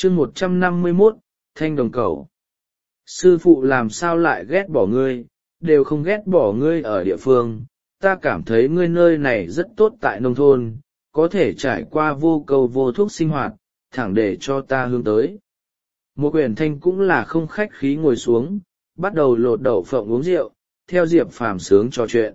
Chương 151, Thanh Đồng Cẩu. Sư phụ làm sao lại ghét bỏ ngươi, đều không ghét bỏ ngươi ở địa phương, ta cảm thấy ngươi nơi này rất tốt tại nông thôn, có thể trải qua vô cầu vô thuốc sinh hoạt, thẳng để cho ta hướng tới. Một Quyển Thanh cũng là không khách khí ngồi xuống, bắt đầu lột đậu phộng uống rượu, theo Diệp Phàm sướng trò chuyện.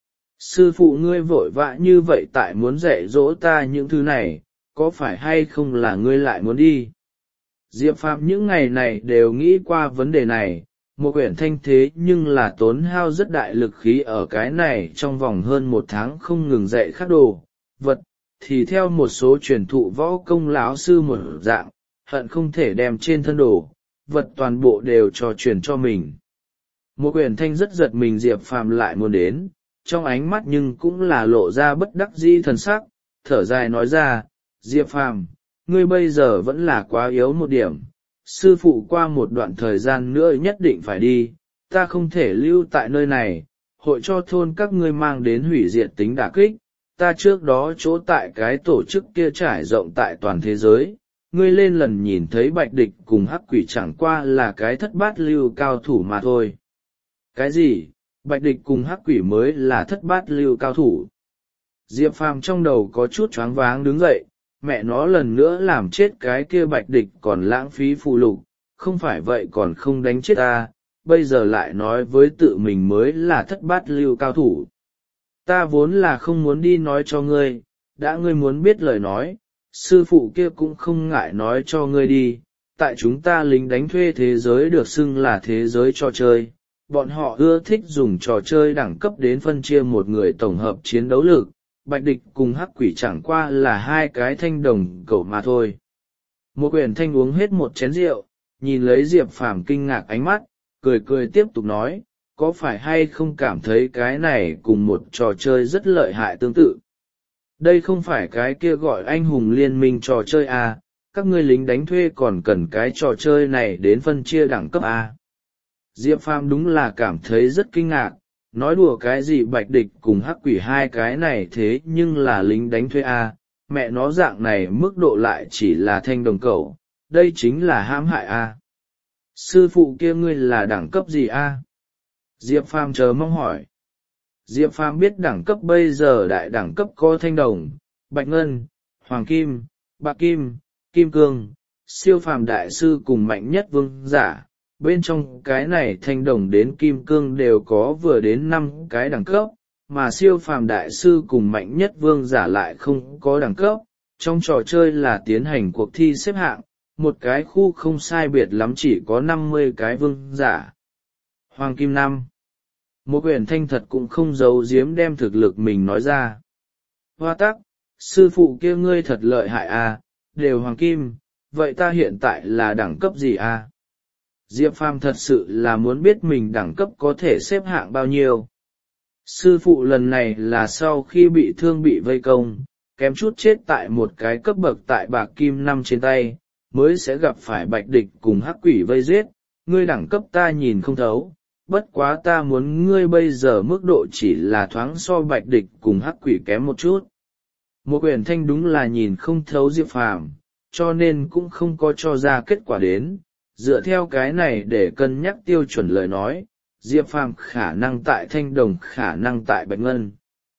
Sư phụ ngươi vội vã như vậy tại muốn dạy dỗ ta những thứ này, có phải hay không là ngươi lại muốn đi? Diệp Phàm những ngày này đều nghĩ qua vấn đề này, một Quyển Thanh thế nhưng là tốn hao rất đại lực khí ở cái này trong vòng hơn 1 tháng không ngừng dạy khắc đồ, vật, thì theo một số truyền thụ võ công lão sư một dạng, hận không thể đem trên thân đồ, vật toàn bộ đều cho truyền cho mình. Một Quyển Thanh rất giật mình Diệp Phàm lại muốn đến, trong ánh mắt nhưng cũng là lộ ra bất đắc dĩ thần sắc, thở dài nói ra, Diệp Phàm, ngươi bây giờ vẫn là quá yếu một điểm, sư phụ qua một đoạn thời gian nữa nhất định phải đi, ta không thể lưu tại nơi này, hội cho thôn các ngươi mang đến hủy diệt tính đả kích, ta trước đó chỗ tại cái tổ chức kia trải rộng tại toàn thế giới, ngươi lên lần nhìn thấy Bạch Địch cùng Hắc Quỷ chẳng qua là cái thất bát lưu cao thủ mà thôi. Cái gì? Bạch Địch cùng Hắc Quỷ mới là thất bát lưu cao thủ? Diệp Phàm trong đầu có chút choáng váng đứng dậy, mẹ nó lần nữa làm chết cái kia Bạch Địch còn lãng phí phụ lục, không phải vậy còn không đánh chết ta, bây giờ lại nói với tự mình mới là thất bát lưu cao thủ. Ta vốn là không muốn đi nói cho ngươi, đã ngươi muốn biết lời nói, sư phụ kia cũng không ngại nói cho ngươi đi, tại chúng ta lính đánh thuê thế giới được xưng là thế giới trò chơi, bọn họ ưa thích dùng trò chơi đẳng cấp đến phân chia một người tổng hợp chiến đấu lực, Bạch Địch cùng Hắc Quỷ chẳng qua là hai cái thanh đồng cẩu mà thôi. Một Quyển Thanh uống hết một chén rượu, nhìn lấy Diệp Phàm kinh ngạc ánh mắt, cười cười tiếp tục nói, có phải hay không cảm thấy cái này cùng một trò chơi rất lợi hại tương tự? Đây không phải cái kia gọi anh hùng liên minh trò chơi à, các ngươi lính đánh thuê còn cần cái trò chơi này đến phân chia đẳng cấp à? Diệp Phàm đúng là cảm thấy rất kinh ngạc, nói đùa cái gì Bạch Địch cùng Hắc Quỷ hai cái này thế nhưng là lính đánh thuê à, mẹ nó dạng này mức độ lại chỉ là thanh đồng cẩu, đây chính là hãm hại à. Sư phụ kia ngươi là đẳng cấp gì à? Diệp Phàm chờ mong hỏi. Diệp Phàm biết đẳng cấp bây giờ đại đẳng cấp có thanh đồng, bạch ngân, hoàng kim, bạc kim, kim cương, siêu phàm đại sư cùng mạnh nhất vương giả. Bên trong cái này thanh đồng đến kim cương đều có vừa đến 5 cái đẳng cấp, mà siêu phàm đại sư cùng mạnh nhất vương giả lại không có đẳng cấp. Trong trò chơi là tiến hành cuộc thi xếp hạng, một cái khu không sai biệt lắm chỉ có 50 cái vương giả. Hoàng kim 5. Một Quyển Thanh thật cũng không giấu giếm đem thực lực mình nói ra. Hoa tắc, sư phụ kia ngươi thật lợi hại à, đều hoàng kim, vậy ta hiện tại là đẳng cấp gì à? Diệp Phàm thật sự là muốn biết mình đẳng cấp có thể xếp hạng bao nhiêu. Sư phụ lần này là sau khi bị thương bị vây công, kém chút chết tại một cái cấp bậc tại bạc kim 5 trên tay, mới sẽ gặp phải Bạch Địch cùng Hắc Quỷ vây giết, ngươi đẳng cấp ta nhìn không thấu, bất quá ta muốn ngươi bây giờ mức độ chỉ là thoáng so Bạch Địch cùng Hắc Quỷ kém một chút. Một Quyển Thanh đúng là nhìn không thấu Diệp Phàm, cho nên cũng không có cho ra kết quả đến, dựa theo cái này để cân nhắc tiêu chuẩn lời nói, Diệp Phàm khả năng tại thanh đồng khả năng tại bạch ngân.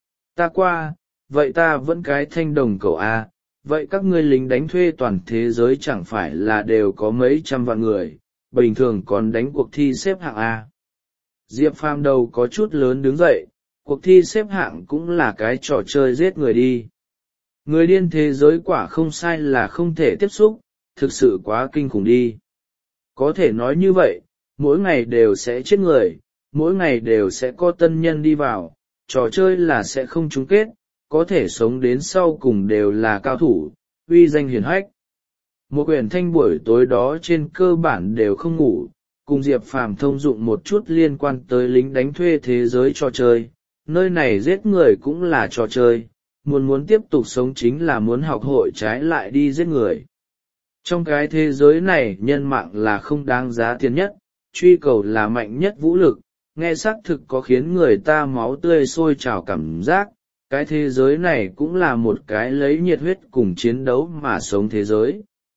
Ta qua, vậy ta vẫn cái thanh đồng cậu A, vậy các ngươi lính đánh thuê toàn thế giới chẳng phải là đều có mấy trăm vạn người, bình thường còn đánh cuộc thi xếp hạng A. Diệp Phàm đầu có chút lớn đứng dậy, cuộc thi xếp hạng cũng là cái trò chơi giết người đi. Người điên thế giới quả không sai là không thể tiếp xúc, thực sự quá kinh khủng đi. Có thể nói như vậy, mỗi ngày đều sẽ chết người, mỗi ngày đều sẽ có tân nhân đi vào, trò chơi là sẽ không chung kết, có thể sống đến sau cùng đều là cao thủ, uy danh hiển hách. Một Quyển Thanh buổi tối đó trên cơ bản đều không ngủ, cùng Diệp Phàm thông dụng một chút liên quan tới lính đánh thuê thế giới trò chơi, nơi này giết người cũng là trò chơi, muốn tiếp tục sống chính là muốn học hội trái lại đi giết người. Trong cái thế giới này nhân mạng là không đáng giá tiền nhất, truy cầu là mạnh nhất vũ lực, nghe xác thực có khiến người ta máu tươi sôi trào cảm giác, cái thế giới này cũng là một cái lấy nhiệt huyết cùng chiến đấu mà sống thế giới.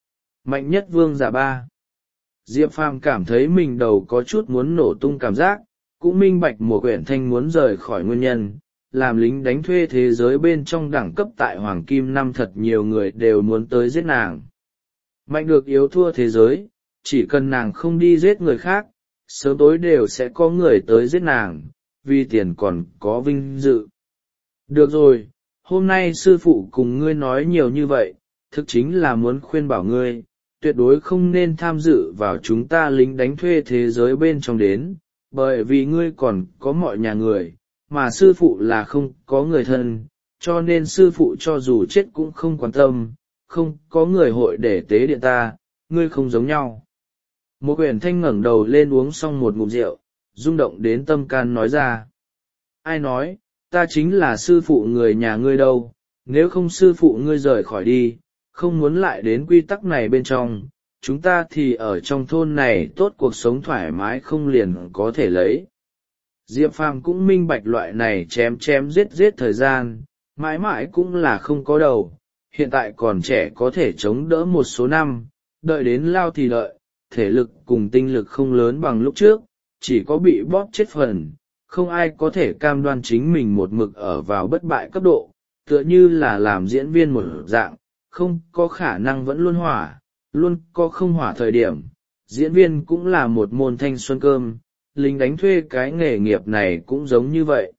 Mạnh nhất vương giả ba. Diệp Phàm cảm thấy mình đầu có chút muốn nổ tung cảm giác, cũng minh bạch Mộ Uyển Thanh muốn rời khỏi nguyên nhân. Làm lính đánh thuê thế giới bên trong đẳng cấp tại Hoàng Kim năm thật nhiều người đều muốn tới giết nàng. Mạnh được yếu thua thế giới, chỉ cần nàng không đi giết người khác, sớm tối đều sẽ có người tới giết nàng, vì tiền còn có vinh dự. Được rồi, hôm nay sư phụ cùng ngươi nói nhiều như vậy, thực chính là muốn khuyên bảo ngươi, tuyệt đối không nên tham dự vào chúng ta lính đánh thuê thế giới bên trong đến, bởi vì ngươi còn có mọi nhà người, mà sư phụ là không có người thân, cho nên sư phụ cho dù chết cũng không quan tâm, không có người hội để tế điện ta, ngươi không giống nhau. Một Uyển Thanh ngẩng đầu lên uống xong một ngụm rượu, rung động đến tâm can nói ra. Ai nói, ta chính là sư phụ người nhà ngươi đâu, nếu không sư phụ ngươi rời khỏi đi, không muốn lại đến quy tắc này bên trong, chúng ta thì ở trong thôn này tốt cuộc sống thoải mái không liền có thể lấy. Diệp Phàm cũng minh bạch loại này chém chém giết giết thời gian, mãi mãi cũng là không có đầu, hiện tại còn trẻ có thể chống đỡ một số năm, đợi đến lao thì đợi, thể lực cùng tinh lực không lớn bằng lúc trước, chỉ có bị bóp chết phần, không ai có thể cam đoan chính mình một mực ở vào bất bại cấp độ, tựa như là làm diễn viên một dạng, không có khả năng vẫn luôn hỏa, luôn có không hỏa thời điểm. Diễn viên cũng là một môn thanh xuân cơm, lính đánh thuê cái nghề nghiệp này cũng giống như vậy.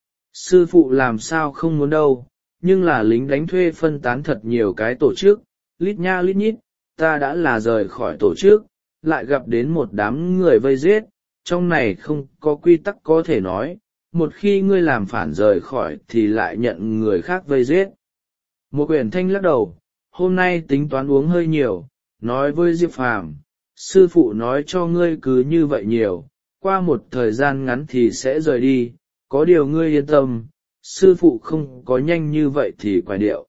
Sư phụ làm sao không muốn đâu, nhưng là lính đánh thuê phân tán thật nhiều cái tổ chức, lít nha lít nhít, ta đã là rời khỏi tổ chức, lại gặp đến một đám người vây giết, trong này không có quy tắc có thể nói, một khi ngươi làm phản rời khỏi thì lại nhận người khác vây giết. Một Uyển Thanh lắc đầu, hôm nay tính toán uống hơi nhiều, nói với Diệp Phàm, sư phụ nói cho ngươi cứ như vậy nhiều, qua một thời gian ngắn thì sẽ rời đi, có điều ngươi yên tâm, sư phụ không có nhanh như vậy thì quài điệu.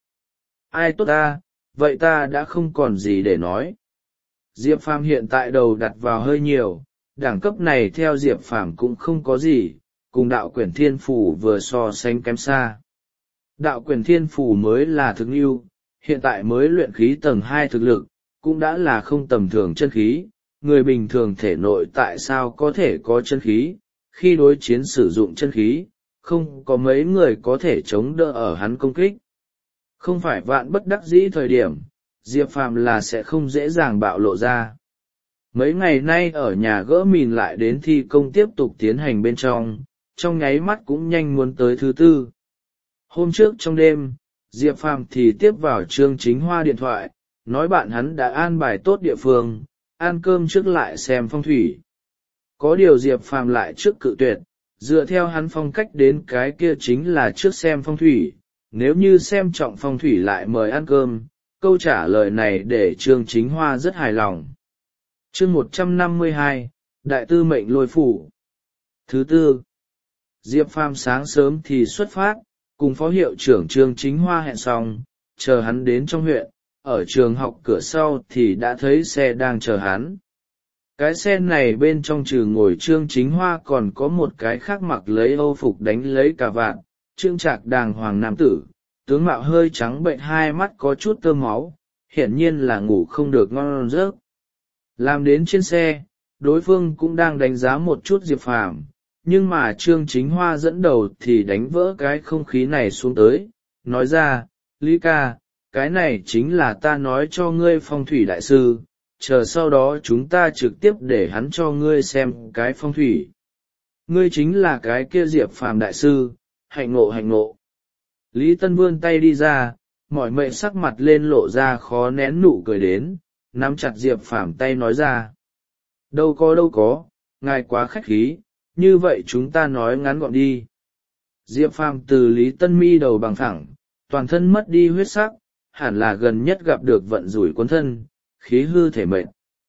Ai tốt ta, vậy ta đã không còn gì để nói. Diệp Phàm hiện tại đầu đặt vào hơi nhiều, đẳng cấp này theo Diệp Phàm cũng không có gì, cùng đạo quyển thiên phủ vừa so sánh kém xa. Đạo quyển thiên phủ mới là thực ưu, hiện tại mới luyện khí tầng 2 thực lực, cũng đã là không tầm thường chân khí, người bình thường thể nội tại sao có thể có chân khí, khi đối chiến sử dụng chân khí, không có mấy người có thể chống đỡ ở hắn công kích. Không phải vạn bất đắc dĩ thời điểm, Diệp Phàm là sẽ không dễ dàng bạo lộ ra. Mấy ngày nay ở nhà gỡ mìn lại đến thi công tiếp tục tiến hành bên trong nháy mắt cũng nhanh muốn tới thứ tư. Hôm trước trong đêm, Diệp Phàm thì tiếp vào Trương Chính Hoa điện thoại, nói bạn hắn đã an bài tốt địa phương, ăn cơm trước lại xem phong thủy. Có điều Diệp Phàm lại trước cự tuyệt, dựa theo hắn phong cách đến cái kia chính là trước xem phong thủy, nếu như xem trọng phong thủy lại mời ăn cơm, câu trả lời này để Trương Chính Hoa rất hài lòng. Chương 152, Đại tư mệnh lôi phủ. Thứ tư, Diệp Phàm sáng sớm thì xuất phát, cùng phó hiệu trưởng Trương Chính Hoa hẹn xong, chờ hắn đến trong huyện, ở trường học cửa sau thì đã thấy xe đang chờ hắn. Cái xe này bên trong trừ ngồi Trương Chính Hoa còn có một cái khác mặc lấy âu phục đánh lấy cà vạt, trương trạc đàng hoàng nam tử, tướng mạo hơi trắng bệnh, hai mắt có chút tơ máu, hiển nhiên là ngủ không được ngon giấc. Làm đến trên xe, đối phương cũng đang đánh giá một chút Diệp Phàm, nhưng mà Trương Chính Hoa dẫn đầu thì đánh vỡ cái không khí này xuống tới, nói ra, Lý ca, cái này chính là ta nói cho ngươi phong thủy đại sư, chờ sau đó chúng ta trực tiếp để hắn cho ngươi xem cái phong thủy. Ngươi chính là cái kia Diệp Phàm đại sư, hạnh ngộ hạnh ngộ. Lý Tân vươn tay đi ra, mỏi mệt sắc mặt lên lộ ra khó nén nụ cười đến, nắm chặt Diệp Phàm tay nói ra. Đâu có, ngài quá khách khí, như vậy chúng ta nói ngắn gọn đi. Diệp Phàm từ Lý Tân mi đầu bằng thẳng, toàn thân mất đi huyết sắc, hẳn là gần nhất gặp được vận rủi cuốn thân, khí hư thể mệnh.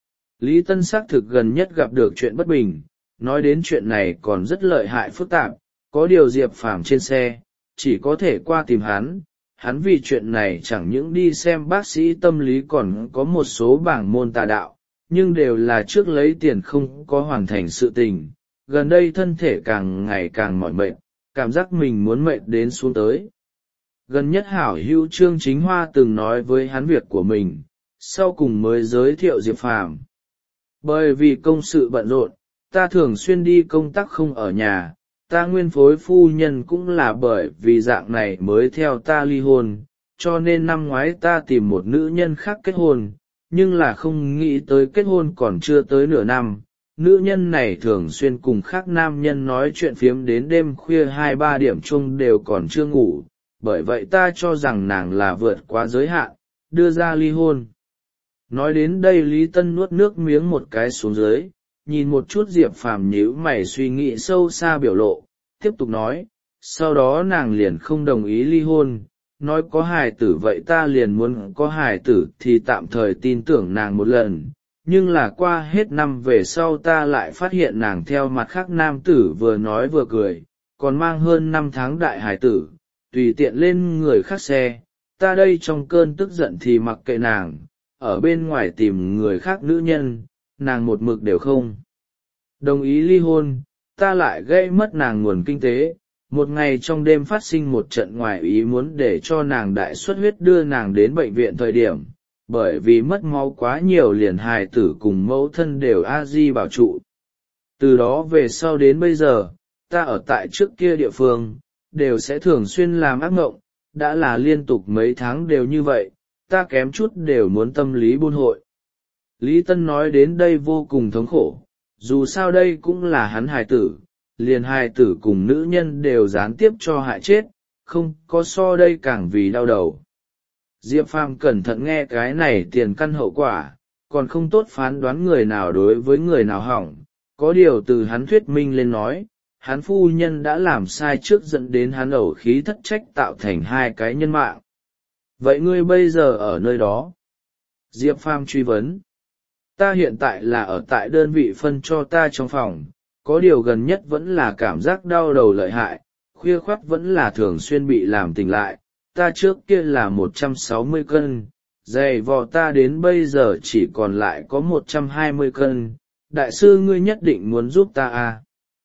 Lý Tân xác thực gần nhất gặp được chuyện bất bình, nói đến chuyện này còn rất lợi hại phức tạp, có điều Diệp Phàm trên xe, chỉ có thể qua tìm hắn vì chuyện này chẳng những đi xem bác sĩ tâm lý còn có một số bảng môn tà đạo, nhưng đều là trước lấy tiền không có hoàn thành sự tình. Gần đây thân thể càng ngày càng mỏi mệt, cảm giác mình muốn mệt đến xuống tới. Gần nhất hảo hữu Trương Chính Hoa từng nói với hắn việc của mình, sau cùng mới giới thiệu Diệp Phàm. Bởi vì công sự bận rộn, ta thường xuyên đi công tác không ở nhà, ta nguyên phối phu nhân cũng là bởi vì dạng này mới theo ta ly hôn, cho nên năm ngoái ta tìm một nữ nhân khác kết hôn, nhưng là không nghĩ tới kết hôn còn chưa tới nửa năm. Nữ nhân này thường xuyên cùng khác nam nhân nói chuyện phiếm đến đêm khuya 2-3 điểm chung đều còn chưa ngủ, bởi vậy ta cho rằng nàng là vượt quá giới hạn, đưa ra ly hôn. Nói đến đây Lý Tân nuốt nước miếng một cái xuống dưới, nhìn một chút Diệp Phàm nhíu mày suy nghĩ sâu xa biểu lộ, tiếp tục nói, sau đó nàng liền không đồng ý ly hôn, nói có hài tử vậy ta liền muốn có hài tử thì tạm thời tin tưởng nàng một lần, nhưng là qua hết năm về sau ta lại phát hiện nàng theo mặt khác nam tử vừa nói vừa cười, còn mang hơn 5 tháng đại hài tử, tùy tiện lên người khác xe, ta đây trong cơn tức giận thì mặc kệ nàng, ở bên ngoài tìm người khác nữ nhân, nàng một mực đều không đồng ý ly hôn, ta lại gây mất nàng nguồn kinh tế. Một ngày trong đêm phát sinh một trận ngoài ý muốn để cho nàng đại xuất huyết đưa nàng đến bệnh viện thời điểm, bởi vì mất máu quá nhiều liền hài tử cùng mẫu thân đều a di bảo trụ. Từ đó về sau đến bây giờ, ta ở tại trước kia địa phương, đều sẽ thường xuyên làm ác mộng, đã là liên tục mấy tháng đều như vậy, ta kém chút đều muốn tâm lý buôn hội. Lý Tân nói đến đây vô cùng thống khổ, dù sao đây cũng là hắn hài tử, liền hài tử cùng nữ nhân đều gián tiếp cho hại chết, không có so đây càng vì đau đầu. Diệp Phàm cẩn thận nghe cái này tiền căn hậu quả, còn không tốt phán đoán người nào đối với người nào hỏng, có điều từ hắn thuyết minh lên nói, hắn phu nhân đã làm sai trước dẫn đến hắn ẩu khí thất trách tạo thành 2 cái nhân mạng. Vậy ngươi bây giờ ở nơi đó? Diệp Phàm truy vấn. Ta hiện tại là ở tại đơn vị phân cho ta trong phòng, có điều gần nhất vẫn là cảm giác đau đầu lợi hại, khuya khoắt vẫn là thường xuyên bị làm tỉnh lại, ta trước kia là 160 cân, giày vò ta đến bây giờ chỉ còn lại có 120 cân, đại sư ngươi nhất định muốn giúp ta à.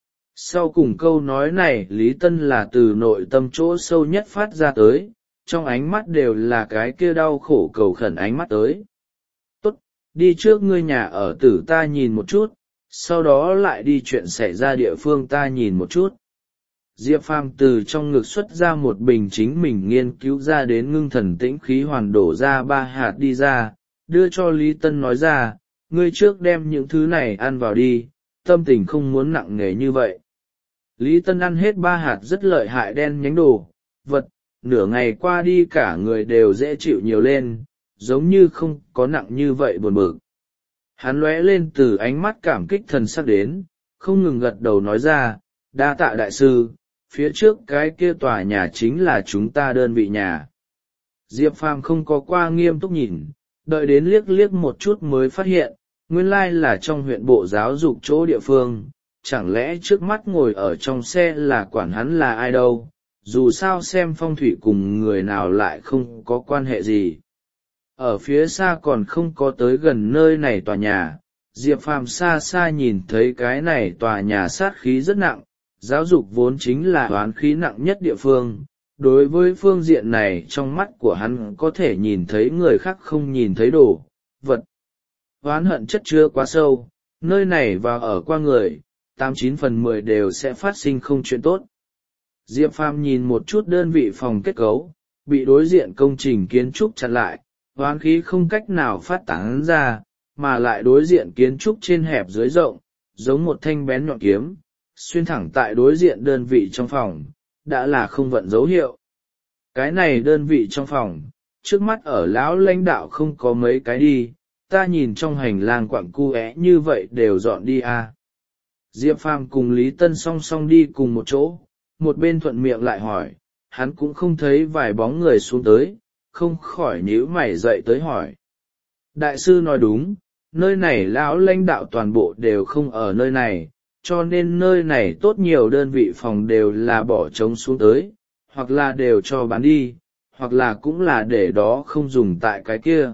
Sau cùng câu nói này Lý Tân là từ nội tâm chỗ sâu nhất phát ra tới, trong ánh mắt đều là cái kia đau khổ cầu khẩn ánh mắt tới. Tốt, đi trước ngươi nhà ở tử ta nhìn một chút, sau đó lại đi chuyện xảy ra địa phương ta nhìn một chút. Diệp Phàm từ trong ngực xuất ra một bình chính mình nghiên cứu ra đến ngưng thần tĩnh khí hoàn đổ ra 3 hạt đi ra, đưa cho Lý Tân nói ra, ngươi trước đem những thứ này ăn vào đi, tâm tình không muốn nặng nề như vậy. Lý Tân ăn hết 3 hạt rất lợi hại đen nhánh đồ vật, nửa ngày qua đi cả người đều dễ chịu nhiều lên, giống như không có nặng như vậy buồn bực. Hắn lóe lên từ ánh mắt cảm kích thần sắc đến, không ngừng gật đầu nói ra, đa tạ đại sư, phía trước cái kia tòa nhà chính là chúng ta đơn vị nhà. Diệp Phàm không có qua nghiêm túc nhìn, đợi đến liếc liếc một chút mới phát hiện, nguyên lai là trong huyện bộ giáo dục chỗ địa phương, chẳng lẽ trước mắt ngồi ở trong xe là quản hắn là ai đâu, dù sao xem phong thủy cùng người nào lại không có quan hệ gì. Ở phía xa còn không có tới gần nơi này tòa nhà, Diệp Phàm xa xa nhìn thấy cái này tòa nhà sát khí rất nặng, giáo dục vốn chính là oán khí nặng nhất địa phương. Đối với phương diện này trong mắt của hắn có thể nhìn thấy người khác không nhìn thấy đồ vật. Oán hận chất chứa quá sâu, nơi này vào ở qua người, 89/10 đều sẽ phát sinh không chuyện tốt. Diệp Phàm nhìn một chút đơn vị phòng kết cấu, bị đối diện công trình kiến trúc chặn lại, oán khí không cách nào phát tán ra, mà lại đối diện kiến trúc trên hẹp dưới rộng, giống một thanh bén nhọn kiếm, xuyên thẳng tại đối diện đơn vị trong phòng, đã là không vận dấu hiệu. Cái này đơn vị trong phòng, trước mắt ở lão lãnh đạo không có mấy cái đi, ta nhìn trong hành lang quặng cu é như vậy đều dọn đi à. Diệp Phàm cùng Lý Tân song song đi cùng một chỗ, một bên thuận miệng lại hỏi, hắn cũng không thấy vài bóng người xuống tới, không khỏi nhíu mày dậy tới hỏi. Đại sư nói đúng, nơi này lão lãnh đạo toàn bộ đều không ở nơi này, cho nên nơi này tốt nhiều đơn vị phòng đều là bỏ trống xuống tới, hoặc là đều cho bán đi, hoặc là cũng là để đó không dùng tại cái kia.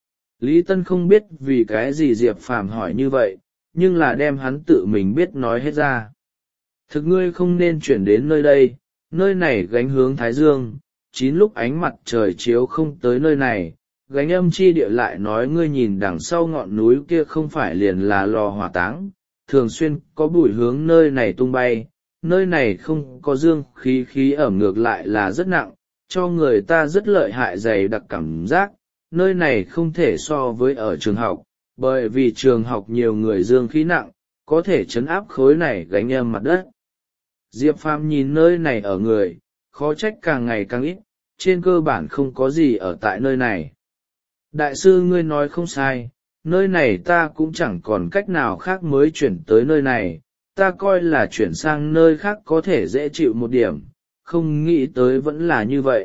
Lý Tân không biết vì cái gì Diệp Phàm hỏi như vậy, nhưng là đem hắn tự mình biết nói hết ra. Thực ngươi không nên chuyển đến nơi này gánh hướng Thái Dương, 9 lúc ánh mặt trời chiếu không tới nơi này, gánh âm chi địa lại nói ngươi nhìn đằng sau ngọn núi kia không phải liền là lò hỏa táng, thường xuyên có bụi hướng nơi này tung bay, nơi này không có dương khí, khí ẩm ngược lại là rất nặng, cho người ta rất lợi hại dày đặc cảm giác. Nơi này không thể so với ở trường học, bởi vì trường học nhiều người dương khí nặng, có thể chấn áp khối này gánh âm mặt đất. Diệp Phàm nhìn nơi này ở người, khó trách càng ngày càng ít, trên cơ bản không có gì ở tại nơi này. Đại sư ngươi nói không sai, nơi này ta cũng chẳng còn cách nào khác mới chuyển tới nơi này, ta coi là chuyển sang nơi khác có thể dễ chịu một điểm, không nghĩ tới vẫn là như vậy.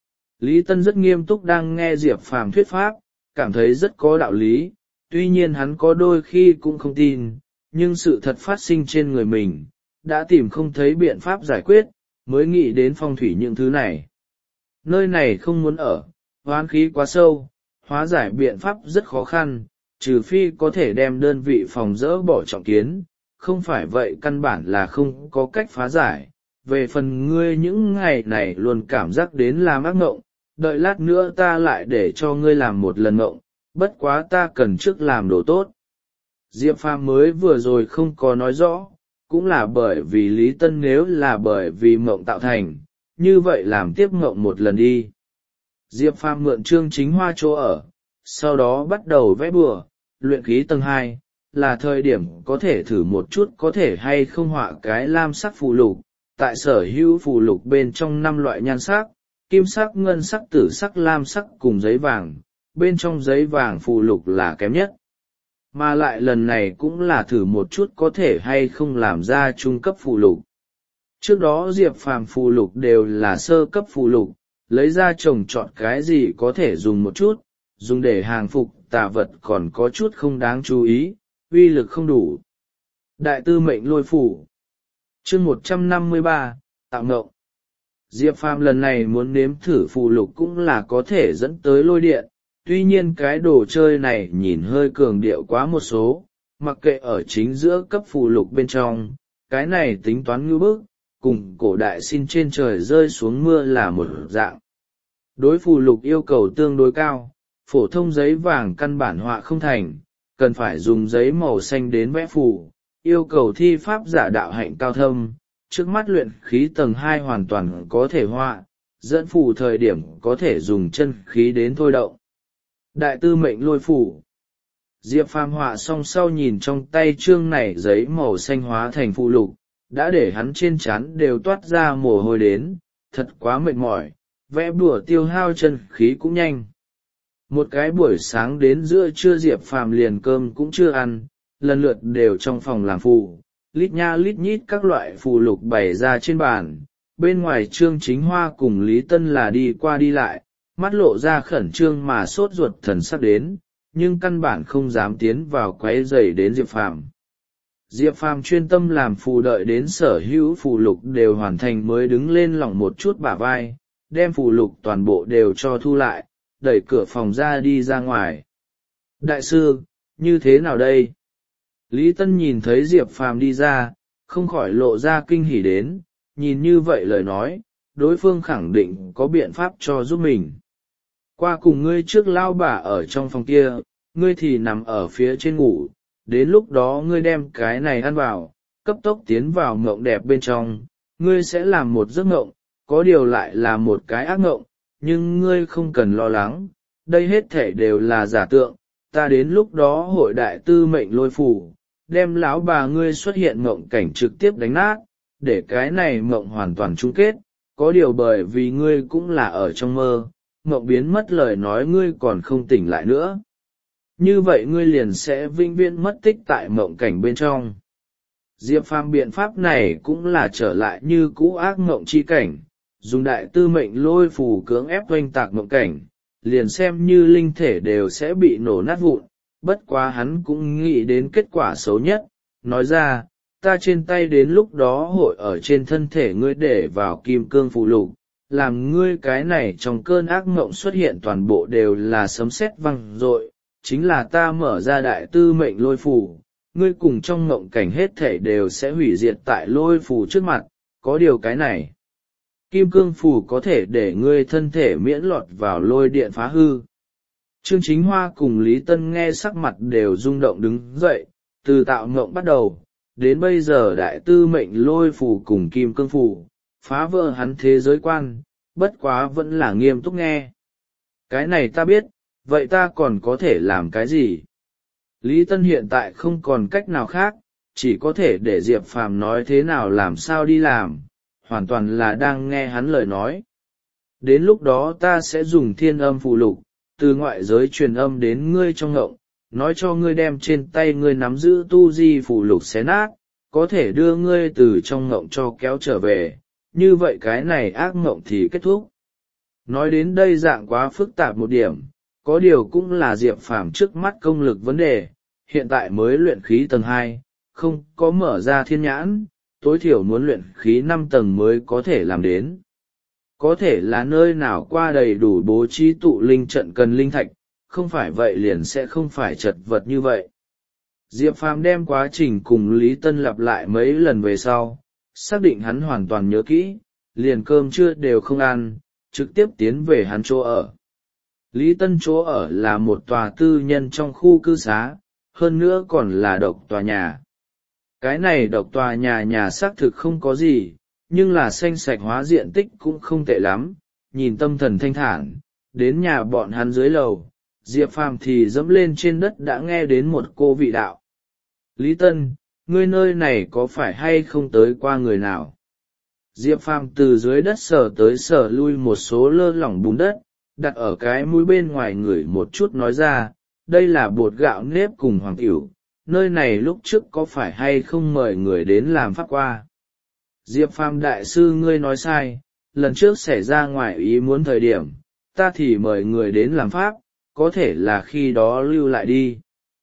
Lý Tân rất nghiêm túc đang nghe Diệp Phàm thuyết pháp, cảm thấy rất có đạo lý, tuy nhiên hắn có đôi khi cũng không tin, nhưng sự thật phát sinh trên người mình, đã tìm không thấy biện pháp giải quyết, mới nghĩ đến phong thủy những thứ này. Nơi này không muốn ở, hoán khí quá sâu, hóa giải biện pháp rất khó khăn, trừ phi có thể đem đơn vị phòng dỡ bỏ trọng kiến, không phải vậy căn bản là không có cách phá giải. Về phần ngươi những ngày này luôn cảm giác đến làm ác mộng, đợi lát nữa ta lại để cho ngươi làm một lần mộng, bất quá ta cần trước làm đồ tốt. Diệp Phàm mới vừa rồi không có nói rõ, cũng là bởi vì Lý Tân nếu là bởi vì mộng tạo thành, như vậy làm tiếp mộng một lần đi. Diệp Phàm mượn Trương Chính Hoa chỗ ở, sau đó bắt đầu vẽ bùa, luyện khí tầng 2, là thời điểm có thể thử một chút có thể hay không họa cái lam sắc phù lục, tại sở hữu phù lục bên trong 5 loại nhan sắc, kim sắc, ngân sắc, tử sắc, lam sắc cùng giấy vàng, bên trong giấy vàng phù lục là kém nhất. Mà lại lần này cũng là thử một chút có thể hay không làm ra trung cấp phù lục. Trước đó Diệp Phàm phù lục đều là sơ cấp phù lục, lấy ra trồng chọn cái gì có thể dùng một chút, dùng để hàng phục tà vật còn có chút không đáng chú ý, uy lực không đủ. Đại tư mệnh lôi phủ. Chương 153, tạo ngộng. Diệp Phàm lần này muốn nếm thử phù lục cũng là có thể dẫn tới lôi điện, tuy nhiên cái đồ chơi này nhìn hơi cường điệu quá một số, mặc kệ ở chính giữa cấp phù lục bên trong, cái này tính toán ngưu bức, cùng cổ đại xin trên trời rơi xuống mưa là một dạng. Đối phù lục yêu cầu tương đối cao, phổ thông giấy vàng căn bản họa không thành, cần phải dùng giấy màu xanh đến vẽ phù, yêu cầu thi pháp giả đạo hạnh cao thâm, trước mắt luyện khí tầng 2 hoàn toàn có thể họa, dẫn phù thời điểm có thể dùng chân khí đến thôi động. Đại tư mệnh lôi phủ. Diệp Phàm họa xong sau nhìn trong tay chương này giấy màu xanh hóa thành phù lục, đã để hắn trên trán đều toát ra mồ hôi đến, thật quá mệt mỏi, vẽ bùa tiêu hao chân khí cũng nhanh. Một cái buổi sáng đến giữa trưa Diệp Phàm liền cơm cũng chưa ăn, lần lượt đều trong phòng làm phù, lít nha lít nhít các loại phù lục bày ra trên bàn, bên ngoài Trương Chính Hoa cùng Lý Tân là đi qua đi lại, mắt lộ ra khẩn trương mà sốt ruột thần sắc đến, nhưng căn bản không dám tiến vào quấy rầy đến Diệp Phàm. Diệp Phàm chuyên tâm làm phù, đợi đến sở hữu phù lục đều hoàn thành mới đứng lên lỏng một chút bả vai, đem phù lục toàn bộ đều cho thu lại, đẩy cửa phòng ra đi ra ngoài. Đại sư, như thế nào đây? Lý Tân nhìn thấy Diệp Phàm đi ra, không khỏi lộ ra kinh hỉ đến, nhìn như vậy lời nói, đối phương khẳng định có biện pháp cho giúp mình. Qua cùng ngươi trước lao bà ở trong phòng kia, ngươi thì nằm ở phía trên ngủ, đến lúc đó ngươi đem cái này ăn vào, cấp tốc tiến vào mộng đẹp bên trong, ngươi sẽ làm một giấc mộng, có điều lại là một cái ác mộng, nhưng ngươi không cần lo lắng, đây hết thể đều là giả tượng, ta đến lúc đó hội đại tư mệnh lôi phủ, đem lão bà ngươi xuất hiện mộng cảnh trực tiếp đánh nát, để cái này mộng hoàn toàn chung kết, có điều bởi vì ngươi cũng là ở trong mơ, mộng biến mất lời nói ngươi còn không tỉnh lại nữa. Như vậy ngươi liền sẽ vĩnh viễn mất tích tại mộng cảnh bên trong. Diệp Phàm biện pháp này cũng là trở lại như cũ ác mộng chi cảnh, dùng đại tư mệnh lôi phù cưỡng ép oanh tạc mộng cảnh, liền xem như linh thể đều sẽ bị nổ nát vụn, bất quá hắn cũng nghĩ đến kết quả xấu nhất, nói ra, ta trên tay đến lúc đó hội ở trên thân thể ngươi để vào kim cương phù lục, làm ngươi cái này trong cơn ác mộng xuất hiện toàn bộ đều là sấm sét vang dội, chính là ta mở ra đại tư mệnh lôi phù, ngươi cùng trong mộng cảnh hết thể đều sẽ hủy diệt tại lôi phù trước mặt, có điều cái này. Kim cương phù có thể để ngươi thân thể miễn lọt vào lôi điện phá hư. Trương Chính Hoa cùng Lý Tân nghe sắc mặt đều rung động đứng dậy, từ tạo ngộng bắt đầu, đến bây giờ đại tư mệnh lôi phù cùng kim cương phù, phá vỡ hắn thế giới quan, bất quá vẫn là nghiêm túc nghe. Cái này ta biết, vậy ta còn có thể làm cái gì? Lý Tân hiện tại không còn cách nào khác, chỉ có thể để Diệp Phàm nói thế nào làm sao đi làm, hoàn toàn là đang nghe hắn lời nói. Đến lúc đó ta sẽ dùng thiên âm phù lục, từ ngoại giới truyền âm đến ngươi trong ngộng, nói cho ngươi đem trên tay ngươi nắm giữ tu di phù lục xé nát, có thể đưa ngươi từ trong ngộng cho kéo trở về, như vậy cái này ác ngộng thì kết thúc. Nói đến đây dạng quá phức tạp một điểm, có điều cũng là Diệp Phàm trước mắt công lực vấn đề, hiện tại mới luyện khí tầng 2, không có mở ra thiên nhãn, tối thiểu muốn luyện khí 5 tầng mới có thể làm đến. Có thể là nơi nào qua đầy đủ bố trí tụ linh trận cần linh thạch, không phải vậy liền sẽ không phải chật vật như vậy. Diệp Phàm đem quá trình cùng Lý Tân lặp lại mấy lần về sau, xác định hắn hoàn toàn nhớ kỹ, liền cơm trưa đều không ăn, trực tiếp tiến về hắn chỗ ở. Lý Tân chỗ ở là một tòa tư nhân trong khu cư xá, hơn nữa còn là độc tòa nhà. Cái này độc tòa nhà xác thực không có gì, nhưng là xanh sạch hóa diện tích cũng không tệ lắm, nhìn tâm thần thanh thản, đến nhà bọn hắn dưới lầu, Diệp Phàm thì dẫm lên trên đất đã nghe đến một cô vị đạo. Lý Tân, ngươi nơi này có phải hay không tới qua người nào? Diệp Phàm từ dưới đất sờ tới sờ lui một số lơ lỏng bùn đất, đặt ở cái mũi bên ngoài người một chút nói ra, đây là bột gạo nếp cùng hoàng tiểu, nơi này lúc trước có phải hay không mời người đến làm pháp qua? Diệp Phàm đại sư ngươi nói sai, lần trước xảy ra ngoài ý muốn thời điểm, ta thì mời người đến làm pháp, có thể là khi đó lưu lại đi.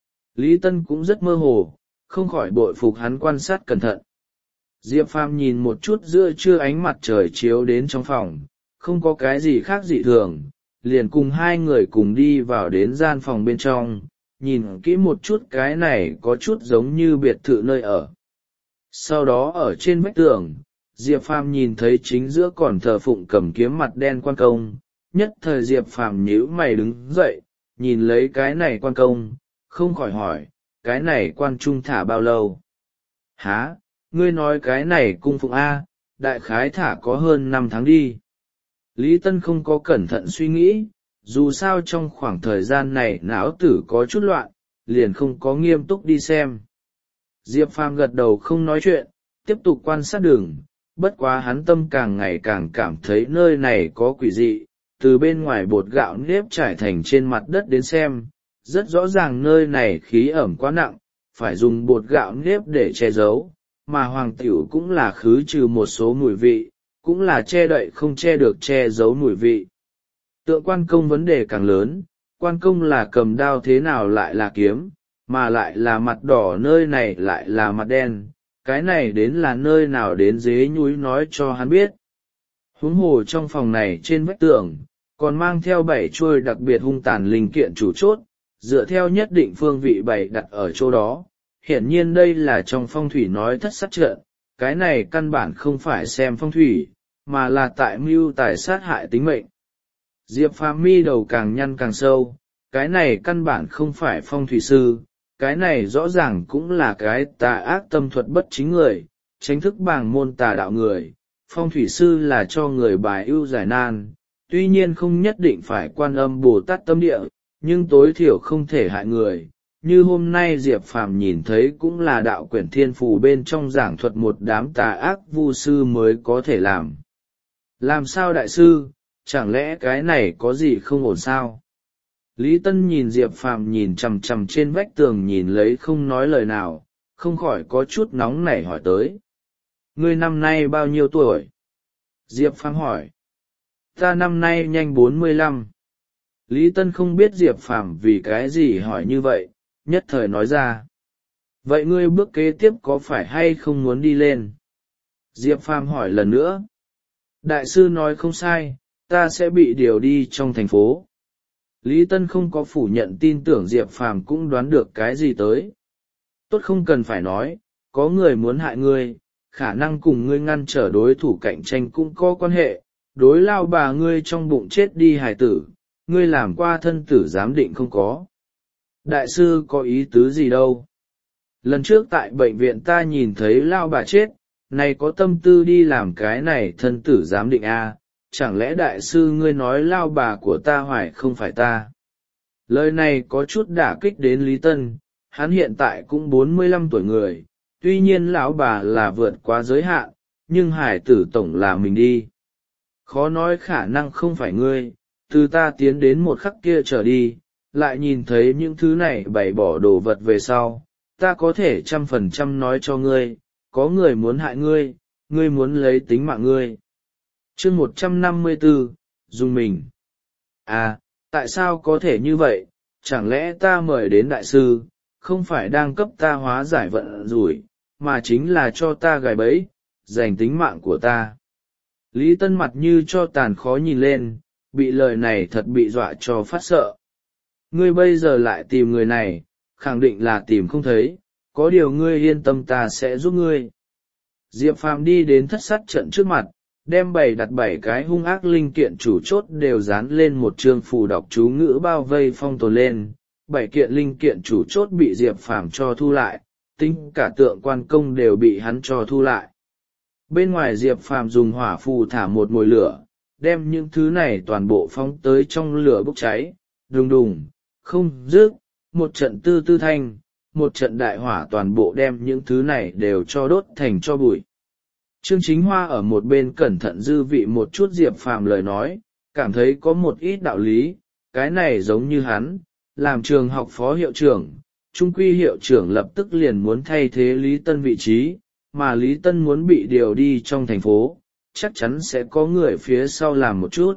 Lý Tân cũng rất mơ hồ, không khỏi bội phục hắn quan sát cẩn thận. Diệp Phàm nhìn một chút giữa trưa ánh mặt trời chiếu đến trong phòng, không có cái gì khác dị thường, liền cùng hai người cùng đi vào đến gian phòng bên trong, nhìn kỹ một chút cái này có chút giống như biệt thự nơi ở. Sau đó ở trên vách tường, Diệp Phàm nhìn thấy chính giữa còn thờ phụng cầm kiếm mặt đen quan công, nhất thời Diệp Phàm nhíu mày đứng dậy, nhìn lấy cái này quan công, không khỏi hỏi, cái này quan trung thả bao lâu? Hả, ngươi nói cái này cung phụng A, đại khái thả có hơn 5 tháng đi. Lý Tân không có cẩn thận suy nghĩ, dù sao trong khoảng thời gian này não tử có chút loạn, liền không có nghiêm túc đi xem. Diệp Phàm gật đầu không nói chuyện, tiếp tục quan sát đường, bất quá hắn tâm càng ngày càng cảm thấy nơi này có quỷ dị, từ bên ngoài bột gạo nếp trải thành trên mặt đất đến xem, rất rõ ràng nơi này khí ẩm quá nặng, phải dùng bột gạo nếp để che giấu, mà hoàng tiểu cũng là khứ trừ một số mùi vị, cũng là che đậy không che được che giấu mùi vị. Tượng quan công vấn đề càng lớn, quan công là cầm đao thế nào lại là kiếm, mà lại là mặt đỏ nơi này lại là mặt đen, cái này đến là nơi nào đến dế nhúi nói cho hắn biết. Huống hồ trong phòng này trên vách tường, còn mang theo 7 chuôi đặc biệt hung tàn linh kiện chủ chốt, dựa theo nhất định phương vị bày đặt ở chỗ đó. Hiển nhiên đây là trong phong thủy nói thất sát trận, cái này căn bản không phải xem phong thủy, mà là tại mưu tài sát hại tính mệnh. Diệp Phàm mi đầu càng nhăn càng sâu, cái này căn bản không phải phong thủy sư, cái này rõ ràng cũng là cái tà ác tâm thuật bất chính người, tránh thức bảng môn tà đạo người. Phong thủy sư là cho người bài ưu giải nan, tuy nhiên không nhất định phải Quan Âm Bồ Tát tâm địa, nhưng tối thiểu không thể hại người. Như hôm nay Diệp Phàm nhìn thấy cũng là đạo quyển thiên phù bên trong giảng thuật một đám tà ác vu sư mới có thể làm. Làm sao đại sư, chẳng lẽ cái này có gì không ổn sao? Lý Tân nhìn Diệp Phàm nhìn chằm chằm trên vách tường nhìn lấy không nói lời nào, không khỏi có chút nóng nảy hỏi tới. Ngươi năm nay bao nhiêu tuổi? Diệp Phàm hỏi. Ta năm nay nhanh 45. Lý Tân không biết Diệp Phàm vì cái gì hỏi như vậy, nhất thời nói ra. Vậy ngươi bước kế tiếp có phải hay không muốn đi lên? Diệp Phàm hỏi lần nữa. Đại sư nói không sai, ta sẽ bị điều đi trong thành phố. Lý Tân không có phủ nhận tin tưởng Diệp Phàm cũng đoán được cái gì tới. Tốt không cần phải nói, có người muốn hại ngươi, khả năng cùng ngươi ngăn trở đối thủ cạnh tranh cũng có quan hệ, đối lao bà ngươi trong bụng chết đi hài tử, ngươi làm qua thân tử giám định không có? Đại sư có ý tứ gì đâu? Lần trước tại bệnh viện ta nhìn thấy lao bà chết, này có tâm tư đi làm cái này thân tử giám định à, chẳng lẽ đại sư ngươi nói lao bà của ta hoài không phải ta? Lời này có chút đả kích đến Lý Tân, hắn hiện tại cũng 45 tuổi người, tuy nhiên lão bà là vượt quá giới hạn, nhưng hải tử tổng là mình đi. Khó nói khả năng không phải ngươi, từ ta tiến đến một khắc kia trở đi, lại nhìn thấy những thứ này bày bỏ đồ vật về sau, ta có thể 100% nói cho ngươi, có người muốn hại ngươi, ngươi muốn lấy tính mạng ngươi. Chương 154, dùng mình. À, tại sao có thể như vậy, chẳng lẽ ta mời đến đại sư, không phải đang cấp ta hóa giải vận rủi, mà chính là cho ta gài bẫy, giành tính mạng của ta. Lý Tân mặt như cho tàn khó nhìn lên, bị lời này thật bị dọa cho phát sợ. Ngươi bây giờ lại tìm người này, khẳng định là tìm không thấy, có điều ngươi yên tâm ta sẽ giúp ngươi. Diệp Phàm đi đến thất sát trận trước mặt, đem đặt 7 cái hung ác linh kiện chủ chốt đều dán lên một chương phù đọc chú ngữ bao vây phong tồn lên. 7 kiện linh kiện chủ chốt bị Diệp Phàm cho thu lại, tính cả tượng quan công đều bị hắn cho thu lại. Bên ngoài Diệp Phàm dùng hỏa phù thả một mồi lửa, đem những thứ này toàn bộ phóng tới trong lửa bốc cháy, đùng đùng, không dứt, một trận tư tư thanh, một trận đại hỏa toàn bộ đem những thứ này đều cho đốt thành tro bụi. Trương Chính Hoa ở một bên cẩn thận dư vị một chút Diệp Phàm lời nói, cảm thấy có một ít đạo lý, cái này giống như hắn, làm trường học phó hiệu trưởng, trung quy hiệu trưởng lập tức liền muốn thay thế Lý Tân vị trí, mà Lý Tân muốn bị điều đi trong thành phố, chắc chắn sẽ có người phía sau làm một chút.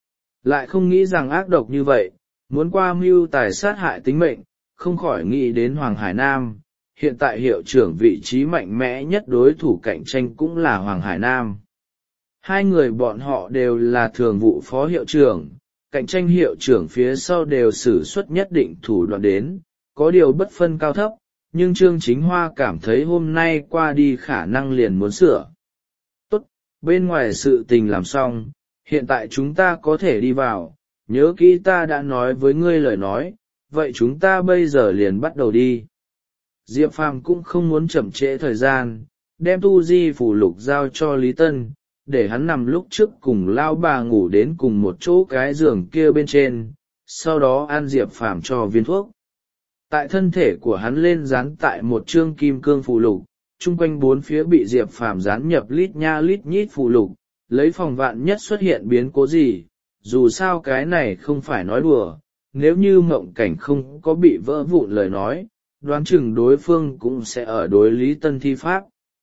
Lại không nghĩ rằng ác độc như vậy, muốn qua mưu tài sát hại tính mệnh, không khỏi nghĩ đến Hoàng Hải Nam. Hiện tại hiệu trưởng vị trí mạnh mẽ nhất đối thủ cạnh tranh cũng là Hoàng Hải Nam. Hai người bọn họ đều là thường vụ phó hiệu trưởng, cạnh tranh hiệu trưởng phía sau đều sử xuất nhất định thủ đoạn đến, có điều bất phân cao thấp, nhưng Trương Chính Hoa cảm thấy hôm nay qua đi khả năng liền muốn sửa. Tốt, bên ngoài sự tình làm xong, hiện tại chúng ta có thể đi vào, nhớ kỹ ta đã nói với ngươi lời nói, vậy chúng ta bây giờ liền bắt đầu đi. Diệp Phàm cũng không muốn chậm trễ thời gian, đem tu di phù lục giao cho Lý Tân, để hắn nằm lúc trước cùng lao bà ngủ đến cùng một chỗ cái giường kia bên trên, sau đó ăn Diệp Phàm cho viên thuốc. Tại thân thể của hắn lên dán tại một chương kim cương phù lục, chung quanh bốn phía bị Diệp Phàm dán nhập lít nha lít nhít phù lục, lấy phòng vạn nhất xuất hiện biến cố gì, dù sao cái này không phải nói đùa, nếu như mộng cảnh không có bị vỡ vụn lời nói, đoán chừng đối phương cũng sẽ ở đối Lý Tân thi pháp.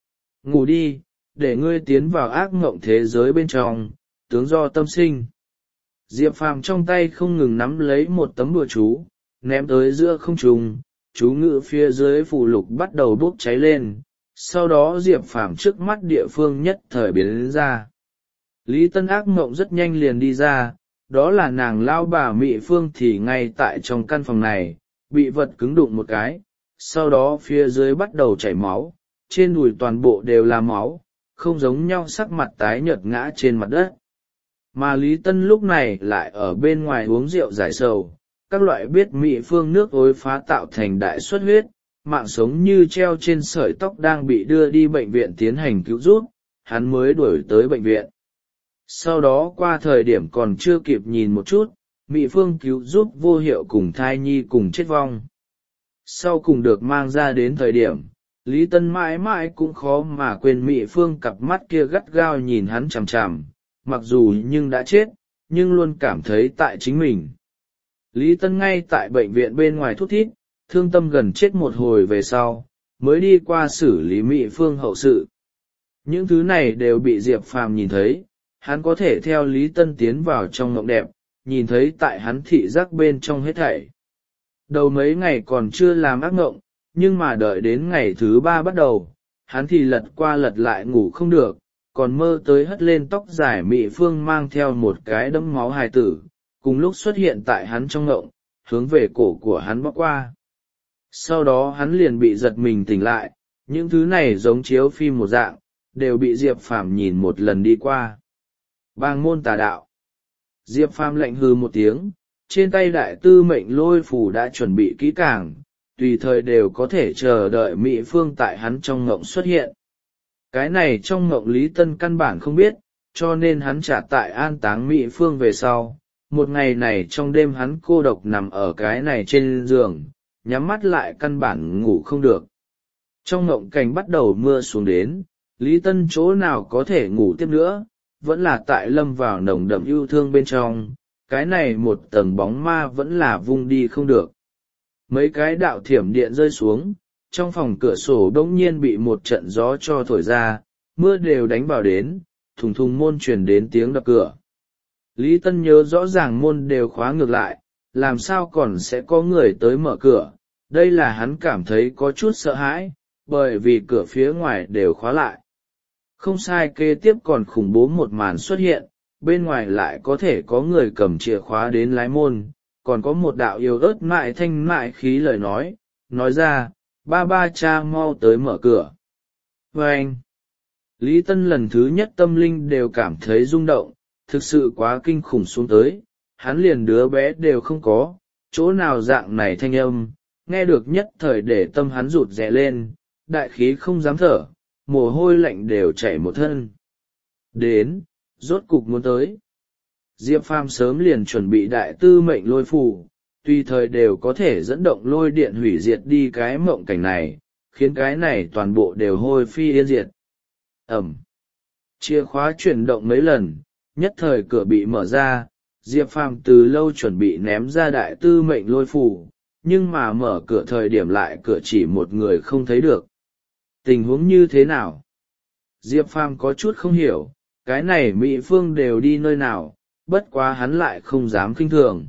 Ngủ đi, để ngươi tiến vào ác mộng thế giới bên trong, tướng do tâm sinh. Diệp Phàm trong tay không ngừng nắm lấy một tấm đùa chú, ném tới giữa không trung, chú ngữ phía dưới phù lục bắt đầu bốc cháy lên, sau đó Diệp Phàm trước mắt địa phương nhất thời biến ra. Lý Tân ác mộng rất nhanh liền đi ra, đó là nàng lao bà Mị Phương thì ngay tại trong căn phòng này, bị vật cứng đụng một cái, sau đó phía dưới bắt đầu chảy máu, trên đùi toàn bộ đều là máu, không giống nhau sắc mặt tái nhợt ngã trên mặt đất. Mà Lý Tân lúc này lại ở bên ngoài uống rượu giải sầu, các loại biết Mị Phương nước ối phá tạo thành đại xuất huyết, mạng sống như treo trên sợi tóc đang bị đưa đi bệnh viện tiến hành cứu giúp, hắn mới đuổi tới bệnh viện. Sau đó qua thời điểm còn chưa kịp nhìn một chút, Mị Phương cứu giúp vô hiệu cùng thai nhi cùng chết vong. Sau cùng được mang ra đến thời điểm, Lý Tân mãi mãi cũng khó mà quên Mị Phương cặp mắt kia gắt gao nhìn hắn chằm chằm, mặc dù nhưng đã chết, nhưng luôn cảm thấy tại chính mình. Lý Tân ngay tại bệnh viện bên ngoài thút thít, thương tâm gần chết một hồi về sau, mới đi qua xử lý Mị Phương hậu sự. Những thứ này đều bị Diệp Phàm nhìn thấy, hắn có thể theo Lý Tân tiến vào trong mộng đẹp, nhìn thấy tại hắn thị giác bên trong hết thảy. Đầu mấy ngày còn chưa làm ác mộng, nhưng mà đợi đến ngày thứ 3 bắt đầu, hắn thì lật qua lật lại ngủ không được, còn mơ tới hất lên tóc dài Mị Phương mang theo một cái đẫm máu hài tử, cùng lúc xuất hiện tại hắn trong mộng, hướng về cổ của hắn bóc qua. Sau đó hắn liền bị giật mình tỉnh lại, những thứ này giống chiếu phim một dạng, đều bị Diệp Phàm nhìn một lần đi qua. Bang môn tà đạo. Diệp Phàm lạnh hừ một tiếng, trên tay đại tư mệnh lôi phù đã chuẩn bị kỹ càng, tùy thời đều có thể chờ đợi Mỹ Phương tại hắn trong ngộng xuất hiện. Cái này trong ngộng Lý Tân căn bản không biết, cho nên hắn trả tại an táng Mỹ Phương về sau. Một ngày này trong đêm hắn cô độc nằm ở cái này trên giường, nhắm mắt lại căn bản ngủ không được. Trong ngộng cảnh bắt đầu mưa xuống đến, Lý Tân chỗ nào có thể ngủ tiếp nữa, vẫn là tại lâm vào nồng đậm yêu thương bên trong, cái này một tầng bóng ma vẫn là vung đi không được. Mấy cái đạo thiểm điện rơi xuống, trong phòng cửa sổ bỗng nhiên bị một trận gió cho thổi ra, mưa đều đánh vào đến, thùng thùng môn truyền đến tiếng đập cửa. Lý Tân nhớ rõ ràng môn đều khóa ngược lại, làm sao còn sẽ có người tới mở cửa, đây là hắn cảm thấy có chút sợ hãi, bởi vì cửa phía ngoài đều khóa lại. Không sai, kế tiếp còn khủng bố một màn xuất hiện, bên ngoài lại có thể có người cầm chìa khóa đến lái môn, còn có một đạo yếu ớt mại thanh mại khí lời nói ra, ba ba cha mau tới mở cửa. Và anh, Lý Tân lần thứ nhất tâm linh đều cảm thấy rung động, thực sự quá kinh khủng xuống tới, hắn liền đứa bé đều không có, chỗ nào dạng này thanh âm, nghe được nhất thời để tâm hắn rụt rè lên, đại khí không dám thở, mồ hôi lạnh đều chảy một thân. Đến, rốt cục muốn tới. Diệp Phàm sớm liền chuẩn bị đại tư mệnh lôi phù, tùy thời đều có thể dẫn động lôi điện hủy diệt đi cái mộng cảnh này, khiến cái này toàn bộ đều hôi phi yên diệt. Ẩm. Chìa khóa chuyển động mấy lần, nhất thời cửa bị mở ra, Diệp Phàm từ lâu chuẩn bị ném ra đại tư mệnh lôi phù, nhưng mà mở cửa thời điểm lại cửa chỉ một người không thấy được. Tình huống như thế nào? Diệp Phàm có chút không hiểu, cái này Mỹ Phương đều đi nơi nào, bất quá hắn lại không dám khinh thường.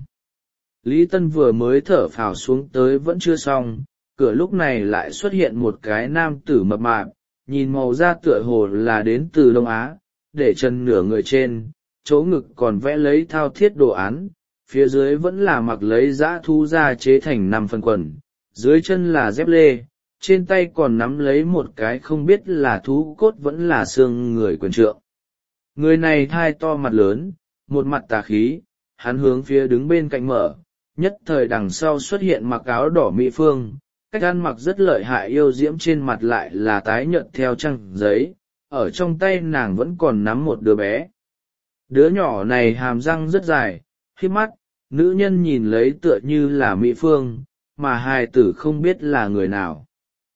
Lý Tân vừa mới thở phào xuống tới vẫn chưa xong, cửa lúc này lại xuất hiện một cái nam tử mập mạp, nhìn màu da tựa hồ là đến từ Đông Á, để chân nửa người trên, chỗ ngực còn vẽ lấy thao thiết đồ án, phía dưới vẫn là mặc lấy dã thú da chế thành 5 phần quần, dưới chân là dép lê, trên tay còn nắm lấy một cái không biết là thú cốt vẫn là xương người quyền trượng. Người này thai to mặt lớn, một mặt tà khí, hắn hướng phía đứng bên cạnh mở, nhất thời đằng sau xuất hiện mặc áo đỏ Mỹ Phương, cách ăn mặc rất lợi hại yêu diễm, trên mặt lại là tái nhợt theo trang giấy, ở trong tay nàng vẫn còn nắm một đứa bé. Đứa nhỏ này hàm răng rất dài, híp mắt, nữ nhân nhìn lấy tựa như là Mỹ Phương, mà hài tử không biết là người nào.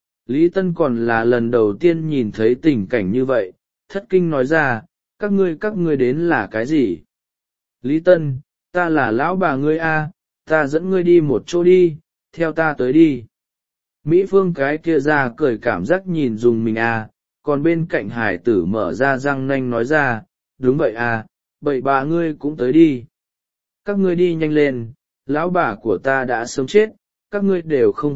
Lý Tân còn là lần đầu tiên nhìn thấy tình cảnh như vậy, thất kinh nói ra, các ngươi đến là cái gì? Lý Tân, ta là lão bà ngươi a, ta dẫn ngươi đi một chỗ đi, theo ta tới đi. Mỹ Phương cái kia ra cười cảm giác nhìn dùng mình a, còn bên cạnh hải tử mở ra răng nanh nói ra, đúng vậy a, bậy bà ngươi cũng tới đi. Các ngươi đi nhanh lên, lão bà của ta đã sớm chết, các ngươi đều không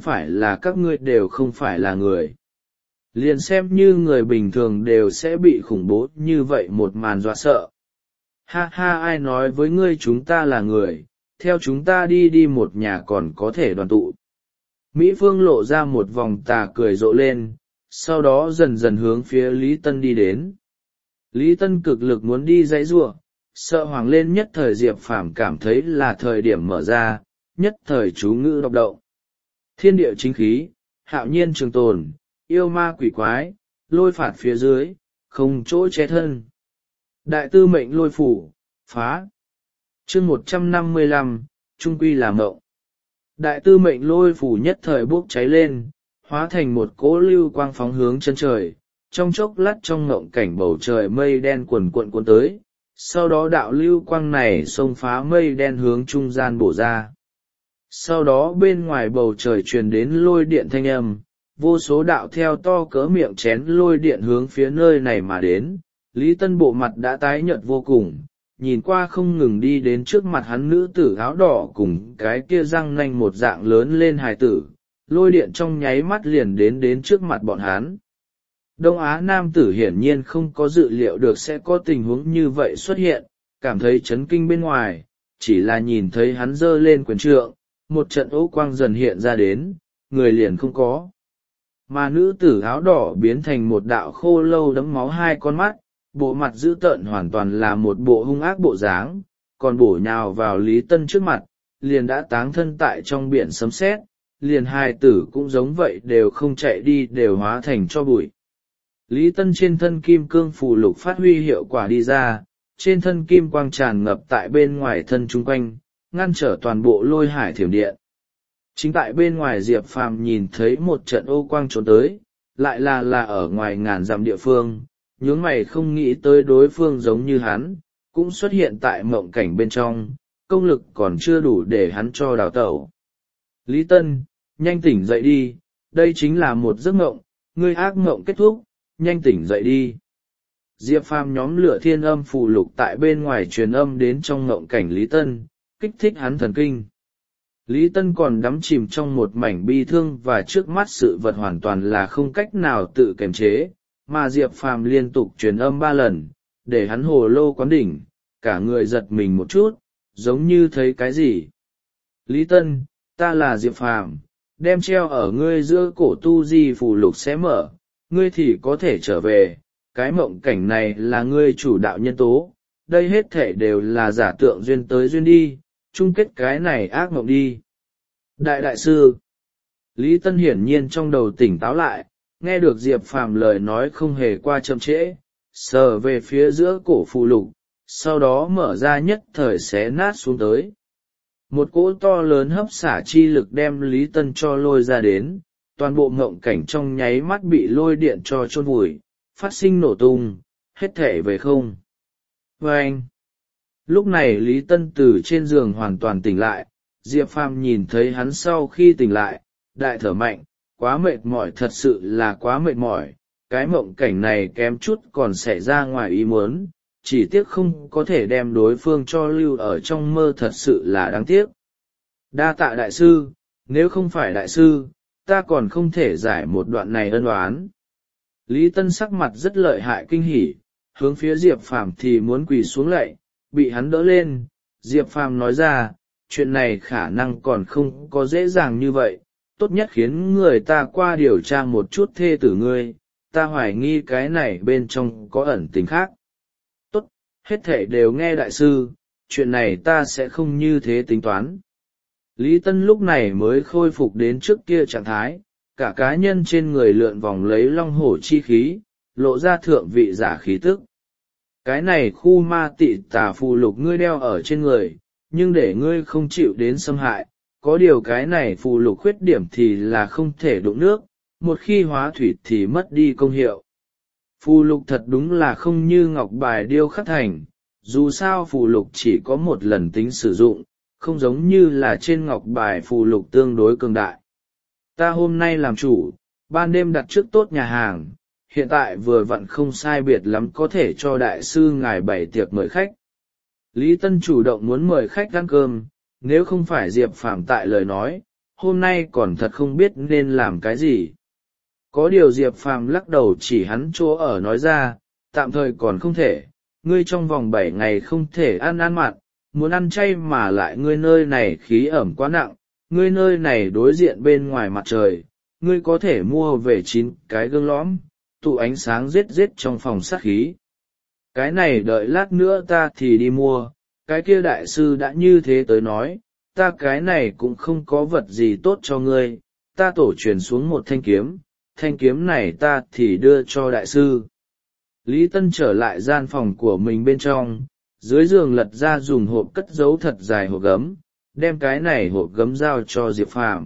phải là người. Liền xem như người bình thường đều sẽ bị khủng bố như vậy một màn dọa sợ. Ha ha, ai nói với ngươi chúng ta là người, theo chúng ta đi một nhà còn có thể đoàn tụ. Mỹ Phương lộ ra một vòng tà cười rộ lên, sau đó dần dần hướng phía Lý Tân đi đến. Lý Tân cực lực muốn đi dãy giụa, sợ hoàng lên, nhất thời Diệp Phàm cảm thấy là thời điểm mở ra, nhất thời chú ngữ đọc động. Thiên địa chính khí, hạo nhiên trường tồn, yêu ma quỷ quái, lôi phạt phía dưới, không chỗ che thân. Đại tư mệnh lôi phủ, phá. Chương 155, trung quy là mộng. Đại tư mệnh lôi phủ nhất thời bốc cháy lên, hóa thành một cỗ lưu quang phóng hướng chân trời, trong chốc lát trong ngộng cảnh bầu trời mây đen cuồn cuộn cuốn tới, sau đó đạo lưu quang này xông phá mây đen hướng trung gian bổ ra. Sau đó bên ngoài bầu trời truyền đến lôi điện thanh âm, vô số đạo theo to cỡ miệng chén lôi điện hướng phía nơi này mà đến. Lý Tân bộ mặt đã tái nhợt vô cùng, nhìn qua không ngừng đi đến trước mặt hắn nữ tử áo đỏ cùng cái kia răng nanh một dạng lớn lên hài tử, lôi điện trong nháy mắt liền đến trước mặt bọn hắn. Đông Á nam tử hiển nhiên không có dự liệu được sẽ có tình huống như vậy xuất hiện, cảm thấy chấn kinh bên ngoài, chỉ là nhìn thấy hắn giơ lên quyền trượng, một trận ố quang dần hiện ra đến, người liền không có. Mà nữ tử áo đỏ biến thành một đạo khô lâu đẫm máu hai con mắt, bộ mặt dữ tợn hoàn toàn là một bộ hung ác bộ dáng, còn bổ nhào vào Lý Tân trước mặt, liền đã táng thân tại trong biển sấm sét, liền hài tử cũng giống vậy đều không chạy đi, đều hóa thành tro bụi. Lý Tân trên thân kim cương phù lục phát huy hiệu quả đi ra, trên thân kim quang tràn ngập tại bên ngoài thân chung quanh, ngăn trở toàn bộ lôi hải thiểm điện. Chính tại bên ngoài Diệp Phàm nhìn thấy một trận ô quang trốn tới, lại là ở ngoài ngàn dặm địa phương, nhướng mày không nghĩ tới đối phương giống như hắn, cũng xuất hiện tại mộng cảnh bên trong, công lực còn chưa đủ để hắn cho đào tẩu. Lý Tân, nhanh tỉnh dậy đi, đây chính là một giấc mộng, ngươi ác mộng kết thúc, nhanh tỉnh dậy đi. Diệp Phàm nhóm lửa thiên âm phù lục tại bên ngoài truyền âm đến trong mộng cảnh Lý Tân, kích thích hắn thần kinh. Lý Tân còn đắm chìm trong một mảnh bi thương và trước mắt sự vật hoàn toàn là không cách nào tự kiềm chế, mà Diệp Phàm liên tục truyền âm 3 lần, để hắn hồ lô quán đỉnh, cả người giật mình một chút, giống như thấy cái gì. Lý Tân, ta là Diệp Phàm, đem treo ở ngươi giữa cổ tu di phù lục sẽ mở, ngươi thì có thể trở về, cái mộng cảnh này là ngươi chủ đạo nhân tố, đây hết thể đều là giả tượng duyên tới duyên đi, chung kết cái này ác mộng đi. Đại sư, Lý Tân hiển nhiên trong đầu tỉnh táo lại, nghe được Diệp Phàm lời nói không hề qua chậm trễ, sờ về phía giữa cổ phù lục, sau đó mở ra nhất thời xé nát xuống tới. Một cỗ to lớn hấp xả chi lực đem Lý Tân cho lôi ra đến, toàn bộ ngộng cảnh trong nháy mắt bị lôi điện cho chôn vùi, phát sinh nổ tung, hết thể về không. Vâng! Lúc này Lý Tân từ trên giường hoàn toàn tỉnh lại, Diệp Phàm nhìn thấy hắn sau khi tỉnh lại, đại thở mạnh, quá mệt mỏi, thật sự là quá mệt mỏi, cái mộng cảnh này kém chút còn xảy ra ngoài ý muốn, chỉ tiếc không có thể đem đối phương cho lưu ở trong mơ, thật sự là đáng tiếc. Đa tạ đại sư, nếu không phải đại sư, ta còn không thể giải một đoạn này ân oán. Lý Tân sắc mặt rất lợi hại kinh hỉ, hướng phía Diệp Phàm thì muốn quỳ xuống lạy, bị hắn đỡ lên. Diệp Phàm nói ra, chuyện này khả năng còn không có dễ dàng như vậy, tốt nhất khiến người ta qua điều tra một chút thê tử ngươi, ta hoài nghi cái này bên trong có ẩn tình khác. Tốt, hết thảy đều nghe đại sư, chuyện này ta sẽ không như thế tính toán. Lý Tân lúc này mới khôi phục đến trước kia trạng thái, cả cá nhân trên người lượn vòng lấy long hổ chi khí, lộ ra thượng vị giả khí tức. Cái này khu ma tị tà phù lục ngươi đeo ở trên người, nhưng để ngươi không chịu đến xâm hại, có điều cái này phù lục khuyết điểm thì là không thể đụng nước, một khi hóa thủy thì mất đi công hiệu. Phù lục thật đúng là không như ngọc bài điêu khắc thành, dù sao phù lục chỉ có một lần tính sử dụng, không giống như là trên ngọc bài phù lục tương đối cường đại. Ta hôm nay làm chủ, ban đêm đặt trước tốt nhà hàng, hiện tại vừa vặn không sai biệt lắm có thể cho đại sư ngài bày tiệc mời khách. Lý Tân chủ động muốn mời khách ăn cơm, nếu không phải Diệp Phàm tại lời nói, hôm nay còn thật không biết nên làm cái gì. Có điều Diệp Phàm lắc đầu chỉ hắn chỗ ở nói ra, tạm thời còn không thể, ngươi trong vòng 7 ngày không thể ăn mặn, muốn ăn chay mà lại ngươi nơi này khí ẩm quá nặng, ngươi nơi này đối diện bên ngoài mặt trời, ngươi có thể mua về 9 cái gương lõm, tụ ánh sáng giết trong phòng sát khí. Cái này đợi lát nữa ta thì đi mua, cái kia đại sư đã như thế tới nói, ta cái này cũng không có vật gì tốt cho ngươi, ta tổ truyền xuống một thanh kiếm này ta thì đưa cho đại sư. Lý Tân trở lại gian phòng của mình bên trong, dưới giường lật ra dùng hộp cất giấu thật dài hộp gấm, đem cái này hộp gấm giao cho Diệp Phàm.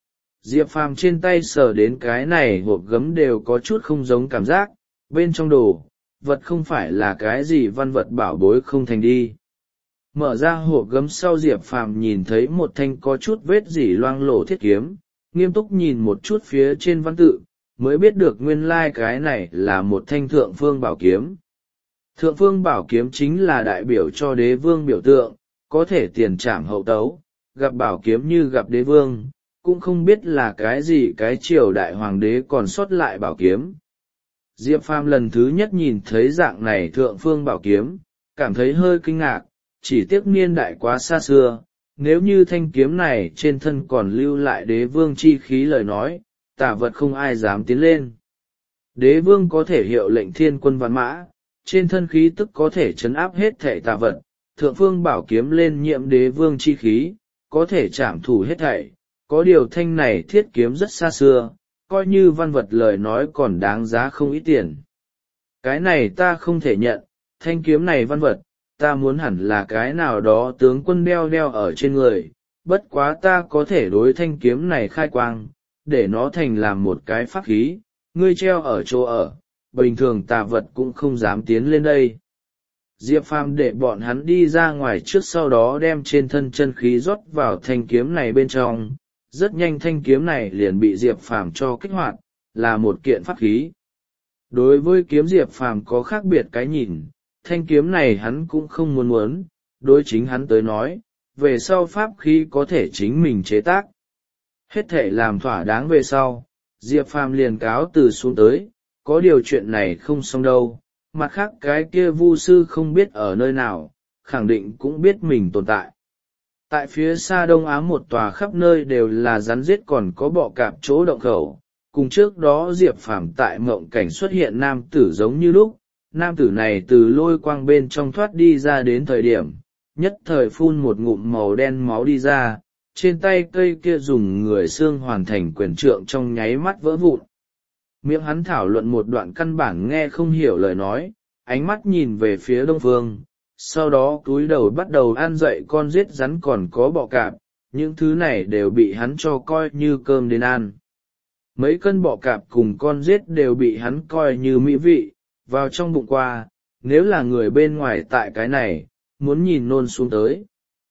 Diệp Phàm trên tay sờ đến cái này hộp gấm đều có chút không giống cảm giác, bên trong đồ vật không phải là cái gì văn vật bảo bối không thành đi. Mở ra hộp gấm sau Diệp Phàm nhìn thấy một thanh có chút vết dỉ loang lổ thiết kiếm, nghiêm túc nhìn một chút phía trên văn tự, mới biết được nguyên lai cái này là một thanh thượng phương bảo kiếm. Thượng phương bảo kiếm chính là đại biểu cho đế vương biểu tượng, có thể tiền trảm hậu tấu, gặp bảo kiếm như gặp đế vương, cũng không biết là cái gì cái triều đại hoàng đế còn sót lại bảo kiếm. Diệp Phàm lần thứ nhất nhìn thấy dạng này thượng phương bảo kiếm, cảm thấy hơi kinh ngạc, chỉ tiếc niên đại quá xa xưa, nếu như thanh kiếm này trên thân còn lưu lại đế vương chi khí lời nói, tà vật không ai dám tiến lên. Đế vương có thể hiệu lệnh thiên quân vạn mã, trên thân khí tức có thể trấn áp hết thể tà vật, thượng phương bảo kiếm lên nhiễm đế vương chi khí, có thể trảm thủ hết thảy, có điều thanh này thiết kiếm rất xa xưa, coi như văn vật lời nói còn đáng giá không ít tiền. Cái này ta không thể nhận, thanh kiếm này văn vật, ta muốn hẳn là cái nào đó tướng quân đeo ở trên người, bất quá ta có thể đối thanh kiếm này khai quang, để nó thành làm một cái pháp khí, ngươi treo ở chỗ ở, bình thường tà vật cũng không dám tiến lên đây. Diệp Phàm để bọn hắn đi ra ngoài trước, sau đó đem trên thân chân khí rót vào thanh kiếm này bên trong, rất nhanh thanh kiếm này liền bị Diệp Phàm cho kích hoạt, là một kiện pháp khí. Đối với kiếm Diệp Phàm có khác biệt cái nhìn, thanh kiếm này hắn cũng không muốn, đối chính hắn tới nói, về sau pháp khí có thể chính mình chế tác. Hết thể làm thỏa đáng về sau, Diệp Phàm liền cáo từ xuống tới, có điều chuyện này không xong đâu, mặt khác cái kia vu sư không biết ở nơi nào, khẳng định cũng biết mình tồn tại. Tại phía xa Đông Á một tòa khắp nơi đều là rắn rết còn có bọ cạp chỗ động khẩu, cùng trước đó Diệp Phàm tại mộng cảnh xuất hiện nam tử giống như lúc, nam tử này từ lôi quang bên trong thoát đi ra đến thời điểm, nhất thời phun một ngụm màu đen máu đi ra, trên tay cây kia dùng người xương hoàn thành quyền trượng trong nháy mắt vỡ vụn. Miệng hắn thảo luận một đoạn căn bản nghe không hiểu lời nói, ánh mắt nhìn về phía đông phương, sau đó cúi đầu bắt đầu ăn dậy con giết rắn còn có bọ cạp, những thứ này đều bị hắn cho coi như cơm đến ăn. Mấy cân bọ cạp cùng con giết đều bị hắn coi như mỹ vị, vào trong bụng qua, nếu là người bên ngoài tại cái này, muốn nhìn nôn xuống tới.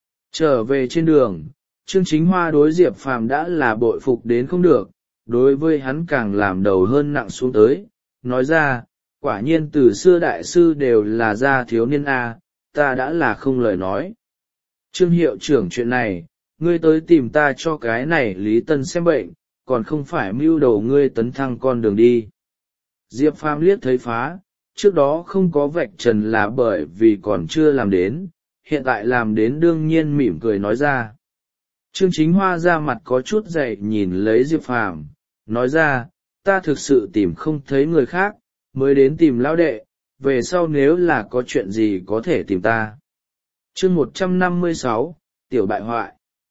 Trở về trên đường, Trương Chính Hoa đối Diệp Phàm đã là bội phục đến không được, đối với hắn càng làm đầu hơn nặng xuống tới, nói ra, quả nhiên từ xưa đại sư đều là gia thiếu niên A, ta đã là không lời nói. Trương hiệu trưởng chuyện này, ngươi tới tìm ta cho cái này Lý Tân xem bệnh, còn không phải mưu đầu ngươi tấn thăng con đường đi. Diệp Phàm liếc thấy phá, trước đó không có vạch trần là bởi vì còn chưa làm đến, hiện tại làm đến đương nhiên mỉm cười nói ra. Trương Chính Hoa ra mặt có chút dậy nhìn lấy Diệp Phàm, nói ra, ta thực sự tìm không thấy người khác, mới đến tìm lão đệ, về sau nếu là có chuyện gì có thể tìm ta. Chương 156, Tiểu bại hoại.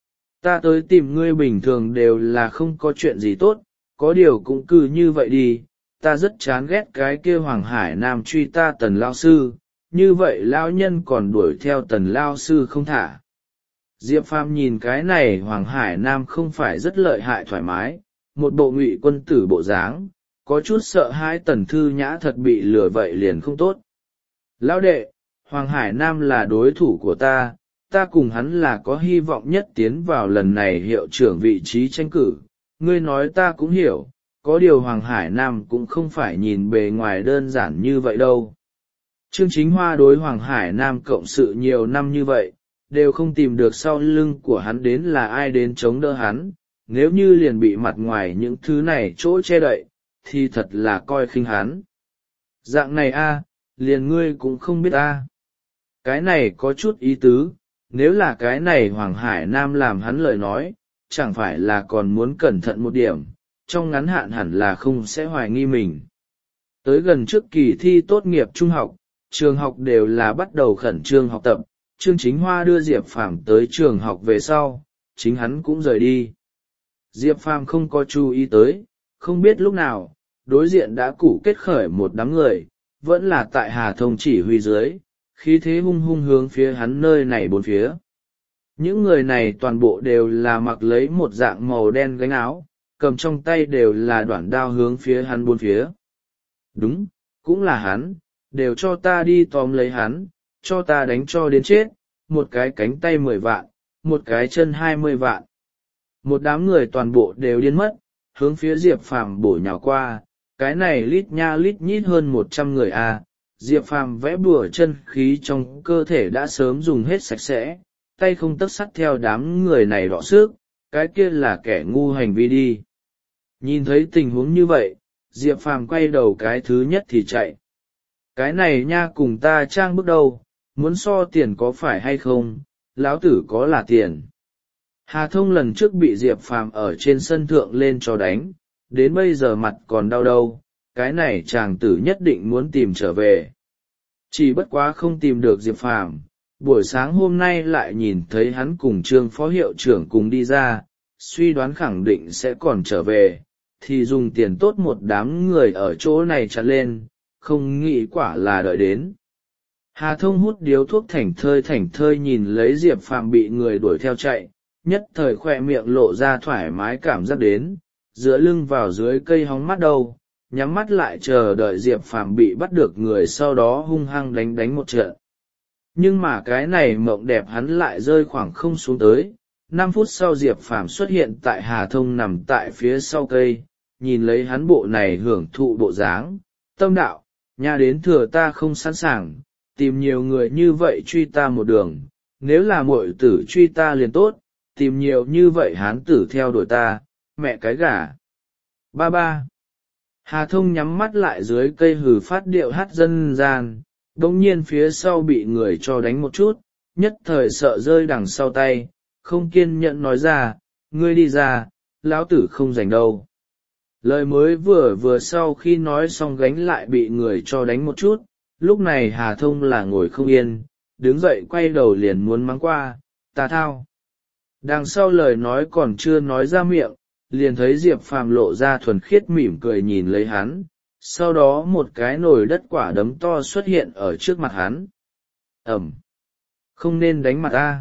Ta tới tìm ngươi bình thường đều là không có chuyện gì tốt, có điều cũng cứ như vậy đi, ta rất chán ghét cái kia Hoàng Hải Nam truy ta Tần lao sư, như vậy lão nhân còn đuổi theo Tần lao sư không thả. Diệp Phàm nhìn cái này Hoàng Hải Nam không phải rất lợi hại thoải mái, một bộ ngụy quân tử bộ dáng, có chút sợ hãi Tần Thư Nhã thật bị lừa vậy liền không tốt. Lão đệ, Hoàng Hải Nam là đối thủ của ta cùng hắn là có hy vọng nhất tiến vào lần này hiệu trưởng vị trí tranh cử, ngươi nói ta cũng hiểu, có điều Hoàng Hải Nam cũng không phải nhìn bề ngoài đơn giản như vậy đâu. Trương Chính Hoa đối Hoàng Hải Nam cộng sự nhiều năm như vậy, đều không tìm được sau lưng của hắn đến là ai đến chống đỡ hắn, nếu như liền bị mặt ngoài những thứ này chỗ che đậy, thì thật là coi khinh hắn. Dạng này a, liền ngươi cũng không biết a. Cái này có chút ý tứ, nếu là cái này Hoàng Hải Nam làm hắn lời nói, chẳng phải là còn muốn cẩn thận một điểm, trong ngắn hạn hẳn là không sẽ hoài nghi mình. Tới gần trước kỳ thi tốt nghiệp trung học, trường học đều là bắt đầu khẩn trương học tập, Trương Chính Hoa đưa Diệp Phàm tới trường học về sau, chính hắn cũng rời đi. Diệp Phàm không có chú ý tới, không biết lúc nào, đối diện đã cũ kết khởi một đám người, vẫn là tại Hà Thông chỉ huy dưới, khí thế hung hung hướng phía hắn nơi này bốn phía. Những người này toàn bộ đều là mặc lấy một dạng màu đen gánh áo, cầm trong tay đều là đoạn đao hướng phía hắn bốn phía. Đúng, cũng là hắn, đều cho ta đi tóm lấy hắn, cho ta đánh cho đến chết, một cái cánh tay 10 vạn, một cái chân 20 vạn. Một đám người toàn bộ đều điên mất, hướng phía Diệp Phàm bổ nhào qua, cái này lít nha lít nhít hơn 100 người a. Diệp Phàm vẽ bùa chân khí trong cơ thể đã sớm dùng hết sạch sẽ, tay không tấc sắt theo đám người này đọ sức, cái kia là kẻ ngu hành vi đi. Nhìn thấy tình huống như vậy, Diệp Phàm quay đầu cái thứ nhất thì chạy. Cái này nha cùng ta trang bước đầu, muốn so tiền có phải hay không, lão tử có là tiền. Hà Thông lần trước bị Diệp Phàm ở trên sân thượng lên cho đánh, đến bây giờ mặt còn đau đâu, cái này chàng tử nhất định muốn tìm trở về. Chỉ bất quá không tìm được Diệp Phàm, buổi sáng hôm nay lại nhìn thấy hắn cùng Trương phó hiệu trưởng cùng đi ra, suy đoán khẳng định sẽ còn trở về, thì dùng tiền tốt một đám người ở chỗ này chặt lên, không nghĩ quả là đợi đến. Hà Thông hút điếu thuốc thảnh thơi nhìn lấy Diệp Phàm bị người đuổi theo chạy, nhất thời khoe miệng lộ ra thoải mái cảm giác đến, dựa lưng vào dưới cây hóng mắt đâu, nhắm mắt lại chờ đợi Diệp Phàm bị bắt được người sau đó hung hăng đánh một trận. Nhưng mà cái này mộng đẹp hắn lại rơi khoảng không xuống tới. 5 phút sau Diệp Phàm xuất hiện tại Hà Thông nằm tại phía sau cây, nhìn lấy hắn bộ này hưởng thụ bộ dáng, tâm đạo, nhà đến thừa ta không sẵn sàng, tìm nhiều người như vậy truy ta một đường, nếu là muội tử truy ta liền tốt, tìm nhiều như vậy hán tử theo đuổi ta, mẹ cái gà. Ba ba. Hà Thông nhắm mắt lại dưới cây hừ phát điệu hát dân gian, đống nhiên phía sau bị người cho đánh một chút, nhất thời sợ rơi đằng sau tay, không kiên nhẫn nói ra, ngươi đi ra, lão tử không rảnh đâu. Lời mới vừa sau khi nói xong gánh lại bị người cho đánh một chút, lúc này Hà Thông là ngồi không yên, đứng dậy quay đầu liền muốn mắng qua, ta thao. Đằng sau lời nói còn chưa nói ra miệng, liền thấy Diệp Phàm lộ ra thuần khiết mỉm cười nhìn lấy hắn, sau đó một cái nồi đất quả đấm to xuất hiện ở trước mặt hắn. Ẩm! Không nên đánh mặt ta.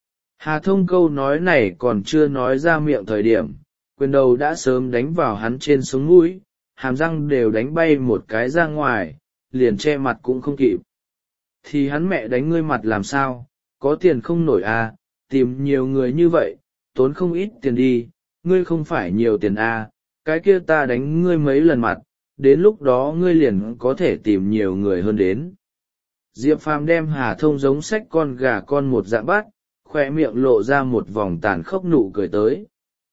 Hà Thông câu nói này còn chưa nói ra miệng thời điểm, quyền đầu đã sớm đánh vào hắn trên sống mũi, hàm răng đều đánh bay một cái ra ngoài, liền che mặt cũng không kịp. Thì hắn mẹ đánh ngươi mặt làm sao, có tiền không nổi à, tìm nhiều người như vậy, tốn không ít tiền đi, ngươi không phải nhiều tiền à, cái kia ta đánh ngươi mấy lần mặt, đến lúc đó ngươi liền có thể tìm nhiều người hơn đến. Diệp Phàm đem Hà Thông giống xách con gà con một dạng bắt, khoe miệng lộ ra một vòng tàn khốc nụ cười tới.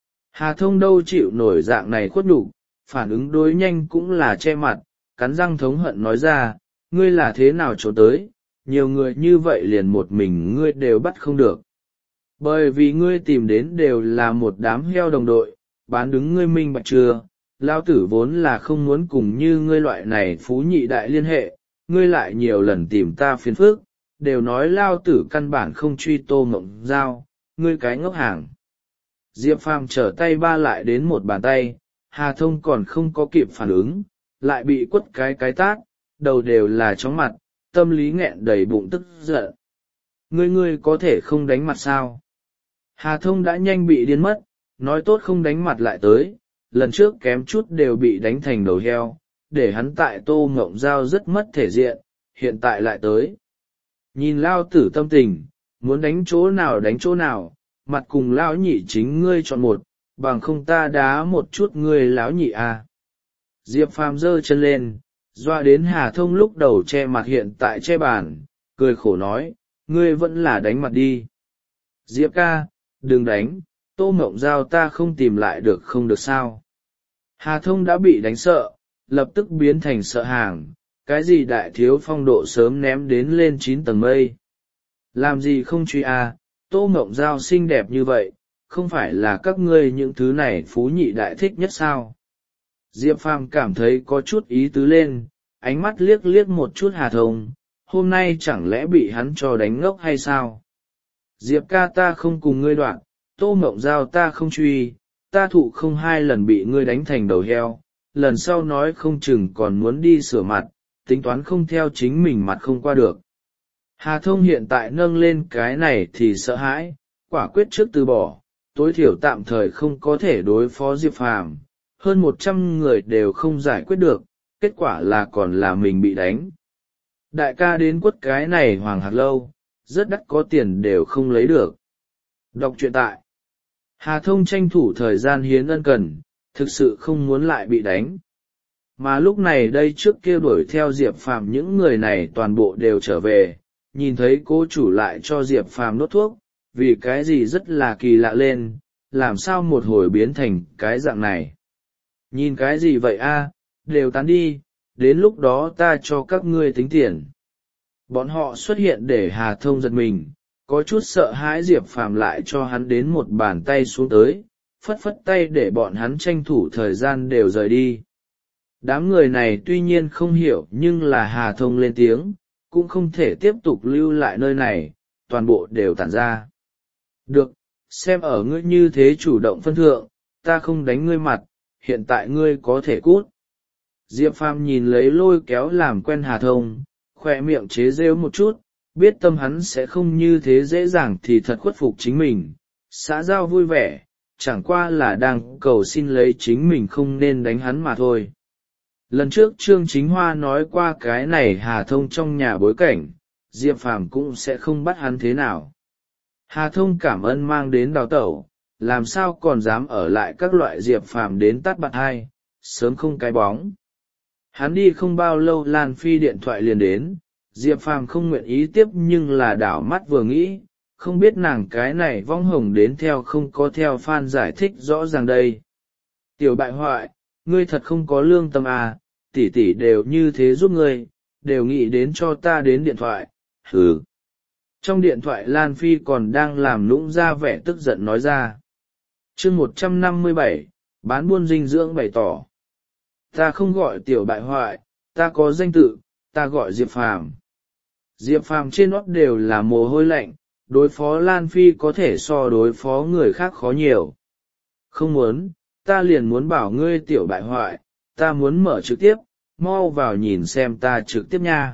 Hà Thông đâu chịu nổi dạng này khuất nhục, phản ứng đối nhanh cũng là che mặt, cắn răng thống hận nói ra, ngươi là thế nào trốn tới, nhiều người như vậy liền một mình ngươi đều bắt không được. Bởi vì ngươi tìm đến đều là một đám heo đồng đội, bán đứng ngươi minh bạch chưa, lao tử vốn là không muốn cùng như ngươi loại này phú nhị đại liên hệ, ngươi lại nhiều lần tìm ta phiền phức, đều nói lao tử căn bản không truy Tô Mộng Giao, ngươi cái ngốc hàng. Diệp Phàm trở tay ba lại đến một bàn tay, Hà Thông còn không có kịp phản ứng, lại bị quất cái tát, đầu đều là chóng mặt, tâm lý nghẹn đầy bụng tức giận. Ngươi có thể không đánh mặt sao? Hà Thông đã nhanh bị điên mất, nói tốt không đánh mặt lại tới, lần trước kém chút đều bị đánh thành đầu heo, để hắn tại Tô Mộng Giao rất mất thể diện, hiện tại lại tới. Nhìn lao tử tâm tình, muốn đánh chỗ nào, mặt cùng lão nhị chính ngươi chọn một, bằng không ta đá một chút ngươi lão nhị à. Diệp Phàm giơ chân lên, doa đến Hà Thông lúc đầu che mặt hiện tại che bàn, cười khổ nói, ngươi vẫn là đánh mặt đi. Diệp ca, đừng đánh, Tô Mộng Giao ta không tìm lại được không được sao. Hà Thông đã bị đánh sợ, lập tức biến thành sợ hàng, cái gì đại thiếu phong độ sớm ném đến lên 9 tầng mây. Làm gì không truy à, Tô Mộng Giao xinh đẹp như vậy, không phải là các ngươi những thứ này phú nhị đại thích nhất sao. Diệp Phàm cảm thấy có chút ý tứ lên, ánh mắt liếc một chút Hà Thông, hôm nay chẳng lẽ bị hắn cho đánh ngốc hay sao. Diệp ca ta không cùng ngươi đoạn, Tô Mộng Giao ta không truy, ta thụ không 2 lần bị ngươi đánh thành đầu heo, lần sau nói không chừng còn muốn đi sửa mặt, tính toán không theo chính mình mặt không qua được. Hà Thông hiện tại nâng lên cái này thì sợ hãi, quả quyết trước từ bỏ, tối thiểu tạm thời không có thể đối phó Diệp Phàm, hơn 100 người đều không giải quyết được, kết quả là còn là mình bị đánh. Đại ca đến quất cái này Hoàng Hạc Lâu, rất đắt có tiền đều không lấy được. Đọc truyện tại Hà Thông tranh thủ thời gian hiến ân cần, thực sự không muốn lại bị đánh. Mà lúc này đây trước kia đuổi theo Diệp Phàm những người này toàn bộ đều trở về, nhìn thấy cô chủ lại cho Diệp Phàm nốt thuốc, vì cái gì rất là kỳ lạ lên, làm sao một hồi biến thành cái dạng này. Nhìn cái gì vậy a, đều tán đi, đến lúc đó ta cho các ngươi tính tiền. Bọn họ xuất hiện để Hà Thông giật mình, có chút sợ hãi Diệp Phàm lại cho hắn đến một bàn tay xuống tới, phất tay để bọn hắn tranh thủ thời gian đều rời đi. Đám người này tuy nhiên không hiểu nhưng là Hà Thông lên tiếng, cũng không thể tiếp tục lưu lại nơi này, toàn bộ đều tản ra. Được, xem ở ngươi như thế chủ động phân thượng, ta không đánh ngươi mặt, hiện tại ngươi có thể cút. Diệp Phàm nhìn lấy lôi kéo làm quen Hà Thông, khoe miệng chế rêu một chút, biết tâm hắn sẽ không như thế dễ dàng thì thật khuất phục chính mình, xã giao vui vẻ, chẳng qua là đang cầu xin lấy chính mình không nên đánh hắn mà thôi. Lần trước Trương Chính Hoa nói qua cái này Hà Thông trong nhà bối cảnh, Diệp Phàm cũng sẽ không bắt hắn thế nào. Hà Thông cảm ơn mang đến đào tẩu, làm sao còn dám ở lại các loại Diệp Phàm đến tắt bạt hai, sớm không cái bóng. Hắn đi không bao lâu Lan Phi điện thoại liền đến, Diệp Phàm không nguyện ý tiếp nhưng là đảo mắt vừa nghĩ, không biết nàng cái này vong hồng đến theo không có theo fan giải thích rõ ràng đây. Tiểu bại hoại, ngươi thật không có lương tâm à, tỷ tỷ đều như thế giúp ngươi, đều nghĩ đến cho ta đến điện thoại, hừ. Trong điện thoại Lan Phi còn đang làm lũng ra vẻ tức giận nói ra. Chương 157, bán buôn dinh dưỡng bày tỏ. Ta không gọi tiểu bại hoại, ta có danh tự, ta gọi Diệp Phàm. Diệp Phàm trên nót đều là mồ hôi lạnh, đối phó Lan Phi có thể so đối phó người khác khó nhiều. Không muốn, ta liền muốn bảo ngươi tiểu bại hoại, ta muốn mở trực tiếp, mau vào nhìn xem ta trực tiếp nha.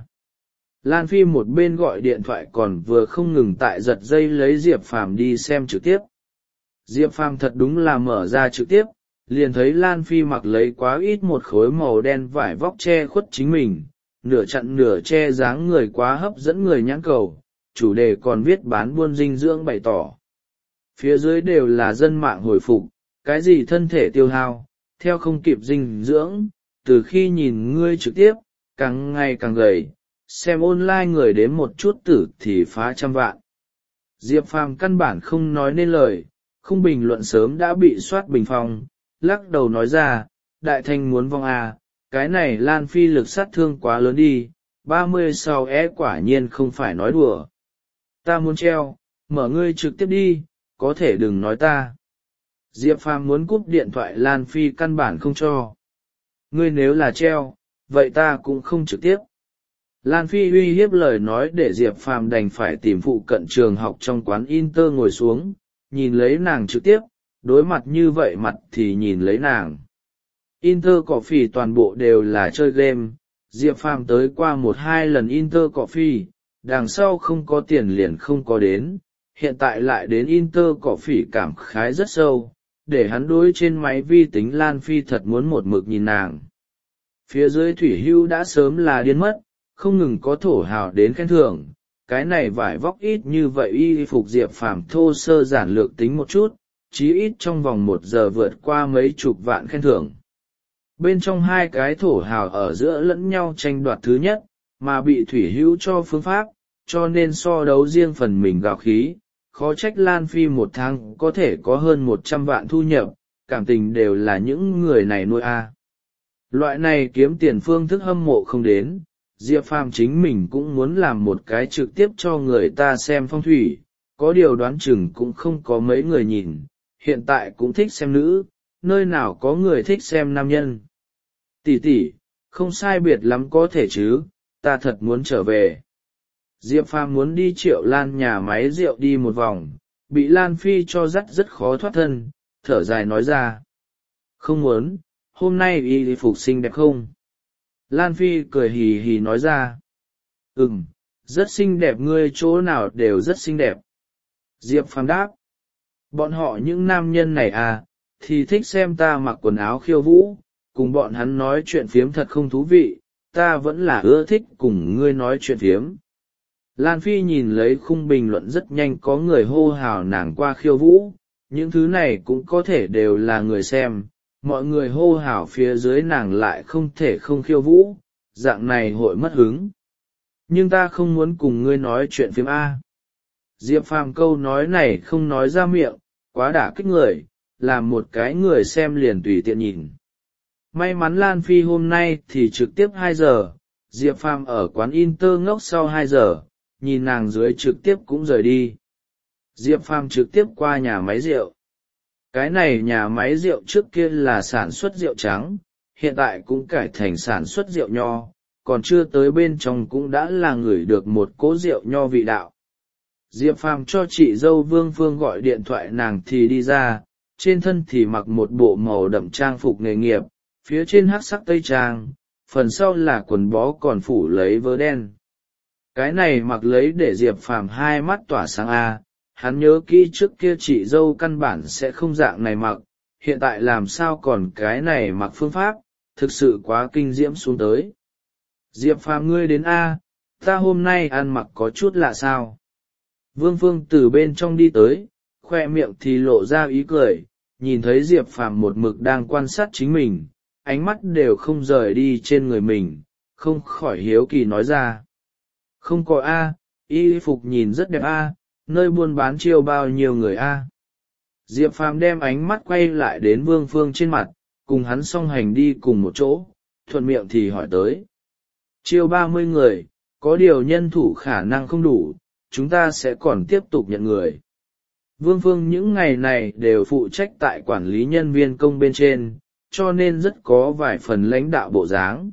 Lan Phi một bên gọi điện thoại còn vừa không ngừng tại giật dây lấy Diệp Phàm đi xem trực tiếp. Diệp Phàm thật đúng là mở ra trực tiếp, liền thấy Lan Phi mặc lấy quá ít một khối màu đen vải vóc che khuất chính mình, nửa chặn nửa che dáng người quá hấp dẫn người nhãn cầu, chủ đề còn viết bán buôn dinh dưỡng bày tỏ. Phía dưới đều là dân mạng hồi phục, cái gì thân thể tiêu hao, theo không kịp dinh dưỡng, từ khi nhìn ngươi trực tiếp, càng ngày càng gầy, xem online người đến một chút tử thì phá trăm vạn. Diệp Phàm căn bản không nói nên lời, không bình luận sớm đã bị soát bình phong, lắc đầu nói ra, đại thanh muốn vong à, cái này Lan Phi lực sát thương quá lớn đi, 30 sau quả nhiên không phải nói đùa. Ta muốn treo, mở ngươi trực tiếp đi, có thể đừng nói ta. Diệp Phàm muốn cúp điện thoại Lan Phi căn bản không cho. Ngươi nếu là treo, vậy ta cũng không trực tiếp. Lan Phi uy hiếp lời nói để Diệp Phàm đành phải tìm phụ cận trường học trong quán Inter ngồi xuống, nhìn lấy nàng trực tiếp, đối mặt như vậy mặt thì nhìn lấy nàng. Inter Coffee toàn bộ đều là chơi game, Diệp Phàm tới qua 1-2 lần Inter Coffee, đằng sau không có tiền liền không có đến, hiện tại lại đến Inter Coffee cảm khái rất sâu, để hắn đối trên máy vi tính Lan Phi thật muốn một mực nhìn nàng. Phía dưới Thủy Hưu đã sớm là điên mất, không ngừng có thổ hào đến khen thưởng, cái này vải vóc ít như vậy y phục Diệp Phàm thô sơ giản lược tính một chút, chí ít trong vòng 1 giờ vượt qua mấy chục vạn khen thưởng. Bên trong hai cái thổ hào ở giữa lẫn nhau tranh đoạt thứ nhất, mà bị Thủy Hữu cho phương pháp, cho nên so đấu riêng phần mình gạo khí, khó trách Lan Phi một tháng có thể có hơn 100 vạn thu nhập, cảm tình đều là những người này nuôi a. Loại này kiếm tiền phương thức hâm mộ không đến, Diệp Phàm chính mình cũng muốn làm một cái trực tiếp cho người ta xem phong thủy, có điều đoán chừng cũng không có mấy người nhìn, hiện tại cũng thích xem nữ, nơi nào có người thích xem nam nhân. Tỷ tỷ, không sai biệt lắm có thể chứ, ta thật muốn trở về. Diệp Phàm muốn đi Triệu Lan nhà máy rượu đi một vòng, bị Lan Phi cho dắt rất khó thoát thân, thở dài nói ra. Không muốn, hôm nay y phục xinh đẹp không? Lan Phi cười hì hì nói ra. Rất xinh đẹp, ngươi chỗ nào đều rất xinh đẹp. Diệp Phàm đáp. Bọn họ những nam nhân này à, thì thích xem ta mặc quần áo khiêu vũ, cùng bọn hắn nói chuyện phiếm thật không thú vị, ta vẫn là ưa thích cùng ngươi nói chuyện phiếm. Lan Phi nhìn lấy khung bình luận rất nhanh có người hô hào nàng qua khiêu vũ, những thứ này cũng có thể đều là người xem, mọi người hô hào phía dưới nàng lại không thể không khiêu vũ, dạng này hội mất hứng. Nhưng ta không muốn cùng ngươi nói chuyện phiếm A. Diệp Phàm câu nói này không nói ra miệng, quá đả kích người, làm một cái người xem liền tùy tiện nhìn. May mắn Lan Phi hôm nay thì trực tiếp 2 giờ, Diệp Phàm ở quán Inter ngốc sau 2 giờ, nhìn nàng dưới trực tiếp cũng rời đi. Diệp Phàm trực tiếp qua nhà máy rượu. Cái này nhà máy rượu trước kia là sản xuất rượu trắng, hiện tại cũng cải thành sản xuất rượu nho, còn chưa tới bên trong cũng đã là ngửi được một cỗ rượu nho vị đạo. Diệp Phàm cho chị dâu Vương Phương gọi điện thoại, nàng thì đi ra, trên thân thì mặc một bộ màu đậm trang phục nghề nghiệp, phía trên hắc sắc tây trang, phần sau là quần bó còn phủ lấy vớ đen. Cái này mặc lấy để Diệp Phàm hai mắt tỏa sáng a, hắn nhớ kỹ trước kia chị dâu căn bản sẽ không dạng này mặc, hiện tại làm sao còn cái này mặc phương pháp, thực sự quá kinh diễm xuống tới. Diệp Phàm ngươi đến a, ta hôm nay ăn mặc có chút lạ sao? Vương Phương từ bên trong đi tới, khoe miệng thì lộ ra ý cười, nhìn thấy Diệp Phàm một mực đang quan sát chính mình, ánh mắt đều không rời đi trên người mình, không khỏi hiếu kỳ nói ra. Không có a, y phục nhìn rất đẹp a, nơi buôn bán chiêu bao nhiêu người a. Diệp Phàm đem ánh mắt quay lại đến Vương Phương trên mặt, cùng hắn song hành đi cùng một chỗ, thuận miệng thì hỏi tới. Chiêu 30 người, có điều nhân thủ khả năng không đủ, chúng ta sẽ còn tiếp tục nhận người. Vương Phương những ngày này đều phụ trách tại quản lý nhân viên công bên trên, cho nên rất có vài phần lãnh đạo bộ dáng.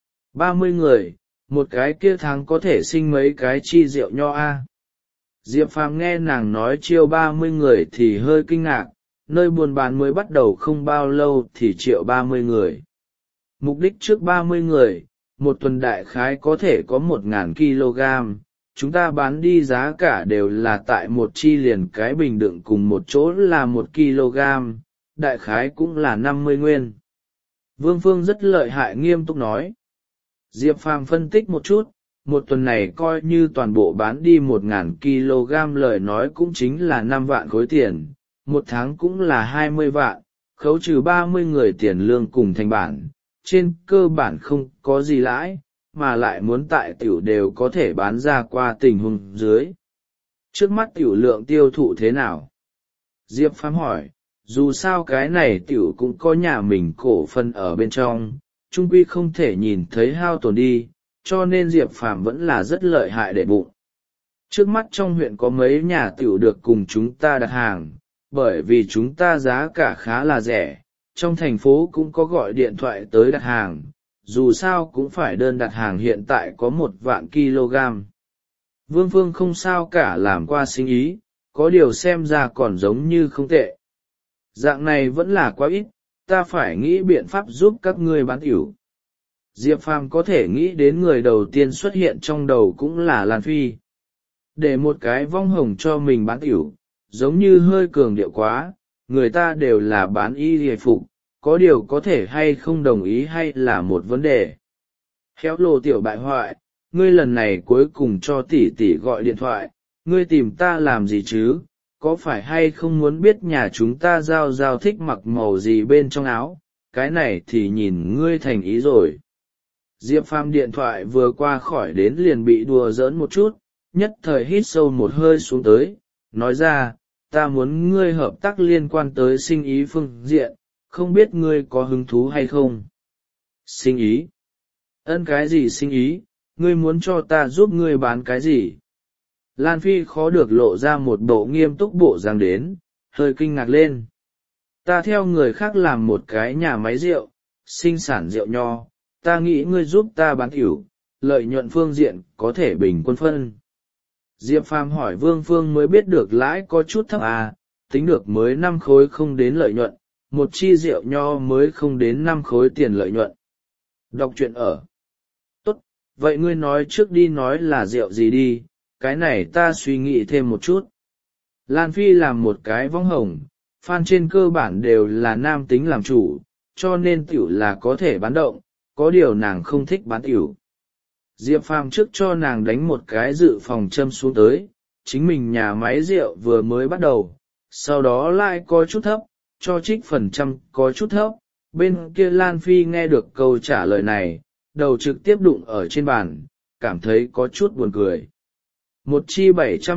30 người, một cái kia tháng có thể sinh mấy cái chi rượu nho a. Diệp Phàm nghe nàng nói chiêu 30 người thì hơi kinh ngạc, nơi buôn bán mới bắt đầu không bao lâu thì triệu 30 người. Mục đích trước 30 người, một tuần đại khái có thể có 1.000 kg, chúng ta bán đi giá cả đều là tại một chi liền cái bình đựng cùng một chỗ là 1 kg, đại khái cũng là 50 nguyên. Vương Phương rất lợi hại nghiêm túc nói. Diệp Phàm phân tích một chút, một tuần này coi như toàn bộ bán đi 1.000 kg lời nói cũng chính là 5 vạn khối tiền, một tháng cũng là 20 vạn, khấu trừ 30 người tiền lương cùng thành bản, trên cơ bản không có gì lãi, mà lại muốn tại tiểu đều có thể bán ra qua tình huống dưới. Trước mắt tiểu lượng tiêu thụ thế nào? Diệp Phàm hỏi, dù sao cái này tiểu cũng có nhà mình cổ phần ở bên trong, chung quy không thể nhìn thấy hao tổn đi, cho nên Diệp Phàm vẫn là rất lợi hại để bụng. Trước mắt trong huyện có mấy nhà tiểu được cùng chúng ta đặt hàng, bởi vì chúng ta giá cả khá là rẻ, trong thành phố cũng có gọi điện thoại tới đặt hàng, dù sao cũng phải đơn đặt hàng hiện tại có 1 vạn kg. Vương Phương không sao cả làm qua sinh ý, có điều xem ra còn giống như không tệ. Dạng này vẫn là quá ít, ta phải nghĩ biện pháp giúp các ngươi bán tiểu. Diệp Phàm có thể nghĩ đến người đầu tiên xuất hiện trong đầu cũng là Lan Phi. Để một cái vong hồng cho mình bán tiểu, giống như hơi cường điệu quá, người ta đều là bán y hề phục, có điều có thể hay không đồng ý hay là một vấn đề. Khéo lồ tiểu bại hoại, ngươi lần này cuối cùng cho tỷ tỷ gọi điện thoại, ngươi tìm ta làm gì chứ, có phải hay không muốn biết nhà chúng ta giao thích mặc màu gì bên trong áo, cái này thì nhìn ngươi thành ý rồi. Diệp Phàm điện thoại vừa qua khỏi đến liền bị đùa giỡn một chút, nhất thời hít sâu một hơi xuống tới, nói ra, ta muốn ngươi hợp tác liên quan tới sinh ý phương diện, không biết ngươi có hứng thú hay không? Sinh ý? Ân cái gì sinh ý, ngươi muốn cho ta giúp ngươi bán cái gì? Lan Phi khó được lộ ra một bộ nghiêm túc bộ dáng đến, hơi kinh ngạc lên. Ta theo người khác làm một cái nhà máy rượu, sinh sản rượu nho, ta nghĩ ngươi giúp ta bán tiểu, lợi nhuận phương diện có thể bình quân phân. Diệp Phàm hỏi Vương Phương mới biết được lãi có chút thấp à, tính được mới 5 khối không đến lợi nhuận, một chi rượu nho mới không đến 5 khối tiền lợi nhuận. Đọc truyện ở. Tốt, vậy ngươi nói trước đi nói là rượu gì đi, cái này ta suy nghĩ thêm một chút. Lan Phi làm một cái võng hồng, fan trên cơ bản đều là nam tính làm chủ, cho nên tiểu là có thể bán động, có điều nàng không thích bán tiểu. Diệp Phàm trước cho nàng đánh một cái dự phòng châm xuống tới, chính mình nhà máy rượu vừa mới bắt đầu, sau đó lại có chút thấp, cho trích phần trăm có chút thấp. Bên kia Lan Phi nghe được câu trả lời này, đầu trực tiếp đụng ở trên bàn, cảm thấy có chút buồn cười. Một chi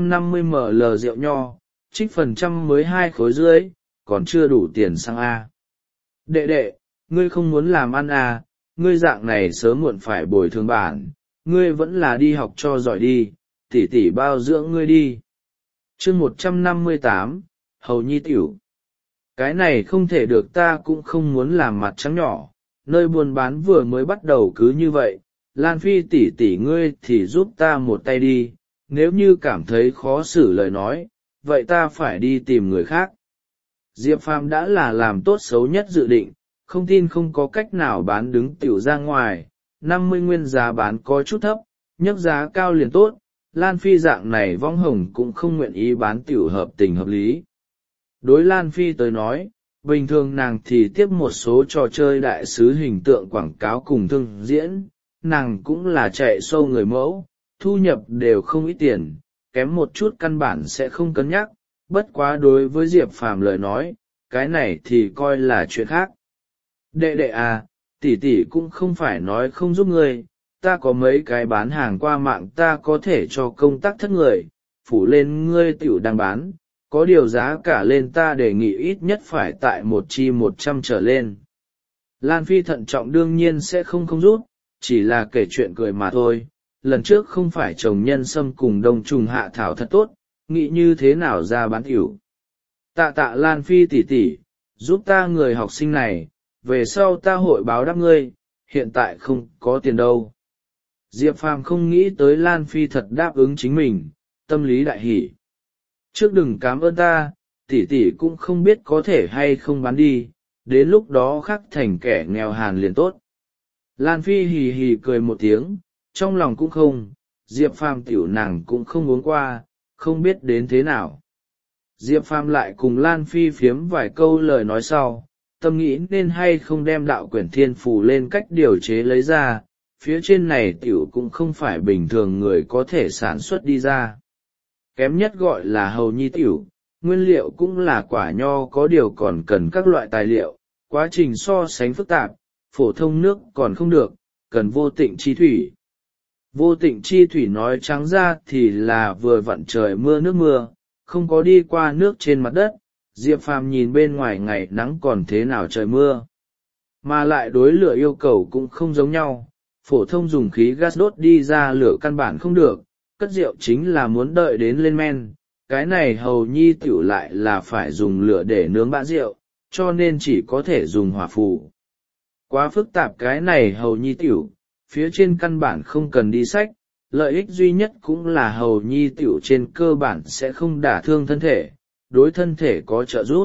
750ml rượu nho, trích phần trăm mới 2 khối rưỡi, còn chưa đủ tiền xăng A. Đệ đệ, ngươi không muốn làm ăn à, ngươi dạng này sớm muộn phải bồi thường bản, ngươi vẫn là đi học cho giỏi đi, tỷ tỷ bao dưỡng ngươi đi. Chương 158, Hầu Nhi tiểu. Cái này không thể được, ta cũng không muốn làm mặt trắng nhỏ, nơi buôn bán vừa mới bắt đầu cứ như vậy, Lan Phi tỷ tỷ ngươi thì giúp ta một tay đi, nếu như cảm thấy khó xử lời nói vậy ta phải đi tìm người khác. Diệp Phàm đã là làm tốt xấu nhất dự định, không tin không có cách nào bán đứng tiểu ra ngoài, 50 nguyên giá bán có chút thấp, nhấc giá cao liền tốt, Lan Phi dạng này vong hồng cũng không nguyện ý bán tiểu hợp tình hợp lý. Đối Lan Phi tới nói, bình thường nàng thì tiếp một số trò chơi đại sứ hình tượng quảng cáo cùng thương diễn, nàng cũng là chạy sâu người mẫu, thu nhập đều không ít tiền, kém một chút căn bản sẽ không cân nhắc, bất quá đối với Diệp Phàm lời nói, cái này thì coi là chuyện khác. Đệ đệ à, tỷ tỷ cũng không phải nói không giúp ngươi, ta có mấy cái bán hàng qua mạng ta có thể cho công tác thất người, phủ lên ngươi tiểu đang bán, có điều giá cả lên ta đề nghị ít nhất phải tại một chi 100 trở lên. Lan Phi thận trọng đương nhiên sẽ không giúp, chỉ là kể chuyện cười mà thôi, lần trước không phải trồng nhân sâm cùng đông trùng hạ thảo thật tốt, nghĩ như thế nào ra bán tiểu. Tạ Lan Phi tỷ tỷ, giúp ta người học sinh này, về sau ta hội báo đáp ngươi, hiện tại không có tiền đâu. Diệp Phàm không nghĩ tới Lan Phi thật đáp ứng chính mình, tâm lý đại hỉ. Trước đừng cảm ơn ta, tỷ tỷ cũng không biết có thể hay không bán đi, đến lúc đó khắc thành kẻ nghèo hàn liền tốt. Lan Phi hì hì cười một tiếng, trong lòng cũng không, Diệp Phàm tiểu nàng cũng không uống qua, không biết đến thế nào. Diệp Phàm lại cùng Lan Phi phiếm vài câu lời nói sau, tâm nghĩ nên hay không đem đạo quyển thiên phù lên cách điều chế lấy ra, phía trên này tiểu cũng không phải bình thường người có thể sản xuất đi ra. Kém nhất gọi là hầu nhi tiểu, nguyên liệu cũng là quả nho có điều còn cần các loại tài liệu, quá trình so sánh phức tạp, phổ thông nước còn không được, cần vô tịnh chi thủy. Vô tịnh chi thủy nói trắng ra thì là vừa vặn trời mưa nước mưa, không có đi qua nước trên mặt đất, Diệp Phàm nhìn bên ngoài ngày nắng còn thế nào trời mưa. Mà lại đối lửa yêu cầu cũng không giống nhau, phổ thông dùng khí gas đốt đi ra lửa căn bản không được, cất rượu chính là muốn đợi đến lên men, cái này hầu nhi tiểu lại là phải dùng lửa để nướng bã rượu, cho nên chỉ có thể dùng hỏa phù. Quá phức tạp cái này hầu nhi tiểu, phía trên căn bản không cần đi sách, lợi ích duy nhất cũng là hầu nhi tiểu trên cơ bản sẽ không đả thương thân thể, đối thân thể có trợ giúp.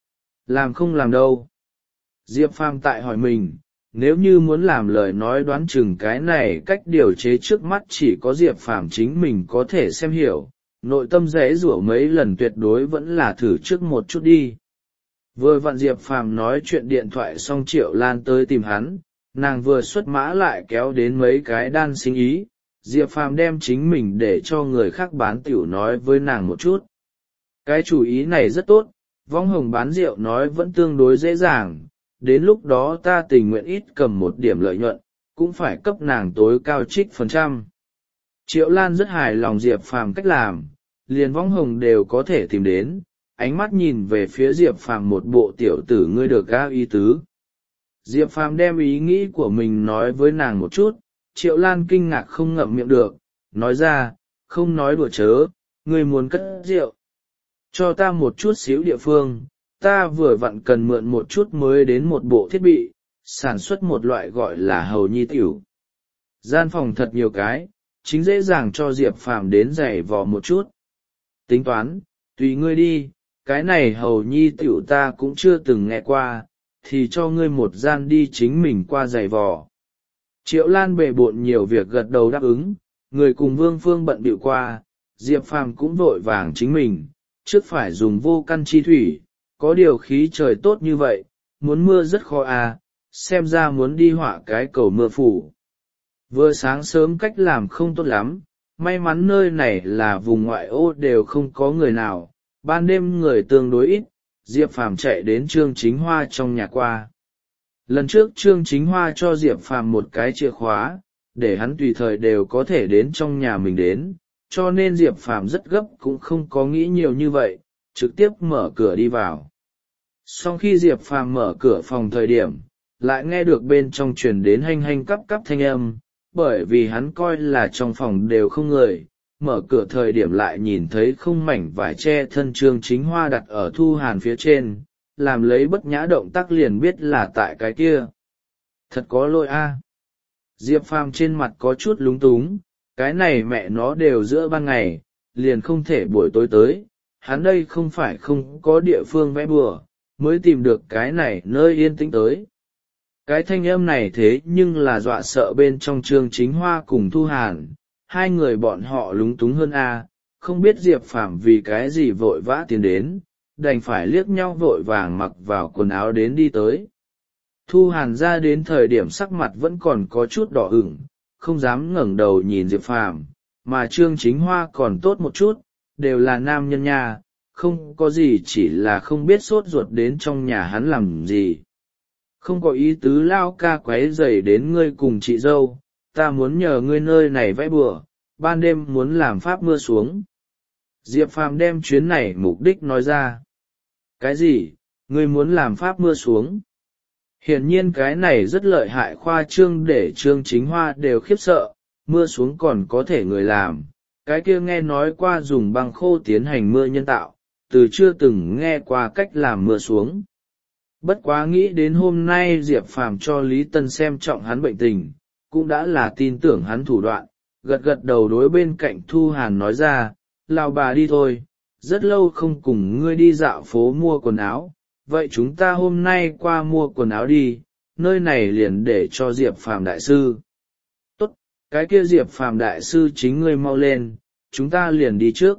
Làm không làm đâu. Diệp Phàm tại hỏi mình, nếu như muốn làm lời nói đoán chừng cái này cách điều chế trước mắt chỉ có Diệp Phàm chính mình có thể xem hiểu, nội tâm rẽ rủa mấy lần tuyệt đối vẫn là thử trước một chút đi. Vừa vặn Diệp Phàm nói chuyện điện thoại xong Triệu Lan tới tìm hắn, nàng vừa xuất mã lại kéo đến mấy cái đan sinh ý, Diệp Phàm đem chính mình để cho người khác bán tiểu nói với nàng một chút. Cái chủ ý này rất tốt, vong hồng bán rượu nói vẫn tương đối dễ dàng, đến lúc đó ta tình nguyện ít cầm một điểm lợi nhuận, cũng phải cấp nàng tối cao trích %. Triệu Lan rất hài lòng Diệp Phàm cách làm, liền vong hồng đều có thể tìm đến, ánh mắt nhìn về phía Diệp Phàm một bộ tiểu tử ngươi được cao ý tứ. Diệp Phàm đem ý nghĩ của mình nói với nàng một chút, Triệu Lan kinh ngạc không ngậm miệng được, nói ra, không nói đùa chớ, ngươi muốn cất rượu. Cho ta một chút xíu địa phương, ta vừa vặn cần mượn một chút mới đến một bộ thiết bị, sản xuất một loại gọi là hầu nhi tiểu. Gian phòng thật nhiều cái, chính dễ dàng cho Diệp Phàm đến giày vò một chút. Tính toán, tùy ngươi đi, cái này hầu nhi tiểu ta cũng chưa từng nghe qua, thì cho ngươi một gian đi chính mình qua giày vò. Triệu Lan bề bộn nhiều việc gật đầu đáp ứng, người cùng Vương Phương bận bịu qua, Diệp Phàm cũng vội vàng chính mình, trước phải dùng vô căn chi thủy, có điều khí trời tốt như vậy, muốn mưa rất khó à, xem ra muốn đi họa cái cầu mưa phủ. Vừa sáng sớm cách làm không tốt lắm, may mắn nơi này là vùng ngoại ô đều không có người nào, ban đêm người tương đối ít, Diệp Phàm chạy đến Trương Chính Hoa trong nhà qua. Lần trước Trương Chính Hoa cho Diệp Phàm một cái chìa khóa, để hắn tùy thời đều có thể đến trong nhà mình đến, cho nên Diệp Phàm rất gấp cũng không có nghĩ nhiều như vậy, trực tiếp mở cửa đi vào. Sau khi Diệp Phàm mở cửa phòng thời điểm, lại nghe được bên trong truyền đến hanh hanh cắp cắp thanh âm, bởi vì hắn coi là trong phòng đều không người, mở cửa thời điểm lại nhìn thấy không mảnh vải che thân Trương Chính Hoa đặt ở thu hàn phía trên, làm lấy bất nhã động tác liền biết là tại cái kia. Thật có lỗi a. Diệp Phàm trên mặt có chút lúng túng, cái này mẹ nó đều giữa ban ngày, liền không thể buổi tối tới, hắn đây không phải không có địa phương vẽ bừa, mới tìm được cái này nơi yên tĩnh tới. Cái thanh âm này thế nhưng là dọa sợ bên trong Trương Chính Hoa cùng Thu Hàn, hai người bọn họ lúng túng hơn không biết Diệp Phàm vì cái gì vội vã tiến đến, đành phải liếc nhau vội vàng mặc vào quần áo đến đi tới. Thu Hàn ra đến thời điểm sắc mặt vẫn còn có chút đỏ ửng, không dám ngẩng đầu nhìn Diệp Phàm, mà Trương Chính Hoa còn tốt một chút, đều là nam nhân nha, không có gì, chỉ là không biết sốt ruột đến trong nhà hắn làm gì. Không có ý tứ lao ca quấy rầy đến ngươi cùng chị dâu, ta muốn nhờ ngươi nơi này vẽ bừa, ban đêm muốn làm pháp mưa xuống. Diệp Phàm đem chuyến này mục đích nói ra. Cái gì, ngươi muốn làm pháp mưa xuống? Hiển nhiên cái này rất lợi hại khoa trương để Trương Chính Hoa đều khiếp sợ, mưa xuống còn có thể người làm, cái kia nghe nói qua dùng băng khô tiến hành mưa nhân tạo, từ chưa từng nghe qua cách làm mưa xuống. Bất quá nghĩ đến hôm nay Diệp Phàm cho Lý Tân xem trọng hắn bệnh tình, cũng đã là tin tưởng hắn thủ đoạn, gật gật đầu đối bên cạnh Thu Hàn nói ra, lao bà đi thôi, rất lâu không cùng ngươi đi dạo phố mua quần áo, vậy chúng ta hôm nay qua mua quần áo đi, nơi này liền để cho Diệp Phàm đại sư. Tốt, cái kia Diệp Phàm đại sư chính ngươi mau lên, chúng ta liền đi trước.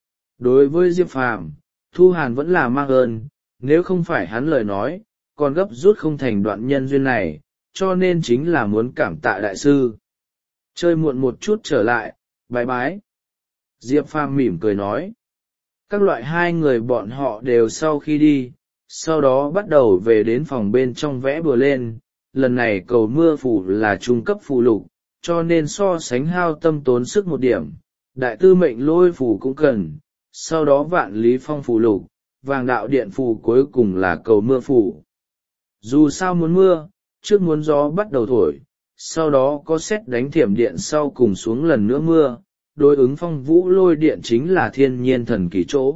Đối với Diệp Phàm, Thu Hàn vẫn là mang ơn, nếu không phải hắn lời nói, còn gấp rút không thành đoạn nhân duyên này, cho nên chính là muốn cảm tạ đại sư. Chơi muộn một chút trở lại, bái bái. Diệp Phàm mỉm cười nói. Các loại hai người bọn họ đều sau khi đi, sau đó bắt đầu về đến phòng bên trong vẽ bừa lên. Lần này cầu mưa phủ là trung cấp phù lục, cho nên so sánh hao tâm tốn sức một điểm, đại tư mệnh lôi phủ cũng cần, sau đó vạn lý phong phù lục, vàng đạo điện phù cuối cùng là cầu mưa phủ. Dù sao muốn mưa, trước muốn gió bắt đầu thổi, sau đó có sét đánh thiểm điện sau cùng xuống lần nữa mưa, đối ứng phong vũ lôi điện chính là thiên nhiên thần kỳ chỗ.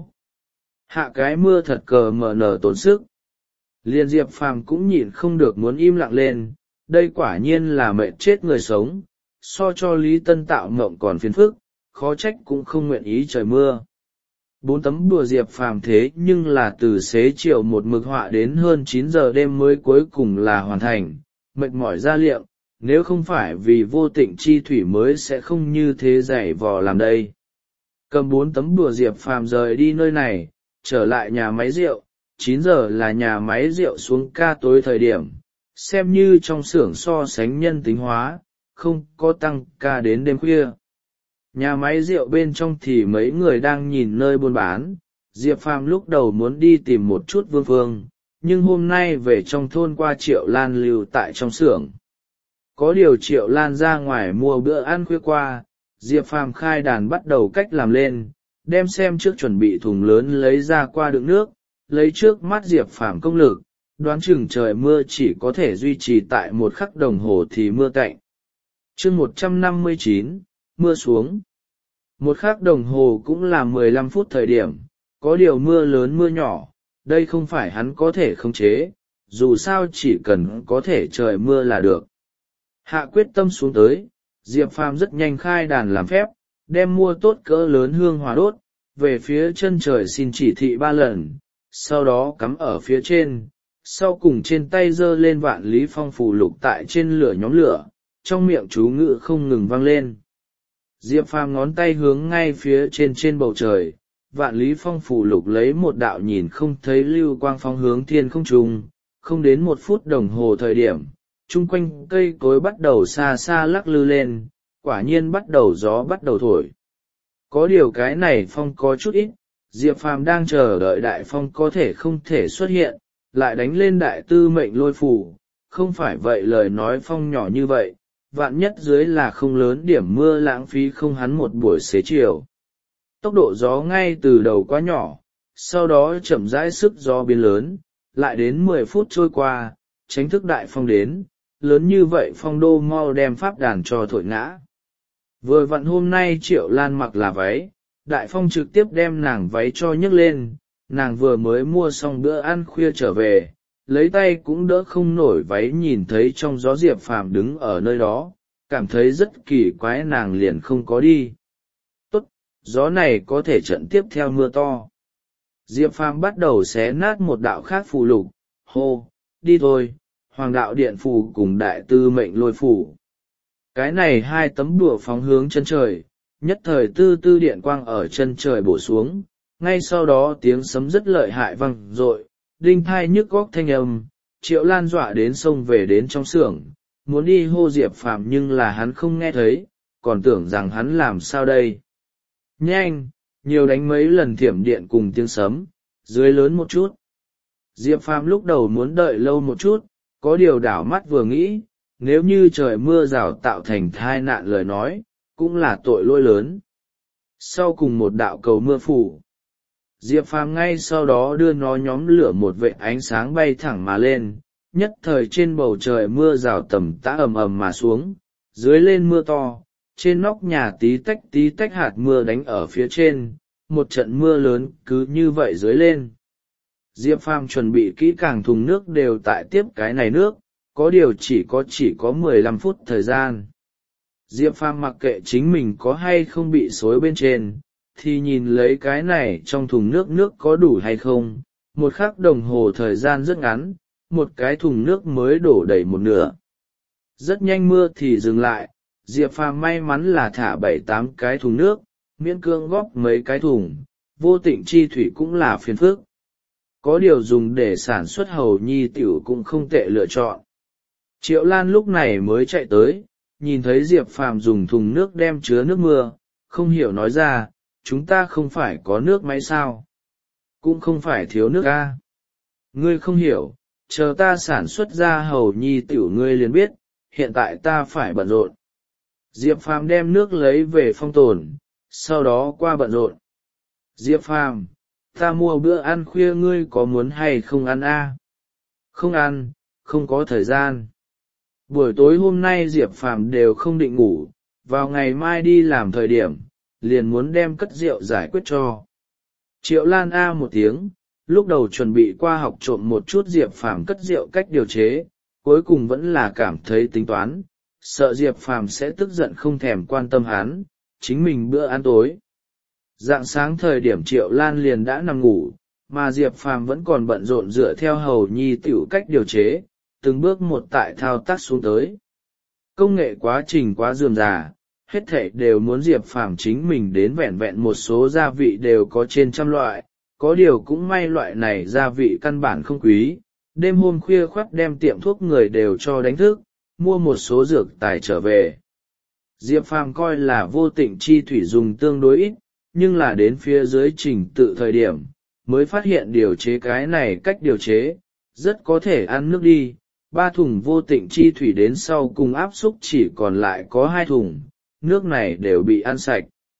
Hạ cái mưa thật cờ mờ nở tốn sức. Liên Diệp Phàm cũng nhịn không được muốn im lặng lên, đây quả nhiên là mệt chết người sống, so cho Lý Tân tạo mộng còn phiền phức, khó trách cũng không nguyện ý trời mưa. 4 tấm bùa Diệp Phàm thế nhưng là từ xế chiều một mực họa đến hơn 9 giờ đêm mới cuối cùng là hoàn thành, mệt mỏi ra liệm, nếu không phải vì vô tịnh chi thủy mới sẽ không như thế dày vò làm đây. Cầm 4 tấm bùa Diệp Phàm rời đi nơi này, trở lại nhà máy rượu, 9 giờ là nhà máy rượu xuống ca tối thời điểm, xem như trong xưởng so sánh nhân tính hóa, không có tăng ca đến đêm khuya. Nhà máy rượu bên trong thì mấy người đang nhìn nơi buôn bán, Diệp Phàm lúc đầu muốn đi tìm một chút Vương Phương, nhưng hôm nay về trong thôn qua Triệu Lan lưu tại trong xưởng. Có điều Triệu Lan ra ngoài mua bữa ăn khuya qua, Diệp Phàm khai đàn bắt đầu cách làm lên, đem xem trước chuẩn bị thùng lớn lấy ra qua đựng nước, lấy trước mắt Diệp Phàm công lực, đoán chừng trời mưa chỉ có thể duy trì tại 1 khắc đồng hồ thì mưa tạnh. Chương 159, mưa xuống. 1 khắc đồng hồ cũng là 15 phút thời điểm, có điều mưa lớn mưa nhỏ, đây không phải hắn có thể khống chế, dù sao chỉ cần có thể trời mưa là được. Hạ quyết tâm xuống tới, Diệp Phàm rất nhanh khai đàn làm phép, đem mua tốt cỡ lớn hương hòa đốt, về phía chân trời xin chỉ thị 3 lần, sau đó cắm ở phía trên, sau cùng trên tay giơ lên vạn lý phong phù lục tại trên lửa nhóm lửa, trong miệng chú ngữ không ngừng vang lên. Diệp Phàm ngón tay hướng ngay phía trên bầu trời, vạn lý phong phù lục lấy một đạo nhìn không thấy lưu quang phóng hướng thiên không trung, không đến 1 phút đồng hồ thời điểm, chung quanh cây cối bắt đầu xa xa lắc lư lên, quả nhiên bắt đầu gió bắt đầu thổi. Có điều cái này phong có chút ít, Diệp Phàm đang chờ đợi đại phong có thể không thể xuất hiện, lại đánh lên đại tư mệnh lôi phù, không phải vậy lời nói phong nhỏ như vậy, vạn nhất dưới là không lớn điểm mưa lãng phí không hắn một buổi xế chiều. Tốc độ gió ngay từ đầu quá nhỏ, sau đó chậm rãi sức gió biến lớn, lại đến 10 phút trôi qua, tránh thức đại phong đến, lớn như vậy phong đô mau đem pháp đàn cho thổi ngã. Vừa vặn hôm nay Triệu Lan mặc là váy, đại phong trực tiếp đem nàng váy cho nhấc lên, nàng vừa mới mua xong bữa ăn khuya trở về, lấy tay cũng đỡ không nổi váy, nhìn thấy trong gió Diệp Phàm đứng ở nơi đó, cảm thấy rất kỳ quái nàng liền không có đi. Tốt, gió này có thể trận tiếp theo mưa to. Diệp Phàm bắt đầu xé nát một đạo khác phù lục, hô, đi thôi, Hoàng đạo điện phù cùng đại tư mệnh lôi phù. Cái này hai tấm đùa phóng hướng chân trời, nhất thời tư tư điện quang ở chân trời bổ xuống, ngay sau đó tiếng sấm rất lợi hại vang dội, đinh thai nhức góc thanh âm. Triệu Lan dọa đến xông về đến trong xưởng, muốn đi hô Diệp Phàm nhưng là hắn không nghe thấy, còn tưởng rằng hắn làm sao đây. Nhanh, nhiều đánh mấy lần thiểm điện cùng tiếng sấm, dưới lớn một chút. Diệp Phàm lúc đầu muốn đợi lâu một chút, có điều đảo mắt vừa nghĩ, nếu như trời mưa rào tạo thành tai nạn lời nói, cũng là tội lỗi lớn. Sau cùng một đạo cầu mưa phủ, Diệp Phàm ngay sau đó đưa nó nhóm lửa một vệt ánh sáng bay thẳng mà lên, nhất thời trên bầu trời mưa rào tầm tã ầm ầm mà xuống, dưới lên mưa to, trên nóc nhà tí tách hạt mưa đánh ở phía trên, một trận mưa lớn cứ như vậy dưới lên. Diệp Phàm chuẩn bị kỹ càng thùng nước đều tại tiếp cái này nước, có điều chỉ có 15 phút thời gian. Diệp Phàm mặc kệ chính mình có hay không bị xối bên trên, thì nhìn lấy cái này trong thùng nước có đủ hay không. Một khắc đồng hồ thời gian rất ngắn, một cái thùng nước mới đổ đầy một nửa. Rất nhanh mưa thì dừng lại, Diệp Phàm may mắn là thả 7-8 cái thùng nước, miễn cưỡng góp mấy cái thùng, vô tịnh chi thủy cũng là phiền phức. Có điều dùng để sản xuất hầu nhi tiểu cũng không tệ lựa chọn. Triệu Lan lúc này mới chạy tới, nhìn thấy Diệp Phàm dùng thùng nước đem chứa nước mưa, không hiểu nói ra, chúng ta không phải có nước máy sao? Cũng không phải thiếu nước a. Ngươi không hiểu, chờ ta sản xuất ra hầu nhi tiểu ngươi liền biết, hiện tại ta phải bận rộn. Diệp Phàm đem nước lấy về phong tồn, sau đó qua bận rộn. Diệp Phàm, ta mua bữa ăn khuya ngươi có muốn hay không ăn a? Không ăn, không có thời gian. Buổi tối hôm nay Diệp Phàm đều không định ngủ, vào ngày mai đi làm thời điểm, liền muốn đem cất rượu giải quyết cho. Triệu Lan a một tiếng, lúc đầu chuẩn bị qua học trộm một chút Diệp Phàm cất rượu cách điều chế, cuối cùng vẫn là cảm thấy tính toán, sợ Diệp Phàm sẽ tức giận không thèm quan tâm hắn, chính mình bữa ăn tối. Rạng sáng thời điểm Triệu Lan liền đã nằm ngủ, mà Diệp Phàm vẫn còn bận rộn dựa theo hầu nhi tiểu cách điều chế, từng bước một tại thao tác xuống tới. Công nghệ quá trình quá rườm rà, hết thảy đều muốn Diệp Phàm chính mình đến vẹn vẹn một số gia vị đều có trên 100 loại, có điều cũng may loại này gia vị căn bản không quý. Đêm hôm khuya khoắt đem tiệm thuốc người đều cho đánh thức, mua một số dược tài trở về. Diệp Phàm coi là vô tịnh chi thủy dùng tương đối ít, nhưng là đến phía dưới trình tự thời điểm, mới phát hiện điều chế cái này cách điều chế, rất có thể ăn nước đi. 3 thùng vô tịnh chi thủy đến sau cùng áp xúc chỉ còn lại có 2 thùng, nước này đều bị ăn sạch.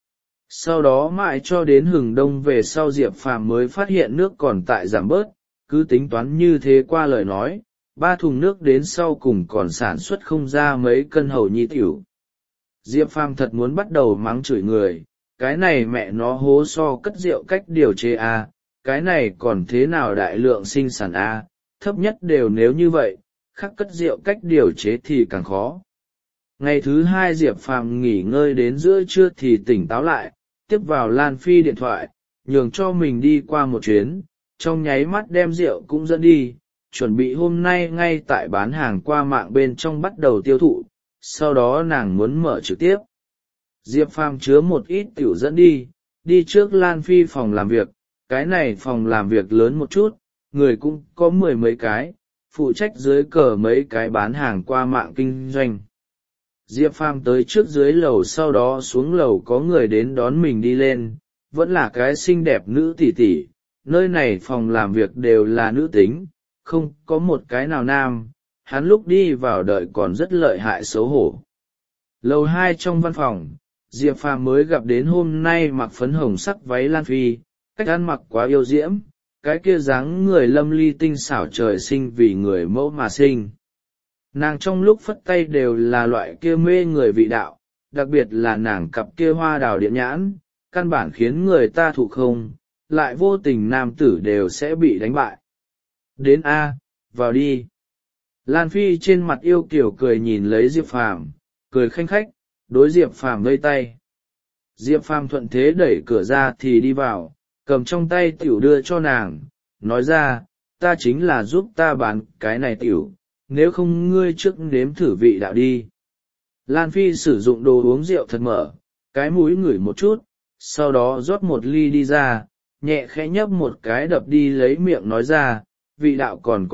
Sau đó mãi cho đến hừng đông về sau Diệp Phàm mới phát hiện nước còn tại giảm bớt, cứ tính toán như thế qua lời nói, 3 thùng nước đến sau cùng còn sản xuất không ra mấy cân hầu nhi tiểu. Diệp Phàm thật muốn bắt đầu mắng chửi người, cái này mẹ nó hố so cất rượu cách điều chế a, cái này còn thế nào đại lượng sinh sản a, thấp nhất đều nếu như vậy, khác cất rượu cách điều chế thì càng khó. Ngày thứ 2 Diệp Phàm nghỉ ngơi đến giữa trưa thì tỉnh táo lại, tiếp vào Lan Phi điện thoại, nhường cho mình đi qua một chuyến, trong nháy mắt đem rượu cũng dẫn đi, chuẩn bị hôm nay ngay tại bán hàng qua mạng bên trong bắt đầu tiêu thụ, sau đó nàng muốn mở trực tiếp. Diệp Phàm chứa một ít tiểu dẫn đi, đi trước Lan Phi phòng làm việc, cái này phòng làm việc lớn một chút, người cũng có 10 mấy cái, phụ trách dưới cờ mấy cái bán hàng qua mạng kinh doanh. Diệp Phàm tới trước dưới lầu sau đó xuống lầu có người đến đón mình đi lên, vẫn là cái xinh đẹp nữ tỷ tỷ, nơi này phòng làm việc đều là nữ tính, không có một cái nào nam, hắn lúc đi vào đợi còn rất lợi hại xấu hổ. Lầu 2 trong văn phòng, Diệp Phàm mới gặp đến hôm nay mặc phấn hồng sắc váy Lan Phi, cách ăn mặc quá yêu diễm, cái kia dáng người lâm ly tinh xảo trời sinh vì người mẫu mà sinh. Nàng trong lúc phất tay đều là loại kia mê người vị đạo, đặc biệt là nàng cặp kia hoa đào điện nhãn, căn bản khiến người ta thụ không, lại vô tình nam tử đều sẽ bị đánh bại. Đến A, vào đi. Lan Phi trên mặt yêu kiểu cười nhìn lấy Diệp Phàm, cười khanh khách, đối Diệp Phàm vây tay. Diệp Phàm thuận thế đẩy cửa ra thì đi vào, cầm trong tay tiểu đưa cho nàng, nói ra, ta chính là giúp ta bán cái này tiểu, nếu không ngươi trước nếm thử vị đạo đi. Lan Phi sử dụng đồ uống rượu thật mở, cái mũi ngửi một chút, sau đó rót một ly đi ra, nhẹ khẽ nhấp một cái đập đi lấy miệng nói ra, vị đạo còn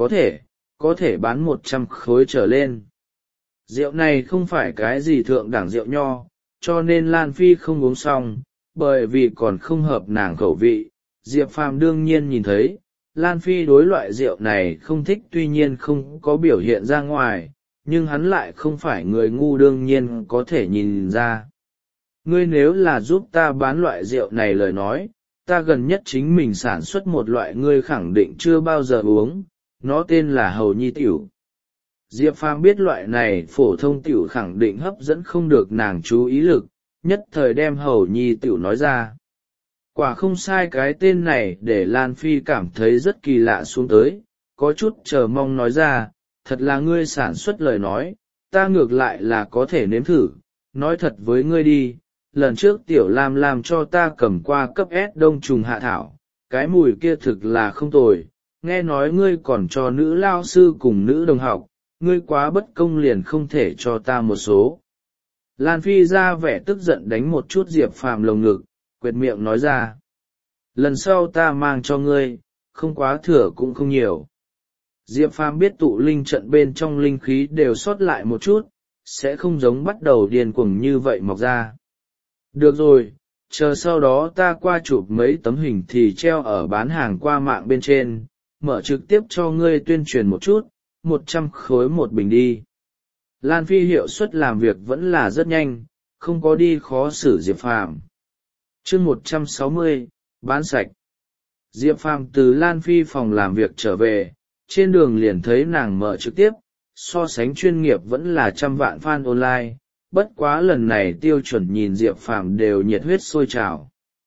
có thể bán 100 khối trở lên. Rượu này không phải cái gì thượng đẳng rượu nho, cho nên Lan Phi không uống xong, bởi vì còn không hợp nàng khẩu vị. Diệp Phàm đương nhiên nhìn thấy, Lan Phi đối loại rượu này không thích, tuy nhiên không có biểu hiện ra ngoài, nhưng hắn lại không phải người ngu, đương nhiên có thể nhìn ra. Ngươi nếu là giúp ta bán loại rượu này lời nói, ta gần nhất chính mình sản xuất một loại ngươi khẳng định chưa bao giờ uống, nó tên là Hầu Nhi Tiểu. Diệp Phàm biết loại này phổ thông tiểu khẳng định hấp dẫn không được nàng chú ý lực, nhất thời đem Hầu Nhi Tiểu nói ra. Quả không sai, cái tên này để Lan Phi cảm thấy rất kỳ lạ xuống tới, có chút chờ mong nói ra, thật là ngươi sản xuất lời nói, ta ngược lại là có thể nếm thử, nói thật với ngươi đi, lần trước Tiểu Lam làm cho ta cầm qua cấp S đông trùng hạ thảo, cái mùi kia thực là không tồi, nghe nói ngươi còn cho nữ lao sư cùng nữ đồng học, ngươi quá bất công liền không thể cho ta một số. Lan Phi ra vẻ tức giận đánh một chút Diệp Phàm lồng ngực, quệt miệng nói ra. Lần sau ta mang cho ngươi, không quá thừa cũng không nhiều. Diệp Phàm biết tụ linh trận bên trong linh khí đều sót lại một chút, sẽ không giống bắt đầu điên cuồng như vậy mọc ra. Được rồi, chờ sau đó ta qua chụp mấy tấm hình thì treo ở bán hàng qua mạng bên trên, mở trực tiếp cho ngươi tuyên truyền một chút, 100 khối một bình đi. Lan Phi hiệu suất làm việc vẫn là rất nhanh, không có đi khó xử Diệp Phàm. Chương 160, bán sạch. Diệp Phàm từ Lan Phi phòng làm việc trở về, trên đường liền thấy nàng mở trực tiếp, so sánh chuyên nghiệp vẫn là 100 vạn fan online, bất quá lần này tiêu chuẩn nhìn Diệp Phàm đều nhiệt huyết sôi trào.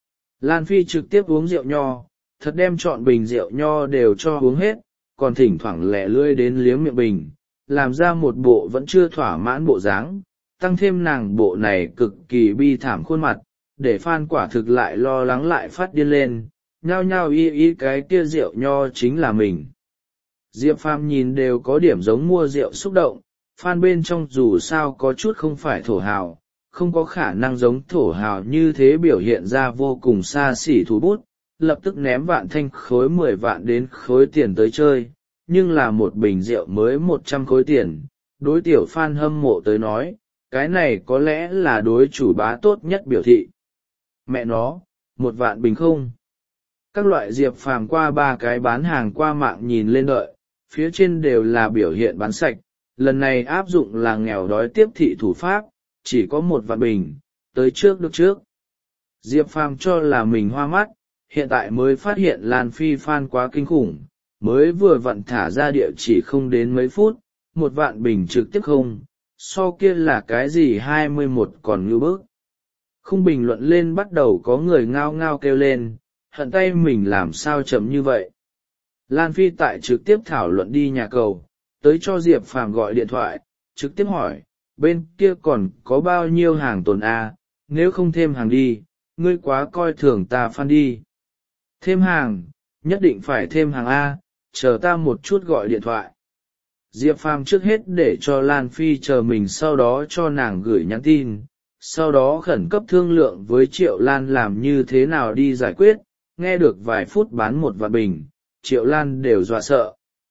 Lan Phi trực tiếp uống rượu nho, thật đem chọn bình rượu nho đều cho uống hết, còn thỉnh thoảng lẻ lươi đến liếm miệng bình, làm ra một bộ vẫn chưa thỏa mãn bộ dáng, tăng thêm nàng bộ này cực kỳ bi thảm khuôn mặt, để fan quả thực lại lo lắng lại phát điên lên, nhao nhao y cái kia rượu nho chính là mình. Diệp Phàm nhìn đều có điểm giống mua rượu xúc động, fan bên trong dù sao có chút không phải thổ hào, không có khả năng giống thổ hào như thế biểu hiện ra vô cùng xa xỉ thủ bút, lập tức ném vạn thanh khối 10 vạn đến khối tiền tới chơi, nhưng là một bình rượu mới 100 khối tiền, đối tiểu fan hâm mộ tới nói, cái này có lẽ là đối chủ bá tốt nhất biểu thị. Mẹ nó, 1 vạn bình không? Các loại Diệp Phàm qua 3 cái bán hàng qua mạng nhìn lên đợi, phía trên đều là biểu hiện bán sạch, lần này áp dụng là nghèo đói tiếp thị thủ pháp, chỉ có 1 vạn bình, tới trước được trước. Diệp Phàm cho là mình hoa mắt, hiện tại mới phát hiện Lan Phi fan quá kinh khủng, mới vừa vặn thả ra địa chỉ không đến mấy phút, 1 vạn bình trực tiếp không, so kia là cái gì 21 còn như bức. Không bình luận lên bắt đầu có người ngao ngao kêu lên, hận tay mình làm sao chậm như vậy. Lan Phi tại trực tiếp thảo luận đi nhà cầu, tới cho Diệp Phàm gọi điện thoại, trực tiếp hỏi, bên kia còn có bao nhiêu hàng tồn a? Nếu không thêm hàng đi, ngươi quá coi thường ta fan đi. Thêm hàng, nhất định phải thêm hàng A, chờ ta một chút gọi điện thoại. Diệp Phàm trước hết để cho Lan Phi chờ mình, sau đó cho nàng gửi nhắn tin, sau đó khẩn cấp thương lượng với Triệu Lan làm như thế nào đi giải quyết, nghe được vài phút bán 1 vạn bình, Triệu Lan đều dọa sợ.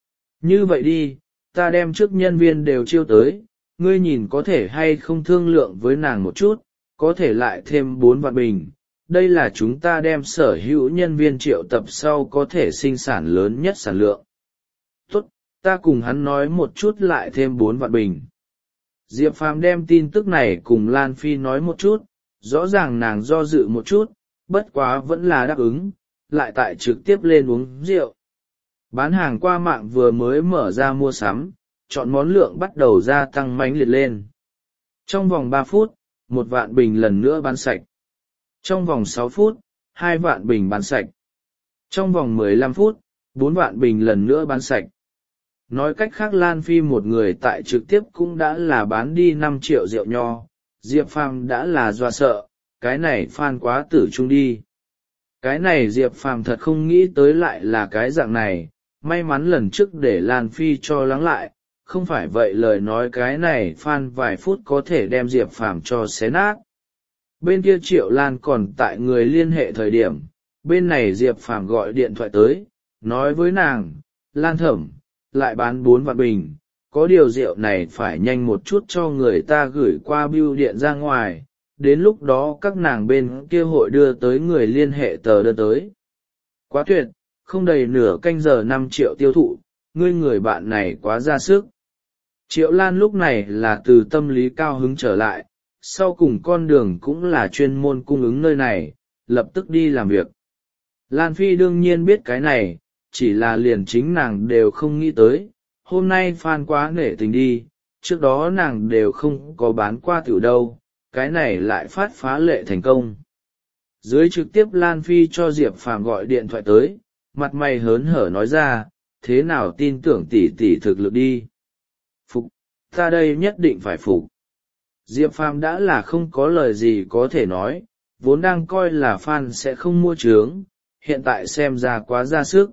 Như vậy đi, ta đem trước nhân viên đều chiêu tới, ngươi nhìn có thể hay không thương lượng với nàng một chút, có thể lại thêm 4 vạn bình. Đây là chúng ta đem sở hữu nhân viên triệu tập sau có thể sinh sản lớn nhất sản lượng. Tốt, ta cùng hắn nói một chút lại thêm 4 vạn bình. Diệp Phàm đem tin tức này cùng Lan Phi nói một chút, rõ ràng nàng do dự một chút, bất quá vẫn là đáp ứng, lại tại trực tiếp lên uống rượu. Bán hàng qua mạng vừa mới mở ra mua sắm, chọn món lượng bắt đầu gia tăng mãnh liệt lên. Trong vòng 3 phút, 1 vạn bình lần nữa bán sạch. Trong vòng 6 phút, 2 vạn bình bán sạch. Trong vòng 15 phút, 4 vạn bình lần nữa bán sạch. nói cách khác Lan Phi một người tại trực tiếp cũng đã là bán đi 5 triệu rượu nho. Diệp Phàm đã là dọa sợ, cái này phan quá tử trung đi. Cái này Diệp Phàm thật không nghĩ tới lại là cái dạng này, may mắn lần trước để Lan Phi cho lắng lại, không phải vậy lời nói cái này phan vài phút có thể đem Diệp Phàm cho xé nát. Bên kia Triệu Lan còn tại người liên hệ thời điểm, bên này Diệp Phàm gọi điện thoại tới, nói với nàng, Lan thẩm, lại bán 4 vạn bình, có điều rượu này phải nhanh một chút cho người ta gửi qua bưu điện ra ngoài, đến lúc đó các nàng bên kia hội đưa tới người liên hệ tờ đưa tới. Quá tuyệt, không đầy nửa canh giờ 5 triệu tiêu thụ, ngươi người bạn này quá ra sức. Triệu Lan lúc này là từ tâm lý cao hứng trở lại, sau cùng con đường cũng là chuyên môn cung ứng nơi này, lập tức đi làm việc. Lan Phi đương nhiên biết cái này, chỉ là liền chính nàng đều không nghĩ tới, hôm nay Phan quá nể tình đi, trước đó nàng đều không có bán qua tiểu đâu, cái này lại phát phá lệ thành công. Dưới trực tiếp Lan Phi cho Diệp Phàm gọi điện thoại tới, mặt mày hớn hở nói ra, thế nào tin tưởng tỷ tỷ thực lực đi. Phục, ta đây nhất định phải phục. Diệp Phàm đã là không có lời gì có thể nói, vốn đang coi là Phan sẽ không mua trướng, hiện tại xem ra quá ra sức.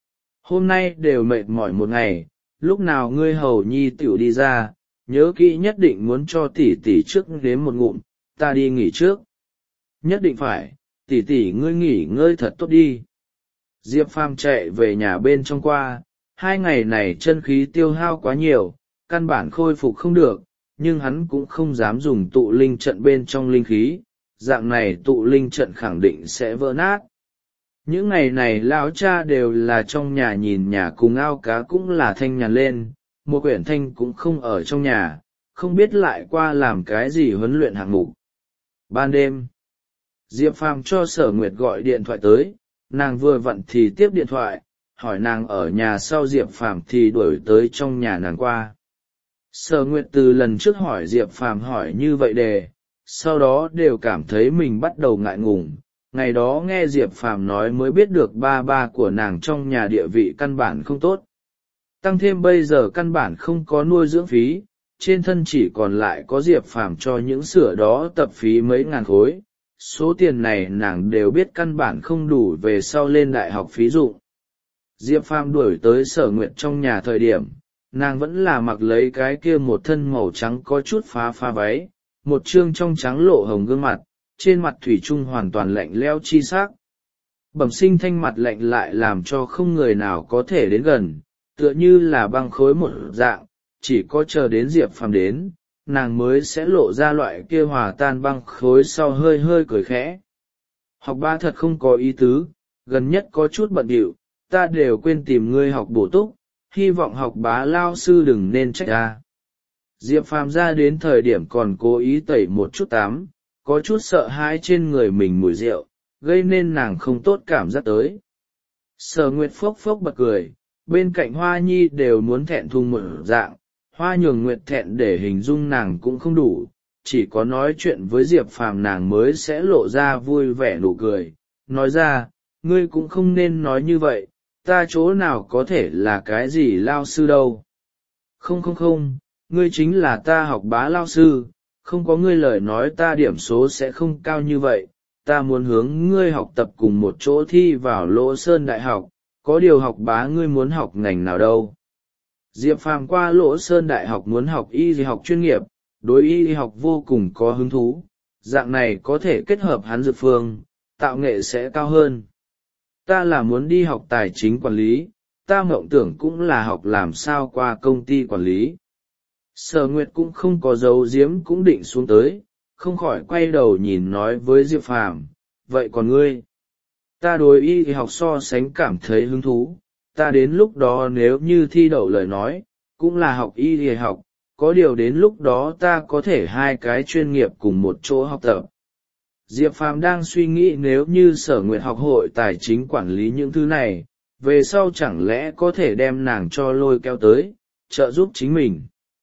Hôm nay đều mệt mỏi một ngày, lúc nào ngươi hầu nhi tiểu đi ra, nhớ kỹ nhất định muốn cho tỷ tỷ trước đến một ngụm, ta đi nghỉ trước. Nhất định phải, tỷ tỷ ngươi nghỉ ngơi thật tốt đi. Diệp Phàm chạy về nhà bên trong qua, 2 ngày này chân khí tiêu hao quá nhiều, căn bản khôi phục không được, nhưng hắn cũng không dám dùng tụ linh trận bên trong linh khí, dạng này tụ linh trận khẳng định sẽ vỡ nát. Những ngày này lão cha đều là trong nhà nhìn nhà cùng ao cá cũng là thanh nhàn lên, một quyển thanh cũng không ở trong nhà, không biết lại qua làm cái gì huấn luyện hạng mục. Ban đêm, Diệp Phàm cho Sở Nguyệt gọi điện thoại tới, nàng vừa vặn thì tiếp điện thoại, hỏi nàng ở nhà sau Diệp Phàm thì đuổi tới trong nhà nàng qua. Sở Nguyệt từ lần trước hỏi Diệp Phàm hỏi như vậy đề, sau đó đều cảm thấy mình bắt đầu ngại ngùng. Ngày đó nghe Diệp Phàm nói mới biết được ba ba của nàng trong nhà địa vị căn bản không tốt. Tăng thêm bây giờ căn bản không có nuôi dưỡng phí, trên thân chỉ còn lại có Diệp Phàm cho những sửa đó tập phí mấy ngàn khối. Số tiền này nàng đều biết căn bản không đủ về sau lên đại học phí dụng. Diệp Phàm đuổi tới Sở Nguyệt trong nhà thời điểm, nàng vẫn là mặc lấy cái kia một thân màu trắng có chút phá váy, một trương trong trắng lộ hồng gương mặt, trên mặt thủy chung hoàn toàn lạnh lẽo chi sắc. Bẩm sinh thanh mặt lạnh lại làm cho không người nào có thể đến gần, tựa như là băng khối một dạng, chỉ có chờ đến Diệp Phàm đến, nàng mới sẽ lộ ra loại kia hòa tan băng khối sau hơi hơi cười khẽ. Học ba thật không có ý tứ, gần nhất có chút bận rộn, ta đều quên tìm ngươi học bổ túc, hy vọng học bá lao sư đừng nên trách ta. Diệp Phàm ra đến thời điểm còn cố ý tẩy một chút tắm, có chút sợ hãi trên người mình mùi rượu, gây nên nàng không tốt cảm giác tới. Sở Nguyệt phốc phốc bật cười, bên cạnh Hoa Nhi đều muốn thẹn thùng một dạng, Hoa Nhường Nguyệt thẹn để hình dung nàng cũng không đủ, chỉ có nói chuyện với Diệp Phàm nàng mới sẽ lộ ra vui vẻ nụ cười, nói ra, ngươi cũng không nên nói như vậy, ta chỗ nào có thể là cái gì lao sư đâu. Không, ngươi chính là ta học bá lao sư, không có ngươi lời nói ta điểm số sẽ không cao như vậy, ta muốn hướng ngươi học tập cùng một chỗ thi vào Lỗ Sơn Đại học, có điều học bá ngươi muốn học ngành nào đâu. Diệp Phàm qua Lỗ Sơn Đại học muốn học y học chuyên nghiệp, đối y học vô cùng có hứng thú, dạng này có thể kết hợp hắn dược phương, tạo nghệ sẽ cao hơn. Ta là muốn đi học tài chính quản lý, ta mộng tưởng cũng là học làm sao qua công ty quản lý. Sở Nguyệt cũng không có dấu diếm cũng định xuống tới, không khỏi quay đầu nhìn nói với Diệp Phàm, vậy còn ngươi? Ta đối y học so sánh cảm thấy hứng thú, ta đến lúc đó nếu như thi đậu lời nói, cũng là học y học, có điều đến lúc đó ta có thể 2 cái chuyên nghiệp cùng một chỗ học tập. Diệp Phàm đang suy nghĩ nếu như Sở Nguyệt học hội tài chính quản lý những thứ này, về sau chẳng lẽ có thể đem nàng cho lôi kéo tới, trợ giúp chính mình.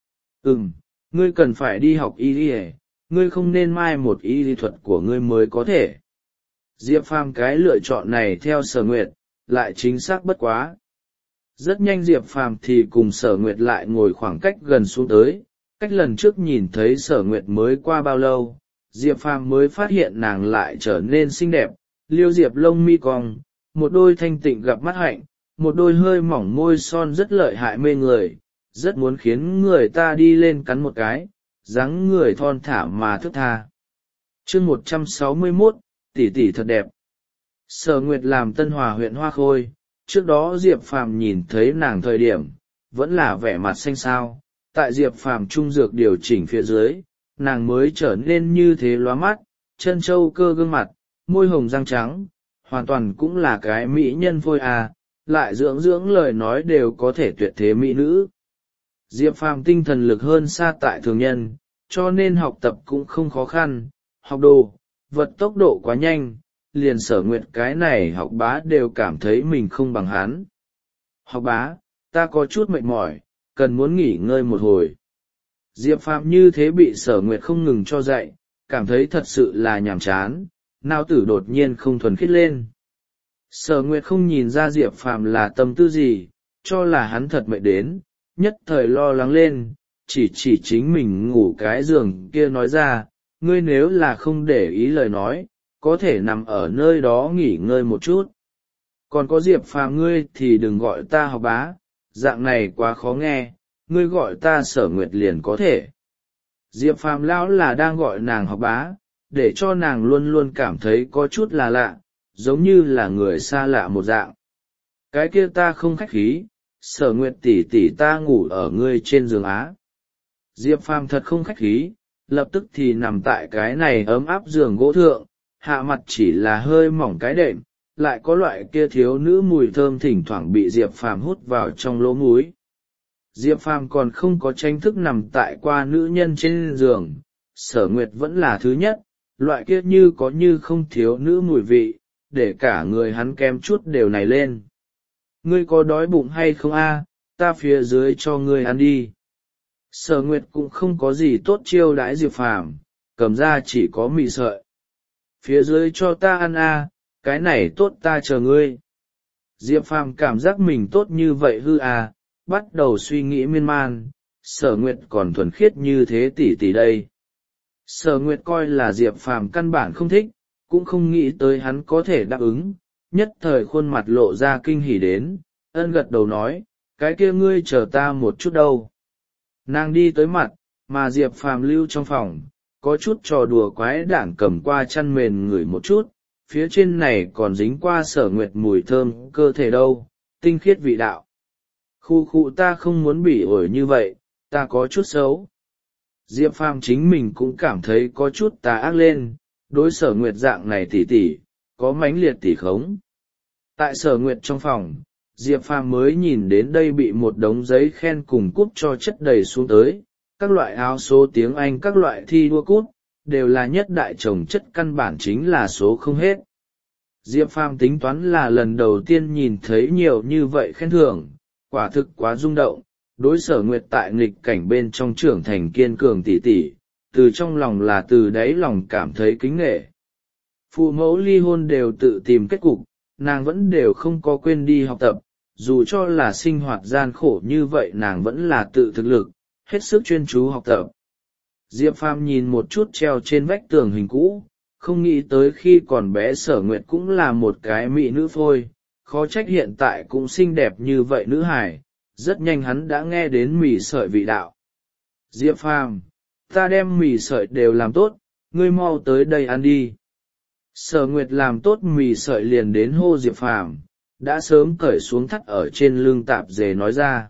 Ngươi cần phải đi học y, ngươi không nên mai một y lý thuật của ngươi mới có thể. Diệp Phàm cái lựa chọn này theo Sở Nguyệt, lại chính xác bất quá. Rất nhanh Diệp Phàm thì cùng Sở Nguyệt lại ngồi khoảng cách gần xuống tới, cách lần trước nhìn thấy Sở Nguyệt mới qua bao lâu, Diệp Phàm mới phát hiện nàng lại trở nên xinh đẹp, liêu diệp lông mi cong, một đôi thanh tịnh gặp mắt hạnh, một đôi hơi mỏng môi son rất lợi hại mê người, rất muốn khiến người ta đi lên cắn một cái, dáng người thon thả mà thướt tha. Chương 161, tỷ tỷ thật đẹp. Sở Nguyệt làm Tân Hòa huyện Hoa Khôi, trước đó Diệp Phàm nhìn thấy nàng thời điểm, vẫn là vẻ mặt xanh xao, tại Diệp Phàm trung dược điều chỉnh phía dưới, nàng mới trở nên như thế lóa mắt, chân châu cơ gương mặt, môi hồng răng trắng, hoàn toàn cũng là cái mỹ nhân phôi à, lại dưỡng dưỡng lời nói đều có thể tuyệt thế mỹ nữ. Diệp Phàm tinh thần lực hơn xa tại thường nhân, cho nên học tập cũng không khó khăn, học đồ, vật tốc độ quá nhanh, liền Sở Nguyệt cái này học bá đều cảm thấy mình không bằng hắn. Học bá, ta có chút mệt mỏi, cần muốn nghỉ ngơi một hồi. Diệp Phàm như thế bị Sở Nguyệt không ngừng cho dạy, cảm thấy thật sự là nhàm chán, não tử đột nhiên không thuần khiết lên. Sở Nguyệt không nhìn ra Diệp Phàm là tâm tư gì, cho là hắn thật mệt đến, nhất thời lo lắng lên, chỉ chính mình ngủ cái giường kia nói ra, ngươi nếu là không để ý lời nói, có thể nằm ở nơi đó nghỉ ngơi một chút. Còn có Diệp Phàm ngươi thì đừng gọi ta học bá, dạng này quá khó nghe, ngươi gọi ta Sở Nguyệt liền có thể. Diệp Phàm lão là đang gọi nàng học bá, để cho nàng luôn luôn cảm thấy có chút là lạ, giống như là người xa lạ một dạng. Cái kia ta không khách khí, Sở Nguyệt tỷ tỷ ta ngủ ở ngươi trên giường á. Diệp Phàm thật không khách khí, lập tức thì nằm tại cái này ấm áp giường gỗ thượng, hạ mặt chỉ là hơi mỏng cái đệm, lại có loại kia thiếu nữ mùi thơm thỉnh thoảng bị Diệp Phàm hút vào trong lỗ mũi. Diệp Phàm còn không có tranh thức nằm tại qua nữ nhân trên giường, Sở Nguyệt vẫn là thứ nhất, loại kia như có như không thiếu nữ mùi vị, để cả người hắn kém chút đều này lên. Ngươi có đói bụng hay không a? Ta phía dưới cho ngươi ăn đi. Sở Nguyệt cũng không có gì tốt chiêu đãi Diệp Phàm, cầm ra chỉ có mì sợi. Phía dưới cho ta ăn a, cái này tốt ta chờ ngươi. Diệp Phàm cảm giác mình tốt như vậy hư à, bắt đầu suy nghĩ miên man, Sở Nguyệt còn thuần khiết như thế tỷ tỷ đây. Sở Nguyệt coi là Diệp Phàm căn bản không thích, cũng không nghĩ tới hắn có thể đáp ứng, nhất thời khuôn mặt lộ ra kinh hỉ đến, ân gật đầu nói, cái kia ngươi chờ ta một chút đâu. Nàng đi tới mặt, mà Diệp Phàm lưu trong phòng, có chút trò đùa quái đản cầm qua chăn mền ngửi một chút, phía trên này còn dính qua Sở Nguyệt mùi thơm cơ thể đâu, tinh khiết vị đạo. Khu khu ta không muốn bị ổi như vậy, ta có chút xấu. Diệp Phàm chính mình cũng cảm thấy có chút tà ác lên, đối Sở Nguyệt dạng này tỉ tỉ, có mãnh liệt tỉ khống. Tại Sở Nguyệt trong phòng, Diệp Phàm mới nhìn đến đây bị một đống giấy khen cùng cúp cho chất đầy xuống tới, các loại áo số tiếng Anh các loại thi đua cúp, đều là nhất đại chồng chất căn bản chính là số không hết. Diệp Phàm tính toán là lần đầu tiên nhìn thấy nhiều như vậy khen thưởng, quả thực quá rung động, đối Sở Nguyệt tại nghịch cảnh bên trong trưởng thành kiên cường tỉ tỉ, từ trong lòng là từ đáy lòng cảm thấy kính nể. Phụ mẫu ly hôn đều tự tìm kết cục, nàng vẫn đều không có quên đi học tập, dù cho là sinh hoạt gian khổ như vậy nàng vẫn là tự thực lực, hết sức chuyên chú học tập. Diệp Phàm nhìn một chút treo trên vách tường hình cũ, không nghĩ tới khi còn bé Sở Nguyệt cũng là một cái mỹ nữ phôi, khó trách hiện tại cũng xinh đẹp như vậy nữ hài. Rất nhanh hắn đã nghe đến mì sợi vị đạo. Diệp Phàm, ta đem mì sợi đều làm tốt, ngươi mau tới đây ăn đi. Sở Nguyệt làm tốt mì sợi liền đến hô Diệp Phàm, đã sớm cởi xuống thắt ở trên lưng tạp dề nói ra.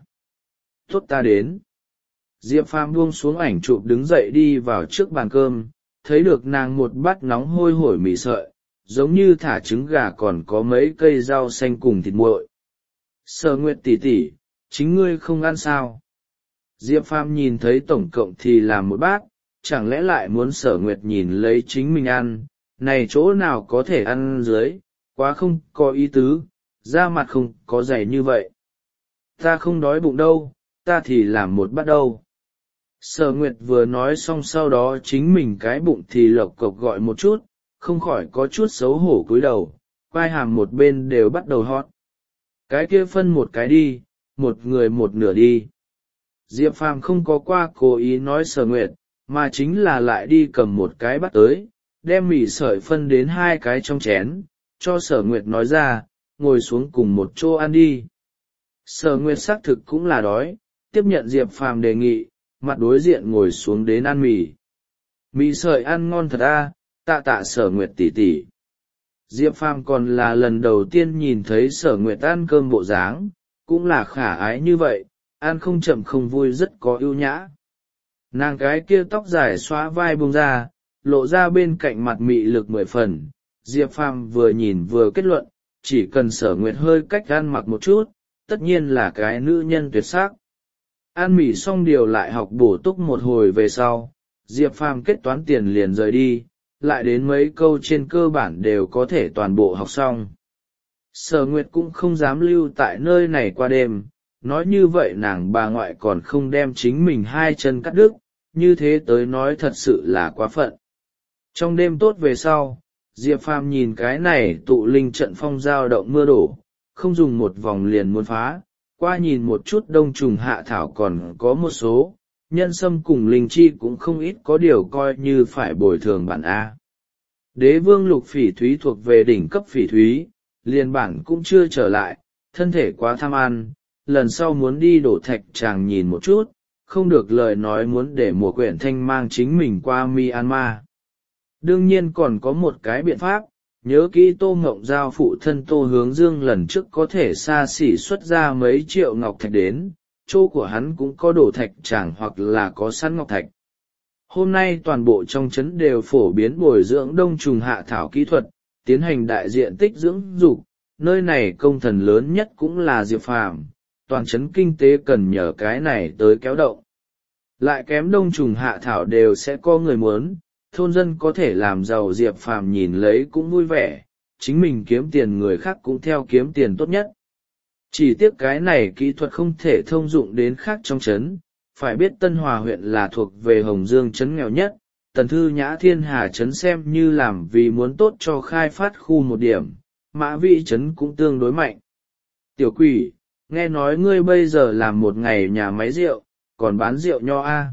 Tốt ta đến. Diệp Phàm buông xuống ảnh chụp đứng dậy đi vào trước bàn cơm, thấy được nàng một bát nóng hôi hổi mì sợi, giống như thả trứng gà còn có mấy cây rau xanh cùng thịt nguội. Sở Nguyệt tỷ tỷ, chính ngươi không ăn sao? Diệp Phàm nhìn thấy tổng cộng thì làm một bát, chẳng lẽ lại muốn Sở Nguyệt nhìn lấy chính mình ăn, này chỗ nào có thể ăn dưới, quá không có ý tứ, da mặt không có dày như vậy. Ta không đói bụng đâu, ta thì làm một bát đâu. Sở Nguyệt vừa nói xong sau đó chính mình cái bụng thì lộc cộc gọi một chút, không khỏi có chút xấu hổ cúi đầu, quai hàm một bên đều bắt đầu hót. Cái kia phân một cái đi, một người một nửa đi. Diệp Phàm không có qua cố ý nói Sở Nguyệt, mà chính là lại đi cầm một cái bát tới, đem mì sợi phân đến 2 cái trong chén, cho Sở Nguyệt nói ra, ngồi xuống cùng một chỗ ăn đi. Sở Nguyệt xác thực cũng là đói, tiếp nhận Diệp Phàm đề nghị, mặt đối diện ngồi xuống đến ăn mì. Mì sợi ăn ngon thật a, tạ tạ Sở Nguyệt tỷ tỷ. Diệp Phàm còn là lần đầu tiên nhìn thấy Sở Nguyệt ăn cơm bộ dáng, cũng là khả ái như vậy, ăn không chậm không vui rất có ưu nhã. Nàng cái kia tóc dài xóa vai bông ra, lộ ra bên cạnh mặt mị lực 10 phần. Diệp Phàm vừa nhìn vừa kết luận, chỉ cần Sở Nguyệt hơi cách ăn mặc một chút, tất nhiên là cái nữ nhân tuyệt sắc. Ăn mì xong điều lại học bổ túc một hồi về sau, Diệp Phàm kết toán tiền liền rời đi, lại đến mấy câu trên cơ bản đều có thể toàn bộ học xong. Sở Nguyệt cũng không dám lưu tại nơi này qua đêm, nói như vậy nàng bà ngoại còn không đem chính mình 2 chân cắt đứt, như thế tới nói thật sự là quá phận. Trong đêm tốt về sau, Diệp Phàm nhìn cái này tụ linh trận phong dao động mưa đổ, không dùng một vòng liền muốn phá, qua nhìn một chút đông trùng hạ thảo còn có một số, nhân sâm cùng linh chi cũng không ít, có điều coi như phải bồi thường bản A. Đế vương lục phỉ thúy thuộc về đỉnh cấp phỉ thúy, liền bản cũng chưa trở lại, thân thể quá tham ăn, lần sau muốn đi đổ thạch chàng nhìn một chút, không được lời nói muốn để mùa quyển thanh mang chính mình qua Myanmar. Đương nhiên còn có một cái biện pháp, nhớ kỹ Tô Ngộng Giao phụ thân Tô Hướng Dương lần trước có thể xa xỉ xuất ra mấy triệu ngọc thạch đến, chỗ của hắn cũng có đổ thạch chàng hoặc là có sẵn ngọc thạch. Hôm nay toàn bộ trong trấn đều phổ biến bồi dưỡng đông trùng hạ thảo kỹ thuật, tiến hành đại diện tích dưỡng dục, nơi này công thần lớn nhất cũng là Diệp Phàm, toàn trấn kinh tế cần nhờ cái này tới kéo động. Lại kém đông trùng hạ thảo đều sẽ có người muốn, thôn dân có thể làm giàu Diệp Phàm nhìn lấy cũng vui vẻ, chính mình kiếm tiền người khác cũng theo kiếm tiền tốt nhất. Chỉ tiếc cái này kỹ thuật không thể thông dụng đến khác trong trấn, phải biết Tân Hòa huyện là thuộc về Hồng Dương trấn nghèo nhất, Tần Thư Nhã Thiên Hà trấn xem như làm vì muốn tốt cho khai phát khu một điểm, Mã Vĩ trấn cũng tương đối mạnh. Tiểu quỷ, nghe nói ngươi bây giờ làm một ngày nhà máy rượu, còn bán rượu nho a.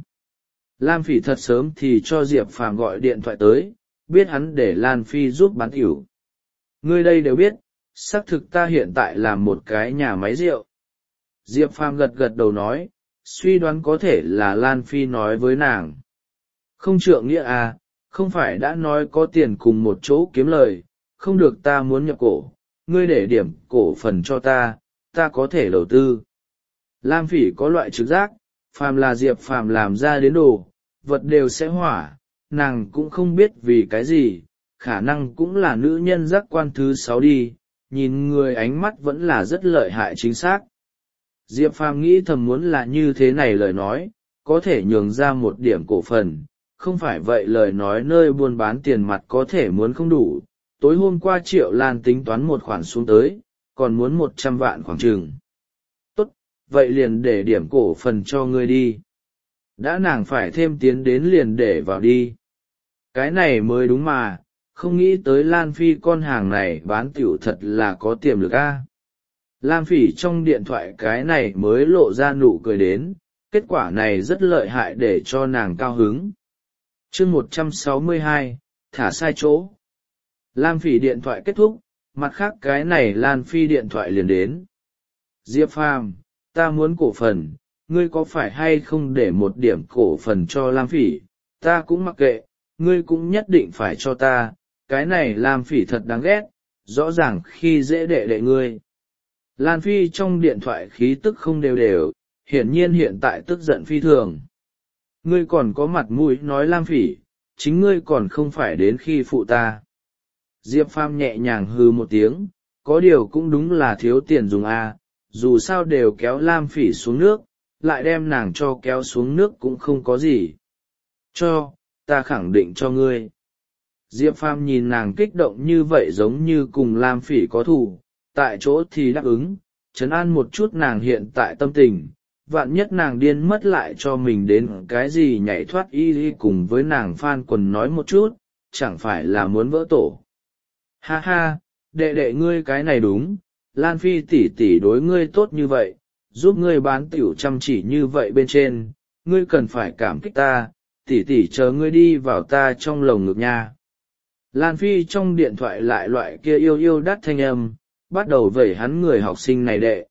Lam Phỉ thật sớm thì cho Diệp Phàm gọi điện thoại tới, biết hắn để Lan Phi giúp bán rượu. Ngươi đây đều biết, xác thực ta hiện tại làm một cái nhà máy rượu. Diệp Phàm gật gật đầu nói, suy đoán có thể là Lan Phi nói với nàng. Không trượng nghĩa à, không phải đã nói có tiền cùng một chỗ kiếm lời, không được ta muốn nhập cổ, ngươi để điểm cổ phần cho ta có thể đầu tư. Lam Phỉ có loại trực giác, phàm là Diệp Phàm làm ra đến đồ, vật đều sẽ hỏa, nàng cũng không biết vì cái gì, khả năng cũng là nữ nhân giác quan thứ 6 đi, nhìn người ánh mắt vẫn là rất lợi hại chính xác. Diệp Phàm nghĩ thầm muốn là như thế này lời nói, có thể nhường ra một điểm cổ phần, không phải vậy lời nói nơi buôn bán tiền mặt có thể muốn không đủ. Tối hôm qua Triệu Lan tính toán một khoản xuống tới, còn muốn 100 vạn khoảng chừng. Tốt, vậy liền để điểm cổ phần cho ngươi đi. Đã nàng phải thêm tiến đến liền để vào đi. Cái này mới đúng mà, không nghĩ tới Lan Phi con hàng này bán tiểu thật là có tiềm lực a. Lam Phỉ trong điện thoại cái này mới lộ ra nụ cười đến, kết quả này rất lợi hại để cho nàng cao hứng. Chương 162, thả sai chỗ. Lam Phỉ điện thoại kết thúc, mặt khác cái này Lan Phi điện thoại liền đến. Diệp Phàm, ta muốn cổ phần, ngươi có phải hay không để một điểm cổ phần cho Lam Phỉ, ta cũng mặc kệ, ngươi cũng nhất định phải cho ta, cái này Lam Phỉ thật đáng ghét, rõ ràng khi dễ đệ đệ ngươi. Lan Phi trong điện thoại khí tức không đều đều, hiển nhiên hiện tại tức giận phi thường. Ngươi còn có mặt mũi nói Lam Phỉ, chính ngươi còn không phải đến khi phụ ta. Diệp Phàm nhẹ nhàng hừ một tiếng, có điều cũng đúng là thiếu tiền dùng a, dù sao đều kéo Lam Phỉ xuống nước, lại đem nàng cho kéo xuống nước cũng không có gì. Cho, ta khẳng định cho ngươi. Diệp Phàm nhìn nàng kích động như vậy giống như cùng Lam Phỉ có thù, tại chỗ thì đáp ứng, trấn an một chút nàng hiện tại tâm tình, vạn nhất nàng điên mất lại cho mình đến cái gì nhảy thoát y cùng với nàng Phan Quần nói một chút, chẳng phải là muốn vỡ tổ. Ha ha, đệ đệ ngươi cái này đúng, Lan Phi tỷ tỷ đối ngươi tốt như vậy, giúp ngươi bán tiểu chăm chỉ như vậy bên trên, ngươi cần phải cảm kích ta, tỉ tỉ chờ ngươi đi vào ta trong lồng ngực nha. Lan Phi trong điện thoại lại loại kia yêu yêu đắt thanh âm, bắt đầu vẩy hắn người học sinh này đệ.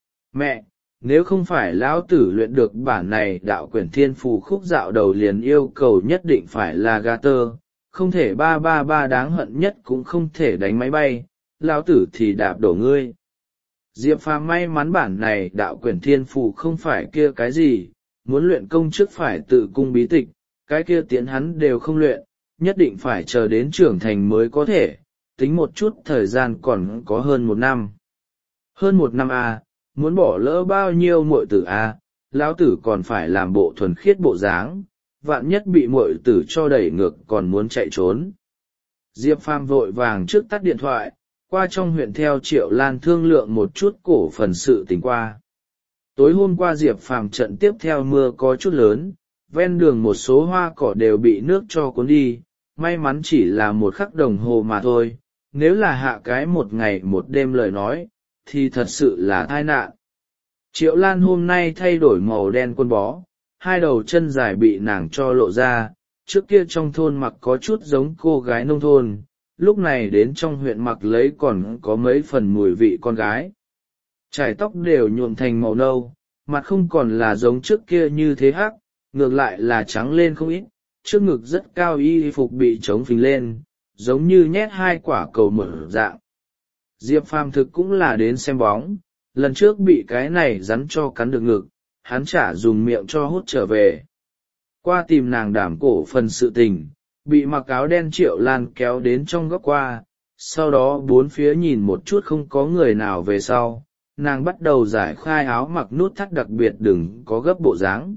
Mẹ, nếu không phải lão tử luyện được bản này đạo quyển thiên phù khúc dạo đầu liền yêu cầu nhất định phải là Gator, không thể 333 đáng hận nhất cũng không thể đánh máy bay, lão tử thì đạp đổ ngươi. Diệp Phàm may mắn bản này đạo quyển thiên phù không phải kia cái gì, muốn luyện công trước phải tự cung bí tịch, cái kia tiến hắn đều không luyện, nhất định phải chờ đến trưởng thành mới có thể, tính một chút thời gian còn có hơn 1 năm. Hơn 1 năm à, muốn bỏ lỡ bao nhiêu muội tử à, lão tử còn phải làm bộ thuần khiết bộ dáng, vạn nhất bị muội tử cho đẩy ngược còn muốn chạy trốn. Diệp Phàm vội vàng trước tắt điện thoại, qua trong huyện theo Triệu Lan thương lượng một chút cổ phần sự tình qua. Tối hôm qua Diệp Phàm trận tiếp theo mưa có chút lớn, ven đường một số hoa cỏ đều bị nước cho cuốn đi, may mắn chỉ là 1 khắc đồng hồ mà thôi, nếu là hạ cái 1 ngày 1 đêm lời nói, thì thật sự là tai nạn. Triệu Lan hôm nay thay đổi màu đen quần bó, 2 đầu chân dài bị nàng cho lộ ra, trước kia trong thôn mặc có chút giống cô gái nông thôn, lúc này đến trong huyện mặc lấy còn có mấy phần mùi vị con gái. Trải tóc đều nhuộm thành màu nâu, mặt không còn là giống trước kia như thế hắc, ngược lại là trắng lên không ít, trước ngực rất cao y phục bị trống phình lên, giống như nhét 2 quả cầu mở dạng. Diệp Phàm thực cũng là đến xem bóng, lần trước bị cái này rắn cho cắn được ngực, hắn chả dùng miệng cho hút trở về. Qua tìm nàng đảm cổ phần sự tình, bị mặc áo đen Triệu Lan kéo đến trong góc qua, sau đó 4 phía nhìn một chút không có người nào về sau, nàng bắt đầu giải khai áo mặc nút thắt đặc biệt đừng có gấp bộ dáng.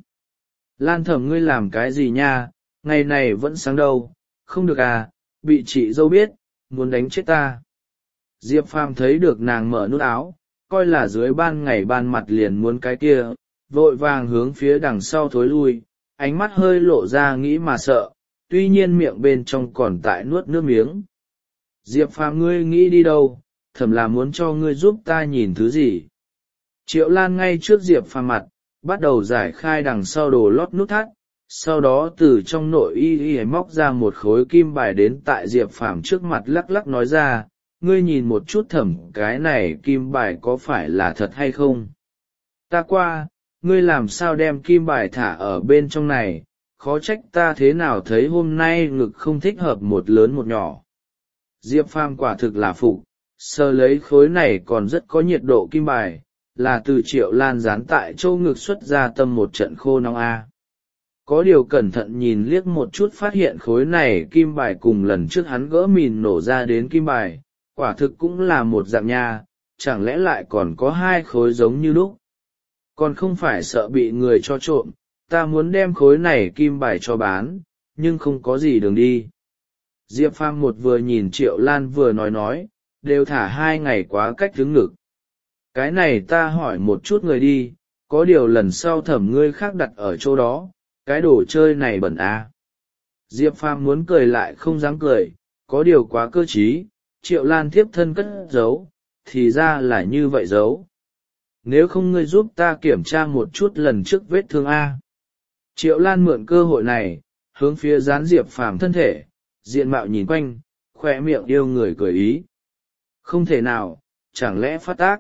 Lan Thẩm ngươi làm cái gì nha, ngày này vẫn sáng đâu, không được à, bị chị dâu biết, muốn đánh chết ta. Diệp Phàm thấy được nàng mở nút áo, coi là dưới ban ngày ban mặt liền muốn cái kia, vội vàng hướng phía đằng sau thối lui, ánh mắt hơi lộ ra nghĩ mà sợ, tuy nhiên miệng bên trong còn tại nuốt nước miếng. Diệp Phàm ngươi nghĩ đi đâu, Thẩm là muốn cho ngươi giúp ta nhìn thứ gì. Triệu Lan ngay trước Diệp Phàm mặt, bắt đầu giải khai đằng sau đồ lót nút thắt, sau đó từ trong nội y móc ra một khối kim bài đến tại Diệp Phàm trước mặt lắc lắc nói ra, ngươi nhìn một chút Thẩm cái này kim bài có phải là thật hay không. Ta qua, ngươi làm sao đem kim bài thả ở bên trong này, khó trách ta thế nào thấy hôm nay ngực không thích hợp một lớn một nhỏ. Diệp Phàm quả thực là phục, sờ lấy khối này còn rất có nhiệt độ kim bài, là từ Triệu Lan dán tại châu ngực xuất ra tâm một trận khô nóng a. Có điều cẩn thận nhìn liếc một chút phát hiện khối này kim bài cùng lần trước hắn gỡ mìn nổ ra đến kim bài, quả thực cũng là một dạng nha, chẳng lẽ lại còn có 2 khối giống như lúc. Còn không phải sợ bị người cho trộm, ta muốn đem khối này kim bài cho bán, nhưng không có gì đường đi. Diệp Phàm một vừa nhìn Triệu Lan vừa nói, đều thả 2 ngày quá cách hướng ngực. Cái này ta hỏi một chút người đi, có điều lần sau Thẩm ngươi khác đặt ở chỗ đó, cái đồ chơi này bẩn à. Diệp Phàm muốn cười lại không dám cười, có điều quá cơ trí, Triệu Lan thiếp thân cất giấu, thì ra là như vậy giấu. Nếu không ngươi giúp ta kiểm tra một chút lần trước vết thương A. Triệu Lan mượn cơ hội này, hướng phía dán Diệp Phàm thân thể, diện mạo nhìn quanh, khoe miệng yêu người cười ý. Không thể nào, chẳng lẽ phát tác.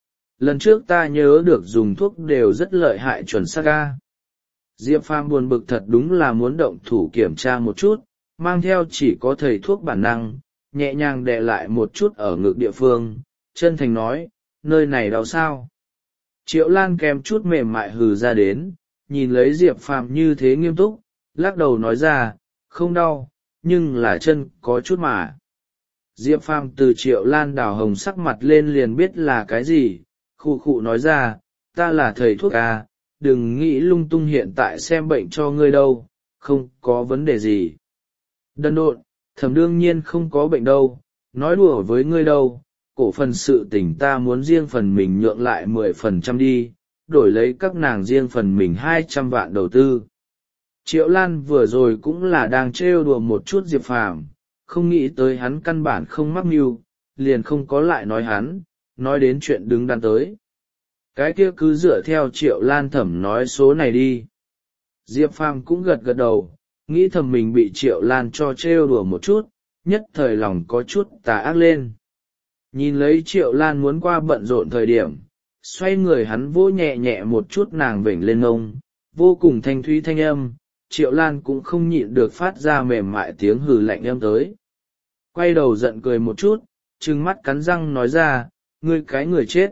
Lần trước ta nhớ được dùng thuốc đều rất lợi hại chuẩn xác A. Diệp Phàm buồn bực thật đúng là muốn động thủ kiểm tra một chút, mang theo chỉ có thầy thuốc bản năng, nhẹ nhàng đè lại một chút ở ngực địa phương, chân thành nói, nơi này đau sao. Triệu Lan kèm chút mềm mại hừ ra đến, nhìn lấy Diệp Phàm như thế nghiêm túc, lắc đầu nói ra, không đau, nhưng là chân có chút mà. Diệp Phàm từ Triệu Lan đào hồng sắc mặt lên liền biết là cái gì, khụ khụ nói ra, ta là thầy thuốc à, đừng nghĩ lung tung hiện tại xem bệnh cho ngươi đâu, không có vấn đề gì. Đần độn, Thẩm đương nhiên không có bệnh đâu, nói đùa với ngươi đâu, cổ phần sự tình ta muốn riêng phần mình nhượng lại 10% đi, đổi lấy các nàng riêng phần mình 200 vạn đầu tư. Triệu Lan vừa rồi cũng là đang trêu đùa một chút Diệp Phàm, không nghĩ tới hắn căn bản không mắc mưu, liền không có lại nói hắn, nói đến chuyện đứng đắn tới. Cái kia cứ dựa theo Triệu Lan Thẩm nói số này đi. Diệp Phàm cũng gật gật đầu, nghĩ thầm mình bị Triệu Lan cho trêu đùa một chút, nhất thời lòng có chút tà ác lên. Nhìn lấy Triệu Lan muốn qua bận rộn thời điểm, xoay người hắn vỗ nhẹ nhẹ một chút nàng vểnh lên ngông, vô cùng thanh thúy thanh âm, Triệu Lan cũng không nhịn được phát ra mềm mại tiếng hừ lạnh âm tới. Quay đầu giận cười một chút, trừng mắt cắn răng nói ra, ngươi cái người chết.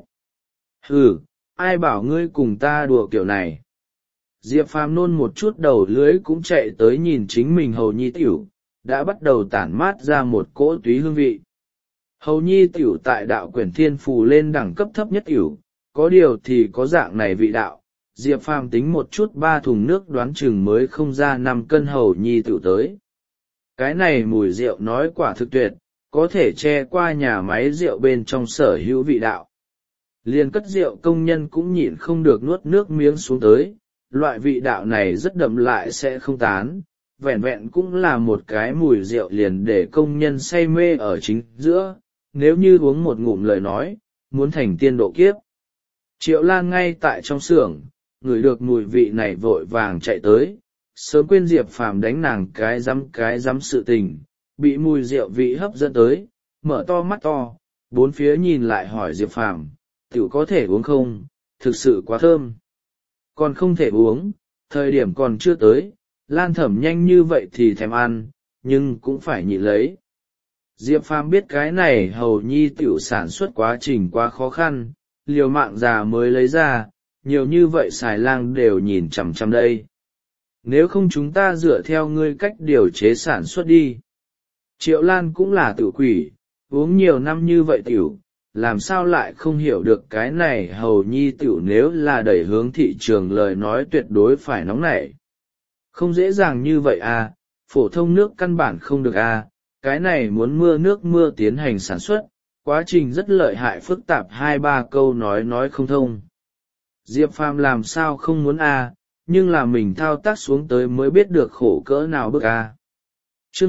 Hừ, ai bảo ngươi cùng ta đùa kiểu này. Diệp Phàm nôn một chút đầu lưới cũng chạy tới nhìn chính mình hầu nhi tiểu, đã bắt đầu tản mát ra một cỗ túy hương vị. Hầu nhi tiểu tại đạo quyển thiên phù lên đẳng cấp thấp nhất tiểu, có điều thì có dạng này vị đạo. Diệp Phàm tính một chút 3 thùng nước đoán chừng mới không ra 5 cân hầu nhi tiểu tới. Cái này mùi rượu nói quả thực tuyệt, có thể che qua nhà máy rượu bên trong sở hữu vị đạo. Liền cất rượu công nhân cũng nhịn không được nuốt nước miếng xuống tới, loại vị đạo này rất đậm lại sẽ không tán, vẹn vẹn cũng là một cái mùi rượu liền để công nhân say mê ở chính giữa, nếu như uống một ngụm lời nói, muốn thành tiên độ kiếp. Triệu Lan ngay tại trong xưởng, ngửi được mùi vị này vội vàng chạy tới, sớm quên Diệp Phàm đánh nàng cái dám sự tình, bị mùi rượu vị hấp dẫn tới, mở to mắt to, bốn phía nhìn lại hỏi Diệp Phàm, tiểu có thể uống không, thực sự quá thơm. Còn không thể uống, thời điểm còn chưa tới, Lan Thẩm nhanh như vậy thì thèm ăn, nhưng cũng phải nhịn lấy. Diệp Phàm biết cái này hầu nhi tiểu sản xuất quá trình quá khó khăn, liều mạng già mới lấy ra, nhiều như vậy xài lang đều nhìn chằm chằm đây. Nếu không chúng ta dựa theo ngươi cách điều chế sản xuất đi. Triệu Lan cũng là tử quỷ, uống nhiều năm như vậy tiểu, làm sao lại không hiểu được cái này hầu nhi tiểu nếu là đẩy hướng thị trường lời nói tuyệt đối phải nóng nảy. Không dễ dàng như vậy à, phổ thông nước căn bản không được à, cái này muốn nước mưa tiến hành sản xuất, quá trình rất lợi hại phức tạp 2-3 câu nói không thông. Diệp Phàm làm sao không muốn à, nhưng là mình thao tác xuống tới mới biết được khổ cỡ nào bức à. Chương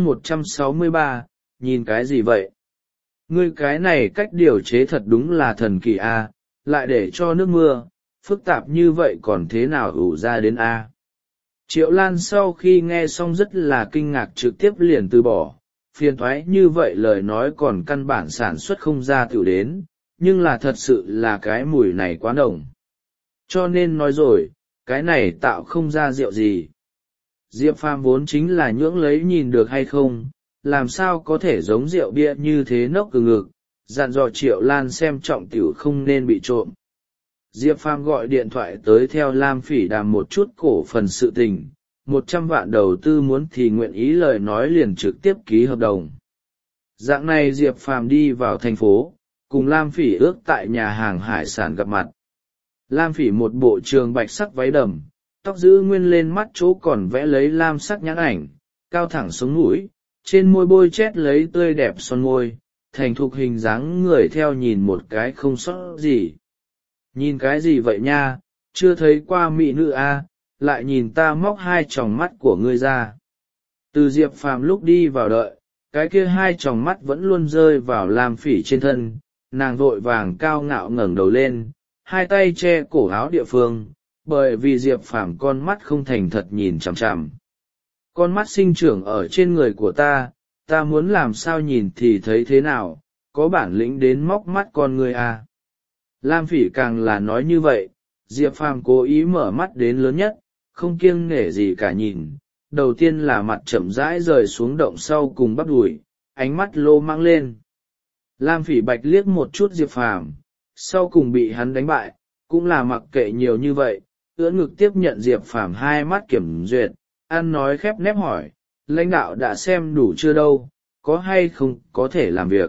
163, nhìn cái gì vậy? Ngươi cái này cách điều chế thật đúng là thần kỳ a, lại để cho nước mưa, phức tạp như vậy còn thế nào ủ ra đến a? Triệu Lan sau khi nghe xong rất là kinh ngạc trực tiếp liền từ bỏ, phiền toái như vậy lời nói còn căn bản sản xuất không ra tiểu đến, nhưng là thật sự là cái mùi này quá nồng. Cho nên nói rồi, cái này tạo không ra rượu gì. Diệp Phàm vốn chính là nhưỡng lấy nhìn được hay không, làm sao có thể giống rượu bia như thế nốc từ ngực, dặn dò Triệu Lan xem trọng tiểu không nên bị trộm. Diệp Phàm gọi điện thoại tới theo Lam Phỉ đàm một chút cổ phần sự tình, 100 vạn đầu tư muốn thì nguyện ý lời nói liền trực tiếp ký hợp đồng. Dạng này Diệp Phàm đi vào thành phố, cùng Lam Phỉ ước tại nhà hàng hải sản gặp mặt. Lam Phỉ một bộ trường bạch sắc váy đầm, tóc giữ nguyên lên mắt chỗ còn vẽ lấy lam sắc nhãn ảnh, cao thẳng sống mũi, trên môi bôi chét lấy tươi đẹp son môi, thành thục hình dáng người theo nhìn một cái không sót gì. Nhìn cái gì vậy nha, chưa thấy qua mỹ nữ a, lại nhìn ta móc 2 tròng mắt của ngươi ra. Từ Diệp Phàm lúc đi vào đợi, cái kia 2 tròng mắt vẫn luôn rơi vào Lam Phỉ trên thân, nàng vội vàng cao ngạo ngẩng đầu lên, 2 tay che cổ áo địa phương, bởi vì Diệp Phàm con mắt không thành thật nhìn chằm chằm. Con mắt sinh trưởng ở trên người của ta muốn làm sao nhìn thì thấy thế nào, có bản lĩnh đến móc mắt con người à. Lam Phỉ càng là nói như vậy, Diệp Phàm cố ý mở mắt đến lớn nhất, không kiêng nể gì cả nhìn, đầu tiên là mặt chậm rãi rời xuống động sau cùng bắp đùi, ánh mắt lô mang lên. Lam Phỉ bạch liếc một chút Diệp Phàm, sau cùng bị hắn đánh bại, cũng là mặc kệ nhiều như vậy, ưỡn ngực tiếp nhận Diệp Phàm 2 mắt kiểm duyệt, ăn nói khép nép hỏi, lãnh đạo đã xem đủ chưa đâu, có hay không có thể làm việc.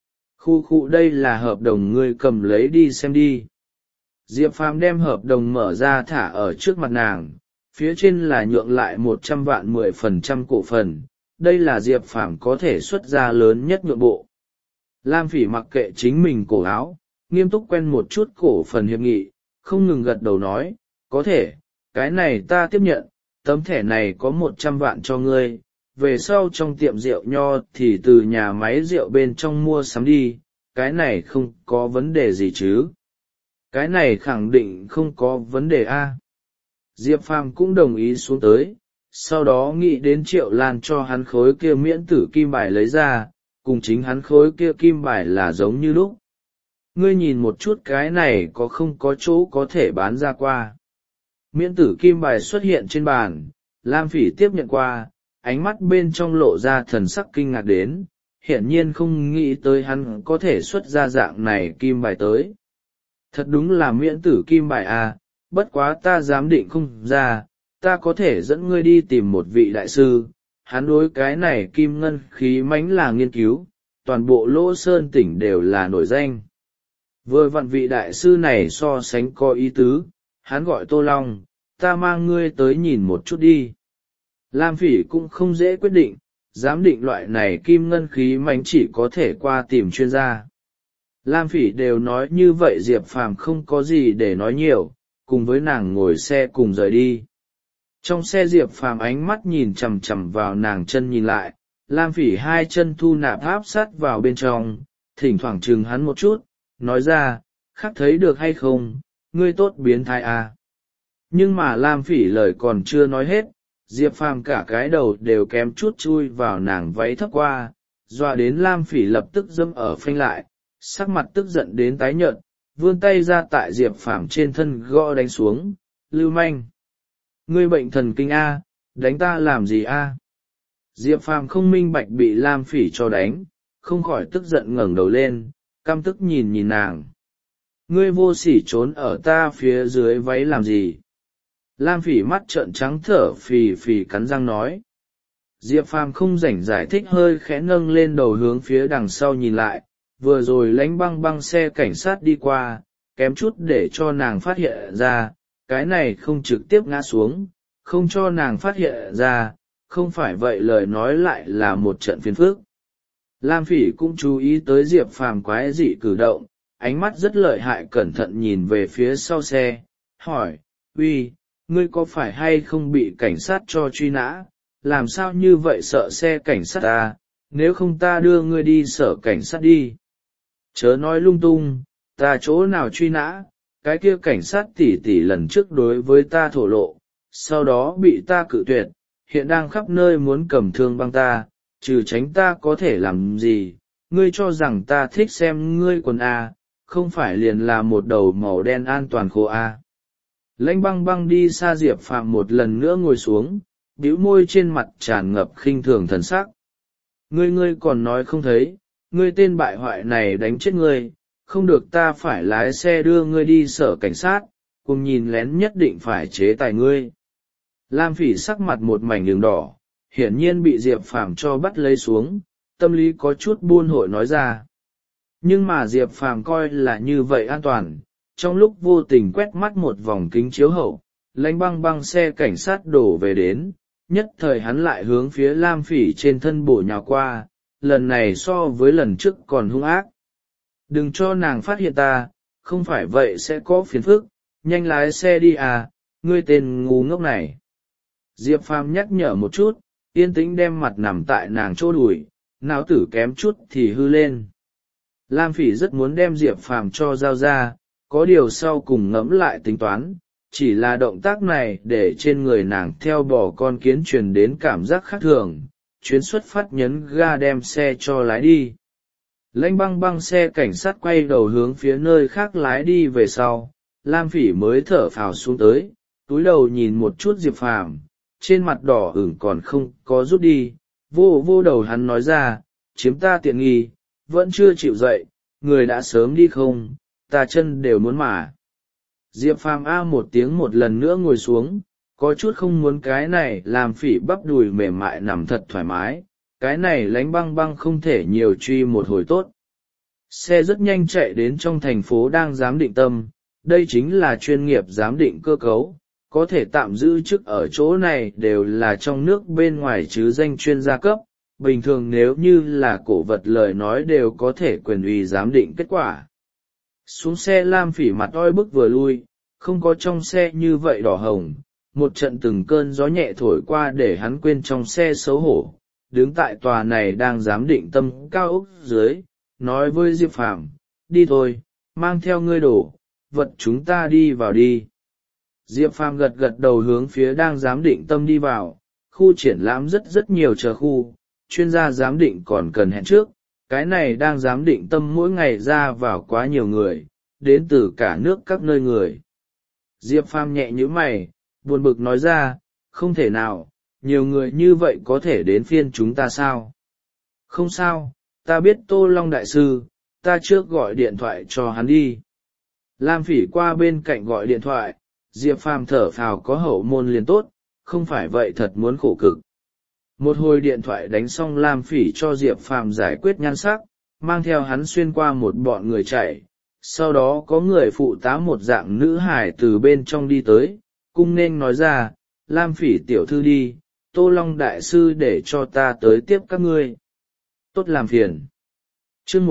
Khu đây là hợp đồng ngươi cầm lấy đi xem đi. Diệp Phàm đem hợp đồng mở ra thả ở trước mặt nàng, phía trên là nhượng lại 100 vạn 10% cổ phần, đây là Diệp Phàm có thể xuất ra lớn nhất nhượng bộ. Lam Phỉ mặc kệ chính mình cổ áo, nghiêm túc quen một chút cổ phần hiệp nghị, không ngừng gật đầu nói, có thể, cái này ta tiếp nhận, tấm thẻ này có 100 vạn cho ngươi, về sau trong tiệm rượu nho thì từ nhà máy rượu bên trong mua sắm đi, cái này không có vấn đề gì chứ. Cái này khẳng định không có vấn đề a. Diệp Phàm cũng đồng ý xuống tới, sau đó nghĩ đến Triệu Lan cho hắn khối kia miễn tử kim bài lấy ra, cùng chính hắn khối kia kim bài là giống như lúc. Ngươi nhìn một chút cái này có không có chỗ có thể bán ra qua. Miễn tử kim bài xuất hiện trên bàn, Lam Phỉ tiếp nhận qua, ánh mắt bên trong lộ ra thần sắc kinh ngạc đến, hiển nhiên không nghĩ tới hắn có thể xuất ra dạng này kim bài tới. Thật đúng là miễn tử kim bài à, bất quá ta dám định không ra, ta có thể dẫn ngươi đi tìm một vị đại sư, hắn đối cái này kim ngân khí mãnh là nghiên cứu, toàn bộ Lỗ Sơn tỉnh đều là nổi danh. Vừa vặn vị đại sư này so sánh có ý tứ, hắn gọi Tô Long, ta mang ngươi tới nhìn một chút đi. Lam Phỉ cũng không dễ quyết định, giám định loại này kim ngân khí mãnh chỉ có thể qua tìm chuyên gia. Lam Phỉ đều nói như vậy Diệp Phàm không có gì để nói nhiều, cùng với nàng ngồi xe cùng rời đi. Trong xe Diệp Phàm ánh mắt nhìn chằm chằm vào nàng chân nhìn lại, Lam Phỉ hai chân thu nạp áp sát vào bên trong, thỉnh thoảng chừng hắn một chút, nói ra, khác thấy được hay không, ngươi tốt biến thái à. Nhưng mà Lam Phỉ lời còn chưa nói hết, Diệp Phàm cả cái đầu đều kém chút chui vào nàng váy thấp qua, dọa đến Lam Phỉ lập tức dẫm ở phanh lại, sắc mặt tức giận đến tái nhợt, vươn tay ra tại Diệp Phàm trên thân gõ đánh xuống, lưu manh. Ngươi bệnh thần kinh A, đánh ta làm gì A? Diệp Phàm không minh bạch bị Lam Phỉ cho đánh, không khỏi tức giận ngẩng đầu lên, căm tức nhìn nhìn nàng. Ngươi vô sỉ trốn ở ta phía dưới váy làm gì? Lam Phỉ mắt trợn trắng thở phì phì cắn răng nói. Diệp Phàm không rảnh giải thích, hơi khẽ nâng lên đầu hướng phía đằng sau nhìn lại, vừa rồi lánh băng băng xe cảnh sát đi qua, kém chút để cho nàng phát hiện ra, cái này không trực tiếp ngã xuống, không cho nàng phát hiện ra, không phải vậy lời nói lại là một trận phiền phức. Lam Phỉ cũng chú ý tới Diệp Phàm quái dị cử động, ánh mắt rất lợi hại cẩn thận nhìn về phía sau xe, hỏi, uy, ngươi có phải hay không bị cảnh sát cho truy nã, làm sao như vậy sợ xe cảnh sát ta, nếu không ta đưa ngươi đi sở cảnh sát đi. Chớ nói lung tung, ta chỗ nào truy nã, cái kia cảnh sát tỷ tỷ lần trước đối với ta thổ lộ, sau đó bị ta cự tuyệt, hiện đang khắp nơi muốn cầm thương băng ta, trừ tránh ta có thể làm gì, ngươi cho rằng ta thích xem ngươi quần A, không phải liền là một đầu màu đen an toàn khô A. Lãnh băng băng đi xa Diệp Phàm một lần nữa ngồi xuống, bĩu môi trên mặt tràn ngập khinh thường thần sắc. Ngươi còn nói không thấy, ngươi tên bại hoại này đánh chết ngươi, không được ta phải lái xe đưa ngươi đi sở cảnh sát, cùng nhìn lén nhất định phải chế tài ngươi. Lam Phỉ sắc mặt một mảnh đường đỏ, hiển nhiên bị Diệp Phàm cho bắt lấy xuống, tâm lý có chút buôn hội nói ra. Nhưng mà Diệp Phàm coi là như vậy an toàn, trong lúc vô tình quét mắt một vòng kính chiếu hậu, lãnh băng băng xe cảnh sát đổ về đến, nhất thời hắn lại hướng phía Lam Phỉ trên thân bổ nhào qua, lần này so với lần trước còn hung ác. Đừng cho nàng phát hiện ta, không phải vậy sẽ có phiền phức, nhanh lái xe đi à, ngươi tên ngu ngốc này. Diệp Phàm nhắc nhở một chút, yên tĩnh đem mặt nằm tại nàng chỗ đùi, não tử kém chút thì hư lên. Lam Phỉ rất muốn đem Diệp Phàm cho giao ra, có điều sau cùng ngẫm lại tính toán, chỉ là động tác này để trên người nàng theo bò con kiến truyền đến cảm giác khác thường, chuyến xuất phát nhấn ga đem xe cho lái đi. Lãnh băng băng xe cảnh sát quay đầu hướng phía nơi khác lái đi về sau, Lam Phỉ mới thở phào xuống tới, túi đầu nhìn một chút Diệp Phàm, trên mặt đỏ ửng còn không có rút đi, vô đầu hắn nói ra, chiếm ta tiện nghi, vẫn chưa chịu dậy, người đã sớm đi không, ta chân đều muốn mà. Diệp Phàm a một tiếng một lần nữa ngồi xuống, có chút không muốn cái này làm Phỉ bắp đùi mềm mại nằm thật thoải mái, cái này lánh băng băng không thể nhiều truy một hồi tốt. Xe rất nhanh chạy đến trong thành phố đang giám định tâm, đây chính là chuyên nghiệp giám định cơ cấu, có thể tạm giữ chức ở chỗ này đều là trong nước bên ngoài chứ danh chuyên gia cấp, bình thường nếu như là cổ vật lời nói đều có thể quyền uy giám định kết quả. Xuống xe Lam Phỉ mặt oi bức vừa lui, không có trong xe như vậy đỏ hồng, một trận từng cơn gió nhẹ thổi qua để hắn quên trong xe xấu hổ, đứng tại tòa này đang giám định tâm cao ốc dưới, nói với Diệp Phàm, đi thôi, mang theo ngươi đồ, vật chúng ta đi vào đi. Diệp Phàm gật gật đầu hướng phía đang giám định tâm đi vào. Khu triển lãm rất nhiều chờ khu, chuyên gia giám định còn cần hẹn trước. Cái này đang giám định tâm mỗi ngày ra vào quá nhiều người, đến từ cả nước các nơi người. Diệp Phàm nhẹ nhíu mày, buồn bực nói ra, không thể nào, nhiều người như vậy có thể đến phiên chúng ta sao? Không sao, ta biết Tô Long đại sư, ta trước gọi điện thoại cho hắn đi. Lam Phỉ qua bên cạnh gọi điện thoại, Diệp Phàm thở phào có hậu môn liền tốt, không phải vậy thật muốn khổ cực. Một hồi điện thoại đánh xong, Lam Phỉ cho Diệp Phàm giải quyết nhan sắc, mang theo hắn xuyên qua một bọn người chạy, sau đó có người phụ tá một dạng nữ hài từ bên trong đi tới, cung nên nói ra, Lam Phỉ tiểu thư đi, Tô Long đại sư để cho ta tới tiếp các ngươi. Tốt làm phiền. Chương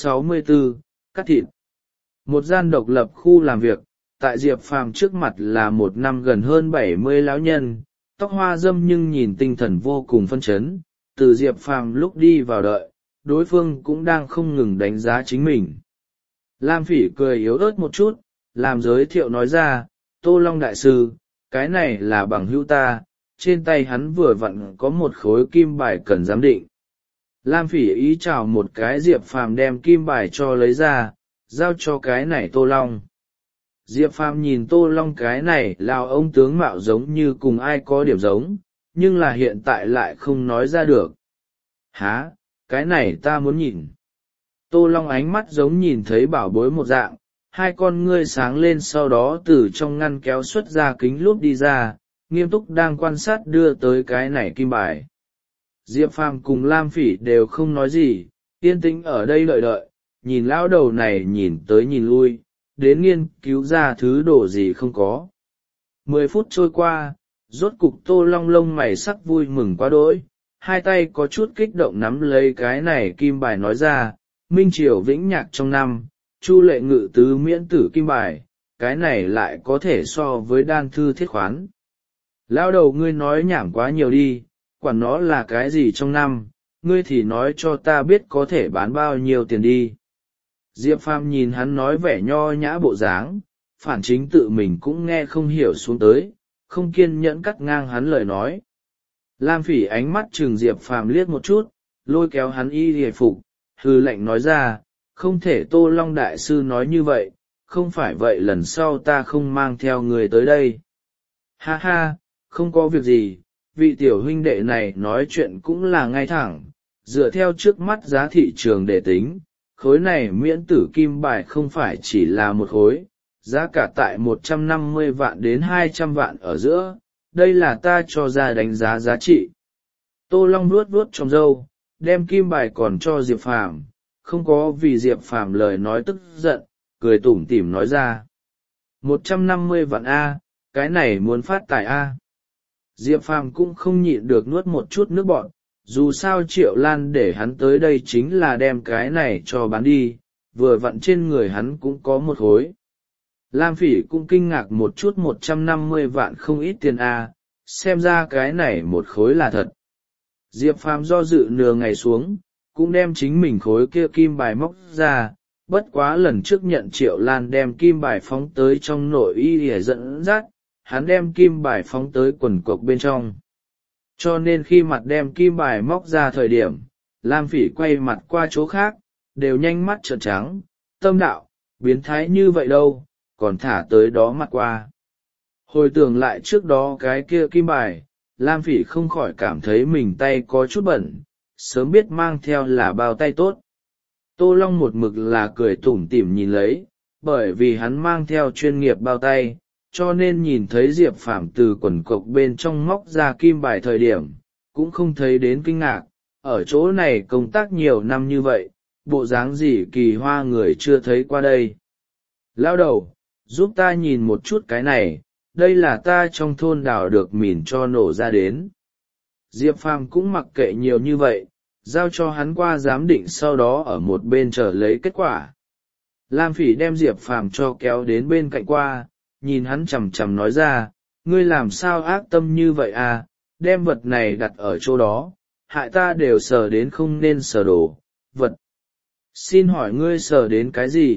164, cắt thịt. Một gian độc lập khu làm việc, tại Diệp Phàm trước mặt là một năm gần hơn 70 lão nhân, tóc hoa râm nhưng nhìn tinh thần vô cùng phân chấn. Từ Diệp Phàm lúc đi vào đợi, đối phương cũng đang không ngừng đánh giá chính mình. Lam Phỉ cười yếu ớt một chút, làm giới thiệu nói ra, Tô Long đại sư, cái này là bằng hữu ta, trên tay hắn vừa vặn có một khối kim bài cần giám định. Lam Phỉ ý chào một cái, Diệp Phàm đem kim bài cho lấy ra, giao cho cái này Tô Long. Diệp Phàm nhìn Tô Long cái này lao ông tướng mạo giống như cùng ai có điểm giống, nhưng là hiện tại lại không nói ra được. Hả, cái này ta muốn nhìn. Tô Long ánh mắt giống nhìn thấy bảo bối một dạng, hai con ngươi sáng lên, sau đó từ trong ngăn kéo xuất ra kính lúp đi ra, nghiêm túc đang quan sát đưa tới cái này kim bài. Diệp Phàm cùng Lam Phỉ đều không nói gì, yên tĩnh ở đây đợi, nhìn lão đầu này nhìn tới nhìn lui, đến nghiên cứu ra thứ đồ gì không có. 10 phút trôi qua, rốt cục Tô Long lông mày sắc vui mừng quá đỗi, hai tay có chút kích động nắm lấy cái này kim bài nói ra, Minh Triều Vĩnh Nhạc trong năm, Chu Lệ Ngự tứ miễn tử kim bài, cái này lại có thể so với đan thư thiết khoán. Lão đầu ngươi nói nhảm quá nhiều đi, quản nó là cái gì trong năm, ngươi thì nói cho ta biết có thể bán bao nhiêu tiền đi. Diệp Phàm nhìn hắn nói vẻ nho nhã bộ dáng, phản chính tự mình cũng nghe không hiểu xuống tới, không kiên nhẫn cắt ngang hắn lời nói. Lam Phỉ ánh mắt chừng Diệp Phàm liếc một chút, lôi kéo hắn y hề phục, hừ lạnh nói ra, không thể Tô Long đại sư nói như vậy, không phải vậy lần sau ta không mang theo người tới đây. Ha ha, không có việc gì, vị tiểu huynh đệ này nói chuyện cũng là ngay thẳng, dựa theo trước mắt giá thị trường để tính, khối này miễn tử kim bài không phải chỉ là một khối, giá cả tại 150 vạn đến 200 vạn ở giữa, đây là ta cho ra đánh giá giá trị. Tô Long vuốt vuốt trong râu, đem kim bài còn cho Diệp Phàm, không có vì Diệp Phàm lời nói tức giận, cười tủm tỉm nói ra. 150 vạn A, cái này muốn phát tài A. Diệp Phàm cũng không nhịn được nuốt một chút nước bọt, dù sao Triệu Lan để hắn tới đây chính là đem cái này cho bán đi, vừa vặn trên người hắn cũng có một khối. Lam Phỉ cũng kinh ngạc một chút, 150 vạn không ít tiền A, xem ra cái này một khối là thật. Diệp Phàm do dự nửa ngày xuống, cũng đem chính mình khối kia kim bài móc ra, bất quá lần trước nhận Triệu Lan đem kim bài phóng tới trong nội y để dẫn dắt, hắn đem kim bài phóng tới quần cộc bên trong. Cho nên khi mặt đem kim bài móc ra thời điểm, Lam Phỉ quay mặt qua chỗ khác, đều nhanh mắt trợn trắng, tâm đạo, biến thái như vậy đâu, còn thả tới đó mặt qua. Hồi tưởng lại trước đó cái kia kim bài, Lam Phỉ không khỏi cảm thấy mình tay có chút bẩn, sớm biết mang theo là bao tay tốt. Tô Long một mực là cười tủm tỉm nhìn lấy, bởi vì hắn mang theo chuyên nghiệp bao tay, cho nên nhìn thấy Diệp Phàm từ quần cộc bên trong móc ra kim bài thời điểm, cũng không thấy đến kinh ngạc, ở chỗ này công tác nhiều năm như vậy, bộ dáng gì kỳ hoa người chưa thấy qua đây. Lão đầu, giúp ta nhìn một chút cái này, đây là ta trong thôn đào được mìn cho nổ ra đến. Diệp Phàm cũng mặc kệ nhiều như vậy, giao cho hắn qua giám định, sau đó ở một bên chờ lấy kết quả. Lam Phỉ đem Diệp Phàm cho kéo đến bên cạnh qua, nhìn hắn chằm chằm nói ra, ngươi làm sao ác tâm như vậy à, đem vật này đặt ở chỗ đó, hại ta đều sờ đến không nên sờ đồ, vật. Xin hỏi ngươi sờ đến cái gì,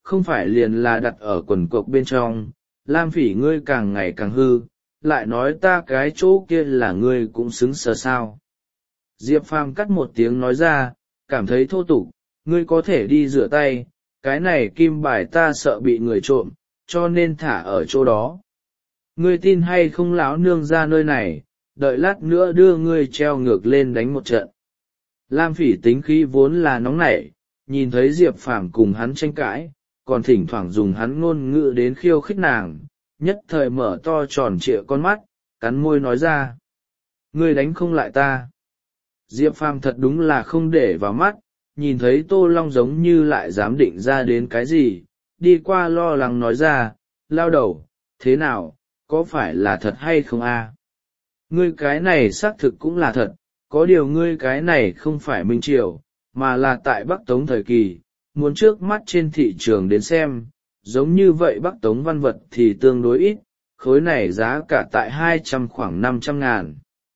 không phải liền là đặt ở quần cộc bên trong. Lam Phỉ ngươi càng ngày càng hư, lại nói ta cái chỗ kia là ngươi cũng xứng sờ sao. Diệp Phàm cắt một tiếng nói ra, cảm thấy thô tục, ngươi có thể đi rửa tay, cái này kim bài ta sợ bị người trộm, cho nên thả ở chỗ đó. Ngươi tin hay không lão nương ra nơi này, đợi lát nữa đưa ngươi treo ngược lên đánh một trận. Lam Phỉ tính khí vốn là nóng nảy, nhìn thấy Diệp Phàm cùng hắn tranh cãi, còn thỉnh thoảng dùng hắn ngôn ngữ đến khiêu khích nàng, nhất thời mở to tròn trịa con mắt, cắn môi nói ra. Ngươi đánh không lại ta. Diệp Phàm thật đúng là không để vào mắt, nhìn thấy Tô Long giống như lại dám định ra đến cái gì, đi qua lo lắng nói ra, lao đầu, thế nào, có phải là thật hay không a? Ngươi cái này xác thực cũng là thật, có điều ngươi cái này không phải Minh Triều, mà là tại Bắc Tống thời kỳ, muốn trước mắt trên thị trường đến xem, giống như vậy Bắc Tống văn vật thì tương đối ít, khối này giá cả tại 200 khoảng 500.000.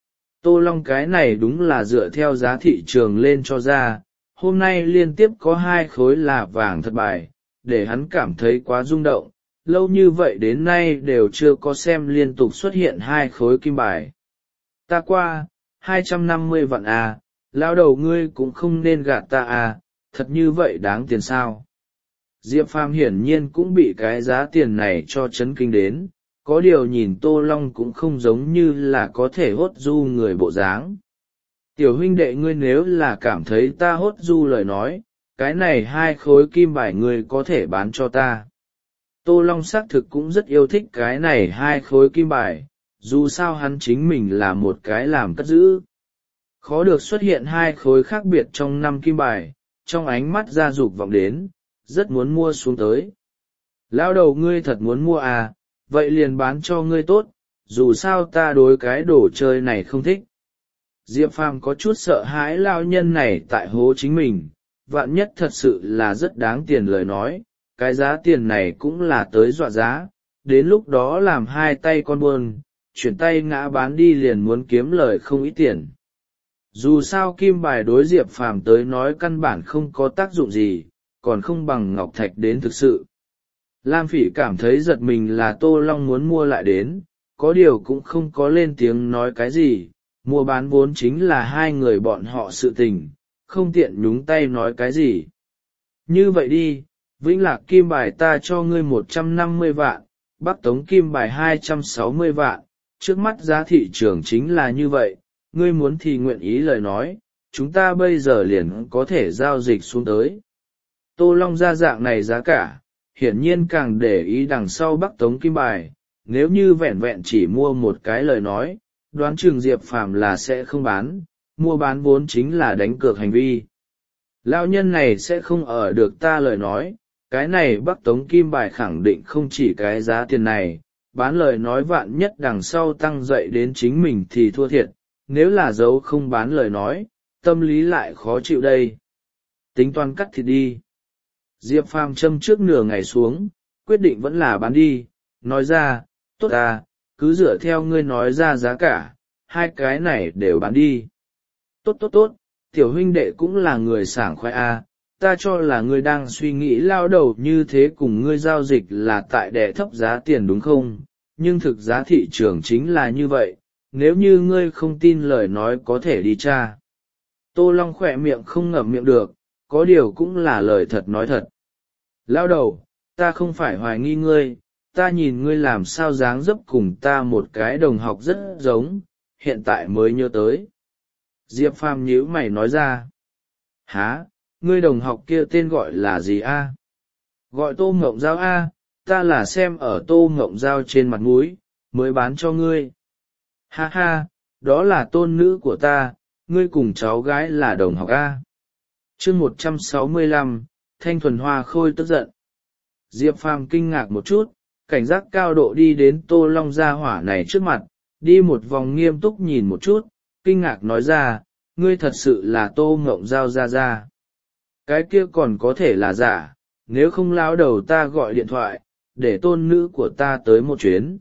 Tô Long cái này đúng là dựa theo giá thị trường lên cho ra, hôm nay liên tiếp có 2 khối là vàng thật bài, để hắn cảm thấy quá rung động, lâu như vậy đến nay đều chưa có xem liên tục xuất hiện 2 khối kim bài. Ta qua, 250 vạn à, lao đầu ngươi cũng không nên gạt ta à, thật như vậy đáng tiền sao. Diệp Phàm hiển nhiên cũng bị cái giá tiền này cho chấn kinh đến, có điều nhìn Tô Long cũng không giống như là có thể hốt du người bộ dáng. Tiểu huynh đệ ngươi nếu là cảm thấy ta hốt du lời nói, cái này 2 khối kim bài ngươi có thể bán cho ta. Tô Long xác thực cũng rất yêu thích cái này 2 khối kim bài, dù sao hắn chính mình là một cái làm cất giữ. Khó được xuất hiện 2 khối khác biệt trong 5 kim bài, trong ánh mắt ra dục vọng đến, rất muốn mua xuống tới. Lão đầu ngươi thật muốn mua à, vậy liền bán cho ngươi tốt, dù sao ta đối cái đồ chơi này không thích. Diệp Phàm có chút sợ hãi lao nhân này tại hố chính mình, vạn nhất thật sự là rất đáng tiền lời nói, cái giá tiền này cũng là tới dọa giá, đến lúc đó làm 2 tay con buôn, chuyển tay ngã bán đi liền muốn kiếm lời không ít tiền. Dù sao kim bài đối Diệp Phàm tới nói căn bản không có tác dụng gì, còn không bằng ngọc thạch đến thực sự. Lam Phỉ cảm thấy giật mình là Tô Long muốn mua lại đến, có điều cũng không có lên tiếng nói cái gì, mua bán vốn chính là 2 người bọn họ sự tình, không tiện nhúng tay nói cái gì. Như vậy đi, Vĩnh Lạc kim bài ta cho ngươi 150 vạn, Bắc Tống kim bài 260 vạn, trước mắt giá thị trường chính là như vậy, ngươi muốn thì nguyện ý lời nói, chúng ta bây giờ liền có thể giao dịch xuống tới. Tô Long ra dạng này giá cả, hiển nhiên càng để ý đằng sau Bắc Tống kim bài, nếu như vẹn vẹn chỉ mua một cái lời nói, đoán chừng Diệp Phàm là sẽ không bán, mua bán vốn chính là đánh cược hành vi. Lão nhân này sẽ không ở được ta lời nói, cái này Bắc Tống kim bài khẳng định không chỉ cái giá tiền này, bán lời nói vạn nhất đằng sau tăng dậy đến chính mình thì thua thiệt, nếu là dấu không bán lời nói, tâm lý lại khó chịu đây. Tính toán cắt thịt đi. Diệp Phàm châm trước nửa ngày xuống, quyết định vẫn là bán đi, nói ra, tốt à, cứ dựa theo ngươi nói ra giá cả, 2 cái này đều bán đi. Tốt tốt tốt, tiểu huynh đệ cũng là người sảng khoái à, ta cho là ngươi đang suy nghĩ lao đầu như thế cùng ngươi giao dịch là tại đẻ thấp giá tiền đúng không, nhưng thực giá thị trường chính là như vậy, nếu như ngươi không tin lời nói có thể đi tra. Tô Long khỏe miệng không ngậm miệng được, có điều cũng là lời thật nói thật. Lao đầu, ta không phải hoài nghi ngươi, ta nhìn ngươi làm sao dáng dấp cùng ta một cái đồng học rất giống, hiện tại mới nhớ tới. Diệp Phàm nhíu mày nói ra. Hả, ngươi đồng học kia tên gọi là gì a? Gọi Tô Ngộng Giao a, ta là xem ở Tô Ngộng Giao trên mặt mũi, mới bán cho ngươi. Ha ha, đó là tôn nữ của ta, ngươi cùng cháu gái là đồng học a. Chương 165, Thanh Thuần Hoa Khôi tức giận. Diệp Phàm kinh ngạc một chút, cảnh giác cao độ đi đến Tô Long gia hỏa này trước mặt, đi một vòng nghiêm túc nhìn một chút, kinh ngạc nói ra, ngươi thật sự là Tô Ngộng Giao ra. Cái kia còn có thể là giả, nếu không lão đầu ta gọi điện thoại, để tôn nữ của ta tới một chuyến.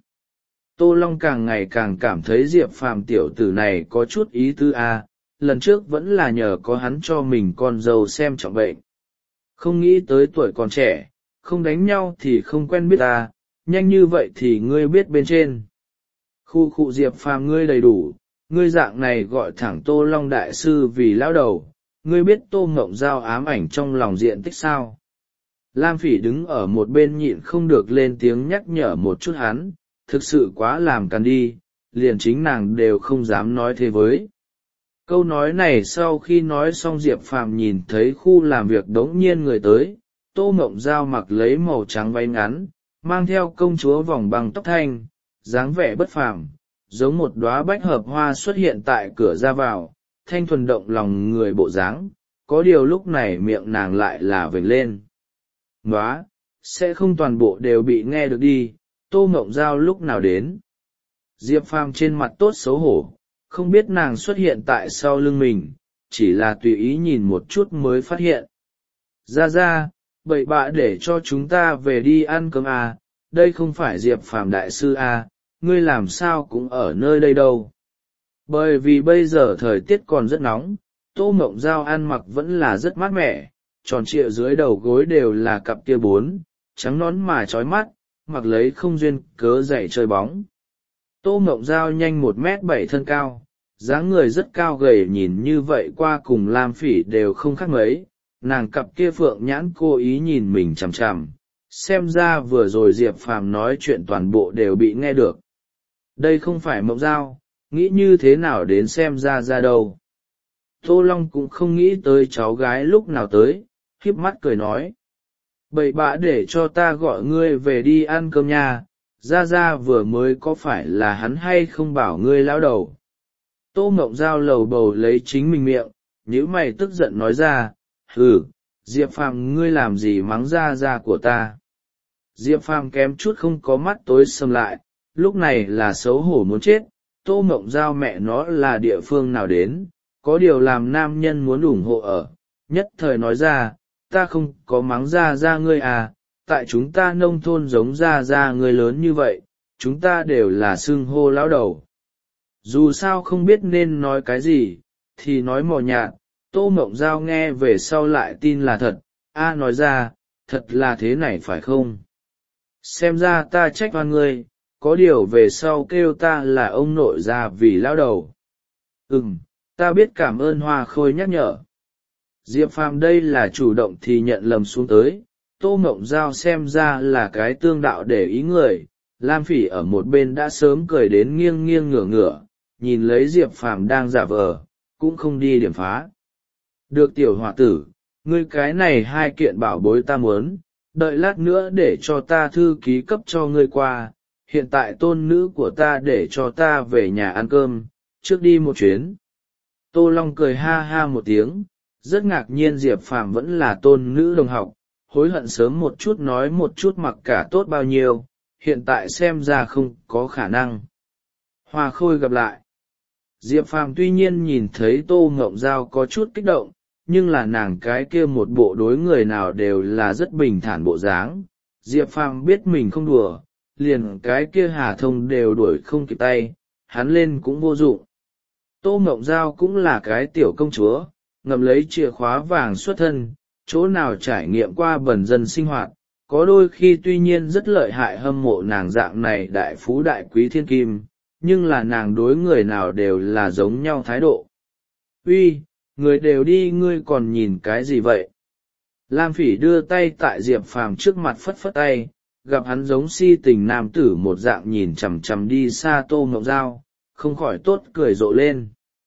Tô Long càng ngày càng cảm thấy Diệp Phàm tiểu tử này có chút ý tứ a, lần trước vẫn là nhờ có hắn cho mình con dâu xem trọng bệnh. Không nghĩ tới tuổi còn trẻ, không đánh nhau thì không quen biết ta, nhanh như vậy thì ngươi biết bên trên. Khu Diệp Phàm ngươi đầy đủ, ngươi dạng này gọi thẳng Tô Long đại sư vì lão đầu, ngươi biết Tô Ngộng Giao ám ảnh trong lòng diện tích sao? Lam Phỉ đứng ở một bên nhịn không được lên tiếng nhắc nhở một chút hắn, thực sự quá làm càn đi, liền chính nàng đều không dám nói thế với. Câu nói này sau khi nói xong Diệp Phàm nhìn thấy khu làm việc đống nhiên người tới, Tô Ngộng Giao mặc lấy màu trắng váy ngắn, mang theo công chúa vòng bằng tóc thanh, dáng vẻ bất phàm, giống một đóa bách hợp hoa xuất hiện tại cửa ra vào, thanh thuần động lòng người bộ dáng. Có điều lúc này miệng nàng lại là vểnh lên. Nóa, sẽ không toàn bộ đều bị nghe được đi, Tô Ngộng Giao lúc nào đến. Diệp Phàm trên mặt tốt xấu hổ, không biết nàng xuất hiện tại sau lưng mình, chỉ là tùy ý nhìn một chút mới phát hiện. Ra, bậy bạ để cho chúng ta về đi ăn cơm à, đây không phải Diệp Phàm đại sư à, ngươi làm sao cũng ở nơi đây đâu. Bởi vì bây giờ thời tiết còn rất nóng, Tô Ngộng Giao ăn mặc vẫn là rất mát mẻ, tròn trịa dưới đầu gối đều là cặp kia bốn, trắng nón mà trói mắt, mặc lấy không duyên cớ giày chơi bóng. Tô Ngộng Giao nhanh 1m7 thân cao, dáng người rất cao gầy nhìn như vậy qua cùng Lam Phỉ đều không khác mấy, nàng cặp kia phượng nhãn cố ý nhìn mình chằm chằm, xem ra vừa rồi Diệp Phàm nói chuyện toàn bộ đều bị nghe được. Đây không phải Ngộng Giao, nghĩ như thế nào đến xem ra đâu. Tô Long cũng không nghĩ tới cháu gái lúc nào tới, híp mắt cười nói. Bậy bạ để cho ta gọi ngươi về đi ăn cơm nha, ra vừa mới có phải là hắn hay không bảo ngươi lão đầu. Tô Ngộng Giao lầu bầu lấy chính mình miệng, nhíu mày tức giận nói ra, hừ, Diệp Phàm ngươi làm gì mắng ra của ta. Diệp Phàm kém chút không có mắt tối sầm lại, lúc này là xấu hổ muốn chết, Tô Ngộng Giao mẹ nó là địa phương nào đến, có điều làm nam nhân muốn ủng hộ ở, nhất thời nói ra, ta không có mắng ra ngươi à, tại chúng ta nông thôn giống ra ngươi lớn như vậy, chúng ta đều là xưng hô lão đầu. Dù sao không biết nên nói cái gì, thì nói mò nhạt, Tô Ngộng Giao nghe về sau lại tin là thật, nói ra, thật là thế này phải không? Xem ra ta trách oan ngươi, có điều về sau kêu ta là ông nội già vì lão đầu. Ta biết cảm ơn Hoa Khôi nhắc nhở. Diệp Phàm đây là chủ động thì nhận lầm xuống tới, Tô Ngộng Giao xem ra là cái tương đạo để ý người, Lam Phỉ ở một bên đã sớm cười đến nghiêng nghiêng ngửa ngửa, nhìn lấy Diệp Phàm đang giả vờ, cũng không đi điểm phá. Được tiểu hòa tử, ngươi cái này hai kiện bảo bối ta muốn, đợi lát nữa để cho ta thư ký cấp cho ngươi qua, hiện tại tôn nữ của ta để cho ta về nhà ăn cơm, trước đi một chuyến. Tô Long cười ha ha một tiếng, rất ngạc nhiên Diệp Phàm vẫn là tôn nữ đồng học, hối hận sớm một chút nói một chút mặc cả tốt bao nhiêu, hiện tại xem ra không có khả năng. Hoa Khôi gặp lại. Diệp Phàm tuy nhiên nhìn thấy Tô Ngộng Giao có chút kích động, nhưng là nàng cái kia một bộ đối người nào đều là rất bình thản bộ dáng. Diệp Phàm biết mình không đùa, liền cái kia Hà Thông đều đuổi không kịp tay, hắn lên cũng vô dụng. Tô Ngộng Giao cũng là cái tiểu công chúa, ngậm lấy chìa khóa vàng xuất thân, chỗ nào trải nghiệm qua bần dân sinh hoạt, có đôi khi tuy nhiên rất lợi hại hâm mộ nàng dạng này đại phú đại quý thiên kim, nhưng là nàng đối người nào đều là giống nhau thái độ. Uy, người đều đi ngươi còn nhìn cái gì vậy? Lam Phỉ đưa tay tại Diệp Phàm trước mặt phất phất tay, gặp hắn giống si tình nam tử một dạng nhìn chằm chằm đi xa Tô Ngộng Giao, không khỏi tốt cười rộ lên.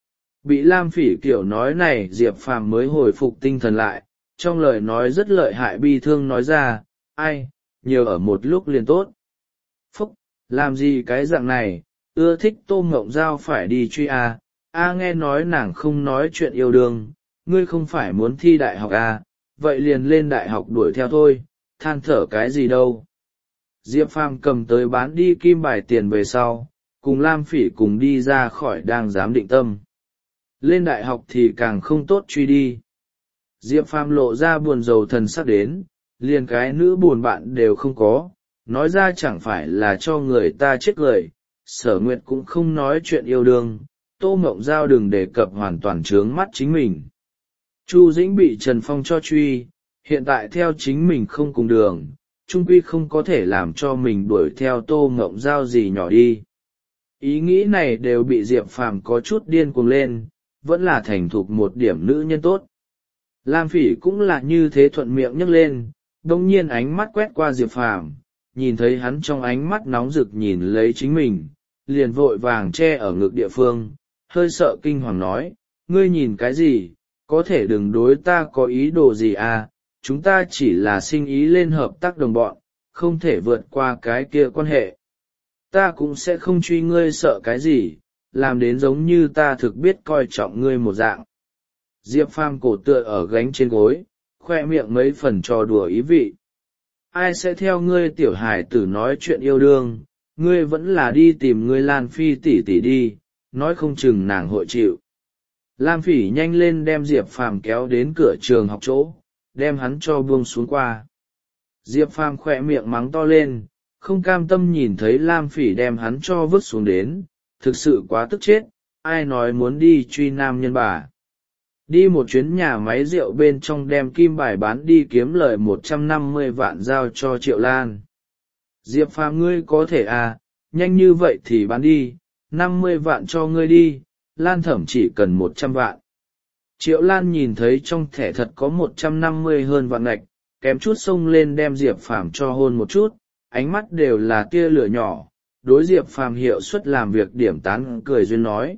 Bị Lam Phỉ kiểu nói này Diệp Phàm mới hồi phục tinh thần lại, trong lời nói rất lợi hại bi thương nói ra, ai, nhiều ở một lúc liền tốt. Phúc, làm gì cái dạng này, ưa thích Tô Ngộng Giao phải đi truy nghe nói nàng không nói chuyện yêu đương, ngươi không phải muốn thi đại học vậy liền lên đại học đuổi theo thôi, than thở cái gì đâu. Diệp Phàm cầm tới bán đi kim bài tiền về sau, cùng Lam Phỉ cùng đi ra khỏi đang giám định tâm. Lên đại học thì càng không tốt truy đi. Diệp Phàm lộ ra buồn rầu thần sắc đến, liền cái nữ buồn bạn đều không có, nói ra chẳng phải là cho người ta chết cười. Sở Nguyệt cũng không nói chuyện yêu đương, Tô Ngộng Giao đừng đề cập hoàn toàn trướng mắt chính mình. Chu Dĩnh bị Trần Phong cho truy, hiện tại theo chính mình không cùng đường, trung quy không có thể làm cho mình đuổi theo Tô Ngộng Giao gì nhỏ đi. Ý nghĩ này đều bị Diệp Phàm có chút điên cuồng lên, vẫn là thành thục một điểm nữ nhân tốt. Lam Phỉ cũng là như thế thuận miệng nhấc lên, đồng nhiên ánh mắt quét qua Diệp Phàm, nhìn thấy hắn trong ánh mắt nóng rực nhìn lấy chính mình, liền vội vàng che ở ngực địa phương, hơi sợ kinh hoàng nói, ngươi nhìn cái gì, có thể đừng đối ta có ý đồ gì à, chúng ta chỉ là sinh ý lên hợp tác đồng bọn, không thể vượt qua cái kia quan hệ. Ta cũng sẽ không truy ngươi sợ cái gì, làm đến giống như ta thực biết coi trọng ngươi một dạng. Diệp Phàm cổ tựa ở gánh trên gối, khoe miệng mấy phần trò đùa ý vị. Ai sẽ theo ngươi tiểu hải tử nói chuyện yêu đương, ngươi vẫn là đi tìm ngươi Lan Phi tỷ tỷ đi, nói không chừng nàng hội chịu. Lam Phỉ nhanh lên đem Diệp Phàm kéo đến cửa trường học chỗ, đem hắn cho buông xuống qua. Diệp Phàm khỏe miệng mắng to lên, không cam tâm nhìn thấy Lam Phỉ đem hắn cho vứt xuống đến, thực sự quá tức chết, ai nói muốn đi truy nam nhân bà. Đi một chuyến nhà máy rượu bên trong đem kim bài bán đi kiếm lời 150 vạn giao cho Triệu Lan. Diệp Phàm ngươi có thể à, nhanh như vậy thì bán đi, 50 vạn cho ngươi đi, Lan Thẩm chỉ cần 100 vạn. Triệu Lan nhìn thấy trong thẻ thật có 150 hơn vạn ngạch, kém chút xông lên đem Diệp Phàm cho hôn một chút, ánh mắt đều là tia lửa nhỏ, đối Diệp Phàm hiệu suất làm việc điểm tán cười duyên nói.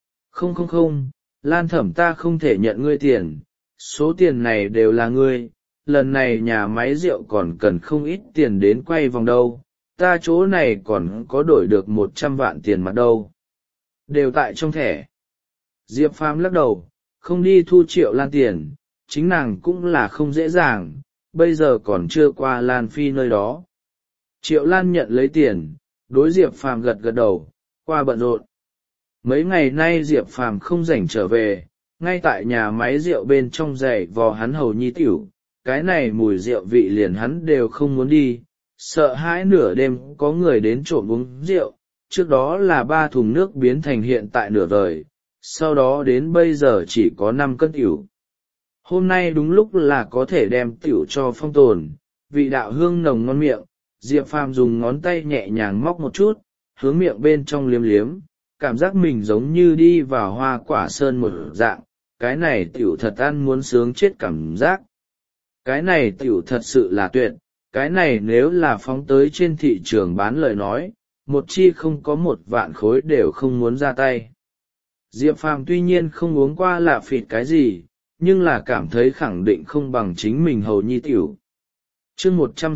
Không, Lan Thẩm ta không thể nhận ngươi tiền, số tiền này đều là ngươi, lần này nhà máy rượu còn cần không ít tiền đến quay vòng đâu, ta chỗ này còn có đổi được 100 vạn tiền mặt đâu. Đều tại trong thẻ. Diệp Phàm lắc đầu, không đi thu Triệu Lan tiền, chính nàng cũng là không dễ dàng, bây giờ còn chưa qua Lan Phi nơi đó. Triệu Lan nhận lấy tiền, đối Diệp Phàm gật gật đầu, qua bận rộn. Mấy ngày nay Diệp Phàm không rảnh trở về, ngay tại nhà máy rượu bên trong giày vò hắn hầu nhi tiểu, cái này mùi rượu vị liền hắn đều không muốn đi, sợ hãi nửa đêm có người đến trộm uống rượu, trước đó là 3 thùng nước biến thành hiện tại nửa vời, sau đó đến bây giờ chỉ có 5 cân tiểu. Hôm nay đúng lúc là có thể đem tiểu cho phong tồn, vị đạo hương nồng ngon miệng, Diệp Phàm dùng ngón tay nhẹ nhàng móc một chút, hướng miệng bên trong liếm liếm, cảm giác mình giống như đi vào hoa quả sơn một dạng, cái này tiểu thật ăn muốn sướng chết cảm giác. Cái này tiểu thật sự là tuyệt, cái này nếu là phóng tới trên thị trường bán lời nói, một chi không có 1 vạn khối đều không muốn ra tay. Diệp Phàm tuy nhiên không uống qua lạ phịt cái gì, nhưng là cảm thấy khẳng định không bằng chính mình hầu nhi tiểu. Chương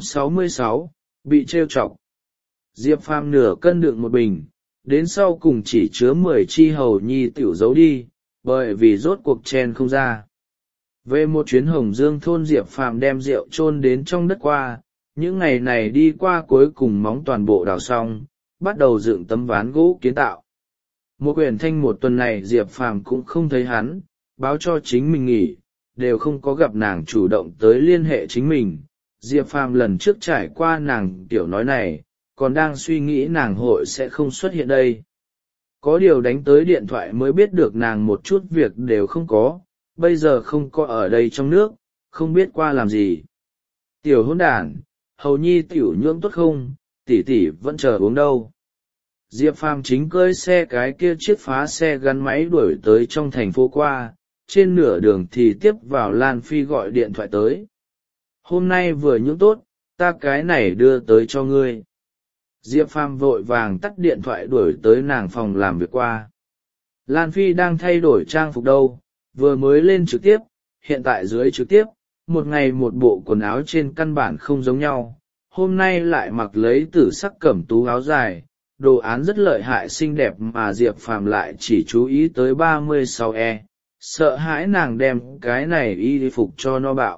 166, bị trêu chọc. Diệp Phàm nửa cân đựng một bình, đến sau cùng chỉ chứa 10 chi hầu nhi tiểu giấu đi, bởi vì rốt cuộc chen không ra. Về một chuyến Hồng Dương thôn Diệp Phàm đem rượu chôn đến trong đất qua, những ngày này đi qua cuối cùng móng toàn bộ đào xong, bắt đầu dựng tấm ván gỗ kiến tạo. Một quyển thanh một tuần này Diệp Phàm cũng không thấy hắn, báo cho chính mình nghỉ, đều không có gặp nàng chủ động tới liên hệ chính mình. Diệp Phàm lần trước trải qua nàng tiểu nói này, còn đang suy nghĩ nàng hội sẽ không xuất hiện đây. Có điều đánh tới điện thoại mới biết được nàng một chút việc đều không có, bây giờ không có ở đây trong nước, không biết qua làm gì. Tiểu hôn đản, hầu nhi tiểu nhưỡng tốt không, tỷ tỷ vẫn chờ uống đâu. Diệp Phàm chính cơi xe cái kia chiếc phá xe gắn máy đuổi tới trong thành phố qua, trên nửa đường thì tiếp vào Lan Phi gọi điện thoại tới. Hôm nay vừa nhưỡng tốt, ta cái này đưa tới cho ngươi. Diệp Phàm vội vàng tắt điện thoại đuổi tới nàng phòng làm việc qua. Lan Phi đang thay đổi trang phục đâu, vừa mới lên trực tiếp, hiện tại dưới trực tiếp, một ngày một bộ quần áo trên căn bản không giống nhau, hôm nay lại mặc lấy tử sắc cẩm tú áo dài, đồ án rất lợi hại xinh đẹp mà Diệp Phàm lại chỉ chú ý tới 36E, sợ hãi nàng đem cái này y phục cho nó bạo.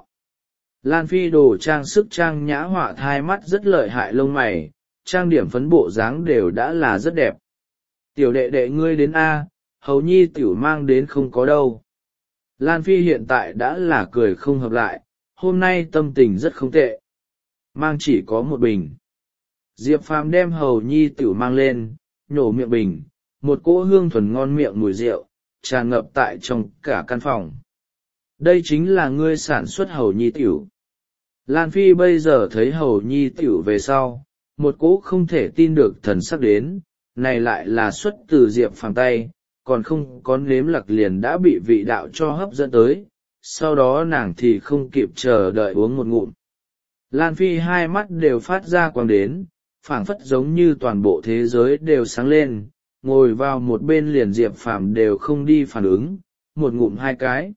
Lan Phi đồ trang sức trang nhã họa thai mắt rất lợi hại lông mày, trang điểm phấn bộ dáng đều đã là rất đẹp. Tiểu đệ đệ ngươi đến A, hầu nhi tiểu mang đến không có đâu. Lan Phi hiện tại đã là cười không hợp lại, hôm nay tâm tình rất không tệ. Mang chỉ có một bình. Diệp Phàm đem hầu nhi tiểu mang lên, nhổ miệng bình, một cỗ hương thuần ngon miệng mùi rượu, tràn ngập tại trong cả căn phòng. Đây chính là ngươi sản xuất hầu nhi tiểu. Lan Phi bây giờ thấy hầu nhi tiểu về sau, một cỗ không thể tin được thần sắc đến, này lại là xuất từ Diệp Phàm tay, còn không có nếm lặc liền đã bị vị đạo cho hấp dẫn tới, sau đó nàng thì không kịp chờ đợi uống một ngụm. Lan Phi hai mắt đều phát ra quang đến, phảng phất giống như toàn bộ thế giới đều sáng lên, ngồi vào một bên liền Diệp Phàm đều không đi phản ứng, một ngụm hai cái.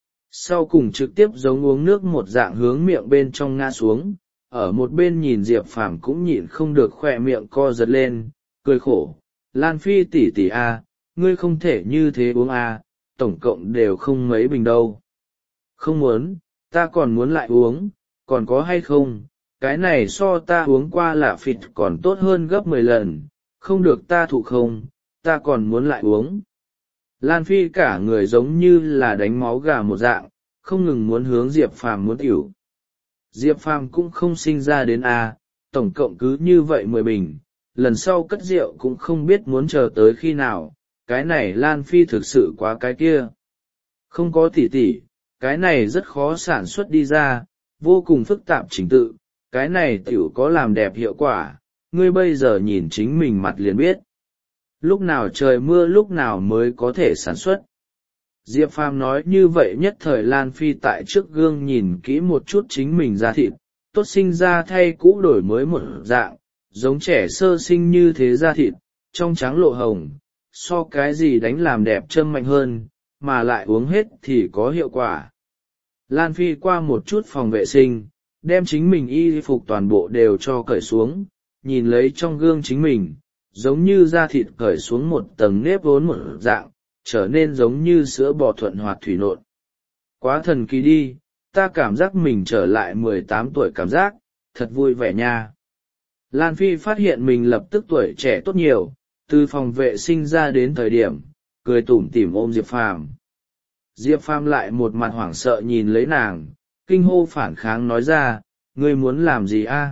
Sau cùng trực tiếp giống uống nước một dạng hướng miệng bên trong ngã xuống, ở một bên nhìn Diệp Phàm cũng nhịn không được khoe miệng co giật lên, cười khổ, Lan Phi tỷ tỷ a, ngươi không thể như thế uống a, tổng cộng đều không mấy bình đâu. Không muốn, ta còn muốn lại uống, còn có hay không, cái này so ta uống qua là phịt còn tốt hơn gấp 10 lần, không được ta thụ không, ta còn muốn lại uống. Lan Phi cả người giống như là đánh máu gà một dạng, không ngừng muốn hướng Diệp Phàm muốn tiểu. Diệp Phàm cũng không sinh ra đến a, tổng cộng cứ như vậy 10 bình, lần sau cất rượu cũng không biết muốn chờ tới khi nào, cái này Lan Phi thực sự quá cái kia. Không có tỉ tỉ, cái này rất khó sản xuất đi ra, vô cùng phức tạp trình tự, cái này tiểu có làm đẹp hiệu quả, ngươi bây giờ nhìn chính mình mặt liền biết. Lúc nào trời mưa lúc nào mới có thể sản xuất. Diệp Phàm nói như vậy nhất thời Lan Phi tại trước gương nhìn kỹ một chút chính mình da thịt, tốt sinh ra thay cũ đổi mới một dạng, giống trẻ sơ sinh như thế da thịt, trong trắng lộ hồng, so cái gì đánh làm đẹp châm mạnh hơn, mà lại uống hết thì có hiệu quả. Lan Phi qua một chút phòng vệ sinh, đem chính mình y phục toàn bộ đều cho cởi xuống, nhìn lấy trong gương chính mình, giống như da thịt cởi xuống một tầng nếp vốn một dạng, trở nên giống như sữa bò thuận hoạt thủy nộn. Quá thần kỳ đi, ta cảm giác mình trở lại 18 tuổi cảm giác, thật vui vẻ nha. Lan Phi phát hiện mình lập tức tuổi trẻ tốt nhiều, từ phòng vệ sinh ra đến thời điểm, cười tủm tỉm ôm Diệp Phàm. Diệp Phàm lại một mặt hoảng sợ nhìn lấy nàng, kinh hô phản kháng nói ra, ngươi muốn làm gì a?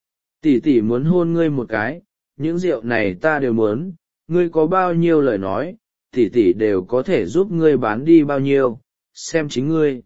Tỷ tỷ muốn hôn ngươi một cái, những rượu này ta đều muốn, ngươi có bao nhiêu lời nói, tỷ tỷ đều có thể giúp ngươi bán đi bao nhiêu, xem chính ngươi.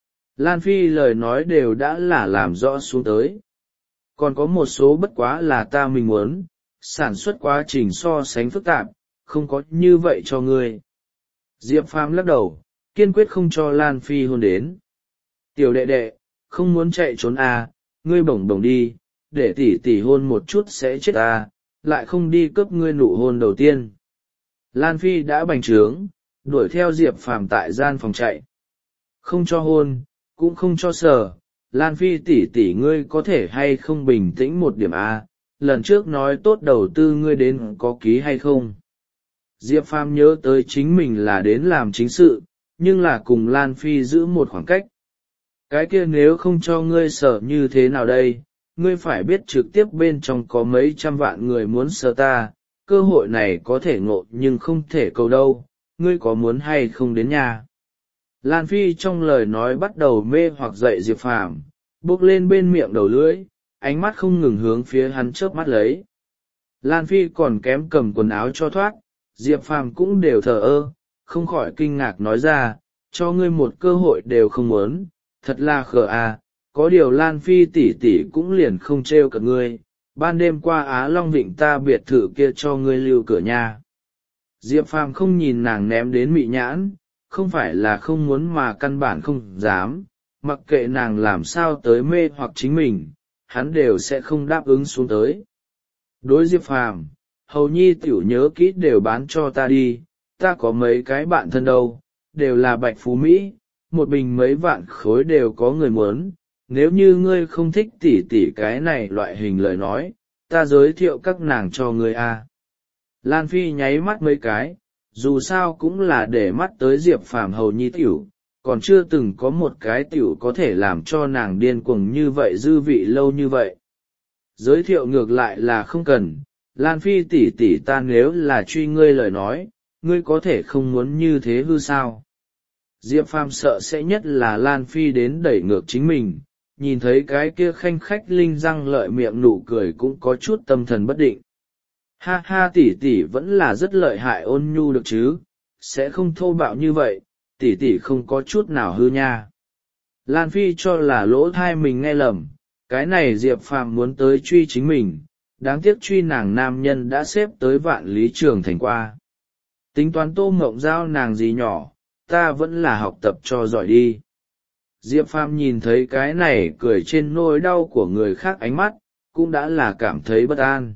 Lan Phi lời nói đều đã là làm rõ xuống tới. Còn có một số bất quá là ta mình muốn, sản xuất quá trình so sánh phức tạp, không có như vậy cho ngươi. Diệp Phàm lắc đầu, kiên quyết không cho Lan Phi hôn đến. Tiểu đệ đệ, không muốn chạy trốn à, ngươi bổng bổng đi, để tỷ tỷ hôn một chút sẽ chết à, lại không đi cướp ngươi nụ hôn đầu tiên. Lan Phi đã bành trướng, đuổi theo Diệp Phàm tại gian phòng chạy. Không cho hôn, cũng không cho sờ, Lan Phi tỷ tỷ ngươi có thể hay không bình tĩnh một điểm à, lần trước nói tốt đầu tư ngươi đến có ký hay không. Diệp Phàm nhớ tới chính mình là đến làm chính sự, nhưng là cùng Lan Phi giữ một khoảng cách. Cái kia nếu không cho ngươi sợ như thế nào đây, ngươi phải biết trực tiếp bên trong có mấy trăm vạn người muốn sợ ta, cơ hội này có thể ngộ nhưng không thể cầu đâu, ngươi có muốn hay không đến nhà. Lan Phi trong lời nói bắt đầu mê hoặc dậy Diệp Phàm, bước lên bên miệng đầu lưỡi, ánh mắt không ngừng hướng phía hắn chớp mắt lấy. Lan Phi còn kém cầm quần áo cho thoát, Diệp Phàm cũng đều thờ ơ, không khỏi kinh ngạc nói ra, cho ngươi một cơ hội đều không muốn, thật là khờ à, có điều Lan Phi tỷ tỷ cũng liền không trêu cả ngươi, ban đêm qua Á Long Vịnh ta biệt thự kia cho ngươi lưu cửa nhà. Diệp Phàm không nhìn nàng ném đến mị nhãn, không phải là không muốn mà căn bản không dám, mặc kệ nàng làm sao tới mê hoặc chính mình, hắn đều sẽ không đáp ứng xuống tới. Đối Diệp Phàm, hầu nhi tiểu nhớ kỹ đều bán cho ta đi, ta có mấy cái bạn thân đâu, đều là bạch phú Mỹ, một bình mấy vạn khối đều có người muốn, nếu như ngươi không thích tỉ tỉ cái này loại hình lời nói, ta giới thiệu các nàng cho ngươi a. Lan Phi nháy mắt mấy cái, dù sao cũng là để mắt tới Diệp Phàm hầu nhi tiểu, còn chưa từng có một cái tiểu có thể làm cho nàng điên cuồng như vậy dư vị lâu như vậy. Giới thiệu ngược lại là không cần, Lan Phi tỷ tỷ ta nếu là truy ngươi lời nói, ngươi có thể không muốn như thế hư sao. Diệp Phàm sợ sẽ nhất là Lan Phi đến đẩy ngược chính mình, nhìn thấy cái kia khanh khách linh răng lợi miệng nụ cười cũng có chút tâm thần bất định. Ha ha tỷ tỷ vẫn là rất lợi hại ôn nhu được chứ, sẽ không thô bạo như vậy, tỷ tỷ không có chút nào hư nha. Lan Phi cho là lỗ thai mình nghe lầm, cái này Diệp Phàm muốn tới truy chính mình, đáng tiếc truy nàng nam nhân đã xếp tới Vạn Lý Trường Thành qua. Tính toán Tô Mộng Giao nàng gì nhỏ, ta vẫn là học tập cho giỏi đi. Diệp Phàm nhìn thấy cái này cười trên nỗi đau của người khác ánh mắt, cũng đã là cảm thấy bất an.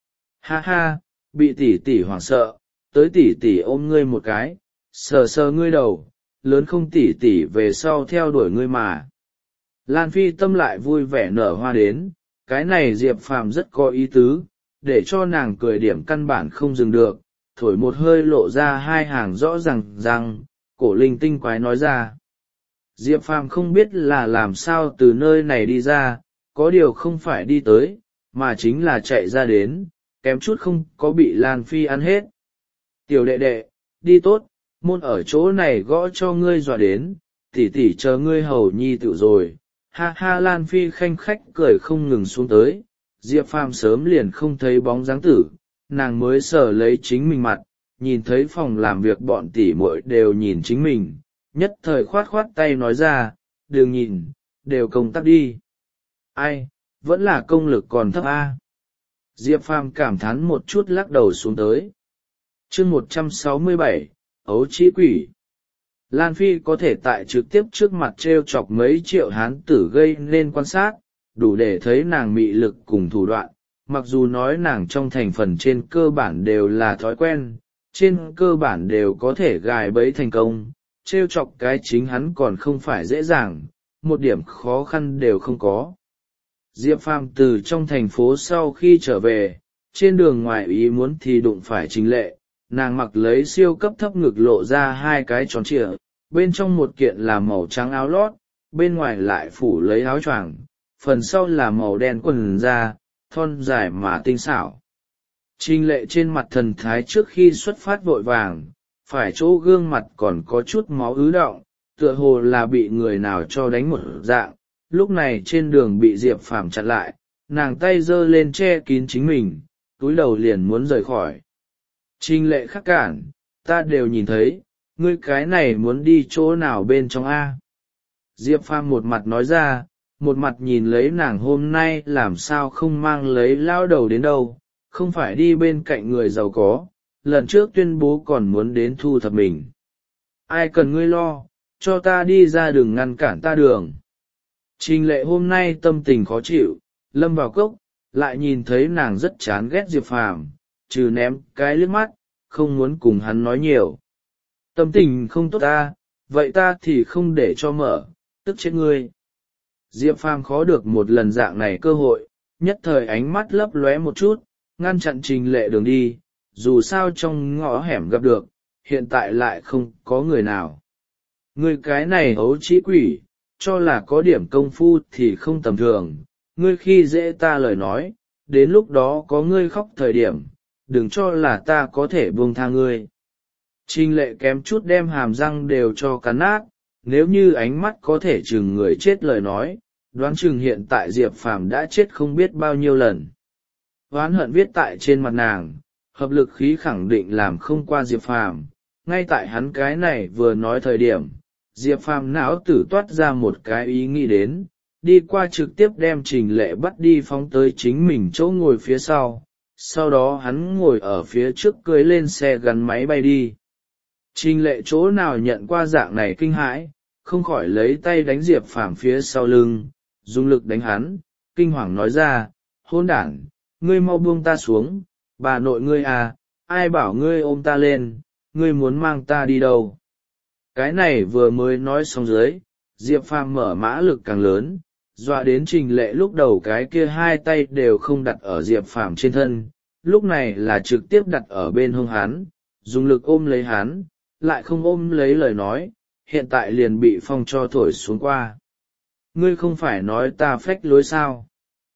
Ha ha, bị tỷ tỷ hoảng sợ, tới tỷ tỷ ôm ngươi một cái, sờ sờ ngươi đầu, lớn không tỷ tỷ về sau theo đuổi ngươi mà. Lan Phi tâm lại vui vẻ nở hoa đến, cái này Diệp Phàm rất có ý tứ, để cho nàng cười điểm căn bản không dừng được, thổi một hơi lộ ra hai hàng rõ ràng, cổ linh tinh quái nói ra. Diệp Phàm không biết là làm sao từ nơi này đi ra, có điều không phải đi tới, mà chính là chạy ra đến, kém chút không có bị Lan Phi ăn hết. Tiểu đệ đệ, đi tốt, môn ở chỗ này gõ cho ngươi dọa đến, tỷ tỷ chờ ngươi hầu nhi tự rồi. Ha ha, Lan Phi khanh khách cười không ngừng xuống tới, Diệp Phàm sớm liền không thấy bóng dáng tử, nàng mới sờ lấy chính mình mặt, nhìn thấy phòng làm việc bọn tỷ muội đều nhìn chính mình, nhất thời khoát khoát tay nói ra, đừng nhìn, đều công tác đi. Ai, vẫn là công lực còn thấp a. Diệp Phàm cảm thán một chút lắc đầu xuống tới. Chương 167, Ấu Trĩ Quỷ. Lan Phi có thể tại trực tiếp trước mặt treo chọc mấy triệu hán tử gây nên quan sát, đủ để thấy nàng mị lực cùng thủ đoạn, mặc dù nói nàng trong thành phần trên cơ bản đều là thói quen, trên cơ bản đều có thể gài bẫy thành công, treo chọc cái chính hắn còn không phải dễ dàng, một điểm khó khăn đều không có. Diệp Phàm từ trong thành phố sau khi trở về, trên đường ngoài ý muốn thì đụng phải Trình Lệ, nàng mặc lấy siêu cấp thấp ngực lộ ra hai cái tròn trịa, bên trong một kiện là màu trắng áo lót, bên ngoài lại phủ lấy áo choàng, phần sau là màu đen quần da, thon dài mà tinh xảo. Trình Lệ trên mặt thần thái trước khi xuất phát vội vàng, phải chỗ gương mặt còn có chút máu ứ đọng, tựa hồ là bị người nào cho đánh một dạng. Lúc này trên đường bị Diệp Phàm chặn lại, nàng tay giơ lên che kín chính mình, túi đầu liền muốn rời khỏi. Trình Lệ khắc cản, ta đều nhìn thấy, ngươi cái này muốn đi chỗ nào bên trong a? Diệp Phàm một mặt nói ra, một mặt nhìn lấy nàng hôm nay làm sao không mang lấy lao đầu đến đâu, không phải đi bên cạnh người giàu có, lần trước tuyên bố còn muốn đến thu thập mình. Ai cần ngươi lo, cho ta đi ra đừng ngăn cản ta đường. Trình Lệ hôm nay tâm tình khó chịu, lâm vào cốc, lại nhìn thấy nàng rất chán ghét Diệp Phàm, trừ ném cái liếc mắt, không muốn cùng hắn nói nhiều. Tâm tình không tốt ta, vậy ta thì không để cho mở, tức chết ngươi. Diệp Phàm khó được một lần dạng này cơ hội, nhất thời ánh mắt lấp lóe một chút, ngăn chặn Trình Lệ đường đi, dù sao trong ngõ hẻm gặp được, hiện tại lại không có người nào. Ngươi cái này ấu trĩ quỷ, cho là có điểm công phu thì không tầm thường, ngươi khi dễ ta lời nói, đến lúc đó có ngươi khóc thời điểm, đừng cho là ta có thể buông tha ngươi. Trình Lệ kém chút đem hàm răng đều cho cắn nát, nếu như ánh mắt có thể chừng người chết lời nói, đoán chừng hiện tại Diệp Phàm đã chết không biết bao nhiêu lần. Oán hận viết tại trên mặt nàng, hợp lực khí khẳng định làm không qua Diệp Phàm. Ngay tại hắn cái này vừa nói thời điểm, Diệp Phàm não tử toát ra một cái ý nghĩ đến, đi qua trực tiếp đem Trình Lệ bắt đi phóng tới chính mình chỗ ngồi phía sau đó hắn ngồi ở phía trước cưỡi lên xe gắn máy bay đi. Trình Lệ chỗ nào nhận qua dạng này kinh hãi, không khỏi lấy tay đánh Diệp Phàm phía sau lưng, dùng lực đánh hắn, kinh hoàng nói ra, hỗn đản, ngươi mau buông ta xuống, bà nội ngươi à, ai bảo ngươi ôm ta lên, ngươi muốn mang ta đi đâu. Cái này vừa mới nói xong dưới, Diệp Phàm mở mã lực càng lớn, dọa đến Trình Lệ lúc đầu cái kia hai tay đều không đặt ở Diệp Phàm trên thân, lúc này là trực tiếp đặt ở bên hông hắn, dùng lực ôm lấy hắn, lại không ôm lấy lời nói, hiện tại liền bị phong cho thổi xuống qua. Ngươi không phải nói ta phách lối sao?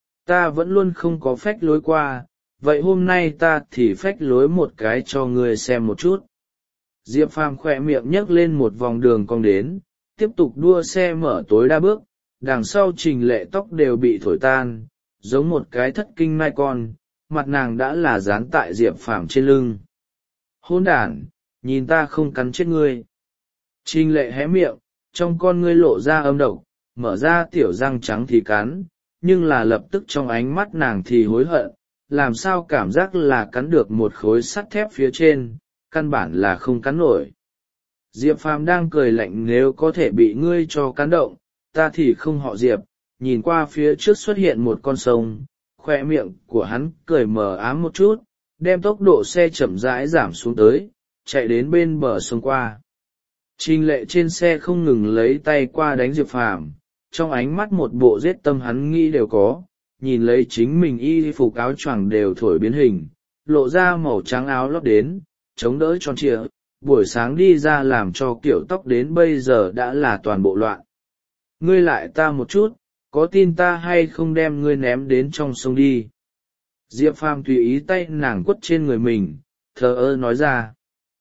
Ta vẫn luôn không có phách lối qua, vậy hôm nay ta thì phách lối một cái cho ngươi xem một chút. Diệp Phàm khỏe miệng nhấc lên một vòng đường cong đến, tiếp tục đua xe mở tối đa bước, đằng sau Trình Lệ tóc đều bị thổi tan, giống một cái thất kinh mai con, mặt nàng đã là dán tại Diệp Phàm trên lưng. Hỗn đản, nhìn ta không cắn chết ngươi. Trình Lệ hé miệng, trong con ngươi lộ ra âm độc, mở ra tiểu răng trắng thì cắn, nhưng là lập tức trong ánh mắt nàng thì hối hận, làm sao cảm giác là cắn được một khối sắt thép phía trên, căn bản là không cắn nổi. Diệp Phàm đang cười lạnh, nếu có thể bị ngươi cho cắn động, ta thì không họ Diệp. Nhìn qua phía trước xuất hiện một con sông, khoe miệng của hắn cười mờ ám một chút, đem tốc độ xe chậm rãi giảm xuống tới, chạy đến bên bờ sông qua. Trình Lệ trên xe không ngừng lấy tay qua đánh Diệp Phàm, trong ánh mắt một bộ giết tâm hắn nghĩ đều có, nhìn lấy chính mình y phục áo choàng đều thổi biến hình, lộ ra màu trắng áo lót đến, chống đỡ tròn trịa, buổi sáng đi ra làm cho kiểu tóc đến bây giờ đã là toàn bộ loạn. Ngươi lại ta một chút, có tin ta hay không đem ngươi ném đến trong sông đi? Diệp Phàm tùy ý tay nàng quất trên người mình, thờ ơ nói ra.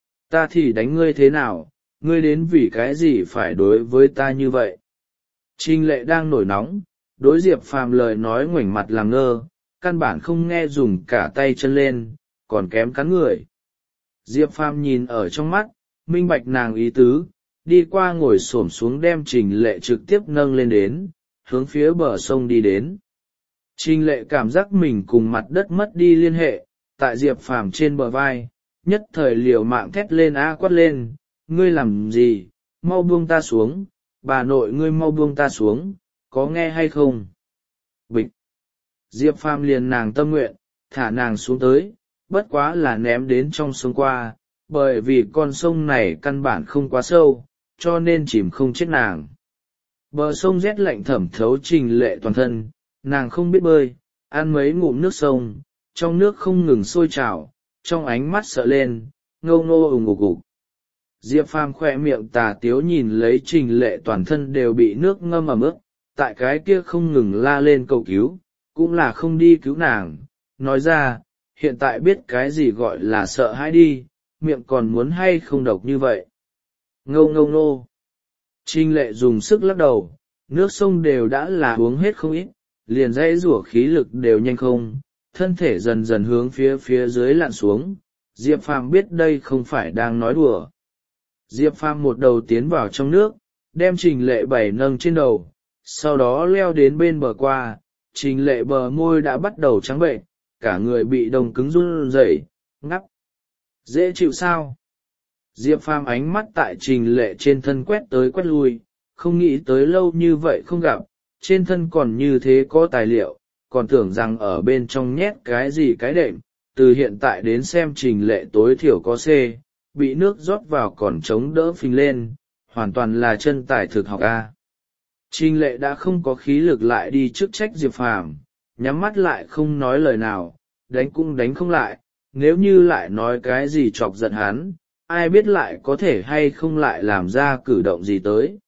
Ta thì đánh ngươi thế nào, ngươi đến vì cái gì phải đối với ta như vậy? Trình Lệ đang nổi nóng, đối Diệp Phàm lời nói ngoảnh mặt làm ngơ, căn bản không nghe, dùng cả tay chân lên, còn kém cắn người. Diệp Phàm nhìn ở trong mắt, minh bạch nàng ý tứ, đi qua ngồi xổm xuống đem Trình Lệ trực tiếp nâng lên đến, hướng phía bờ sông đi đến. Trình Lệ cảm giác mình cùng mặt đất mất đi liên hệ, tại Diệp Phàm trên bờ vai, nhất thời liều mạng thét lên quát lên, ngươi làm gì, mau buông ta xuống, bà nội ngươi mau buông ta xuống, có nghe hay không? Bịch! Diệp Phàm liền nàng tâm nguyện, thả nàng xuống tới, bất quá là ném đến trong sông qua, bởi vì con sông này căn bản không quá sâu, cho nên chìm không chết nàng. Bờ sông rét lạnh thẩm thấu Trình Lệ toàn thân, nàng không biết bơi, ăn mấy ngụm nước sông, trong nước không ngừng sôi trào, trong ánh mắt sợ lên, ngâu ngô ủng ục ục. Diệp Phàm khoe miệng tà tiếu nhìn lấy Trình Lệ toàn thân đều bị nước ngâm ẩm ướt, tại cái kia không ngừng la lên cầu cứu, cũng là không đi cứu nàng, nói ra, hiện tại biết cái gì gọi là sợ hãi đi, miệng còn muốn hay không độc như vậy. Ngâu ngâu nô. Trình Lệ dùng sức lắc đầu, nước sông đều đã là uống hết không ít, liền dãy rủa khí lực đều nhanh không, thân thể dần dần hướng phía dưới lặn xuống. Diệp Phàm biết đây không phải đang nói đùa. Diệp Phàm một đầu tiến vào trong nước, đem Trình Lệ bảy nâng trên đầu, sau đó leo đến bên bờ qua. Trình Lệ bờ môi đã bắt đầu trắng bệnh, cả người bị đông cứng run rẩy, ngắp. Dễ chịu sao? Diệp Phàm ánh mắt tại Trình Lệ trên thân quét tới quét lui, không nghĩ tới lâu như vậy không gặp, trên thân còn như thế có tài liệu, còn tưởng rằng ở bên trong nhét cái gì cái đệm, từ hiện tại đến xem Trình Lệ tối thiểu có C, bị nước rót vào còn chống đỡ phình lên, hoàn toàn là chân tài thực học A. Trình Lệ đã không có khí lực lại đi chức trách Diệp Phàm, nhắm mắt lại không nói lời nào, đánh cũng đánh không lại, nếu như lại nói cái gì chọc giận hắn, ai biết lại có thể hay không lại làm ra cử động gì tới.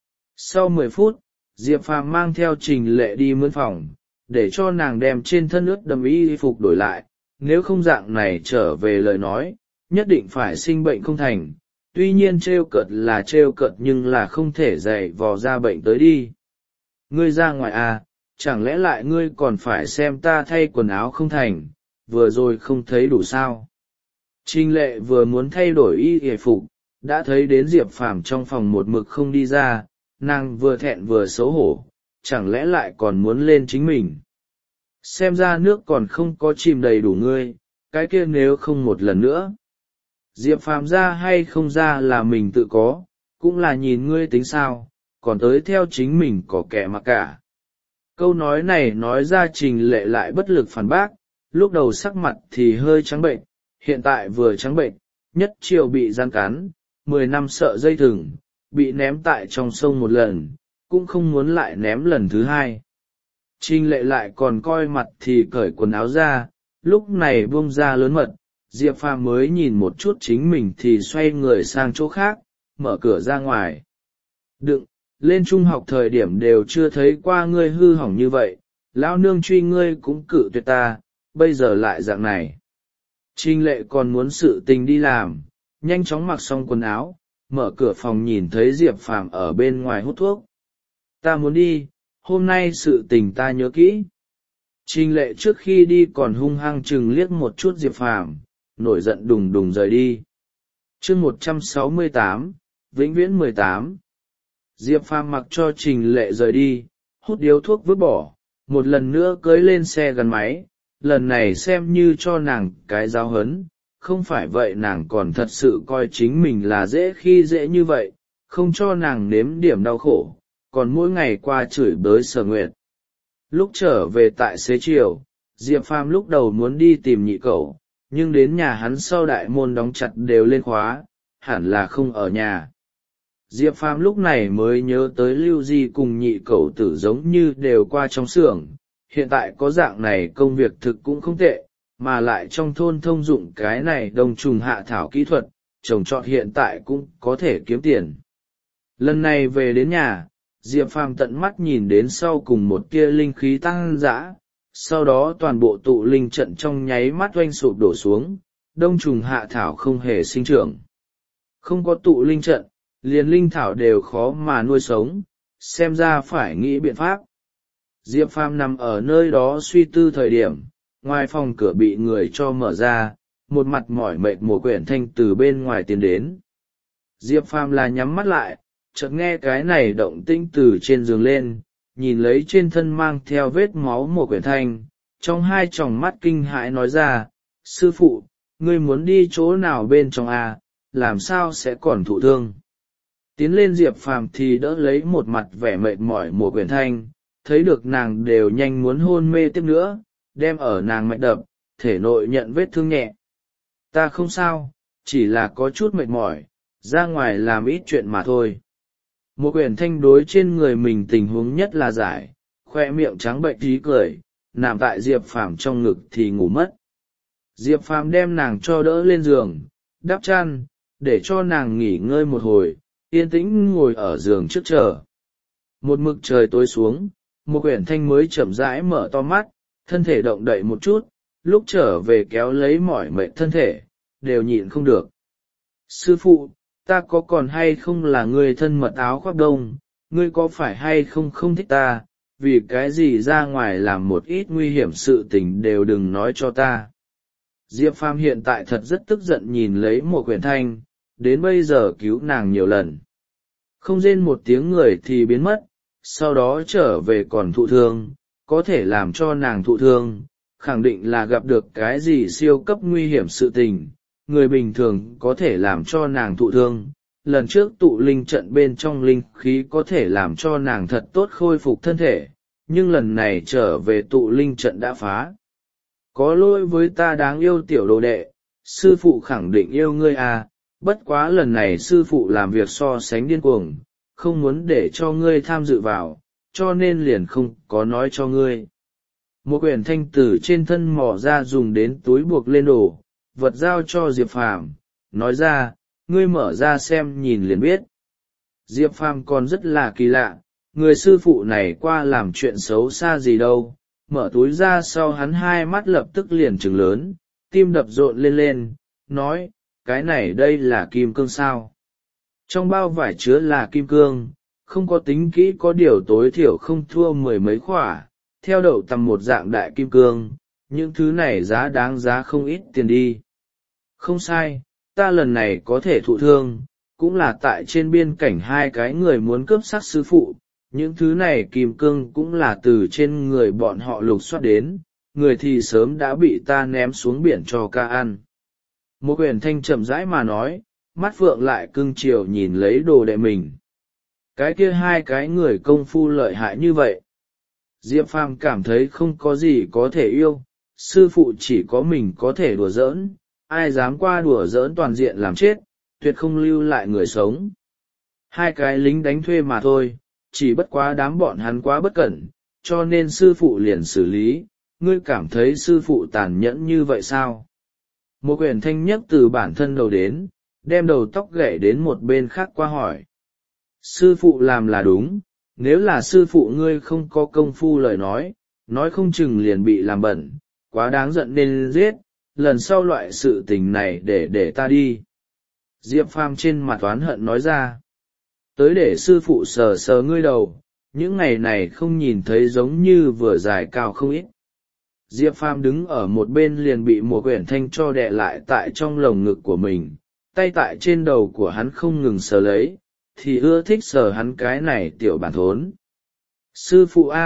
Sau 10 phút, Diệp Phàm mang theo Trình Lệ đi mướn phòng, để cho nàng đem trên thân ướt đầm y phục đổi lại, nếu không dạng này trở về lời nói, nhất định phải sinh bệnh không thành. Tuy nhiên trêu cợt là trêu cợt nhưng là không thể dày vò ra bệnh tới đi. Ngươi ra ngoài à, chẳng lẽ lại ngươi còn phải xem ta thay quần áo không thành, vừa rồi không thấy đủ sao? Trình Lệ vừa muốn thay đổi y phục, đã thấy đến Diệp Phàm trong phòng một mực không đi ra, nàng vừa thẹn vừa xấu hổ, chẳng lẽ lại còn muốn lên chính mình. Xem ra nước còn không có chìm đầy đủ ngươi, cái kia nếu không một lần nữa. Diệp Phàm ra hay không ra là mình tự có, cũng là nhìn ngươi tính sao, còn tới theo chính mình có kẻ mặc cả. Câu nói này nói ra Trình Lệ lại bất lực phản bác, lúc đầu sắc mặt thì hơi trắng bệnh, hiện tại vừa trắng bệnh, nhất chiều bị gian cắn, 10 năm sợ dây thừng, bị ném tại trong sông một lần, cũng không muốn lại ném lần thứ hai. Trình Lệ lại còn coi mặt thì cởi quần áo ra, lúc này buông ra lớn mật, Diệp Phàm mới nhìn một chút chính mình thì xoay người sang chỗ khác, mở cửa ra ngoài. Đừng, lên trung học thời điểm đều chưa thấy qua ngươi hư hỏng như vậy, lão nương truy ngươi cũng cự tuyệt ta, bây giờ lại dạng này. Trình Lệ còn muốn sự tình đi làm, nhanh chóng mặc xong quần áo, mở cửa phòng nhìn thấy Diệp Phàm ở bên ngoài hút thuốc. Ta muốn đi, hôm nay sự tình ta nhớ kỹ. Trình Lệ trước khi đi còn hung hăng chừng liếc một chút Diệp Phàm, nổi giận đùng đùng rời đi. Chương 168, vĩnh viễn 18. Diệp Phàm mặc cho Trình Lệ rời đi, hút điếu thuốc vứt bỏ, một lần nữa cưỡi lên xe gắn máy, lần này xem như cho nàng cái giáo huấn, không phải vậy nàng còn thật sự coi chính mình là dễ khi dễ như vậy, không cho nàng nếm điểm đau khổ, còn mỗi ngày qua chửi bới Sở Nguyệt. Lúc trở về tại xế chiều, Diệp Phàm lúc đầu muốn đi tìm nhị cậu, nhưng đến nhà hắn sau đại môn đóng chặt đều lên khóa, hẳn là không ở nhà. Diệp Phàm lúc này mới nhớ tới Lưu Di cùng nhị cậu tử giống như đều qua trong xưởng, hiện tại có dạng này công việc thực cũng không tệ, mà lại trong thôn thông dụng cái này đông trùng hạ thảo kỹ thuật, trồng trọt hiện tại cũng có thể kiếm tiền. Lần này về đến nhà, Diệp Phàm tận mắt nhìn đến sau cùng một tia linh khí tăng dã, sau đó toàn bộ tụ linh trận trong nháy mắt oanh sụp đổ xuống, đông trùng hạ thảo không hề sinh trưởng. Không có tụ linh trận, liền linh thảo đều khó mà nuôi sống, xem ra phải nghĩ biện pháp. Diệp Phàm nằm ở nơi đó suy tư thời điểm, ngoài phòng cửa bị người cho mở ra, một mặt mỏi mệt Mộ Quyển Thanh từ bên ngoài tiến đến. Diệp Phàm là nhắm mắt lại, chợt nghe cái này động tĩnh từ trên giường lên, nhìn lấy trên thân mang theo vết máu Mộ Quyển Thanh, trong hai tròng mắt kinh hãi nói ra, sư phụ, ngươi muốn đi chỗ nào bên trong à, làm sao sẽ còn thụ thương. Tiến lên Diệp Phàm thì đỡ lấy một mặt vẻ mệt mỏi Mộ Quyển Thanh, thấy được nàng đều nhanh muốn hôn mê tiếp nữa, đem ở nàng mạch đập, thể nội nhận vết thương nhẹ. Ta không sao, chỉ là có chút mệt mỏi, ra ngoài làm ít chuyện mà thôi. Một Quyển Thanh đối trên người mình tình huống nhất là giải, khoe miệng trắng bệnh tí cười, nằm tại Diệp Phàm trong ngực thì ngủ mất. Diệp Phàm đem nàng cho đỡ lên giường, đắp chăn, để cho nàng nghỉ ngơi một hồi, yên tĩnh ngồi ở giường trước chờ. Một mực trời tối xuống, Một Quyển Thanh mới chậm rãi mở to mắt, thân thể động đậy một chút, lúc trở về kéo lấy mỏi mệt thân thể, đều nhịn không được. Sư phụ, ta có còn hay không là người thân mật áo khoác đông, ngươi có phải hay không không thích ta, vì cái gì ra ngoài làm một ít nguy hiểm sự tình đều đừng nói cho ta. Diệp Phàm hiện tại thật rất tức giận nhìn lấy Một Quyển Thanh, đến bây giờ cứu nàng nhiều lần. Không rên một tiếng người thì biến mất, sau đó trở về còn thụ thương, có thể làm cho nàng thụ thương, khẳng định là gặp được cái gì siêu cấp nguy hiểm sự tình, người bình thường có thể làm cho nàng thụ thương. Lần trước tụ linh trận bên trong linh khí có thể làm cho nàng thật tốt khôi phục thân thể, nhưng lần này trở về tụ linh trận đã phá. Có lỗi với ta đáng yêu tiểu đồ đệ, sư phụ khẳng định yêu ngươi à, bất quá lần này sư phụ làm việc so sánh điên cuồng, không muốn để cho ngươi tham dự vào, cho nên liền không có nói cho ngươi. Một Quyển Thanh từ trên thân mò ra dùng đến túi buộc lên đồ, vật giao cho Diệp Phàm, nói ra, ngươi mở ra xem nhìn liền biết. Diệp Phàm còn rất là kỳ lạ, người sư phụ này qua làm chuyện xấu xa gì đâu, mở túi ra sau hắn hai mắt lập tức liền trừng lớn, tim đập rộn lên lên, nói, cái này đây là kim cương sao. Trong bao vải chứa là kim cương, không có tính kỹ có điều tối thiểu không thua mười mấy khỏa, theo đậu tầm một dạng đại kim cương, những thứ này giá đáng giá không ít tiền đi. Không sai, ta lần này có thể thụ thương, cũng là tại trên biên cảnh hai cái người muốn cướp sát sư phụ, những thứ này kim cương cũng là từ trên người bọn họ lục soát đến, người thì sớm đã bị ta ném xuống biển cho ca ăn. Một Quyển Thanh chậm rãi mà nói, mắt phượng lại cưng chiều nhìn lấy đồ đệ mình. Cái kia hai cái người công phu lợi hại như vậy. Diệp Phàm cảm thấy không có gì có thể yêu, sư phụ chỉ có mình có thể đùa giỡn, ai dám qua đùa giỡn toàn diện làm chết, tuyệt không lưu lại người sống. Hai cái lính đánh thuê mà thôi, chỉ bất quá đám bọn hắn quá bất cẩn, cho nên sư phụ liền xử lý, ngươi cảm thấy sư phụ tàn nhẫn như vậy sao? Một Quyển Thanh nhất từ bản thân đầu đến, đem đầu tóc gãy đến một bên khác qua hỏi. Sư phụ làm là đúng, nếu là sư phụ ngươi không có công phu lời nói không chừng liền bị làm bẩn, quá đáng giận nên giết, lần sau loại sự tình này để ta đi. Diệp Phàm trên mặt oán hận nói ra, tới để sư phụ sờ sờ ngươi đầu, những ngày này không nhìn thấy giống như vừa dài cao không ít. Diệp Phàm đứng ở một bên liền bị Một Quyển Thanh cho đè lại tại trong lồng ngực của mình, tay tại trên đầu của hắn không ngừng sờ lấy, thì ưa thích sờ hắn cái này tiểu bản thốn. Sư phụ A,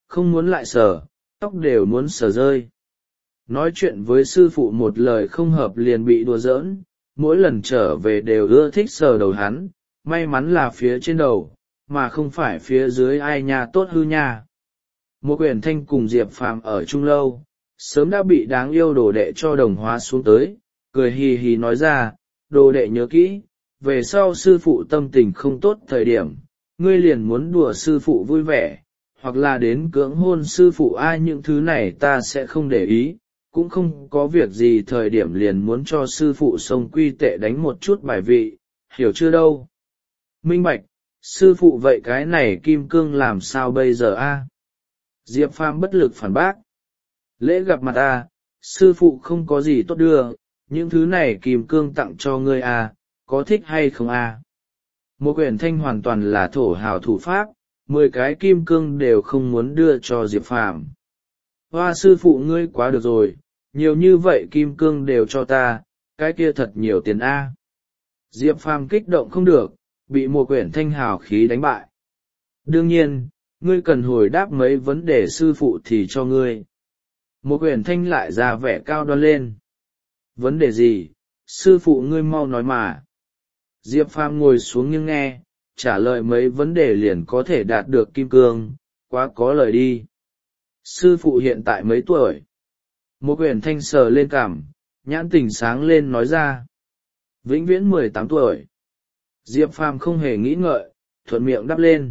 không muốn lại sờ, tóc đều muốn sờ rơi. Nói chuyện với sư phụ một lời không hợp liền bị đùa giỡn, mỗi lần trở về đều ưa thích sờ đầu hắn, may mắn là phía trên đầu, mà không phải phía dưới ai nha tốt hư nha. Một quyển thanh cùng Diệp Phàm ở chung lâu, sớm đã bị đáng yêu đồ đệ cho đồng hóa xuống tới, cười hì hì nói ra, đồ đệ nhớ kỹ, về sau sư phụ tâm tình không tốt thời điểm, ngươi liền muốn đùa sư phụ vui vẻ, hoặc là đến cưỡng hôn sư phụ ai những thứ này ta sẽ không để ý, cũng không có việc gì thời điểm liền muốn cho sư phụ sông quy tệ đánh một chút bài vị, hiểu chưa đâu. Minh bạch, sư phụ vậy cái này kim cương làm sao bây giờ a? Diệp Phàm bất lực phản bác. Lễ gặp mặt a, sư phụ không có gì tốt đưa, những thứ này kim cương tặng cho ngươi a, có thích hay không a? Một quyển thanh hoàn toàn là thổ hào thủ pháp, 10 cái kim cương đều không muốn đưa cho Diệp Phàm. Hoa sư phụ ngươi quá được rồi, nhiều như vậy kim cương đều cho ta, cái kia thật nhiều tiền a. Diệp Phàm kích động không được, bị một quyển thanh hào khí đánh bại. Đương nhiên, ngươi cần hồi đáp mấy vấn đề sư phụ thì cho ngươi. Một quyển thanh lại ra vẻ cao đoan lên. Vấn đề gì, sư phụ ngươi mau nói mà. Diệp Phàm ngồi xuống nghiêng nghe, trả lời mấy vấn đề liền có thể đạt được kim cương, quá có lời đi. Sư phụ hiện tại mấy tuổi? Một quyển thanh sờ lên cằm, nhãn tình sáng lên nói ra. Vĩnh viễn 18 tuổi. Diệp Phàm không hề nghĩ ngợi, thuận miệng đáp lên.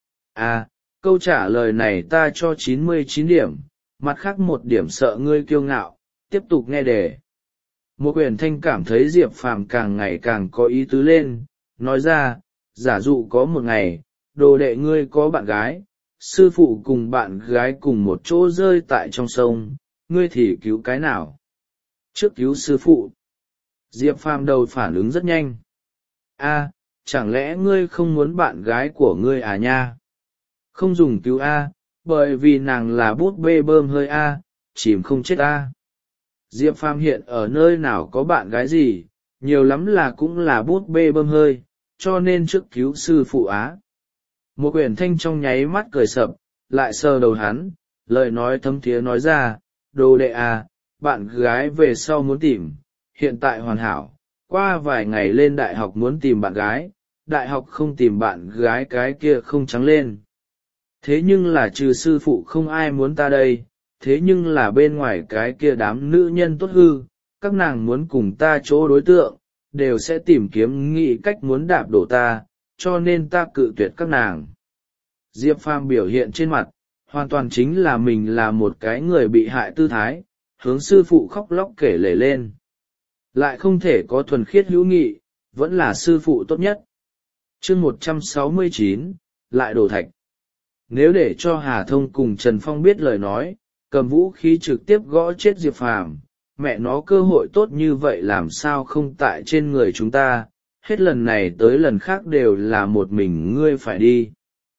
À, câu trả lời này ta cho 99 điểm, mặt khác 1 điểm sợ ngươi kiêu ngạo, tiếp tục nghe đề. Một quyển thanh cảm thấy Diệp Phàm càng ngày càng có ý tứ lên, nói ra, giả dụ có một ngày, đồ đệ ngươi có bạn gái, sư phụ cùng bạn gái cùng một chỗ rơi tại trong sông, ngươi thì cứu cái nào? Trước cứu sư phụ. Diệp Phàm đầu phản ứng rất nhanh. A, chẳng lẽ ngươi không muốn bạn gái của ngươi à nha? Không dùng cứu A, bởi vì nàng là bút bê bơm hơi A, chìm không chết A. Diệp Phàm hiện ở nơi nào có bạn gái gì, nhiều lắm là cũng là bút bê bơm hơi, cho nên trước cứu sư phụ á. Một quyển thanh trong nháy mắt cười sập, lại sờ đầu hắn, lời nói thấm thía nói ra, đồ đệ à, bạn gái về sau muốn tìm, hiện tại hoàn hảo, qua vài ngày lên đại học muốn tìm bạn gái, đại học không tìm bạn gái cái kia không trắng lên. Thế nhưng là trừ sư phụ không ai muốn ta đây, thế nhưng là bên ngoài cái kia đám nữ nhân tốt hư, các nàng muốn cùng ta chỗ đối tượng, đều sẽ tìm kiếm nghĩ cách muốn đạp đổ ta, cho nên ta cự tuyệt các nàng. Diệp Phàm biểu hiện trên mặt, hoàn toàn chính là mình là một cái người bị hại tư thái, hướng sư phụ khóc lóc kể lể lên. Lại không thể có thuần khiết hữu nghị, vẫn là sư phụ tốt nhất. Chương 169, lại đổ thạch. Nếu để cho Hà Thông cùng Trần Phong biết lời nói, cầm vũ khí trực tiếp gõ chết Diệp Phàm, mẹ nó cơ hội tốt như vậy làm sao không tại trên người chúng ta, hết lần này tới lần khác đều là một mình ngươi phải đi.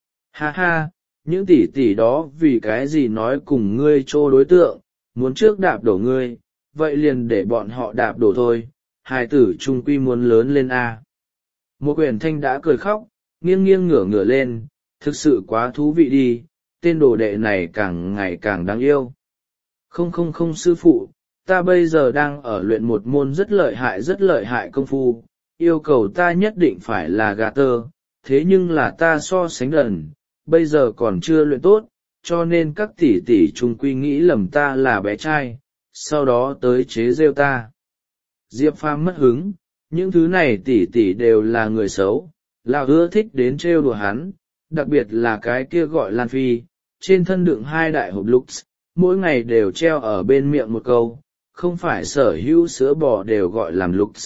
Ha ha, những tỷ tỷ đó vì cái gì nói cùng ngươi chô đối tượng, muốn trước đạp đổ ngươi, vậy liền để bọn họ đạp đổ thôi, hài tử trung quy muốn lớn lên a. Một quyển thanh đã cười khóc, nghiêng nghiêng ngửa ngửa lên, thực sự quá thú vị đi, tên đồ đệ này càng ngày càng đáng yêu. Không sư phụ, ta bây giờ đang ở luyện một môn rất lợi hại công phu, yêu cầu ta nhất định phải là gà tơ, thế nhưng là ta so sánh đần, bây giờ còn chưa luyện tốt, cho nên các tỷ tỷ chung quy nghĩ lầm ta là bé trai, sau đó tới chế rêu ta. Diệp Phàm mất hứng, những thứ này tỷ tỷ đều là người xấu, là ưa thích đến trêu đùa hắn, đặc biệt là cái kia gọi Lan Phi, trên thân đựng 2 đại hộp Lux, mỗi ngày đều treo ở bên miệng một câu, không phải sở hữu sữa bò đều gọi làm Lux.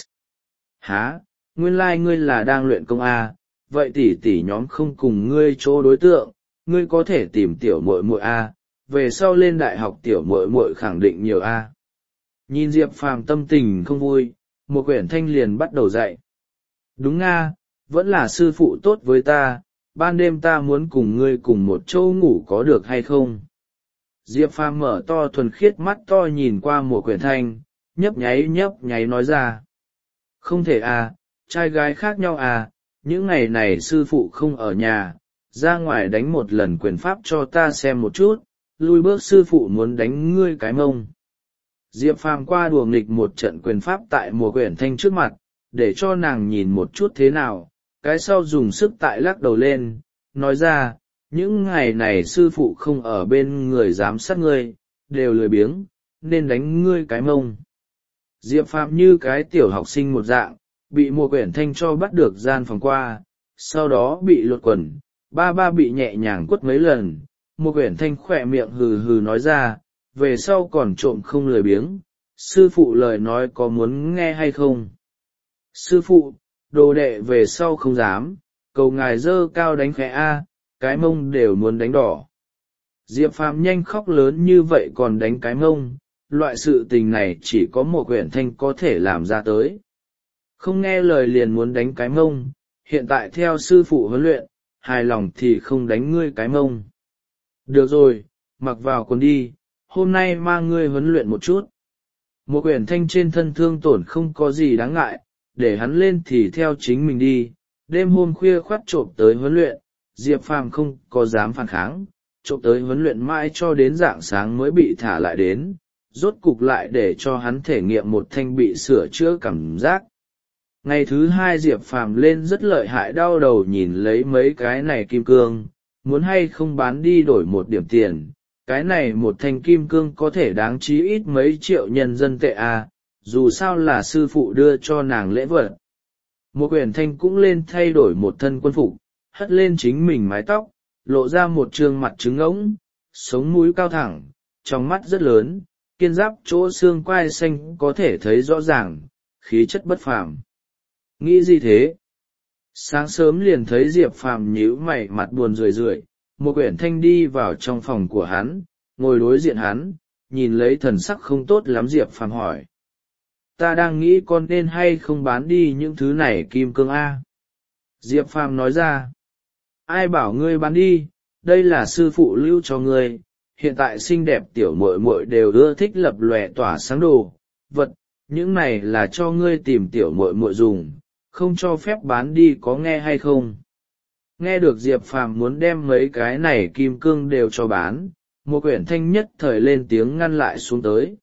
Hả, nguyên lai ngươi là đang luyện công A, vậy tỷ tỷ nhóm không cùng ngươi chỗ đối tượng, ngươi có thể tìm tiểu muội muội A, về sau lên đại học tiểu muội muội khẳng định nhiều A. Nhìn Diệp Phàm tâm tình không vui, một quyển thanh liền bắt đầu dạy. Đúng Nga, vẫn là sư phụ tốt với ta, ban đêm ta muốn cùng ngươi cùng một chỗ ngủ có được hay không? Diệp Phàm mở to thuần khiết mắt to nhìn qua một quyển thanh, nhấp nháy nói ra. Không thể à, trai gái khác nhau à, những ngày này sư phụ không ở nhà, ra ngoài đánh một lần quyền pháp cho ta xem một chút, lui bước sư phụ muốn đánh ngươi cái mông. Diệp Phàm qua đùa nghịch một trận quyền pháp tại Mùa Uyển Thanh trước mặt, để cho nàng nhìn một chút thế nào, cái sau dùng sức tại lắc đầu lên, nói ra, những ngày này sư phụ không ở bên người giám sát ngươi, đều lười biếng, nên đánh ngươi cái mông. Diệp Phàm như cái tiểu học sinh một dạng, bị Mùa Uyển Thanh cho bắt được gian phòng qua, sau đó bị lột quần, ba bị nhẹ nhàng quất mấy lần. Mùa Uyển Thanh khỏe miệng hừ hừ nói ra, về sau còn trộm không lười biếng, sư phụ lời nói có muốn nghe hay không? Sư phụ, đồ đệ về sau không dám, cầu ngài dơ cao đánh khẽ a, cái mông đều muốn đánh đỏ. Diệp Phàm nhanh khóc lớn như vậy còn đánh cái mông, loại sự tình này chỉ có Mùa Uyển Thanh có thể làm ra tới. Không nghe lời liền muốn đánh cái mông, hiện tại theo sư phụ huấn luyện, hài lòng thì không đánh ngươi cái mông. Được rồi, mặc vào quần đi, hôm nay mang ngươi huấn luyện một chút. Mùa Uyển Thanh trên thân thương tổn không có gì đáng ngại, để hắn lên thì theo chính mình đi. Đêm hôm khuya khoắt trộm tới huấn luyện, Diệp Phàm không có dám phản kháng, trộm tới huấn luyện mãi cho đến rạng sáng mới bị thả lại đến, rốt cục lại để cho hắn thể nghiệm một thanh bị sửa chữa cảm giác. Ngày thứ hai Diệp Phàm lên rất lợi hại, đau đầu nhìn lấy mấy cái này kim cương, muốn hay không bán đi đổi một điểm tiền. Cái này một thanh kim cương có thể đáng chí ít mấy triệu nhân dân tệ à, dù sao là sư phụ đưa cho nàng lễ vật. Mùa Uyển Thanh cũng lên thay đổi một thân quân phục, hất lên chính mình mái tóc, lộ ra một trương mặt trứng ngỗng, sống mũi cao thẳng, trong mắt rất lớn, kiên giáp chỗ xương quai xanh có thể thấy rõ ràng, khí chất bất phàm. Nghĩ gì thế? Sáng sớm liền thấy Diệp Phàm nhíu mày mặt buồn rười rượi. Mùa Uyển Thanh đi vào trong phòng của hắn, ngồi đối diện hắn, nhìn lấy thần sắc không tốt lắm. Diệp Phàm hỏi, ta đang nghĩ con nên hay không bán đi những thứ này kim cương a? Diệp Phàm nói ra, ai bảo ngươi bán đi, đây là sư phụ lưu cho ngươi, hiện tại xinh đẹp tiểu muội muội đều ưa thích lập lòe tỏa sáng đồ vật, những này là cho ngươi tìm tiểu muội muội dùng, không cho phép bán đi, có nghe hay không? Nghe được Diệp Phàm muốn đem mấy cái này kim cương đều cho bán, Mùa Uyển Thanh nhất thời lên tiếng ngăn lại xuống tới.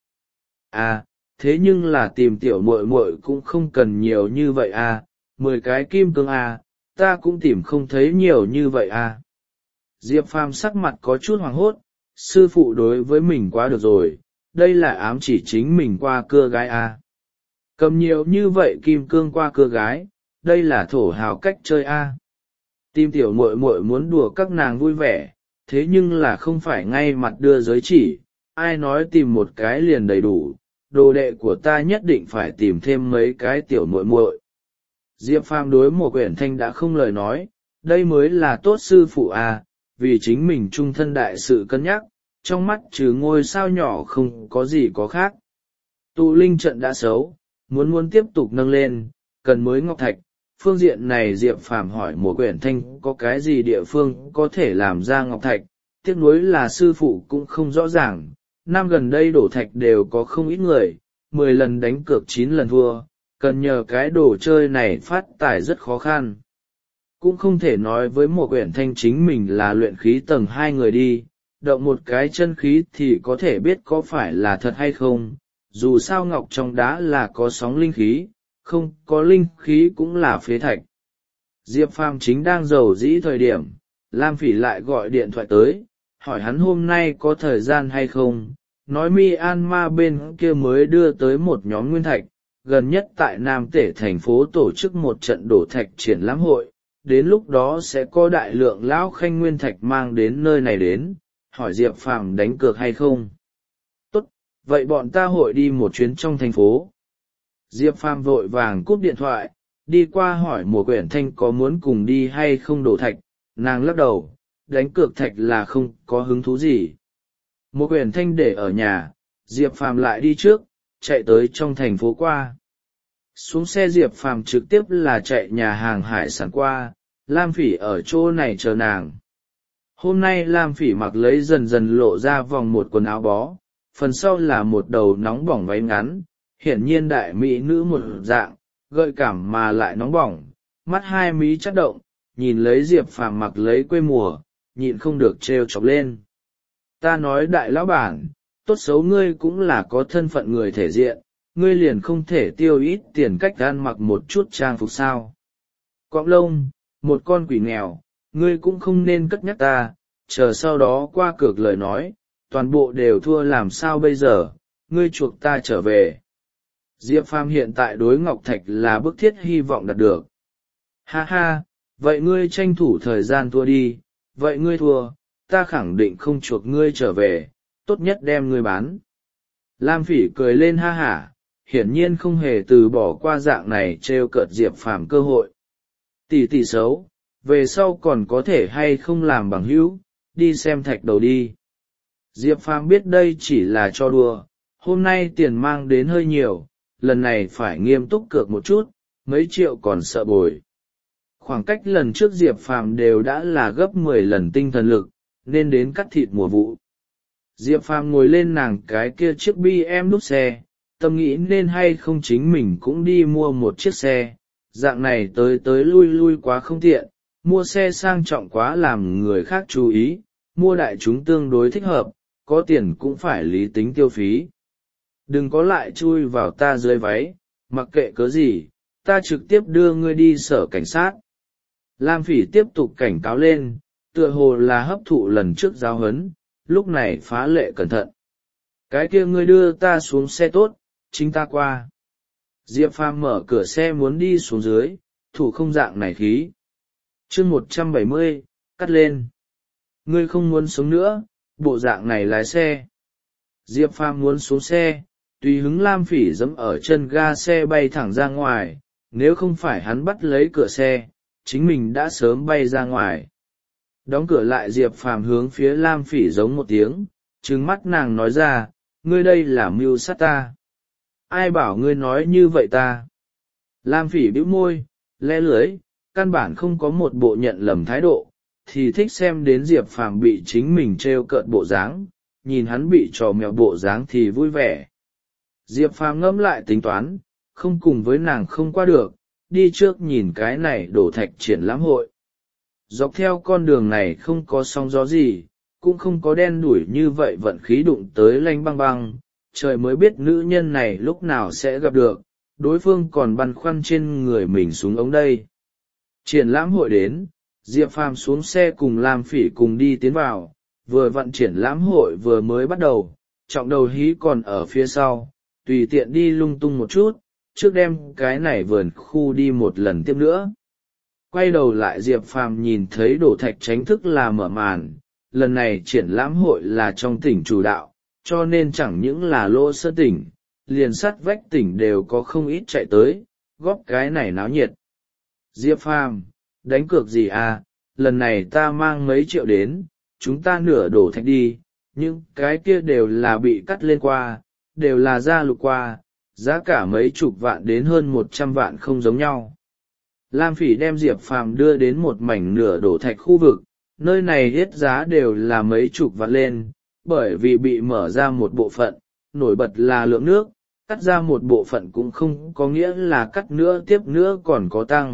À, thế nhưng là tìm tiểu muội muội cũng không cần nhiều như vậy à, 10 cái kim cương à, ta cũng tìm không thấy nhiều như vậy à. Diệp Phàm sắc mặt có chút hoảng hốt, sư phụ đối với mình quá được rồi, đây là ám chỉ chính mình qua cưa gái à. Cầm nhiều như vậy kim cương qua cưa gái, đây là thổ hào cách chơi à. Tim tiểu muội muội muốn đùa các nàng vui vẻ, thế nhưng là không phải ngay mặt đưa giới chỉ, ai nói tìm một cái liền đầy đủ, đồ đệ của ta nhất định phải tìm thêm mấy cái tiểu muội muội. Diệp Phàm đối Mùa Uyển Thanh đã không lời nói, đây mới là tốt sư phụ à, vì chính mình trung thân đại sự cân nhắc, trong mắt trừ ngôi sao nhỏ không có gì có khác. Tụ linh trận đã xấu, muốn tiếp tục nâng lên, cần mới ngọc thạch. Phương diện này Diệp Phàm hỏi Mùa Uyển Thanh có cái gì địa phương có thể làm ra ngọc thạch, tiếc nuối là sư phụ cũng không rõ ràng. Năm gần đây đổ thạch đều có không ít người, 10 lần đánh cược 9 lần thua, cần nhờ cái đồ chơi này phát tài rất khó khăn. Cũng không thể nói với Mùa Uyển Thanh chính mình là luyện khí tầng 2 người đi, động một cái chân khí thì có thể biết có phải là thật hay không, dù sao ngọc trong đá là có sóng linh khí, không có linh khí cũng là phế thạch. Diệp Phàm chính đang rầu rĩ thời điểm, Lam Phỉ lại gọi điện thoại tới, hỏi hắn hôm nay có thời gian hay không, nói Myanmar bên kia mới đưa tới một nhóm nguyên thạch, gần nhất tại Nam Tể thành phố tổ chức một trận đổ thạch triển lãm hội, đến lúc đó sẽ có đại lượng lão khanh nguyên thạch mang đến nơi này đến, hỏi Diệp Phàm đánh cược hay không. Tốt, vậy bọn ta hội đi một chuyến trong thành phố. Diệp Phàm vội vàng cúp điện thoại, đi qua hỏi Mùa Uyển Thanh có muốn cùng đi hay không đổ thạch, nàng lắc đầu, đánh cược thạch là không có hứng thú gì. Mùa Uyển Thanh để ở nhà, Diệp Phàm lại đi trước, chạy tới trong thành phố qua. Xuống xe Diệp Phàm trực tiếp là chạy nhà hàng hải sản qua, Lam Phỉ ở chỗ này chờ nàng. Hôm nay Lam Phỉ mặc lấy dần dần lộ ra vòng một quần áo bó, phần sau là một đầu nóng bỏng váy ngắn, hiển nhiên đại mỹ nữ một dạng, gợi cảm mà lại nóng bỏng, mắt hai mí chớp động, nhìn lấy Diệp Phàm mặc lấy quê mùa, nhịn không được trêu chọc lên. Ta nói đại lão bản, tốt xấu ngươi cũng là có thân phận người thể diện, ngươi liền không thể tiêu ít tiền cách ăn mặc một chút trang phục sao. Cọng lông, một con quỷ nghèo, ngươi cũng không nên cất nhắc ta, chờ sau đó qua cược lời nói, toàn bộ đều thua làm sao bây giờ, ngươi chuộc ta trở về. Diệp Phàm hiện tại đối Ngọc Thạch là bức thiết hy vọng đạt được. Ha ha, vậy ngươi tranh thủ thời gian thua đi, vậy ngươi thua, ta khẳng định không chuộc ngươi trở về, tốt nhất đem ngươi bán. Lam Phỉ cười lên ha hả, hiển nhiên không hề từ bỏ qua dạng này trêu cợt Diệp Phàm cơ hội. Tỷ tỷ xấu, về sau còn có thể hay không làm bằng hữu, đi xem thạch đầu đi. Diệp Phàm biết đây chỉ là trò đùa, hôm nay tiền mang đến hơi nhiều, lần này phải nghiêm túc cược một chút, mấy triệu còn sợ bồi. Khoảng cách lần trước Diệp Phàm đều đã là gấp 10 lần tinh thần lực, nên đến cắt thịt mùa vụ. Diệp Phàm ngồi lên nàng cái kia chiếc BMW xe, tâm nghĩ nên hay không chính mình cũng đi mua một chiếc xe, dạng này tới tới lui lui quá không tiện, mua xe sang trọng quá làm người khác chú ý, mua đại chúng tương đối thích hợp, có tiền cũng phải lý tính tiêu phí. Đừng có lại chui vào ta dưới váy, mặc kệ cớ gì, ta trực tiếp đưa ngươi đi sở cảnh sát. Lam Phỉ tiếp tục cảnh cáo lên, tựa hồ là hấp thụ lần trước giáo huấn, lúc này phá lệ cẩn thận. Cái kia ngươi đưa ta xuống xe tốt, chính ta qua. Diệp Phàm mở cửa xe muốn đi xuống dưới, thủ không dạng này khí. Chương 170, cắt lên. Ngươi không muốn sống nữa, bộ dạng này lái xe. Diệp Phàm muốn xuống xe, tùy hứng Lam Phỉ giẫm ở chân ga xe bay thẳng ra ngoài, nếu không phải hắn bắt lấy cửa xe, chính mình đã sớm bay ra ngoài. Đóng cửa lại Diệp Phàm hướng phía Lam Phỉ giống một tiếng, trừng mắt nàng nói ra, ngươi đây là mưu sát ta. Ai bảo ngươi nói như vậy ta? Lam Phỉ bĩu môi, le lưỡi, căn bản không có một bộ nhận lầm thái độ, thì thích xem đến Diệp Phàm bị chính mình trêu cợt bộ dáng, nhìn hắn bị trò mèo bộ dáng thì vui vẻ. Diệp Phàm ngẫm lại tính toán, không cùng với nàng không qua được, đi trước nhìn cái này đổ thạch triển lãm hội. Dọc theo con đường này không có sóng gió gì, cũng không có đen đủi như vậy vận khí đụng tới lanh băng băng, trời mới biết nữ nhân này lúc nào sẽ gặp được, đối phương còn băn khoăn trên người mình xuống ống đây. Triển lãm hội đến, Diệp Phàm xuống xe cùng Lam Phỉ cùng đi tiến vào, vừa vặn triển lãm hội vừa mới bắt đầu, trọng đầu hí còn ở phía sau, tùy tiện đi lung tung một chút, trước đem cái này vườn khu đi một lần tiếp nữa. Quay đầu lại Diệp Phàm nhìn thấy đổ thạch chính thức là mở màn, lần này triển lãm hội là trong tỉnh chủ đạo, cho nên chẳng những là Lô Sơn tỉnh, liền sát vách tỉnh đều có không ít chạy tới, góp cái này náo nhiệt. Diệp Phàm, đánh cược gì à, lần này ta mang mấy triệu đến, chúng ta nửa đổ thạch đi, nhưng cái kia đều là bị cắt lên qua, đều là da lục qua, giá cả mấy chục vạn đến hơn 100 vạn không giống nhau. Lam Phỉ đem Diệp Phàm đưa đến một mảnh nửa đổ thạch khu vực, nơi này hết giá đều là mấy chục vạn lên, bởi vì bị mở ra một bộ phận, nổi bật là lượng nước, cắt ra một bộ phận cũng không có nghĩa là cắt nữa tiếp nữa còn có tăng.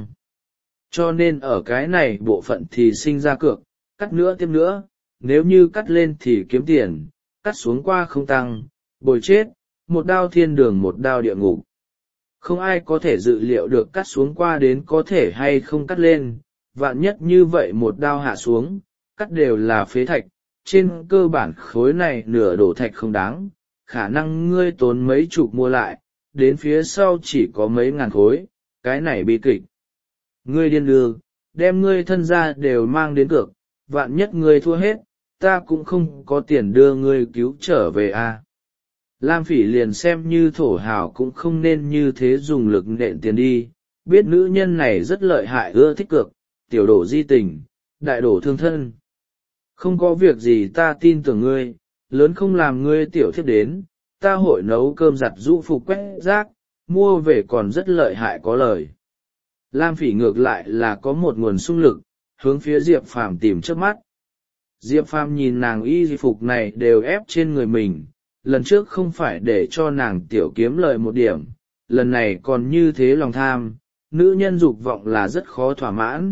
Cho nên ở cái này bộ phận thì sinh ra cược, cắt nữa tiếp nữa, nếu như cắt lên thì kiếm tiền, cắt xuống qua không tăng, bồi chết, một đao thiên đường một đao địa ngục. Không ai có thể dự liệu được cắt xuống qua đến có thể hay không cắt lên, vạn nhất như vậy một đao hạ xuống, cắt đều là phế thạch, trên cơ bản khối này nửa đổ thạch không đáng, khả năng ngươi tốn mấy chục mua lại, đến phía sau chỉ có mấy ngàn khối, cái này bi kịch. Ngươi điên đường, đem ngươi thân gia đều mang đến cược, vạn nhất ngươi thua hết, ta cũng không có tiền đưa ngươi cứu trở về à. Lam Phỉ liền xem như thổ hào cũng không nên như thế dùng lực nện tiền đi, biết nữ nhân này rất lợi hại ưa thích cược, tiểu đổ di tình, đại đổ thương thân. Không có việc gì ta tin tưởng ngươi, lớn không làm ngươi tiểu thiếp đến, ta hội nấu cơm giặt giũ phục quét rác, mua về còn rất lợi hại có lời. Lam Phỉ ngược lại là có một nguồn xung lực, hướng phía Diệp Phàm tìm trước mắt. Diệp Phàm nhìn nàng y phục này đều ép trên người mình, lần trước không phải để cho nàng tiểu kiếm lời một điểm, lần này còn như thế lòng tham, nữ nhân dục vọng là rất khó thỏa mãn,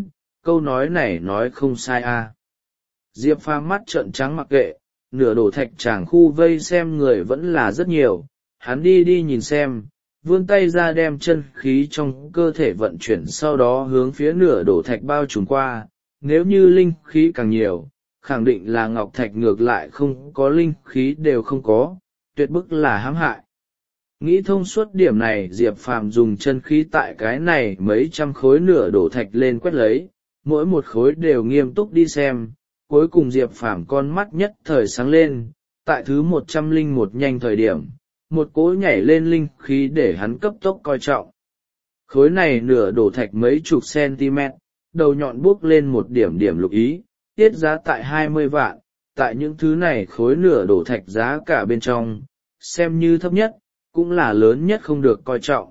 câu nói này nói không sai à. Diệp Phàm mắt trợn trắng mặc kệ, nửa đổ thạch tràng khu vây xem người vẫn là rất nhiều, hắn đi đi nhìn xem, vươn tay ra đem chân khí trong cơ thể vận chuyển, sau đó hướng phía nửa đổ thạch bao trùm qua. Nếu như linh khí càng nhiều, khẳng định là ngọc thạch ngược lại không có linh khí đều không có, tuyệt bức là hãm hại. Nghĩ thông suốt điểm này, Diệp Phàm dùng chân khí tại cái này mấy trăm khối nửa đổ thạch lên quét lấy, mỗi một khối đều nghiêm túc đi xem. Cuối cùng Diệp Phàm con mắt nhất thời sáng lên, tại thứ 101 nhanh thời điểm, một cỗ nhảy lên linh khí để hắn cấp tốc coi trọng. Khối này nửa đổ thạch mấy chục cm, đầu nhọn buốc lên một điểm điểm lục ý, tiết giá tại 20 vạn, tại những thứ này khối nửa đổ thạch giá cả bên trong, xem như thấp nhất, cũng là lớn nhất không được coi trọng.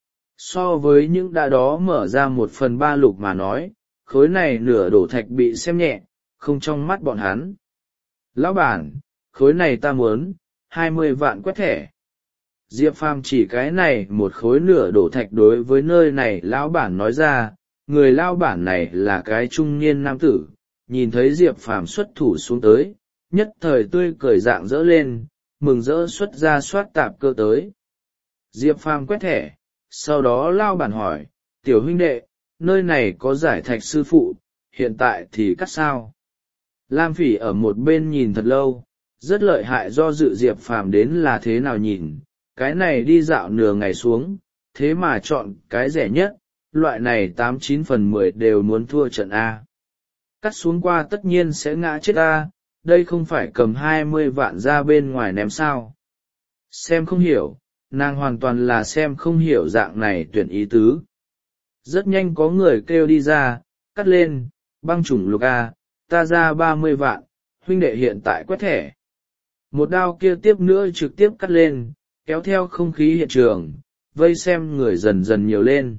So với những đã đó mở ra 1/3 lục mà nói, khối này nửa đổ thạch bị xem nhẹ, không trong mắt bọn hắn. Lão bản, khối này ta muốn, 20 vạn quét thẻ. Diệp Phàm chỉ cái này một khối nửa đổ thạch đối với nơi này lão bản nói ra, người lão bản này là cái trung niên nam tử, nhìn thấy Diệp Phàm xuất thủ xuống tới, nhất thời tươi cười rạng rỡ lên, mừng rỡ xuất ra soát tạp cơ tới. Diệp Phàm quét thẻ, sau đó lão bản hỏi, tiểu huynh đệ, nơi này có giải thạch sư phụ, hiện tại thì cắt sao? Lam Phỉ ở một bên nhìn thật lâu, rất lợi hại, do dự Diệp Phàm đến là thế nào nhìn, cái này đi dạo nửa ngày xuống, thế mà chọn cái rẻ nhất, loại này 89/10 đều muốn thua trận A. Cắt xuống qua tất nhiên sẽ ngã chết A, đây không phải cầm 20 vạn ra bên ngoài ném sao. Xem không hiểu, nàng hoàn toàn là xem không hiểu dạng này tuyển ý tứ. Rất nhanh có người kêu đi ra, cắt lên, băng chủng lục A, ta ra 30 vạn, huynh đệ hiện tại quét thẻ. Một đao kia tiếp nữa trực tiếp cắt lên, kéo theo không khí hiện trường, vây xem người dần dần nhiều lên.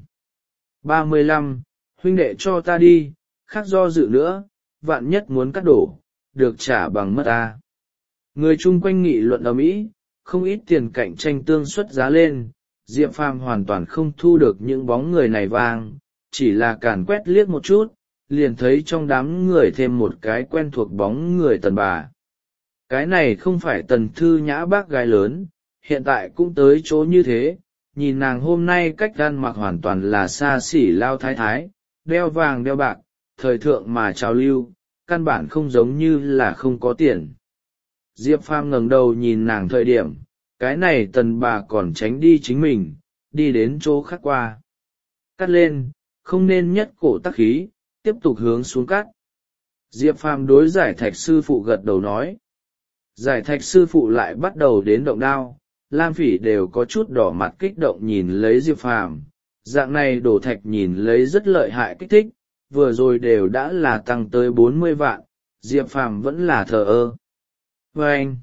35, huynh đệ cho ta đi, khác do dự nữa, vạn nhất muốn cắt đổ, được trả bằng mất ta. Người chung quanh nghị luận ầm ĩ, không ít tiền cạnh tranh tương suất giá lên, Diệp Phàm hoàn toàn không thu được những bóng người này vang, chỉ là càn quét liếc một chút, liền thấy trong đám người thêm một cái quen thuộc bóng người Tần bà. Cái này không phải Tần Thư Nhã bác gái lớn, hiện tại cũng tới chỗ như thế, nhìn nàng hôm nay cách ăn mặc hoàn toàn là xa xỉ lao thái thái, đeo vàng đeo bạc, thời thượng mà trào lưu, căn bản không giống như là không có tiền. Diệp Phàm ngẩng đầu nhìn nàng thời điểm, cái này Tần bà còn tránh đi chính mình, đi đến chỗ khác qua. Cắt lên, không nên nhất cổ tắc khí, tiếp tục hướng xuống cắt. Diệp Phàm đối giải thạch sư phụ gật đầu nói. Giải thạch sư phụ lại bắt đầu đến động đao, Lam Phỉ đều có chút đỏ mặt kích động nhìn lấy Diệp Phàm, dạng này đổ thạch nhìn lấy rất lợi hại kích thích, vừa rồi đều đã là tăng tới 40 vạn, Diệp Phàm vẫn là thờ ơ. Vâng!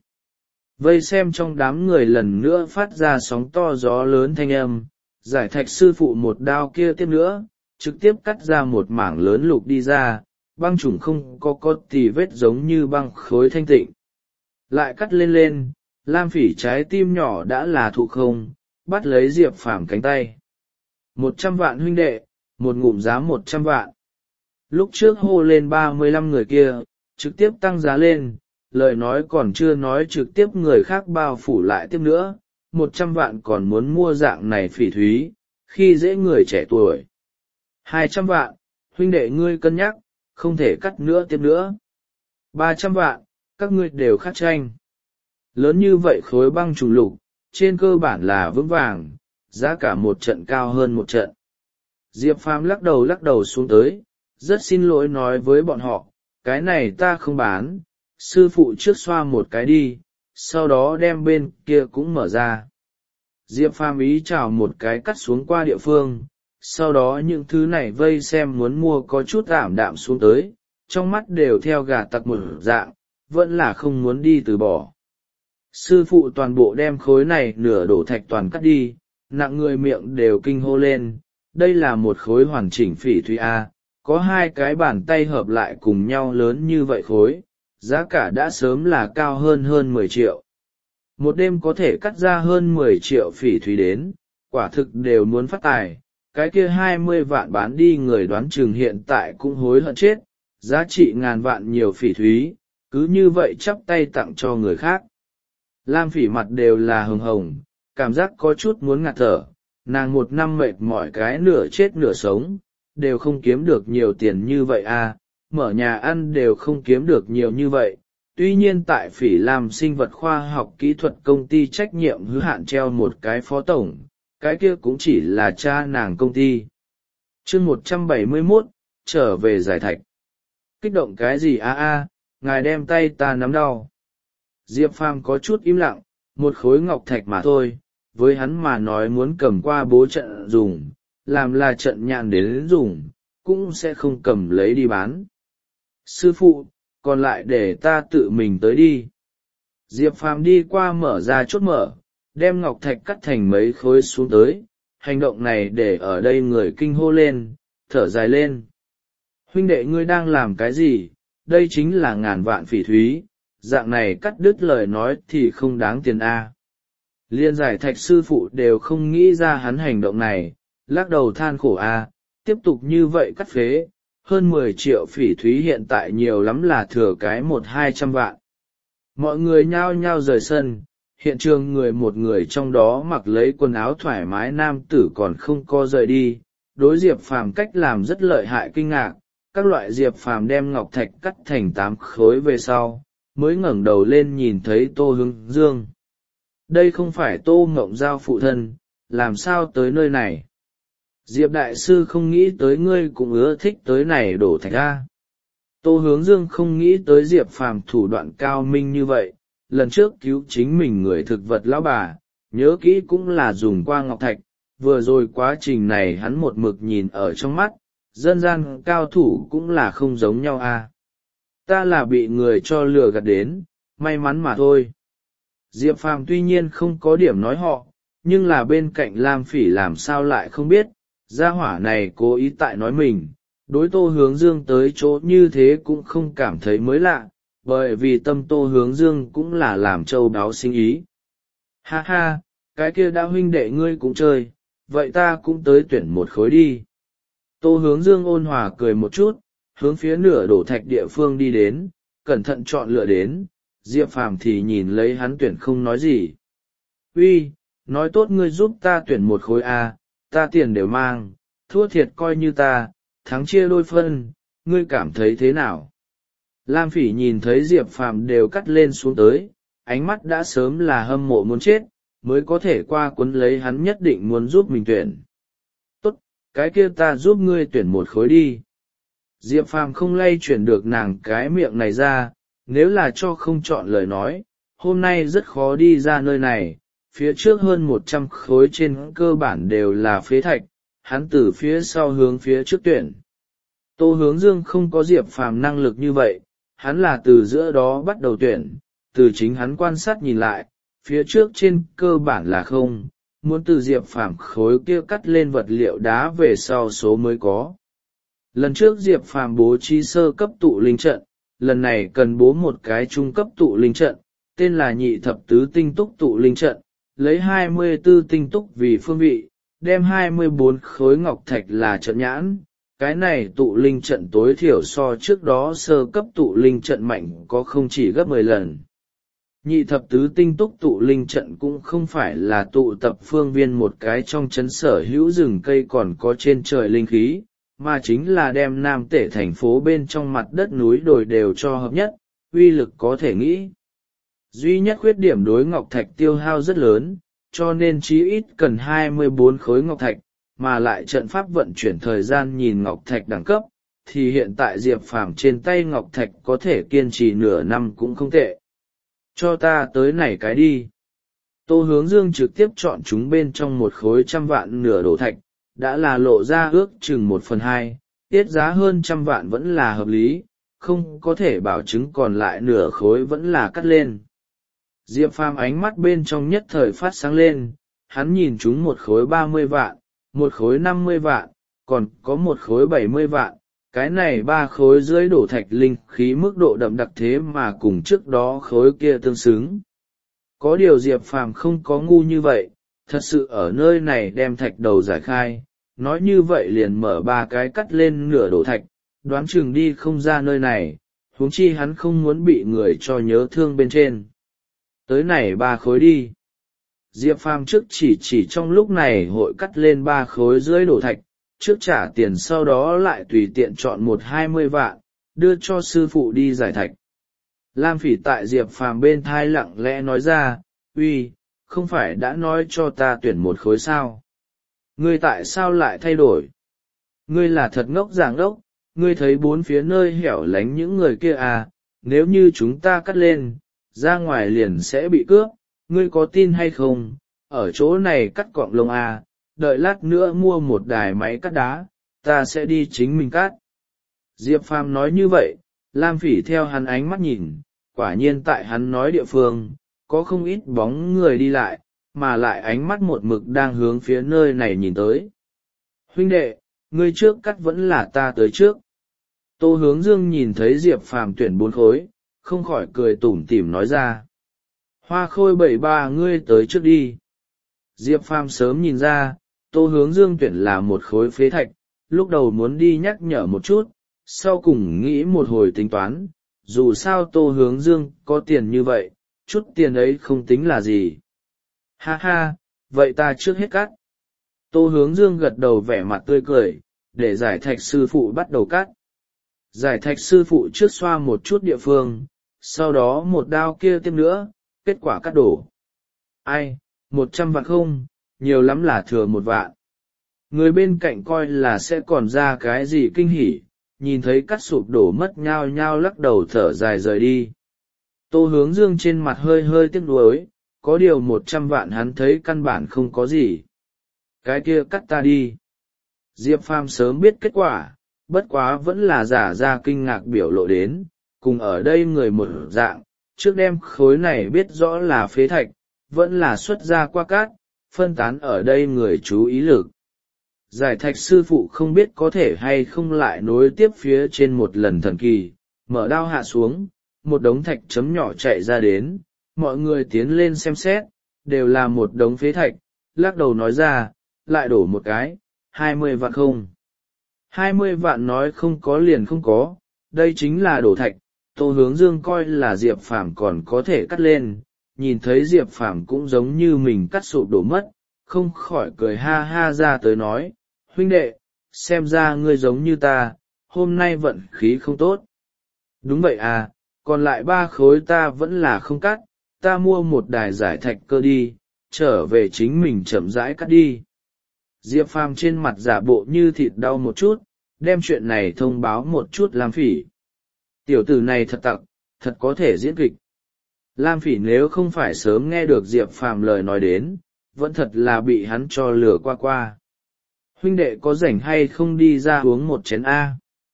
Vây xem trong đám người lần nữa phát ra sóng to gió lớn thanh âm, giải thạch sư phụ một đao kia tiếp nữa, trực tiếp cắt ra một mảng lớn lục đi ra, băng chủng không có tì vết giống như băng khối thanh tịnh. Lại cắt lên lên, Lam Phỉ trái tim nhỏ đã là thụ không, bắt lấy Diệp Phàm cánh tay. 100 vạn huynh đệ, một ngụm giá 100 vạn. Lúc trước hô lên 35 người kia, trực tiếp tăng giá lên, lời nói còn chưa nói trực tiếp người khác bao phủ lại tiếp nữa, 100 vạn còn muốn mua dạng này phỉ thúy, khi dễ người trẻ tuổi. 200 vạn, huynh đệ ngươi cân nhắc, không thể cắt nữa tiếp nữa. 300 vạn, các ngươi đều khắc tranh. Lớn như vậy khối băng trùng lục, trên cơ bản là vững vàng, giá cả một trận cao hơn một trận. Diệp Phàm lắc đầu xuống tới, rất xin lỗi nói với bọn họ, cái này ta không bán, sư phụ trước xoa một cái đi, sau đó đem bên kia cũng mở ra. Diệp Phàm ý chào một cái cắt xuống qua địa phương, sau đó những thứ này vây xem muốn mua có chút ảm đạm xuống tới, trong mắt đều theo gà tặc một dạng, vẫn là không muốn đi từ bỏ. Sư phụ toàn bộ đem khối này nửa đổ thạch toàn cắt đi, nặng người miệng đều kinh hô lên, đây là một khối hoàn chỉnh phỉ thúy A, có hai cái bàn tay hợp lại cùng nhau lớn như vậy khối, giá cả đã sớm là cao hơn 10 triệu. Một đêm có thể cắt ra hơn 10 triệu phỉ thúy đến, quả thực đều muốn phát tài, cái kia 20 vạn bán đi người đoán chừng hiện tại cũng hối hận chết, giá trị ngàn vạn nhiều phỉ thúy, cứ như vậy chắp tay tặng cho người khác. Lam Phỉ mặt đều là hồng hồng, cảm giác có chút muốn ngạt thở, nàng một năm mệt mỏi cái nửa chết nửa sống, đều không kiếm được nhiều tiền như vậy à, mở nhà ăn đều không kiếm được nhiều như vậy. Tuy nhiên tại Phỉ Lam sinh vật khoa học kỹ thuật công ty trách nhiệm hữu hạn treo một cái phó tổng, cái kia cũng chỉ là cha nàng công ty. Chương 171, trở về giải thạch. Kích động cái gì a, ngài đem tay ta nắm đau. Diệp Phàm có chút im lặng, một khối ngọc thạch mà thôi, với hắn mà nói muốn cầm qua bố trận dùng, làm là trận nhạn đến dùng, cũng sẽ không cầm lấy đi bán. Sư phụ, còn lại để ta tự mình tới đi. Diệp Phàm đi qua mở ra chốt mở, đem ngọc thạch cắt thành mấy khối xuống tới, hành động này để ở đây người kinh hô lên, thở dài lên. Huynh đệ ngươi đang làm cái gì, đây chính là ngàn vạn phỉ thúy, dạng này cắt đứt lời nói thì không đáng tiền a. Liên giải thạch sư phụ đều không nghĩ ra hắn hành động này, lắc đầu than khổ a, tiếp tục như vậy cắt phế, hơn 10 triệu phỉ thúy hiện tại nhiều lắm là thừa cái 100-200 vạn. Mọi người nhao nhao rời sân, hiện trường một người trong đó mặc lấy quần áo thoải mái nam tử còn không co rời đi, đối Diệp Phàm cách làm rất lợi hại kinh ngạc, các loại Diệp Phàm đem ngọc thạch cắt thành 8 khối về sau, mới ngẩng đầu lên nhìn thấy Tô Hướng Dương. Đây không phải Tô Ngộng Giao phụ thân, làm sao tới nơi này? Diệp đại sư không nghĩ tới ngươi cũng ưa thích tới này đổ thạch ra. Tô Hướng Dương không nghĩ tới Diệp Phàm thủ đoạn cao minh như vậy, lần trước cứu chính mình người thực vật lão bà, nhớ kỹ cũng là dùng qua ngọc thạch, vừa rồi quá trình này hắn một mực nhìn ở trong mắt, dân gian cao thủ cũng là không giống nhau à. Ta là bị người cho lừa gạt đến, may mắn mà thôi. Diệp Phàm tuy nhiên không có điểm nói họ, nhưng là bên cạnh Lam Phỉ làm sao lại không biết, gia hỏa này cố ý tại nói mình, đối Tô Hướng Dương tới chỗ như thế cũng không cảm thấy mới lạ, bởi vì tâm Tô Hướng Dương cũng là làm châu đáo sinh ý. Ha ha, cái kia đã huynh đệ ngươi cũng chơi, vậy ta cũng tới tuyển một khối đi. Tô Hướng Dương ôn hòa cười một chút, hướng phía nửa đổ thạch địa phương đi đến, cẩn thận chọn lựa đến, Diệp Phàm thì nhìn lấy hắn tuyển không nói gì. Uy, nói tốt ngươi giúp ta tuyển một khối A, ta tiền đều mang, thua thiệt coi như ta, thắng chia đôi phân, ngươi cảm thấy thế nào? Lam Phỉ nhìn thấy Diệp Phàm đều cắt lên xuống tới, ánh mắt đã sớm là hâm mộ muốn chết, mới có thể qua cuốn lấy hắn nhất định muốn giúp mình tuyển. Tốt, cái kia ta giúp ngươi tuyển một khối đi. Diệp Phàm không lay chuyển được nàng cái miệng này ra, nếu là cho không chọn lời nói, hôm nay rất khó đi ra nơi này, phía trước hơn 100 khối trên cơ bản đều là phế thạch, hắn từ phía sau hướng phía trước tuyển. Tô Hướng Dương không có Diệp Phàm năng lực như vậy, hắn là từ giữa đó bắt đầu tuyển, từ chính hắn quan sát nhìn lại, phía trước trên cơ bản là không, muốn từ Diệp Phàm khối kia cắt lên vật liệu đá về sau số mới có. Lần trước Diệp Phàm bố trí sơ cấp tụ linh trận, lần này cần bố một cái trung cấp tụ linh trận, tên là nhị thập tứ tinh túc tụ linh trận, lấy 24 tinh túc vì phương vị, đem 24 khối ngọc thạch là trận nhãn. Cái này tụ linh trận tối thiểu so trước đó sơ cấp tụ linh trận mạnh có không chỉ gấp 10 lần. Nhị thập tứ tinh túc tụ linh trận cũng không phải là tụ tập phương viên một cái trong trấn sở hữu rừng cây còn có trên trời linh khí, mà chính là đem Nam Tể thành phố bên trong mặt đất núi đồi đều cho hợp nhất, uy lực có thể nghĩ. Duy nhất khuyết điểm đối ngọc thạch tiêu hao rất lớn, cho nên chí ít cần 24 khối ngọc thạch, mà lại trận pháp vận chuyển thời gian nhìn ngọc thạch đẳng cấp, thì hiện tại Diệp Phàm trên tay ngọc thạch có thể kiên trì nửa năm cũng không tệ. Cho ta tới này cái đi. Tô Hướng Dương trực tiếp chọn chúng bên trong một khối 100 vạn nửa đổ thạch, đã là lộ ra ước chừng 1/2, tiết giá hơn 100 vạn vẫn là hợp lý, không có thể bảo chứng còn lại nửa khối vẫn là cắt lên. Diệp Phàm ánh mắt bên trong nhất thời phát sáng lên, hắn nhìn chúng một khối 30 vạn, một khối 50 vạn, còn có một khối 70 vạn, cái này 3 khối dưới đổ thạch linh khí mức độ đậm đặc thế mà cùng trước đó khối kia tương xứng. Có điều Diệp Phàm không có ngu như vậy, thật sự ở nơi này đem thạch đầu giải khai, nói như vậy liền mở 3 cái cắt lên nửa đổ thạch, đoán chừng đi không ra nơi này, huống chi hắn không muốn bị người cho nhớ thương bên trên. Tới này 3 khối đi. Diệp Phàm trước chỉ trong lúc này hội cắt lên 3 khối dưới đổ thạch, trước trả tiền sau đó lại tùy tiện chọn 20 vạn, đưa cho sư phụ đi giải thạch. Lam Phỉ tại Diệp Phàm bên thai lặng lẽ nói ra, uy, không phải đã nói cho ta tuyển 1 khối sao? Ngươi tại sao lại thay đổi? Ngươi là thật ngốc giảng đốc, ngươi thấy 4 phía nơi hẻo lánh những người kia à, nếu như chúng ta cắt lên, ra ngoài liền sẽ bị cướp, ngươi có tin hay không? Ở chỗ này cắt cọng lông à, đợi lát nữa mua một đài máy cắt đá, ta sẽ đi chính mình cắt. Diệp Phàm nói như vậy, Lam Phỉ theo hắn ánh mắt nhìn, quả nhiên tại hắn nói địa phương, có không ít bóng người đi lại, mà lại ánh mắt một mực đang hướng phía nơi này nhìn tới. Huynh đệ, ngươi trước cắt vẫn là ta tới trước. Tô Hướng Dương nhìn thấy Diệp Phàm tuyển 4 khối, không khỏi cười tủm tỉm nói ra. Hoa Khôi 73 ngươi tới trước đi. Diệp Phàm sớm nhìn ra, Tô Hướng Dương tuyển là 1 khối phế thạch, lúc đầu muốn đi nhắc nhở một chút, sau cùng nghĩ một hồi tính toán, dù sao Tô Hướng Dương có tiền như vậy, chút tiền ấy không tính là gì. Ha ha, vậy ta trước hết cắt. Tô Hướng Dương gật đầu vẻ mặt tươi cười, để giải thạch sư phụ bắt đầu cắt. Giải thạch sư phụ trước xoa một chút địa phương, sau đó một đao kia tiếp nữa, kết quả cắt đổ. Ai, 100 vạn không, nhiều lắm là thừa 1 vạn. Người bên cạnh coi là sẽ còn ra cái gì kinh hỉ, nhìn thấy cắt sụp đổ mất nhao nhao lắc đầu thở dài rời đi. Tô Hướng Dương trên mặt hơi hơi tiếc nuối, có điều 100 vạn hắn thấy căn bản không có gì. Cái kia cắt ta đi. Diệp Phàm sớm biết kết quả, bất quá vẫn là giả ra kinh ngạc biểu lộ đến, cùng ở đây người một dạng, trước đem khối này biết rõ là phế thạch, vẫn là xuất ra qua cát, phân tán ở đây người chú ý lực. Giải thạch sư phụ không biết có thể hay không lại nối tiếp phía trên một lần thần kỳ, mở đao hạ xuống, một đống thạch chấm nhỏ chạy ra đến, mọi người tiến lên xem xét, đều là một đống phế thạch, lắc đầu nói ra, lại đổ một cái, 20 vạn không. 20 vạn nói không có liền không có, đây chính là đổ thạch, Tô Hướng Dương coi là Diệp Phàm còn có thể cắt lên, nhìn thấy Diệp Phàm cũng giống như mình cắt sụp đổ mất, không khỏi cười ha ha ra tới nói, huynh đệ, xem ra ngươi giống như ta, hôm nay vận khí không tốt. Đúng vậy à, còn lại 3 khối ta vẫn là không cắt, ta mua một đài giải thạch cơ đi, trở về chính mình chậm rãi cắt đi. Diệp Phàm trên mặt giả bộ như thịt đau một chút, đem chuyện này thông báo một chút Lam Phỉ. Tiểu tử này thật tặc, thật có thể diễn kịch. Lam Phỉ nếu không phải sớm nghe được Diệp Phàm lời nói đến, vẫn thật là bị hắn cho lừa qua. Huynh đệ có rảnh hay không đi ra uống một chén A?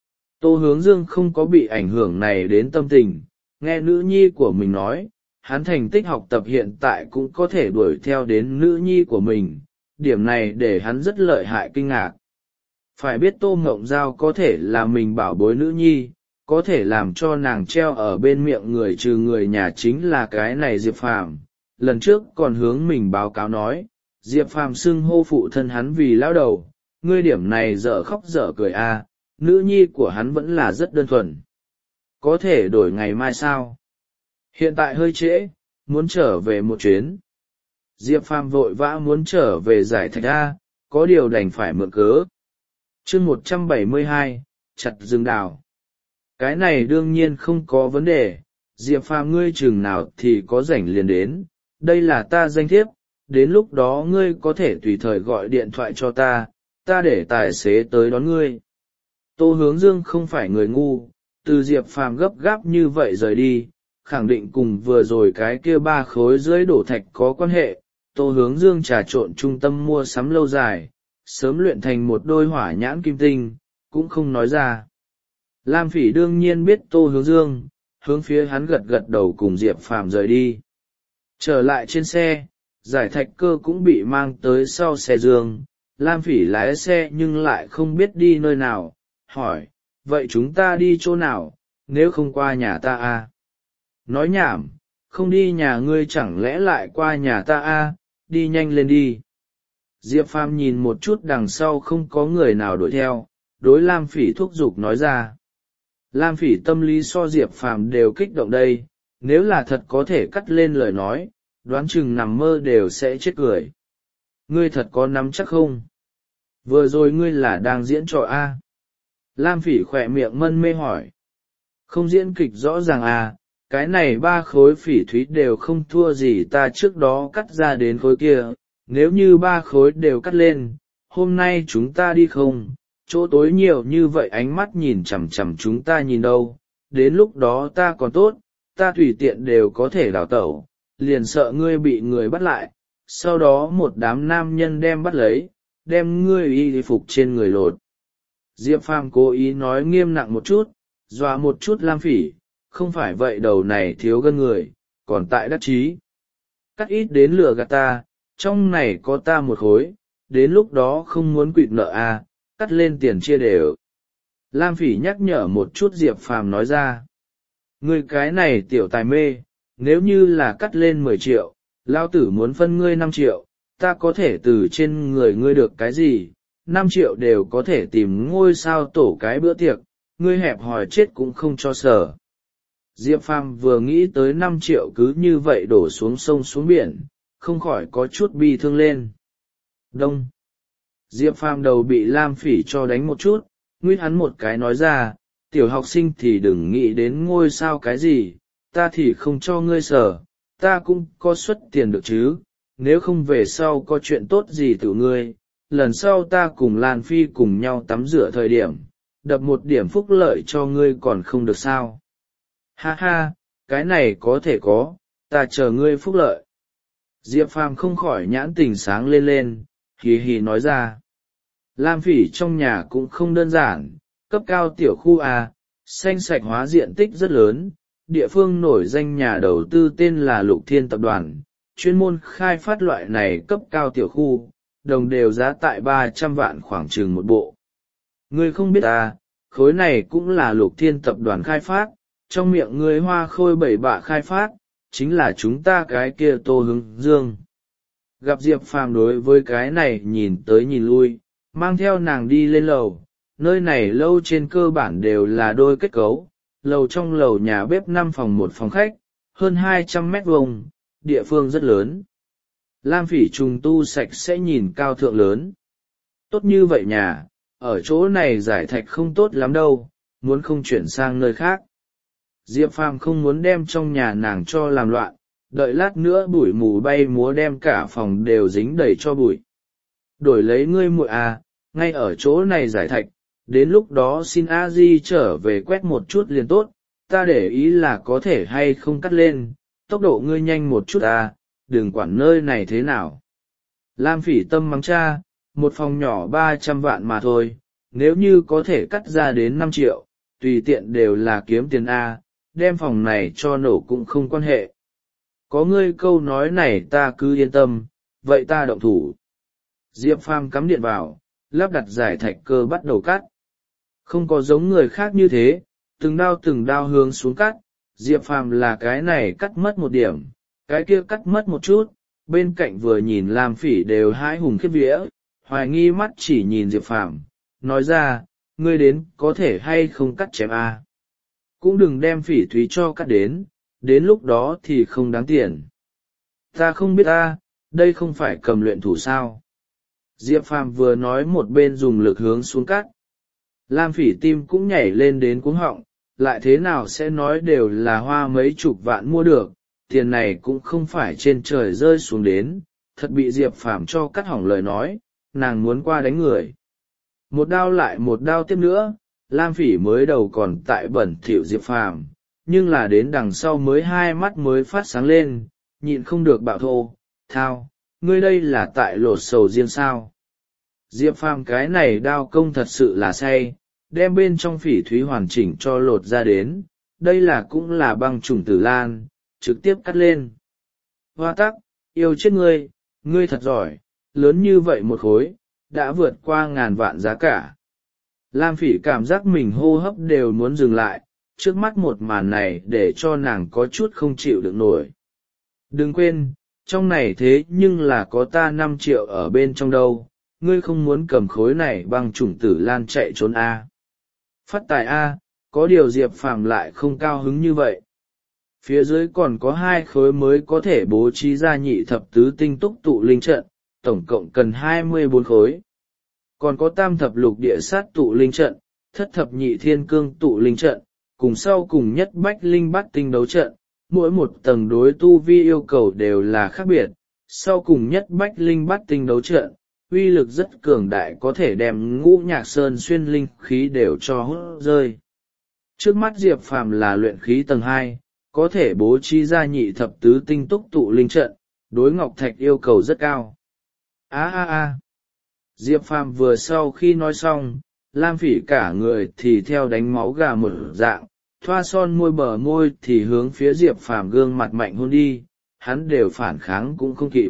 Tô Hướng Dương không có bị ảnh hưởng này đến tâm tình, nghe nữ nhi của mình nói, hắn thành tích học tập hiện tại cũng có thể đuổi theo đến nữ nhi của mình, điểm này để hắn rất lợi hại kinh ngạc. Phải biết Tô Ngộng Giao có thể là mình bảo bối nữ nhi, có thể làm cho nàng treo ở bên miệng người trừ người nhà chính là cái này Diệp Phàm. Lần trước còn hướng mình báo cáo nói, Diệp Phàm xưng hô phụ thân hắn vì lão đầu, ngươi điểm này dở khóc dở cười a, nữ nhi của hắn vẫn là rất đơn thuần. Có thể đổi ngày mai sao? Hiện tại hơi trễ, muốn trở về một chuyến. Diệp Phàm vội vã muốn trở về giải thạch A, có điều đành phải mượn cớ. Chương 172, chặt rừng đào. Cái này đương nhiên không có vấn đề, Diệp Phàm ngươi chừng nào thì có rảnh liền đến, đây là ta danh thiếp, đến lúc đó ngươi có thể tùy thời gọi điện thoại cho ta để tài xế tới đón ngươi. Tô Hướng Dương không phải người ngu, từ Diệp Phàm gấp gáp như vậy rời đi, khẳng định cùng vừa rồi cái kia 3 khối dưới đổ thạch có quan hệ. Tô Hướng Dương trà trộn trung tâm mua sắm lâu dài, sớm luyện thành một đôi hỏa nhãn kim tinh, cũng không nói ra. Lam Phỉ đương nhiên biết Tô Hướng Dương, hướng phía hắn gật gật đầu cùng Diệp Phàm rời đi. Trở lại trên xe, giải thạch cơ cũng bị mang tới sau xe giường, Lam Phỉ lái xe nhưng lại không biết đi nơi nào, hỏi, vậy chúng ta đi chỗ nào, nếu không qua nhà ta à? Nói nhảm, không đi nhà ngươi chẳng lẽ lại qua nhà ta à, đi nhanh lên đi. Diệp Phàm nhìn một chút đằng sau không có người nào đuổi theo, đối Lam Phỉ thúc giục nói ra. Lam Phỉ tâm lý so Diệp Phàm đều kích động đây, nếu là thật có thể cắt lên lời nói, đoán chừng nằm mơ đều sẽ chết cười. Ngươi thật có nắm chắc không? Vừa rồi ngươi là đang diễn trò A. Lam Phỉ khỏe miệng mân mê hỏi. Không diễn kịch rõ ràng à, cái này 3 khối phỉ thúy đều không thua gì ta trước đó cắt ra đến khối kia, nếu như 3 khối đều cắt lên, hôm nay chúng ta đi không, chỗ tối nhiều như vậy ánh mắt nhìn chằm chằm chúng ta nhìn đâu, đến lúc đó ta còn tốt, ta tùy tiện đều có thể đào tẩu, liền sợ ngươi bị người bắt lại, sau đó một đám nam nhân đem bắt lấy, đem ngươi y phục trên người lột. Diệp Phàm cố ý nói nghiêm nặng một chút, dọa một chút Lam Phỉ, không phải vậy đầu này thiếu gân người, còn tại đắc chí. Cắt ít đến lừa gạt ta, trong này có ta một khối, đến lúc đó không muốn quỵt nợ à, cắt lên tiền chia đều. Lam Phỉ nhắc nhở một chút Diệp Phàm nói ra. Ngươi cái này tiểu tài mê, nếu như là cắt lên 10 triệu, lao tử muốn phân ngươi 5 triệu, ta có thể từ trên người ngươi được cái gì, 5 triệu đều có thể tìm ngôi sao tổ cái bữa tiệc, ngươi hẹp hòi chết cũng không cho sở. Diệp Phàm vừa nghĩ tới 5 triệu cứ như vậy đổ xuống sông xuống biển, không khỏi có chút bi thương lên. Đông. Diệp Phàm đầu bị Lam Phỉ cho đánh một chút, nguyết hắn một cái nói ra, tiểu học sinh thì đừng nghĩ đến ngôi sao cái gì, ta thì không cho ngươi sở, ta cũng có xuất tiền được chứ, nếu không về sau có chuyện tốt gì từ ngươi, lần sau ta cùng Lan Phi cùng nhau tắm rửa thời điểm, đập một điểm phúc lợi cho ngươi còn không được sao. Ha ha, cái này có thể có, ta chờ ngươi phúc lợi. Diệp Phàm không khỏi nhãn tình sáng lên lên, hì hì nói ra. Lam Phỉ trong nhà cũng không đơn giản, cấp cao tiểu khu A, xanh sạch hóa diện tích rất lớn, địa phương nổi danh nhà đầu tư tên là Lục Thiên Tập đoàn, chuyên môn khai phát loại này cấp cao tiểu khu, đồng đều giá tại 300 vạn khoảng chừng một bộ. Ngươi không biết à, khối này cũng là Lục Thiên Tập đoàn khai phát, trong miệng ngươi hoa khôi bảy bạ khai phát, chính là chúng ta cái kia Tô Hướng Dương. Gặp Diệp Phàm đối với cái này nhìn tới nhìn lui, mang theo nàng đi lên lầu, nơi này lâu trên cơ bản đều là đôi kết cấu, lầu trong lầu nhà bếp 5 phòng 1 phòng khách, hơn 200 mét vuông, địa phương rất lớn. Lam Phỉ trùng tu sạch sẽ nhìn cao thượng lớn. Tốt như vậy nhà, ở chỗ này giải thạch không tốt lắm đâu, muốn không chuyển sang nơi khác. Diệp Phàm không muốn đem trong nhà nàng cho làm loạn, đợi lát nữa bụi mù bay múa đem cả phòng đều dính đầy cho bụi. Đổi lấy ngươi muội à, ngay ở chỗ này giải thạch, đến lúc đó xin a di trở về quét một chút liền tốt, ta để ý là có thể hay không cắt lên, tốc độ ngươi nhanh một chút à, đừng quản nơi này thế nào. Lam Phỉ tâm mắng cha, một phòng nhỏ 300 vạn mà thôi, nếu như có thể cắt ra đến 5 triệu, tùy tiện đều là kiếm tiền A, đem phòng này cho nổ cũng không quan hệ. Có ngươi câu nói này ta cứ yên tâm, vậy ta động thủ. Diệp Phàm cắm điện vào, lắp đặt giải thạch cơ bắt đầu cắt. Không có giống người khác như thế, từng đao hướng xuống cắt, Diệp Phàm là cái này cắt mất một điểm, cái kia cắt mất một chút, bên cạnh vừa nhìn Lam Phỉ đều hãi hùng khiếp vía, hoài nghi mắt chỉ nhìn Diệp Phàm, nói ra, ngươi đến có thể hay không cắt chém a? Cũng đừng đem phỉ thúy cho cắt đến lúc đó thì không đáng tiền. Ta không biết a, đây không phải cầm luyện thủ sao? Diệp Phàm vừa nói một bên dùng lực hướng xuống cắt. Lam Phỉ tim cũng nhảy lên đến cuống họng, lại thế nào sẽ nói đều là hoa mấy chục vạn mua được, tiền này cũng không phải trên trời rơi xuống đến, thật bị Diệp Phàm cho cắt hỏng lời nói, nàng muốn qua đánh người. Một đao lại một đao tiếp nữa, Lam Phỉ mới đầu còn tại bẩn thỉu Diệp Phàm, nhưng là đến đằng sau mới hai mắt mới phát sáng lên, nhịn không được bạo thô, thao, ngươi đây là tại lột sầu riêng sao. Diệp Phàm cái này đao công thật sự là say, đem bên trong phỉ thúy hoàn chỉnh cho lột ra đến, đây là cũng là băng trùng tử lan, trực tiếp cắt lên. Hoa tắc, yêu chết ngươi thật giỏi, lớn như vậy một khối, đã vượt qua 1000 vạn giá cả. Lam Phỉ cảm giác mình hô hấp đều muốn dừng lại, trước mắt một màn này để cho nàng có chút không chịu được nổi. Đừng quên, trong này thế nhưng là có ta 5 triệu ở bên trong đâu, ngươi không muốn cầm khối này bằng chủng tử lan chạy trốn a? Phát tài a? Có điều Diệp Phàm lại không cao hứng như vậy. Phía dưới còn có 2 khối mới có thể bố trí ra nhị thập tứ tinh túc tụ linh trận, tổng cộng cần 24 khối. Còn có tam thập lục địa sát tụ linh trận, thất thập nhị thiên cương tụ linh trận, cùng sau cùng nhất bách linh bát tinh đấu trận, mỗi một tầng đối tu vi yêu cầu đều là khác biệt. Sau cùng nhất bách linh bát tinh đấu trận, uy lực rất cường đại, có thể đem Ngũ Nhạc Sơn xuyên linh khí đều cho hút rơi. Trước mắt Diệp Phàm là luyện khí tầng 2, có thể bố trí ra nhị thập tứ tinh túc tụ linh trận, đối ngọc thạch yêu cầu rất cao. Diệp Phàm vừa sau khi nói xong, Lam Phỉ cả người thì theo đánh máu gà một dạng, thoa son môi bờ môi thì hướng phía Diệp Phàm gương mặt mạnh hôn đi, hắn đều phản kháng cũng không kịp.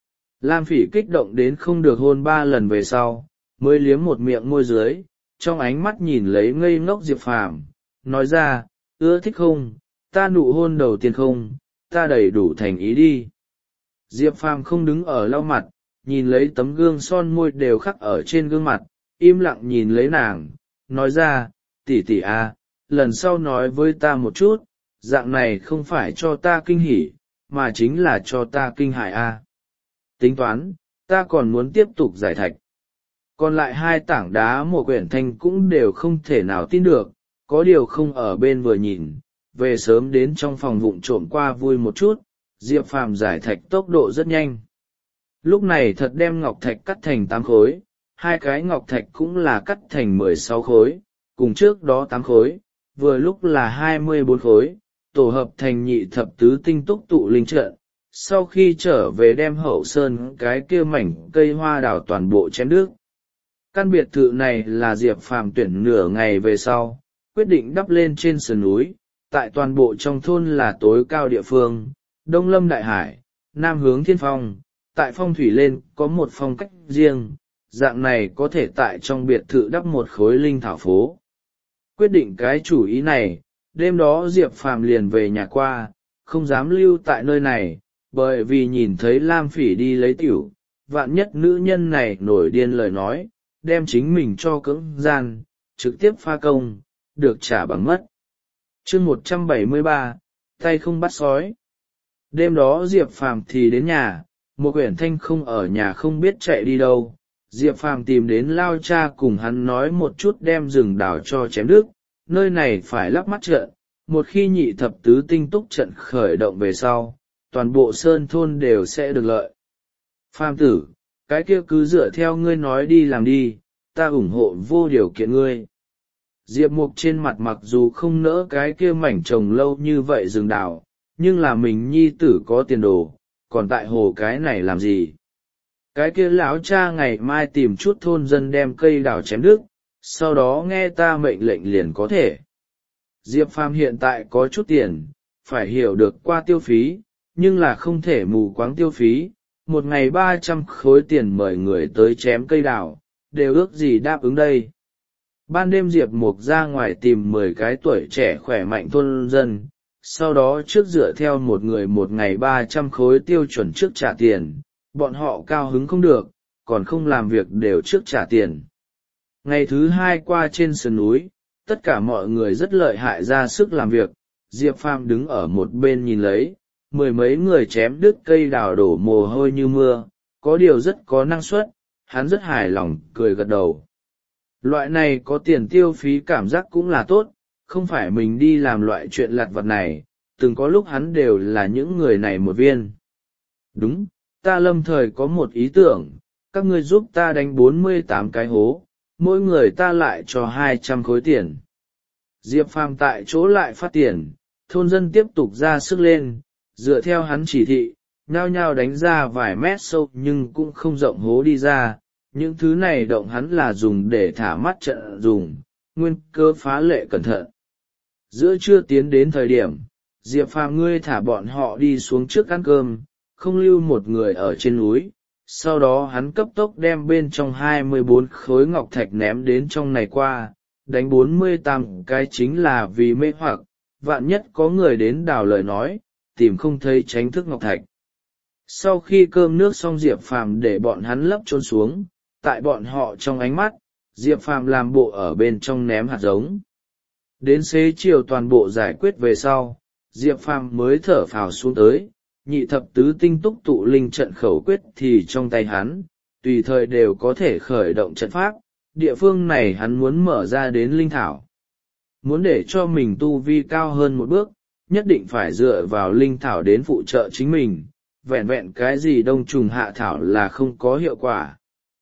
Lam Phỉ kích động đến không được hôn 3 lần về sau, mới liếm một miệng môi dưới, trong ánh mắt nhìn lấy ngây ngốc Diệp Phàm, nói ra, ưa thích không, ta nụ hôn đầu tiên không, ta đầy đủ thành ý đi. Diệp Phàm không đứng ở lau mặt, nhìn lấy tấm gương son môi đều khắc ở trên gương mặt, im lặng nhìn lấy nàng, nói ra, tỷ tỷ à, lần sau nói với ta một chút, dạng này không phải cho ta kinh hỉ, mà chính là cho ta kinh hại à. Tính toán, ta còn muốn tiếp tục giải thạch. Còn lại 2 tảng đá mộ quyển thanh cũng đều không thể nào tin được, có điều không ở bên vừa nhìn, về sớm đến trong phòng vụng trộm qua vui một chút, Diệp Phàm giải thạch tốc độ rất nhanh. Lúc này thật đem ngọc thạch cắt thành 8 khối, 2 cái ngọc thạch cũng là cắt thành 16 khối, cùng trước đó 8 khối, vừa lúc là 24 khối, tổ hợp thành nhị thập tứ tinh túc tụ linh trận. Sau khi trở về đem hậu sơn cái kia mảnh cây hoa đào toàn bộ chém đứt. Căn biệt thự này là Diệp Phàm tuyển nửa ngày về sau, quyết định đắp lên trên sườn núi, tại toàn bộ trong thôn là tối cao địa phương, đông lâm đại hải, nam hướng thiên phong, tại phong thủy lên có một phong cách riêng, dạng này có thể tại trong biệt thự đắp một khối linh thảo phố. Quyết định cái chủ ý này, đêm đó Diệp Phàm liền về nhà qua, không dám lưu tại nơi này, bởi vì nhìn thấy Lam Phỉ đi lấy tiểu, vạn nhất nữ nhân này nổi điên lời nói, đem chính mình cho cưỡng gian, trực tiếp pha công, được trả bằng mất. Chương 173, tay không bắt sói. Đêm đó Diệp Phàm thì đến nhà, một quyển thanh không ở nhà không biết chạy đi đâu. Diệp Phàm tìm đến lao cha cùng hắn nói một chút đem rừng đào cho chém đứt, nơi này phải lắp mắt trận, một khi nhị thập tứ tinh túc trận khởi động về sau, toàn bộ sơn thôn đều sẽ được lợi. Phàm tử, cái kia cứ dựa theo ngươi nói đi làm đi, ta ủng hộ vô điều kiện ngươi. Diệp Mục trên mặt mặc dù không nỡ cái kia mảnh trồng lâu như vậy rừng đào, nhưng là mình nhi tử có tiền đồ, còn tại hồ cái này làm gì? Cái kia lão cha ngày mai tìm chút thôn dân đem cây đào chém đứt, sau đó nghe ta mệnh lệnh liền có thể. Diệp Phàm hiện tại có chút tiền, phải hiểu được qua tiêu phí, nhưng là không thể mù quáng tiêu phí, một ngày 300 khối tiền mời người tới chém cây đào, đều ước gì đáp ứng đây. Ban đêm Diệp Mục ra ngoài tìm 10 cái tuổi trẻ khỏe mạnh thôn dân, sau đó trước dựa theo một người một ngày 300 khối tiêu chuẩn trước trả tiền, bọn họ cao hứng không được, còn không làm việc đều trước trả tiền. Ngày thứ 2 qua trên sườn núi, tất cả mọi người rất lợi hại ra sức làm việc, Diệp Phàm đứng ở một bên nhìn lấy, 10 mấy người chém đứt cây đào đổ mồ hôi như mưa, có điều rất có năng suất, hắn rất hài lòng, cười gật đầu. Loại này có tiền tiêu phí cảm giác cũng là tốt, không phải mình đi làm loại chuyện lặt vặt này, từng có lúc hắn đều là những người này một viên. Đúng, ta lâm thời có một ý tưởng, các ngươi giúp ta đánh 48 cái hố, mỗi người ta lại cho 200 khối tiền. Diệp Phàm tại chỗ lại phát tiền, thôn dân tiếp tục ra sức lên, dựa theo hắn chỉ thị, nhao nhao đánh ra vài mét sâu nhưng cũng không rộng hố đi ra, những thứ này động hắn là dùng để thả mắt trận dùng, nguyên cơ phá lệ cẩn thận. Giữa trưa tiến đến thời điểm, Diệp Phàm ngươi thả bọn họ đi xuống trước ăn cơm, không lưu một người ở trên núi, sau đó hắn cấp tốc đem bên trong 24 khối ngọc thạch ném đến trong này qua, đánh 48 cái chính là vì mê hoặc, vạn nhất có người đến đào lời nói, tìm không thấy tránh thức ngọc thạch. Sau khi cơm nước xong Diệp Phàm để bọn hắn lấp trốn xuống, tại bọn họ trong ánh mắt, Diệp Phàm làm bộ ở bên trong ném hạt giống. Đến xế chiều toàn bộ giải quyết về sau, Diệp Phàm mới thở phào xuống tới, nhị thập tứ tinh túc tụ linh trận khẩu quyết thì trong tay hắn, tùy thời đều có thể khởi động trận pháp, địa phương này hắn muốn mở ra đến linh thảo. Muốn để cho mình tu vi cao hơn một bước, nhất định phải dựa vào linh thảo đến phụ trợ chính mình, vẹn vẹn cái gì đông trùng hạ thảo là không có hiệu quả.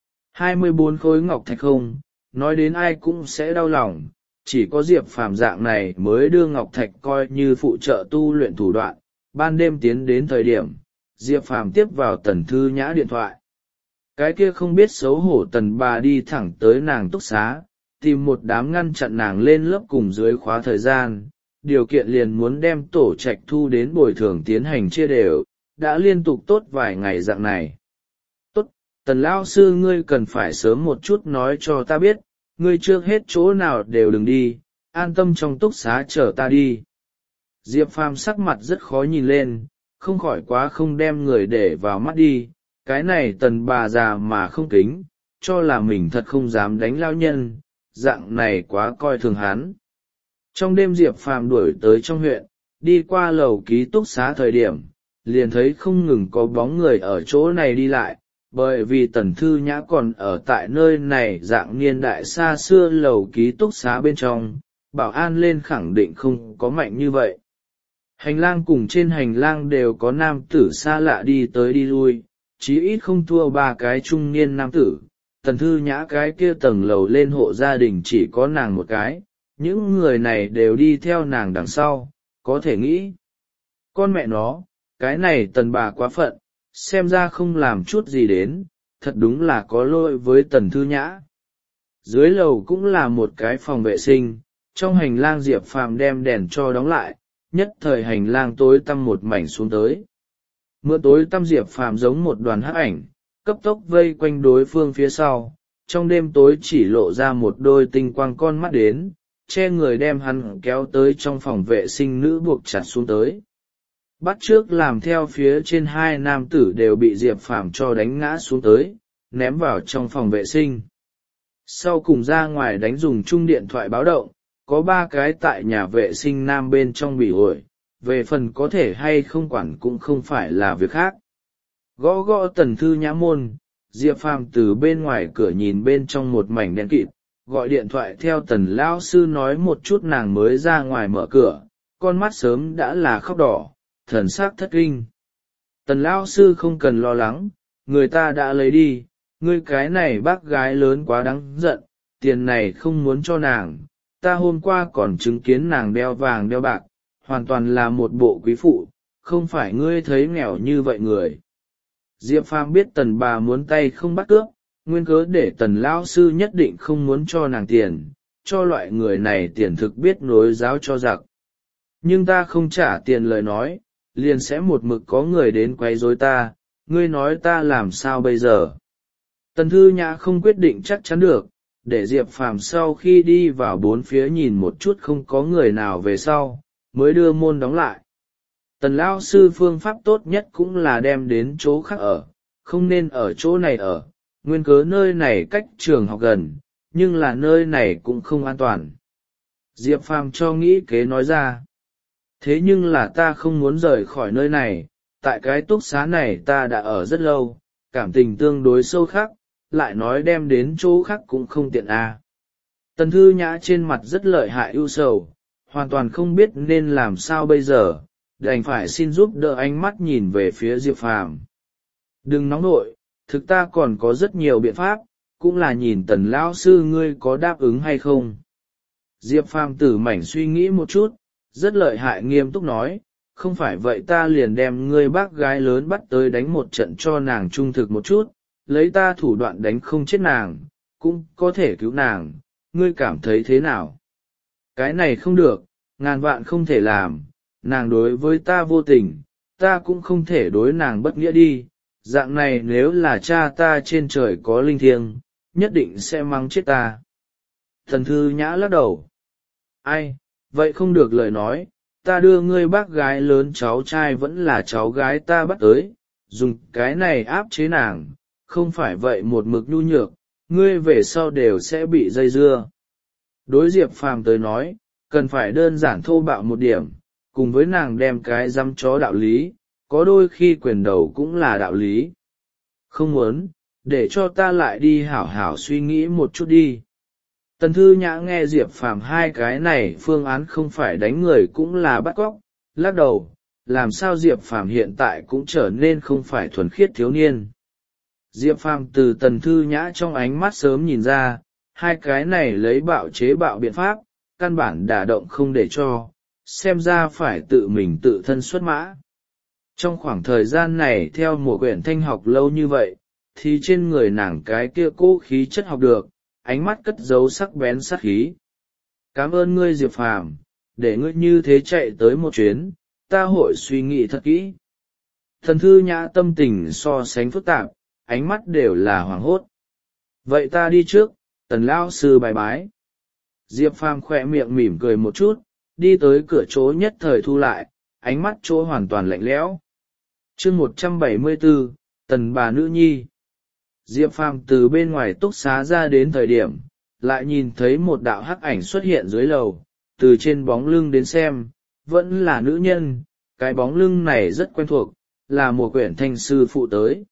24 khối ngọc thạch không, nói đến ai cũng sẽ đau lòng, chỉ có Diệp Phàm dạng này mới đưa ngọc thạch coi như phụ trợ tu luyện thủ đoạn. Ban đêm tiến đến thời điểm, Diệp Phàm tiếp vào Tần Thư Nhã điện thoại. Cái kia không biết xấu hổ Tần bà đi thẳng tới nàng túc xá, tìm một đám ngăn chặn nàng lên lớp cùng dưới khóa thời gian, điều kiện liền muốn đem tổ trạch thu đến bồi thường tiến hành chia đều, đã liên tục tốt vài ngày dạng này. Tốt, Tần lão sư ngươi cần phải sớm một chút nói cho ta biết, ngươi trước hết chỗ nào đều đừng đi, an tâm trong túc xá chờ ta đi. Diệp Phàm sắc mặt rất khó nhìn lên, không khỏi quá không đem người để vào mắt đi, cái này Tần bà già mà không kính, cho là mình thật không dám đánh lao nhân, dạng này quá coi thường hắn. Trong đêm Diệp Phàm đuổi tới trong huyện, đi qua lầu ký túc xá thời điểm, liền thấy không ngừng có bóng người ở chỗ này đi lại, bởi vì Tần Thư Nhã còn ở tại nơi này dạng niên đại xa xưa lầu ký túc xá bên trong, bảo an lên khẳng định không có mạnh như vậy. Hành lang cùng trên hành lang đều có nam tử xa lạ đi tới đi lui, chí ít không thua ba cái trung niên nam tử. Tần Thư Nhã cái kia tầng lầu lên hộ gia đình chỉ có nàng một cái, những người này đều đi theo nàng đằng sau, có thể nghĩ. Con mẹ nó, cái này Tần bà quá phận, xem ra không làm chút gì đến, thật đúng là có lỗi với Tần Thư Nhã. Dưới lầu cũng là một cái phòng vệ sinh, trong hành lang Diệp Phàm đem đèn cho đóng lại, nhất thời hành lang tối tăm một mảnh xuống tới. Mưa tối tăm Diệp Phàm giống một đoàn hắc ảnh, cấp tốc vây quanh đối phương phía sau, trong đêm tối chỉ lộ ra một đôi tinh quang con mắt đến, che người đem hắn kéo tới trong phòng vệ sinh nữ buộc chặt xuống tới. Bắt trước làm theo phía trên hai nam tử đều bị Diệp Phàm cho đánh ngã xuống tới, ném vào trong phòng vệ sinh. Sau cùng ra ngoài đánh dùng chung điện thoại báo động, có ba cái tại nhà vệ sinh nam bên trong bị ổi, về phần có thể hay không quản cũng không phải là việc khác. Gõ gõ Tần Thư Nhã môn, Diệp Phàm từ bên ngoài cửa nhìn bên trong một mảnh đen kịt, gọi điện thoại theo Tần lão sư nói một chút nàng mới ra ngoài mở cửa, con mắt sớm đã là khóc đỏ, thần sắc thất kinh. Tần lão sư không cần lo lắng, người ta đã lấy đi, ngươi cái này bác gái lớn quá đáng giận, tiền này không muốn cho nàng, ta hôm qua còn chứng kiến nàng đeo vàng đeo bạc, hoàn toàn là một bộ quý phụ, không phải ngươi thấy nghèo như vậy người. Diệp Phàm biết Tần bà muốn tay không bắt cướp, nguyên cớ để Tần lão sư nhất định không muốn cho nàng tiền, cho loại người này tiền thực biết nối giáo cho giặc. Nhưng ta không trả tiền lời nói, liền sẽ một mực có người đến quấy rối ta, ngươi nói ta làm sao bây giờ. Tần Thư Nhã không quyết định chắc chắn được, để Diệp Phàm sau khi đi vào bốn phía nhìn một chút không có người nào về sau, mới đưa môn đóng lại. Tần lão sư phương pháp tốt nhất cũng là đem đến chỗ khác ở, không nên ở chỗ này ở, nguyên cớ nơi này cách trường học gần, nhưng là nơi này cũng không an toàn. Diệp Phàm cho nghĩ kế nói ra. Thế nhưng là ta không muốn rời khỏi nơi này, tại cái túc xá này ta đã ở rất lâu, cảm tình tương đối sâu khắc, lại nói đem đến chỗ khác cũng không tiện à. Tần Thư Nhã trên mặt rất lợi hại ưu sầu, hoàn toàn không biết nên làm sao bây giờ, đành phải xin giúp đỡ ánh mắt nhìn về phía Diệp Phàm. Đừng nóng nội, thực ta còn có rất nhiều biện pháp, cũng là nhìn Tần lão sư ngươi có đáp ứng hay không. Diệp Phàm tử mảnh suy nghĩ một chút, rất lợi hại nghiêm túc nói, không phải vậy ta liền đem ngươi bác gái lớn bắt tới đánh một trận cho nàng trung thực một chút, lấy ta thủ đoạn đánh không chết nàng, cũng có thể cứu nàng, ngươi cảm thấy thế nào? Cái này không được, ngàn vạn không thể làm, nàng đối với ta vô tình, ta cũng không thể đối nàng bất nghĩa đi, dạng này nếu là cha ta trên trời có linh thiêng, nhất định sẽ mắng chết ta. Tần Thư Nhã lắc đầu. Ai, vậy không được lời nói, ta đưa ngươi bác gái lớn cháu trai vẫn là cháu gái ta bắt tới, dùng cái này áp chế nàng, không phải vậy một mực nhu nhược, ngươi về sau đều sẽ bị dây dưa. Đối Diệp Phàm tới nói, cần phải đơn giản thô bạo một điểm, cùng với nàng đem cái dăm chó đạo lý, có đôi khi quyền đầu cũng là đạo lý. Không muốn, để cho ta lại đi hảo hảo suy nghĩ một chút đi. Tần Thư Nhã nghe Diệp Phàm hai cái này phương án không phải đánh người cũng là bắt cóc, lắc đầu, làm sao Diệp Phàm hiện tại cũng trở nên không phải thuần khiết thiếu niên. Diệp Phàm từ Tần Thư Nhã trong ánh mắt sớm nhìn ra, hai cái này lấy bạo chế bạo biện pháp, căn bản đả động không để cho, xem ra phải tự mình tự thân xuất mã. Trong khoảng thời gian này theo Mộ Quyển Thanh học lâu như vậy, thì trên người nàng cái kia cố khí chất học được, ánh mắt cất giấu sắc bén sát khí. Cảm ơn ngươi Diệp Phàm, để ngươi như thế chạy tới một chuyến, ta hội suy nghĩ thật kỹ. Thần Thư Nhã tâm tình so sánh phức tạp, ánh mắt đều là hoảng hốt. Vậy ta đi trước, Tần lão sư bài bái. Diệp Phàm khỏe miệng mỉm cười một chút, đi tới cửa chỗ nhất thời thu lại, ánh mắt chỗ hoàn toàn lạnh lẽo. Chương 174, Tần bà nữ nhi. Diệp Phàm từ bên ngoài túc xá ra đến thời điểm, lại nhìn thấy một đạo hắc ảnh xuất hiện dưới lầu, từ trên bóng lưng đến xem, vẫn là nữ nhân, cái bóng lưng này rất quen thuộc, là Mộ Quyển Thanh sư phụ tới.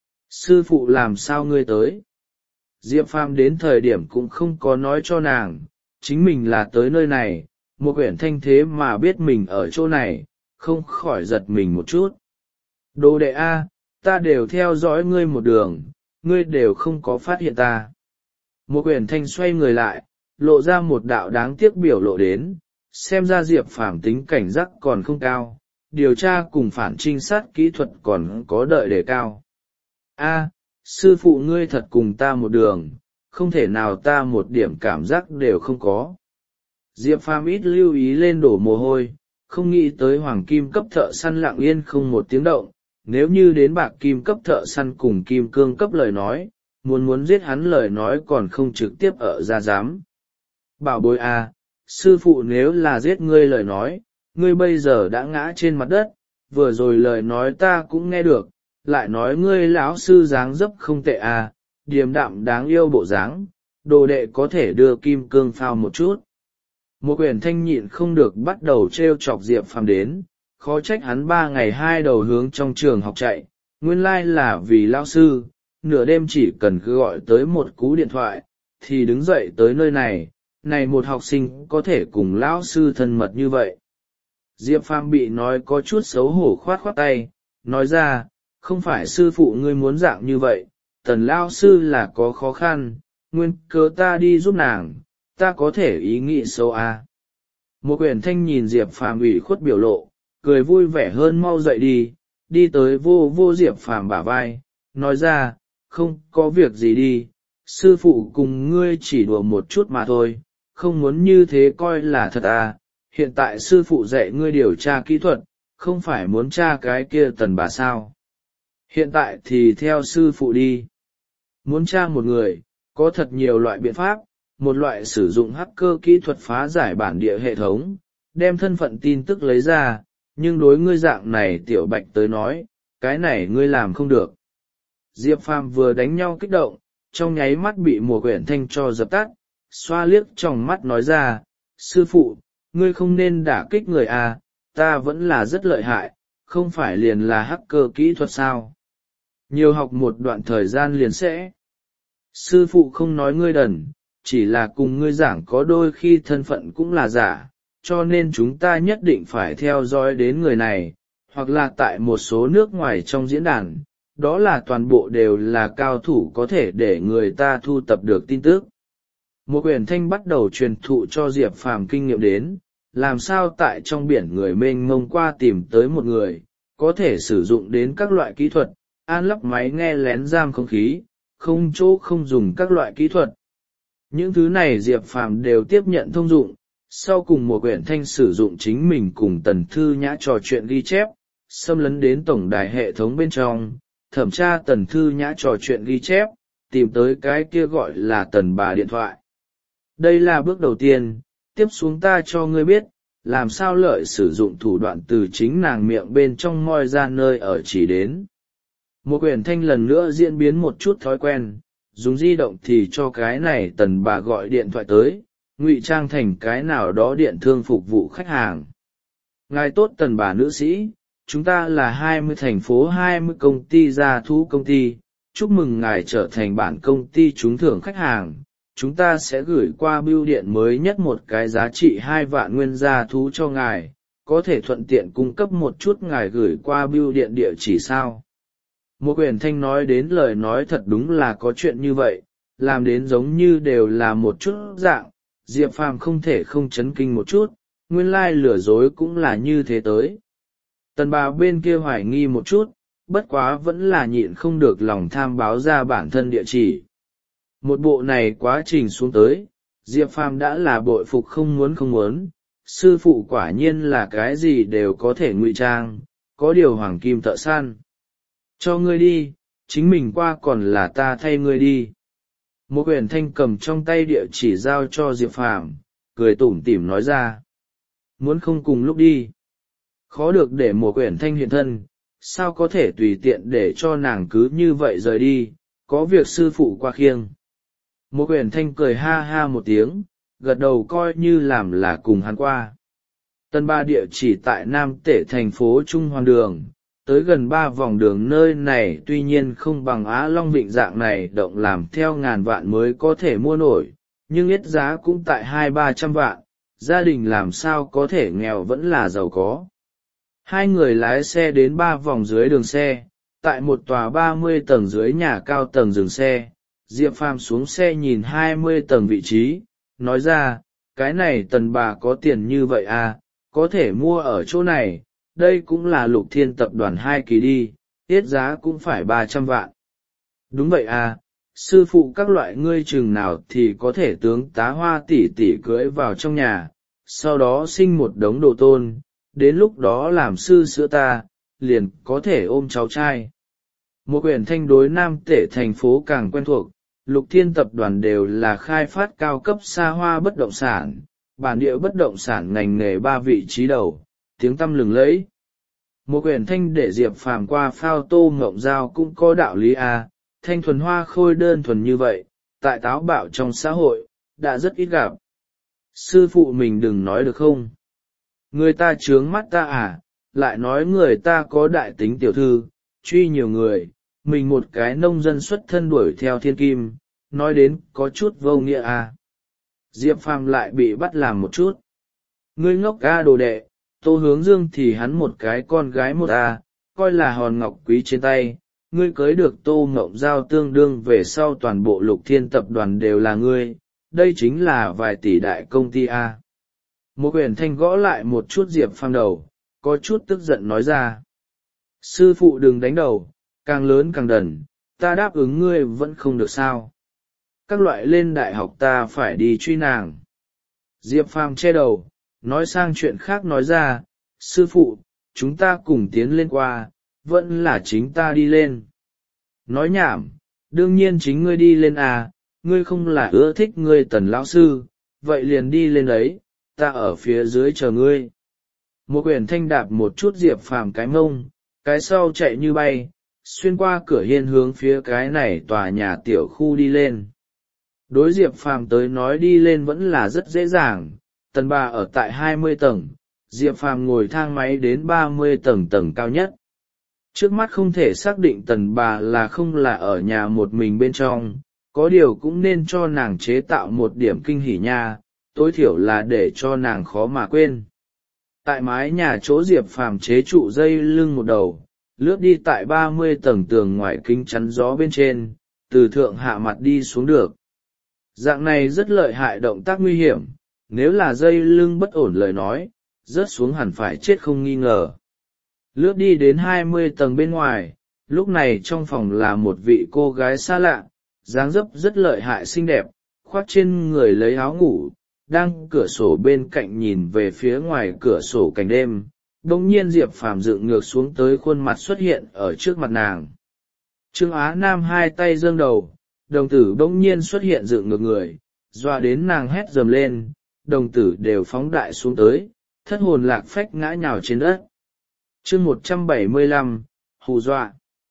Sư phụ làm sao ngươi tới? Diệp Phàm đến thời điểm cũng không có nói cho nàng, chính mình là tới nơi này, Mộ Quyển Thanh thế mà biết mình ở chỗ này, không khỏi giật mình một chút. Đồ đệ A, ta đều theo dõi ngươi một đường, ngươi đều không có phát hiện ta. Mộ Quyển Thanh xoay người lại, lộ ra một đạo đáng tiếc biểu lộ đến, xem ra Diệp Phàm tính cảnh giác còn không cao, điều tra cùng phản trinh sát kỹ thuật còn có đợi đề cao. A, sư phụ ngươi thật cùng ta một đường, không thể nào ta một điểm cảm giác đều không có. Diệp Phàm ít lưu ý lên đổ mồ hôi, không nghĩ tới hoàng kim cấp thợ săn lặng yên không một tiếng động, nếu như đến bạc kim cấp thợ săn cùng kim cương cấp lời nói, muốn giết hắn lời nói còn không trực tiếp ở ra giám. Bảo bối à, sư phụ nếu là giết ngươi lời nói, ngươi bây giờ đã ngã trên mặt đất, vừa rồi lời nói ta cũng nghe được, lại nói ngươi lão sư dáng dấp không tệ à, điềm đạm đáng yêu bộ dáng, đồ đệ có thể đưa kim cương phao một chút. Một Quyển Thanh nhịn không được bắt đầu trêu chọc Diệp Phàm đến, khó trách hắn 3 ngày 2 đầu hướng trong trường học chạy, nguyên lai là vì lão sư, nửa đêm chỉ cần cứ gọi tới một cú điện thoại, thì đứng dậy tới nơi này, này một học sinh có thể cùng lão sư thân mật như vậy. Diệp Phàm bị nói có chút xấu hổ khoát khoát tay, nói ra, không phải sư phụ ngươi muốn dạng như vậy, Tần lão sư là có khó khăn, nguyên cớ ta đi giúp nàng, ta có thể ý nghĩ xấu à. Một Quyển Thanh nhìn Diệp Phàm ủy khuất biểu lộ, cười vui vẻ hơn mau dậy đi tới vô Diệp Phàm bả vai, nói ra, không có việc gì đi, sư phụ cùng ngươi chỉ đùa một chút mà thôi, không muốn như thế coi là thật à, hiện tại sư phụ dạy ngươi điều tra kỹ thuật, không phải muốn tra cái kia Tần bà sao. Hiện tại thì theo sư phụ đi. Muốn tra một người, có thật nhiều loại biện pháp, một loại sử dụng hacker kỹ thuật phá giải bản địa hệ thống, đem thân phận tin tức lấy ra, nhưng đối ngươi dạng này tiểu bạch tới nói, cái này ngươi làm không được. Diệp Phàm vừa đánh nhau kích động, trong nháy mắt bị Mộ Quyển Thanh cho dập tắt, xoa liếc trong mắt nói ra, sư phụ, ngươi không nên đả kích người à, ta vẫn là rất lợi hại, không phải liền là hacker kỹ thuật sao. Nhiều học một đoạn thời gian liền sẽ. Sư phụ không nói ngươi đần, chỉ là cùng ngươi giảng có đôi khi thân phận cũng là giả, cho nên chúng ta nhất định phải theo dõi đến người này, hoặc là tại một số nước ngoài trong diễn đàn, đó là toàn bộ đều là cao thủ có thể để người ta thu tập được tin tức. Một Quyển Thanh bắt đầu truyền thụ cho Diệp Phàm kinh nghiệm đến, làm sao tại trong biển người mênh mông qua tìm tới một người, có thể sử dụng đến các loại kỹ thuật, an lắp máy nghe lén giam không khí, không chỗ không dùng các loại kỹ thuật. Những thứ này Diệp Phàm đều tiếp nhận thông dụng, sau cùng Một Quyển Thanh sử dụng chính mình cùng Tần Thư Nhã trò chuyện ghi chép, xâm lấn đến tổng đài hệ thống bên trong, thẩm tra Tần Thư Nhã trò chuyện ghi chép, tìm tới cái kia gọi là Tần bà điện thoại. Đây là bước đầu tiên, tiếp xuống ta cho ngươi biết, làm sao lợi sử dụng thủ đoạn từ chính nàng miệng bên trong moi ra nơi ở chỉ đến. Một quyển thanh lần nữa diễn biến một chút thói quen, dùng di động thì cho cái này tần bà gọi điện thoại tới, ngụy trang thành cái nào đó điện thương phục vụ khách hàng. Ngài tốt tần bà nữ sĩ, chúng ta là 20 thành phố 20 công ty gia thú công ty, chúc mừng ngài trở thành bản công ty trúng thưởng khách hàng. Chúng ta sẽ gửi qua bưu điện mới nhất một cái giá trị 2 vạn nguyên gia thú cho ngài, có thể thuận tiện cung cấp một chút ngài gửi qua bưu điện địa chỉ sao? Một quyển thanh nói đến lời nói thật đúng là có chuyện như vậy, làm đến giống như đều là một chút dạng, Diệp Phàm không thể không chấn kinh một chút, nguyên lai lừa dối cũng là như thế tới. Tần bà bên kia hoài nghi một chút, bất quá vẫn là nhịn không được lòng tham báo ra bản thân địa chỉ. Một bộ này quá trình xuống tới, Diệp Phàm đã là bội phục không muốn, sư phụ quả nhiên là cái gì đều có thể ngụy trang, có điều hoàng kim thợ săn. Cho ngươi đi, chính mình qua còn là ta thay ngươi đi. Một quyển thanh cầm trong tay địa chỉ giao cho Diệp Phàm, cười tủm tỉm nói ra. Muốn không cùng lúc đi. Khó được để một quyển thanh hiện thân, sao có thể tùy tiện để cho nàng cứ như vậy rời đi, có việc sư phụ qua khiêng. Một quyển thanh cười ha ha một tiếng, gật đầu coi như làm là cùng hắn qua. Tân ba địa chỉ tại Nam Tể thành phố Trung Hoàng Đường, tới gần 3 vòng đường nơi này tuy nhiên không bằng Á Long Vịnh dạng này động làm theo ngàn vạn mới có thể mua nổi, nhưng ít giá cũng tại 200-300 vạn, gia đình làm sao có thể nghèo vẫn là giàu có. Hai người lái xe đến 3 vòng dưới đường xe, tại một tòa 30 tầng dưới nhà cao tầng dừng xe, Diệp Phàm xuống xe nhìn 20 tầng vị trí, nói ra, cái này tần bà có tiền như vậy à, có thể mua ở chỗ này, đây cũng là Lục Thiên tập đoàn 2 kỳ đi, tiết giá cũng phải 300 vạn. Đúng vậy à, sư phụ các loại ngươi chừng nào thì có thể tướng tá Hoa tỷ tỷ cưới vào trong nhà, sau đó sinh một đống đồ tôn, đến lúc đó làm sư sữa ta, liền có thể ôm cháu trai. Một quyển thanh đối Nam Tể thành phố càng quen thuộc, Lục Thiên tập đoàn đều là khai phát cao cấp xa hoa bất động sản, bản địa bất động sản ngành nghề 3 vị trí đầu, tiếng tăm lừng lẫy. Một quyển thanh để Diệp Phàm qua phao tô ngộng giao cũng có đạo lý à, thanh thuần hoa khôi đơn thuần như vậy, tại táo bạo trong xã hội, đã rất ít gặp. Sư phụ mình đừng nói được không? Người ta trướng mắt ta à, lại nói người ta có đại tính tiểu thư, truy nhiều người, mình một cái nông dân xuất thân đuổi theo thiên kim, nói đến có chút vô nghĩa à. Diệp Phàm lại bị bắt làm một chút. Ngươi ngốc a đồ đệ, Tô Hướng Dương thì hắn một cái con gái một a, coi là hòn ngọc quý trên tay, ngươi cưới được Tô Ngộng Giao tương đương về sau toàn bộ Lục Thiên tập đoàn đều là ngươi, đây chính là vài tỷ đại công ty a. Một quyển thanh gõ lại một chút Diệp Phàm đầu, có chút tức giận nói ra. Sư phụ đừng đánh đầu, càng lớn càng đần, ta đáp ứng ngươi vẫn không được sao. Các loại lên đại học ta phải đi truy nàng. Diệp Phàm che đầu, nói sang chuyện khác nói ra, sư phụ, chúng ta cùng tiến lên qua, vẫn là chính ta đi lên. Nói nhảm, đương nhiên chính ngươi đi lên à, ngươi không là ưa thích ngươi Tần lão sư, vậy liền đi lên ấy, ta ở phía dưới chờ ngươi. Một quyển thanh đạp một chút Diệp Phàm cái mông, cái sau chạy như bay, xuyên qua cửa hiên hướng phía cái này tòa nhà tiểu khu đi lên. Đối Diệp Phàm tới nói đi lên vẫn là rất dễ dàng, tần bà ở tại 20 tầng, Diệp Phàm ngồi thang máy đến 30 tầng cao nhất. Trước mắt không thể xác định tần bà là không là ở nhà một mình bên trong, có điều cũng nên cho nàng chế tạo một điểm kinh hỉ nha, tối thiểu là để cho nàng khó mà quên. Tại mái nhà chỗ Diệp Phàm chế trụ dây lưng một đầu, lướt đi tại 30 tầng tường ngoài kính chắn gió bên trên, từ thượng hạ mặt đi xuống được. Dạng này rất lợi hại động tác nguy hiểm, nếu là dây lưng bất ổn lời nói, rớt xuống hẳn phải chết không nghi ngờ. Lướt đi đến 20 tầng bên ngoài, lúc này trong phòng là một vị cô gái xa lạ, dáng dấp rất lợi hại xinh đẹp, khoác trên người lấy áo ngủ, đang cửa sổ bên cạnh nhìn về phía ngoài cửa sổ cảnh đêm. Bỗng nhiên Diệp Phàm dựng ngược xuống tới khuôn mặt xuất hiện ở trước mặt nàng. Trương Á Nam hai tay giương đầu, đồng tử bỗng nhiên xuất hiện dựng ngược người, dọa đến nàng hét dầm lên, đồng tử đều phóng đại xuống tới, thất hồn lạc phách ngã nhào trên đất. Chương 175, hù dọa.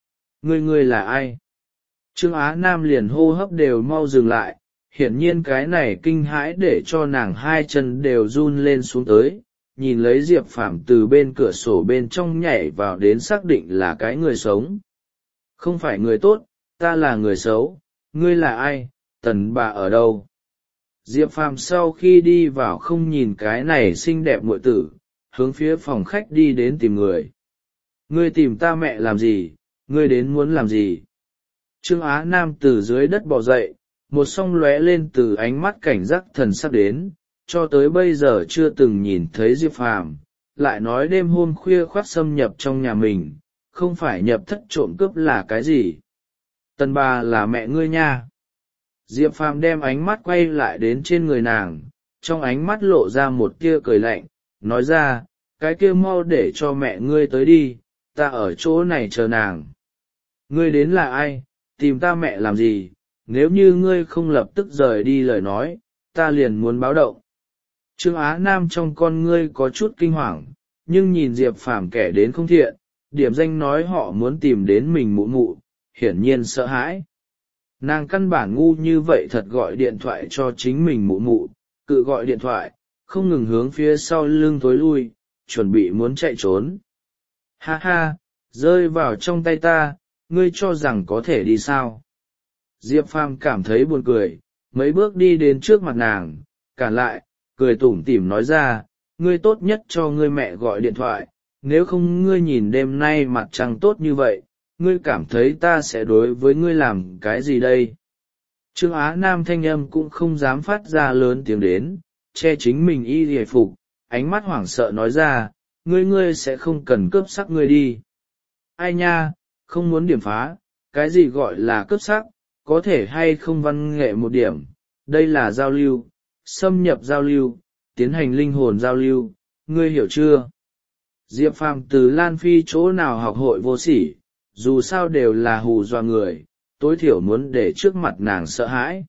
ngươi là ai? Trương Á Nam liền hô hấp đều mau dừng lại, hiển nhiên cái này kinh hãi để cho nàng hai chân đều run lên xuống tới, nhìn lấy Diệp Phàm từ bên cửa sổ bên trong nhảy vào đến xác định là cái người sống. Không phải người tốt, ta là người xấu, ngươi là ai, Tần bà ở đâu? Diệp Phàm sau khi đi vào không nhìn cái này xinh đẹp muội tử, hướng phía phòng khách đi đến tìm người. Ngươi tìm ta mẹ làm gì, ngươi đến muốn làm gì? Trương Á Nam từ dưới đất bò dậy, một song lóe lên từ ánh mắt cảnh giác thần sắc đến, cho tới bây giờ chưa từng nhìn thấy Diệp Phàm, lại nói đêm hôm khuya khoắt xâm nhập trong nhà mình, không phải nhập thất trộm cướp là cái gì? Tần bà là mẹ ngươi nha. Diệp Phàm đem ánh mắt quay lại đến trên người nàng, trong ánh mắt lộ ra một tia cười lạnh, nói ra, cái kia mau để cho mẹ ngươi tới đi, ta ở chỗ này chờ nàng. Ngươi đến là ai, tìm ta mẹ làm gì, nếu như ngươi không lập tức rời đi lời nói, ta liền muốn báo động. Trương Á Nam trong con ngươi có chút kinh hoàng, nhưng nhìn Diệp Phàm kẻ đến không thiện, điểm danh nói họ muốn tìm đến mình mụ mụ, hiển nhiên sợ hãi. Nàng căn bản ngu như vậy thật gọi điện thoại cho chính mình mụ mụ, cự gọi điện thoại, không ngừng hướng phía sau lưng tối lui, chuẩn bị muốn chạy trốn. Ha ha, rơi vào trong tay ta, ngươi cho rằng có thể đi sao? Diệp Phàm cảm thấy buồn cười, mấy bước đi đến trước mặt nàng, cản lại, cười tủm tỉm nói ra, ngươi tốt nhất cho ngươi mẹ gọi điện thoại, nếu không ngươi nhìn đêm nay mặt trăng tốt như vậy, ngươi cảm thấy ta sẽ đối với ngươi làm cái gì đây? Trương Á Nam thanh âm cũng không dám phát ra lớn tiếng đến, che chính mình y hề phục, ánh mắt hoảng sợ nói ra, ngươi sẽ không cần cướp sắc ngươi đi. Ai nha, không muốn điểm phá, cái gì gọi là cướp sắc, có thể hay không văn nghệ một điểm, đây là giao lưu, xâm nhập giao lưu, tiến hành linh hồn giao lưu, ngươi hiểu chưa? Diệp Phàm từ Lan Phi chỗ nào học hội vô sỉ, dù sao đều là hù dọa người, tối thiểu muốn để trước mặt nàng sợ hãi.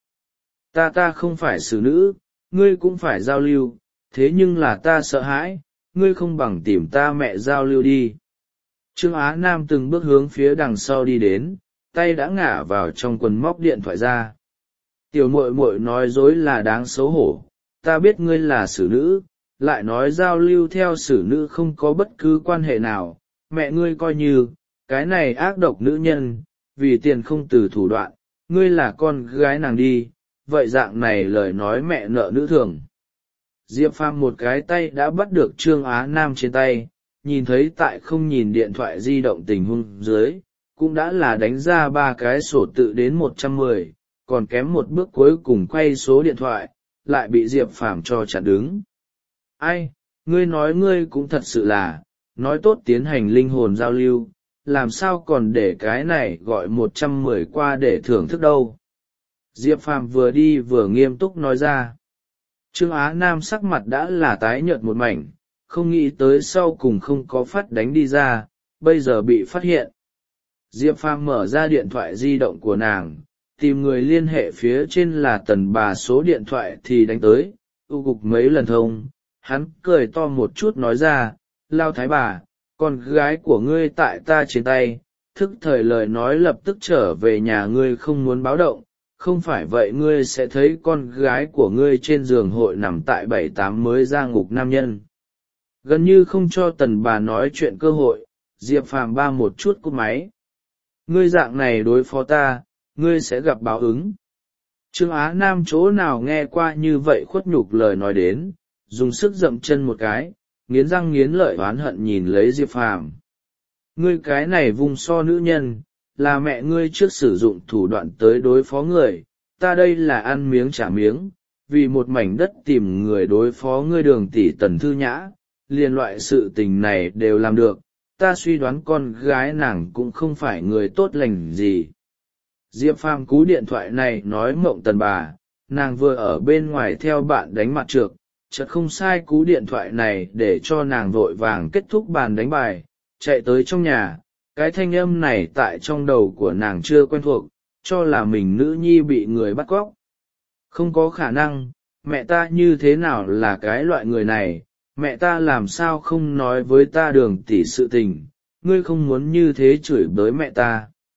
Ta không phải xử nữ, ngươi cũng phải giao lưu, thế nhưng là ta sợ hãi, ngươi không bằng tìm ta mẹ giao lưu đi. Trương Á Nam từng bước hướng phía đằng sau đi đến, tay đã ngả vào trong quần móc điện thoại ra. Tiểu muội muội nói dối là đáng xấu hổ, ta biết ngươi là xử nữ, lại nói giao lưu theo xử nữ không có bất cứ quan hệ nào, mẹ ngươi coi như, cái này ác độc nữ nhân, vì tiền không từ thủ đoạn, ngươi là con gái nàng đi, vậy dạng này lời nói mẹ nợ nữ thường. Diệp Phàm một cái tay đã bắt được Trương Á Nam trên tay, nhìn thấy tại không nhìn điện thoại di động tình huống dưới, cũng đã là đánh ra 3 cái sổ tự đến 110, còn kém một bước cuối cùng quay số điện thoại, lại bị Diệp Phàm cho chặn đứng. Ai, ngươi nói ngươi cũng thật sự là, nói tốt tiến hành linh hồn giao lưu, làm sao còn để cái này gọi 110 qua để thưởng thức đâu. Diệp Phàm vừa đi vừa nghiêm túc nói ra. Trương Á Nam sắc mặt đã là tái nhợt một mảnh, không nghĩ tới sau cùng không có phát đánh đi ra, bây giờ bị phát hiện. Diệp Phàm mở ra điện thoại di động của nàng, tìm người liên hệ phía trên là Tần bà số điện thoại thì đánh tới, gục mấy lần thông, hắn cười to một chút nói ra, lao thái bà, con gái của ngươi tại ta trên tay, thức thời lời nói lập tức trở về nhà ngươi không muốn báo động, không phải vậy ngươi sẽ thấy con gái của ngươi trên giường hội nằm tại 7-8 mới ra ngục nam nhân. Gần như không cho Tần bà nói chuyện cơ hội, Diệp Phàm ba một chút cúp máy. Ngươi dạng này đối phó ta, ngươi sẽ gặp báo ứng. Trương Á Nam chỗ nào nghe qua như vậy khuất nhục lời nói đến, dùng sức dậm chân một cái, nghiến răng nghiến lợi oán hận nhìn lấy Diệp Phàm. Ngươi cái này vùng so nữ nhân, là mẹ ngươi trước sử dụng thủ đoạn tới đối phó người, ta đây là ăn miếng trả miếng, vì một mảnh đất tìm người đối phó ngươi Đường tỷ Tần Thư Nhã, liền loại sự tình này đều làm được, ta suy đoán con gái nàng cũng không phải người tốt lành gì. Diệp Phàm cú điện thoại này nói mộng Tần bà, nàng vừa ở bên ngoài theo bạn đánh mặt trược, chợt không sai cú điện thoại này để cho nàng vội vàng kết thúc bàn đánh bài, chạy tới trong nhà, cái thanh âm này tại trong đầu của nàng chưa quen thuộc, cho là mình nữ nhi bị người bắt cóc. Không có khả năng, mẹ ta như thế nào là cái loại người này, mẹ ta làm sao không nói với ta Đường tỷ sự tình, ngươi không muốn như thế chửi bới mẹ ta.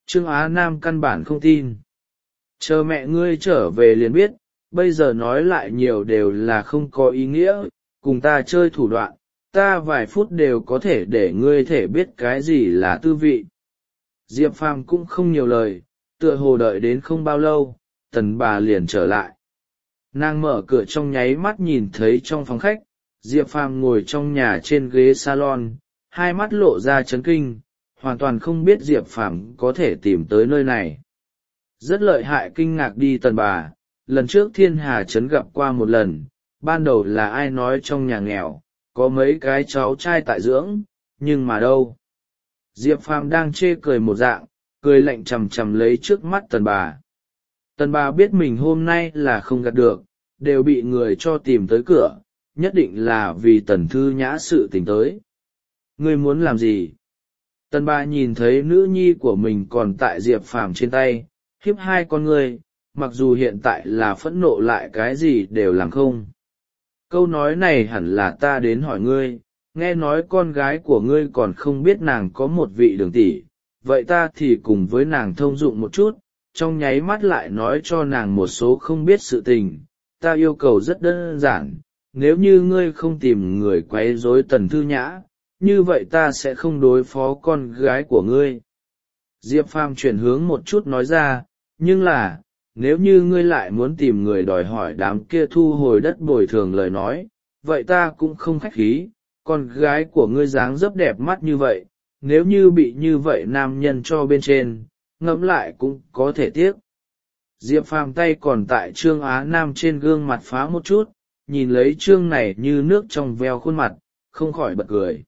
Trương Á Nam căn bản không tin. Chờ mẹ ngươi trở về liền biết, bây giờ nói lại nhiều đều là không có ý nghĩa, cùng ta chơi thủ đoạn, ta vài phút đều có thể để ngươi thể biết cái gì là tư vị. Diệp Phàm cũng không nhiều lời, tựa hồ đợi đến không bao lâu, tần bà liền trở lại. Nàng mở cửa trong nháy mắt nhìn thấy trong phòng khách, Diệp Phàm ngồi trong nhà trên ghế salon, hai mắt lộ ra chấn kinh, hoàn toàn không biết Diệp Phàm có thể tìm tới nơi này. Rất lợi hại kinh ngạc đi tần bà, lần trước Thiên Hà Trấn gặp qua một lần, ban đầu là ai nói trong nhà nghèo, có mấy cái cháu trai tại dưỡng, nhưng mà đâu. Diệp Phàm đang chê cười một dạng, cười lạnh chằm chằm lấy trước mắt tần bà. Tần bà biết mình hôm nay là không gạt được, đều bị người cho tìm tới cửa, nhất định là vì tần thư nhã sự tình tới. Ngươi muốn làm gì? Tần bà nhìn thấy nữ nhi của mình còn tại Diệp Phàm trên tay, hiếp hai con ngươi, mặc dù hiện tại là phẫn nộ lại cái gì đều làm không. Câu nói này hẳn là ta đến hỏi ngươi, nghe nói con gái của ngươi còn không biết nàng có một vị đường tỷ, vậy ta thì cùng với nàng thông dụng một chút, trong nháy mắt lại nói cho nàng một số không biết sự tình. Ta yêu cầu rất đơn giản, nếu như ngươi không tìm người quấy rối tần thư nhã, như vậy ta sẽ không đối phó con gái của ngươi. Diệp Phàm chuyển hướng một chút nói ra, nhưng là, nếu như ngươi lại muốn tìm người đòi hỏi đám kia thu hồi đất bồi thường lời nói, vậy ta cũng không khách khí, con gái của ngươi dáng dấp đẹp mắt như vậy, nếu như bị như vậy nam nhân cho bên trên, ngẫm lại cũng có thể tiếc. Diệp Phàm tay còn tại Trương Á Nam trên gương mặt phá một chút, nhìn lấy Trương này như nước trong veo khuôn mặt, không khỏi bật cười.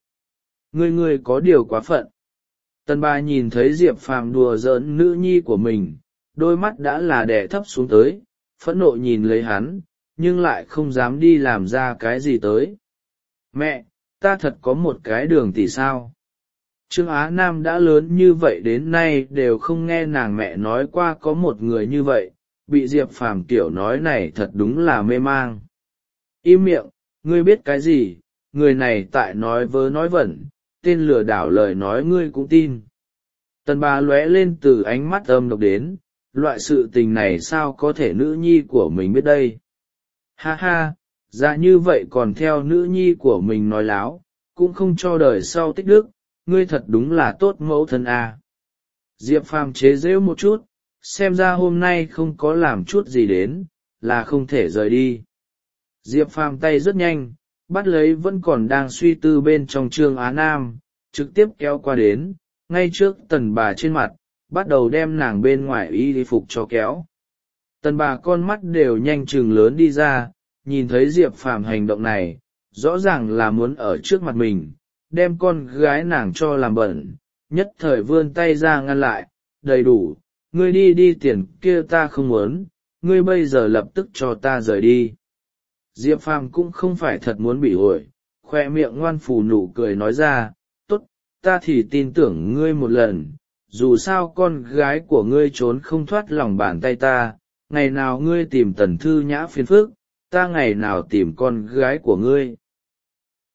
Ngươi có điều quá phận. Tần bà nhìn thấy Diệp Phàm đùa giỡn nữ nhi của mình, đôi mắt đã là đè thấp xuống tới, phẫn nộ nhìn lấy hắn, nhưng lại không dám đi làm ra cái gì tới. Mẹ, ta thật có một cái đường tỷ sao? Trương Á Nam đã lớn như vậy đến nay đều không nghe nàng mẹ nói qua có một người như vậy, bị Diệp Phàm tiểu nói này thật đúng là mê mang. Im miệng, ngươi biết cái gì, người này tại nói vớ nói vẩn, tên lừa đảo lời nói ngươi cũng tin. Tần bà lóe lên từ ánh mắt âm độc đến, loại sự tình này sao có thể nữ nhi của mình biết đây. Ha ha, dạ như vậy còn theo nữ nhi của mình nói láo, cũng không cho đời sau tích đức, ngươi thật đúng là tốt mẫu thân à. Diệp Phàm chế giễu một chút, xem ra hôm nay không có làm chút gì đến, là không thể rời đi. Diệp Phàm tay rất nhanh, bắt lấy vẫn còn đang suy tư bên trong Trương Á Nam, trực tiếp kéo qua đến, ngay trước tần bà trên mặt, bắt đầu đem nàng bên ngoài y phục cho kéo. Tần bà con mắt đều nhanh chừng lớn đi ra, nhìn thấy Diệp Phàm hành động này, rõ ràng là muốn ở trước mặt mình, đem con gái nàng cho làm bẩn, nhất thời vươn tay ra ngăn lại, đầy đủ, ngươi đi đi, tiền kia ta không muốn, ngươi bây giờ lập tức cho ta rời đi. Diệp Phàm cũng không phải thật muốn bị ổi, khoe miệng ngoan phù nụ cười nói ra, tốt, ta thì tin tưởng ngươi một lần, dù sao con gái của ngươi trốn không thoát lòng bàn tay ta, ngày nào ngươi tìm tần thư nhã phiền phức, ta ngày nào tìm con gái của ngươi.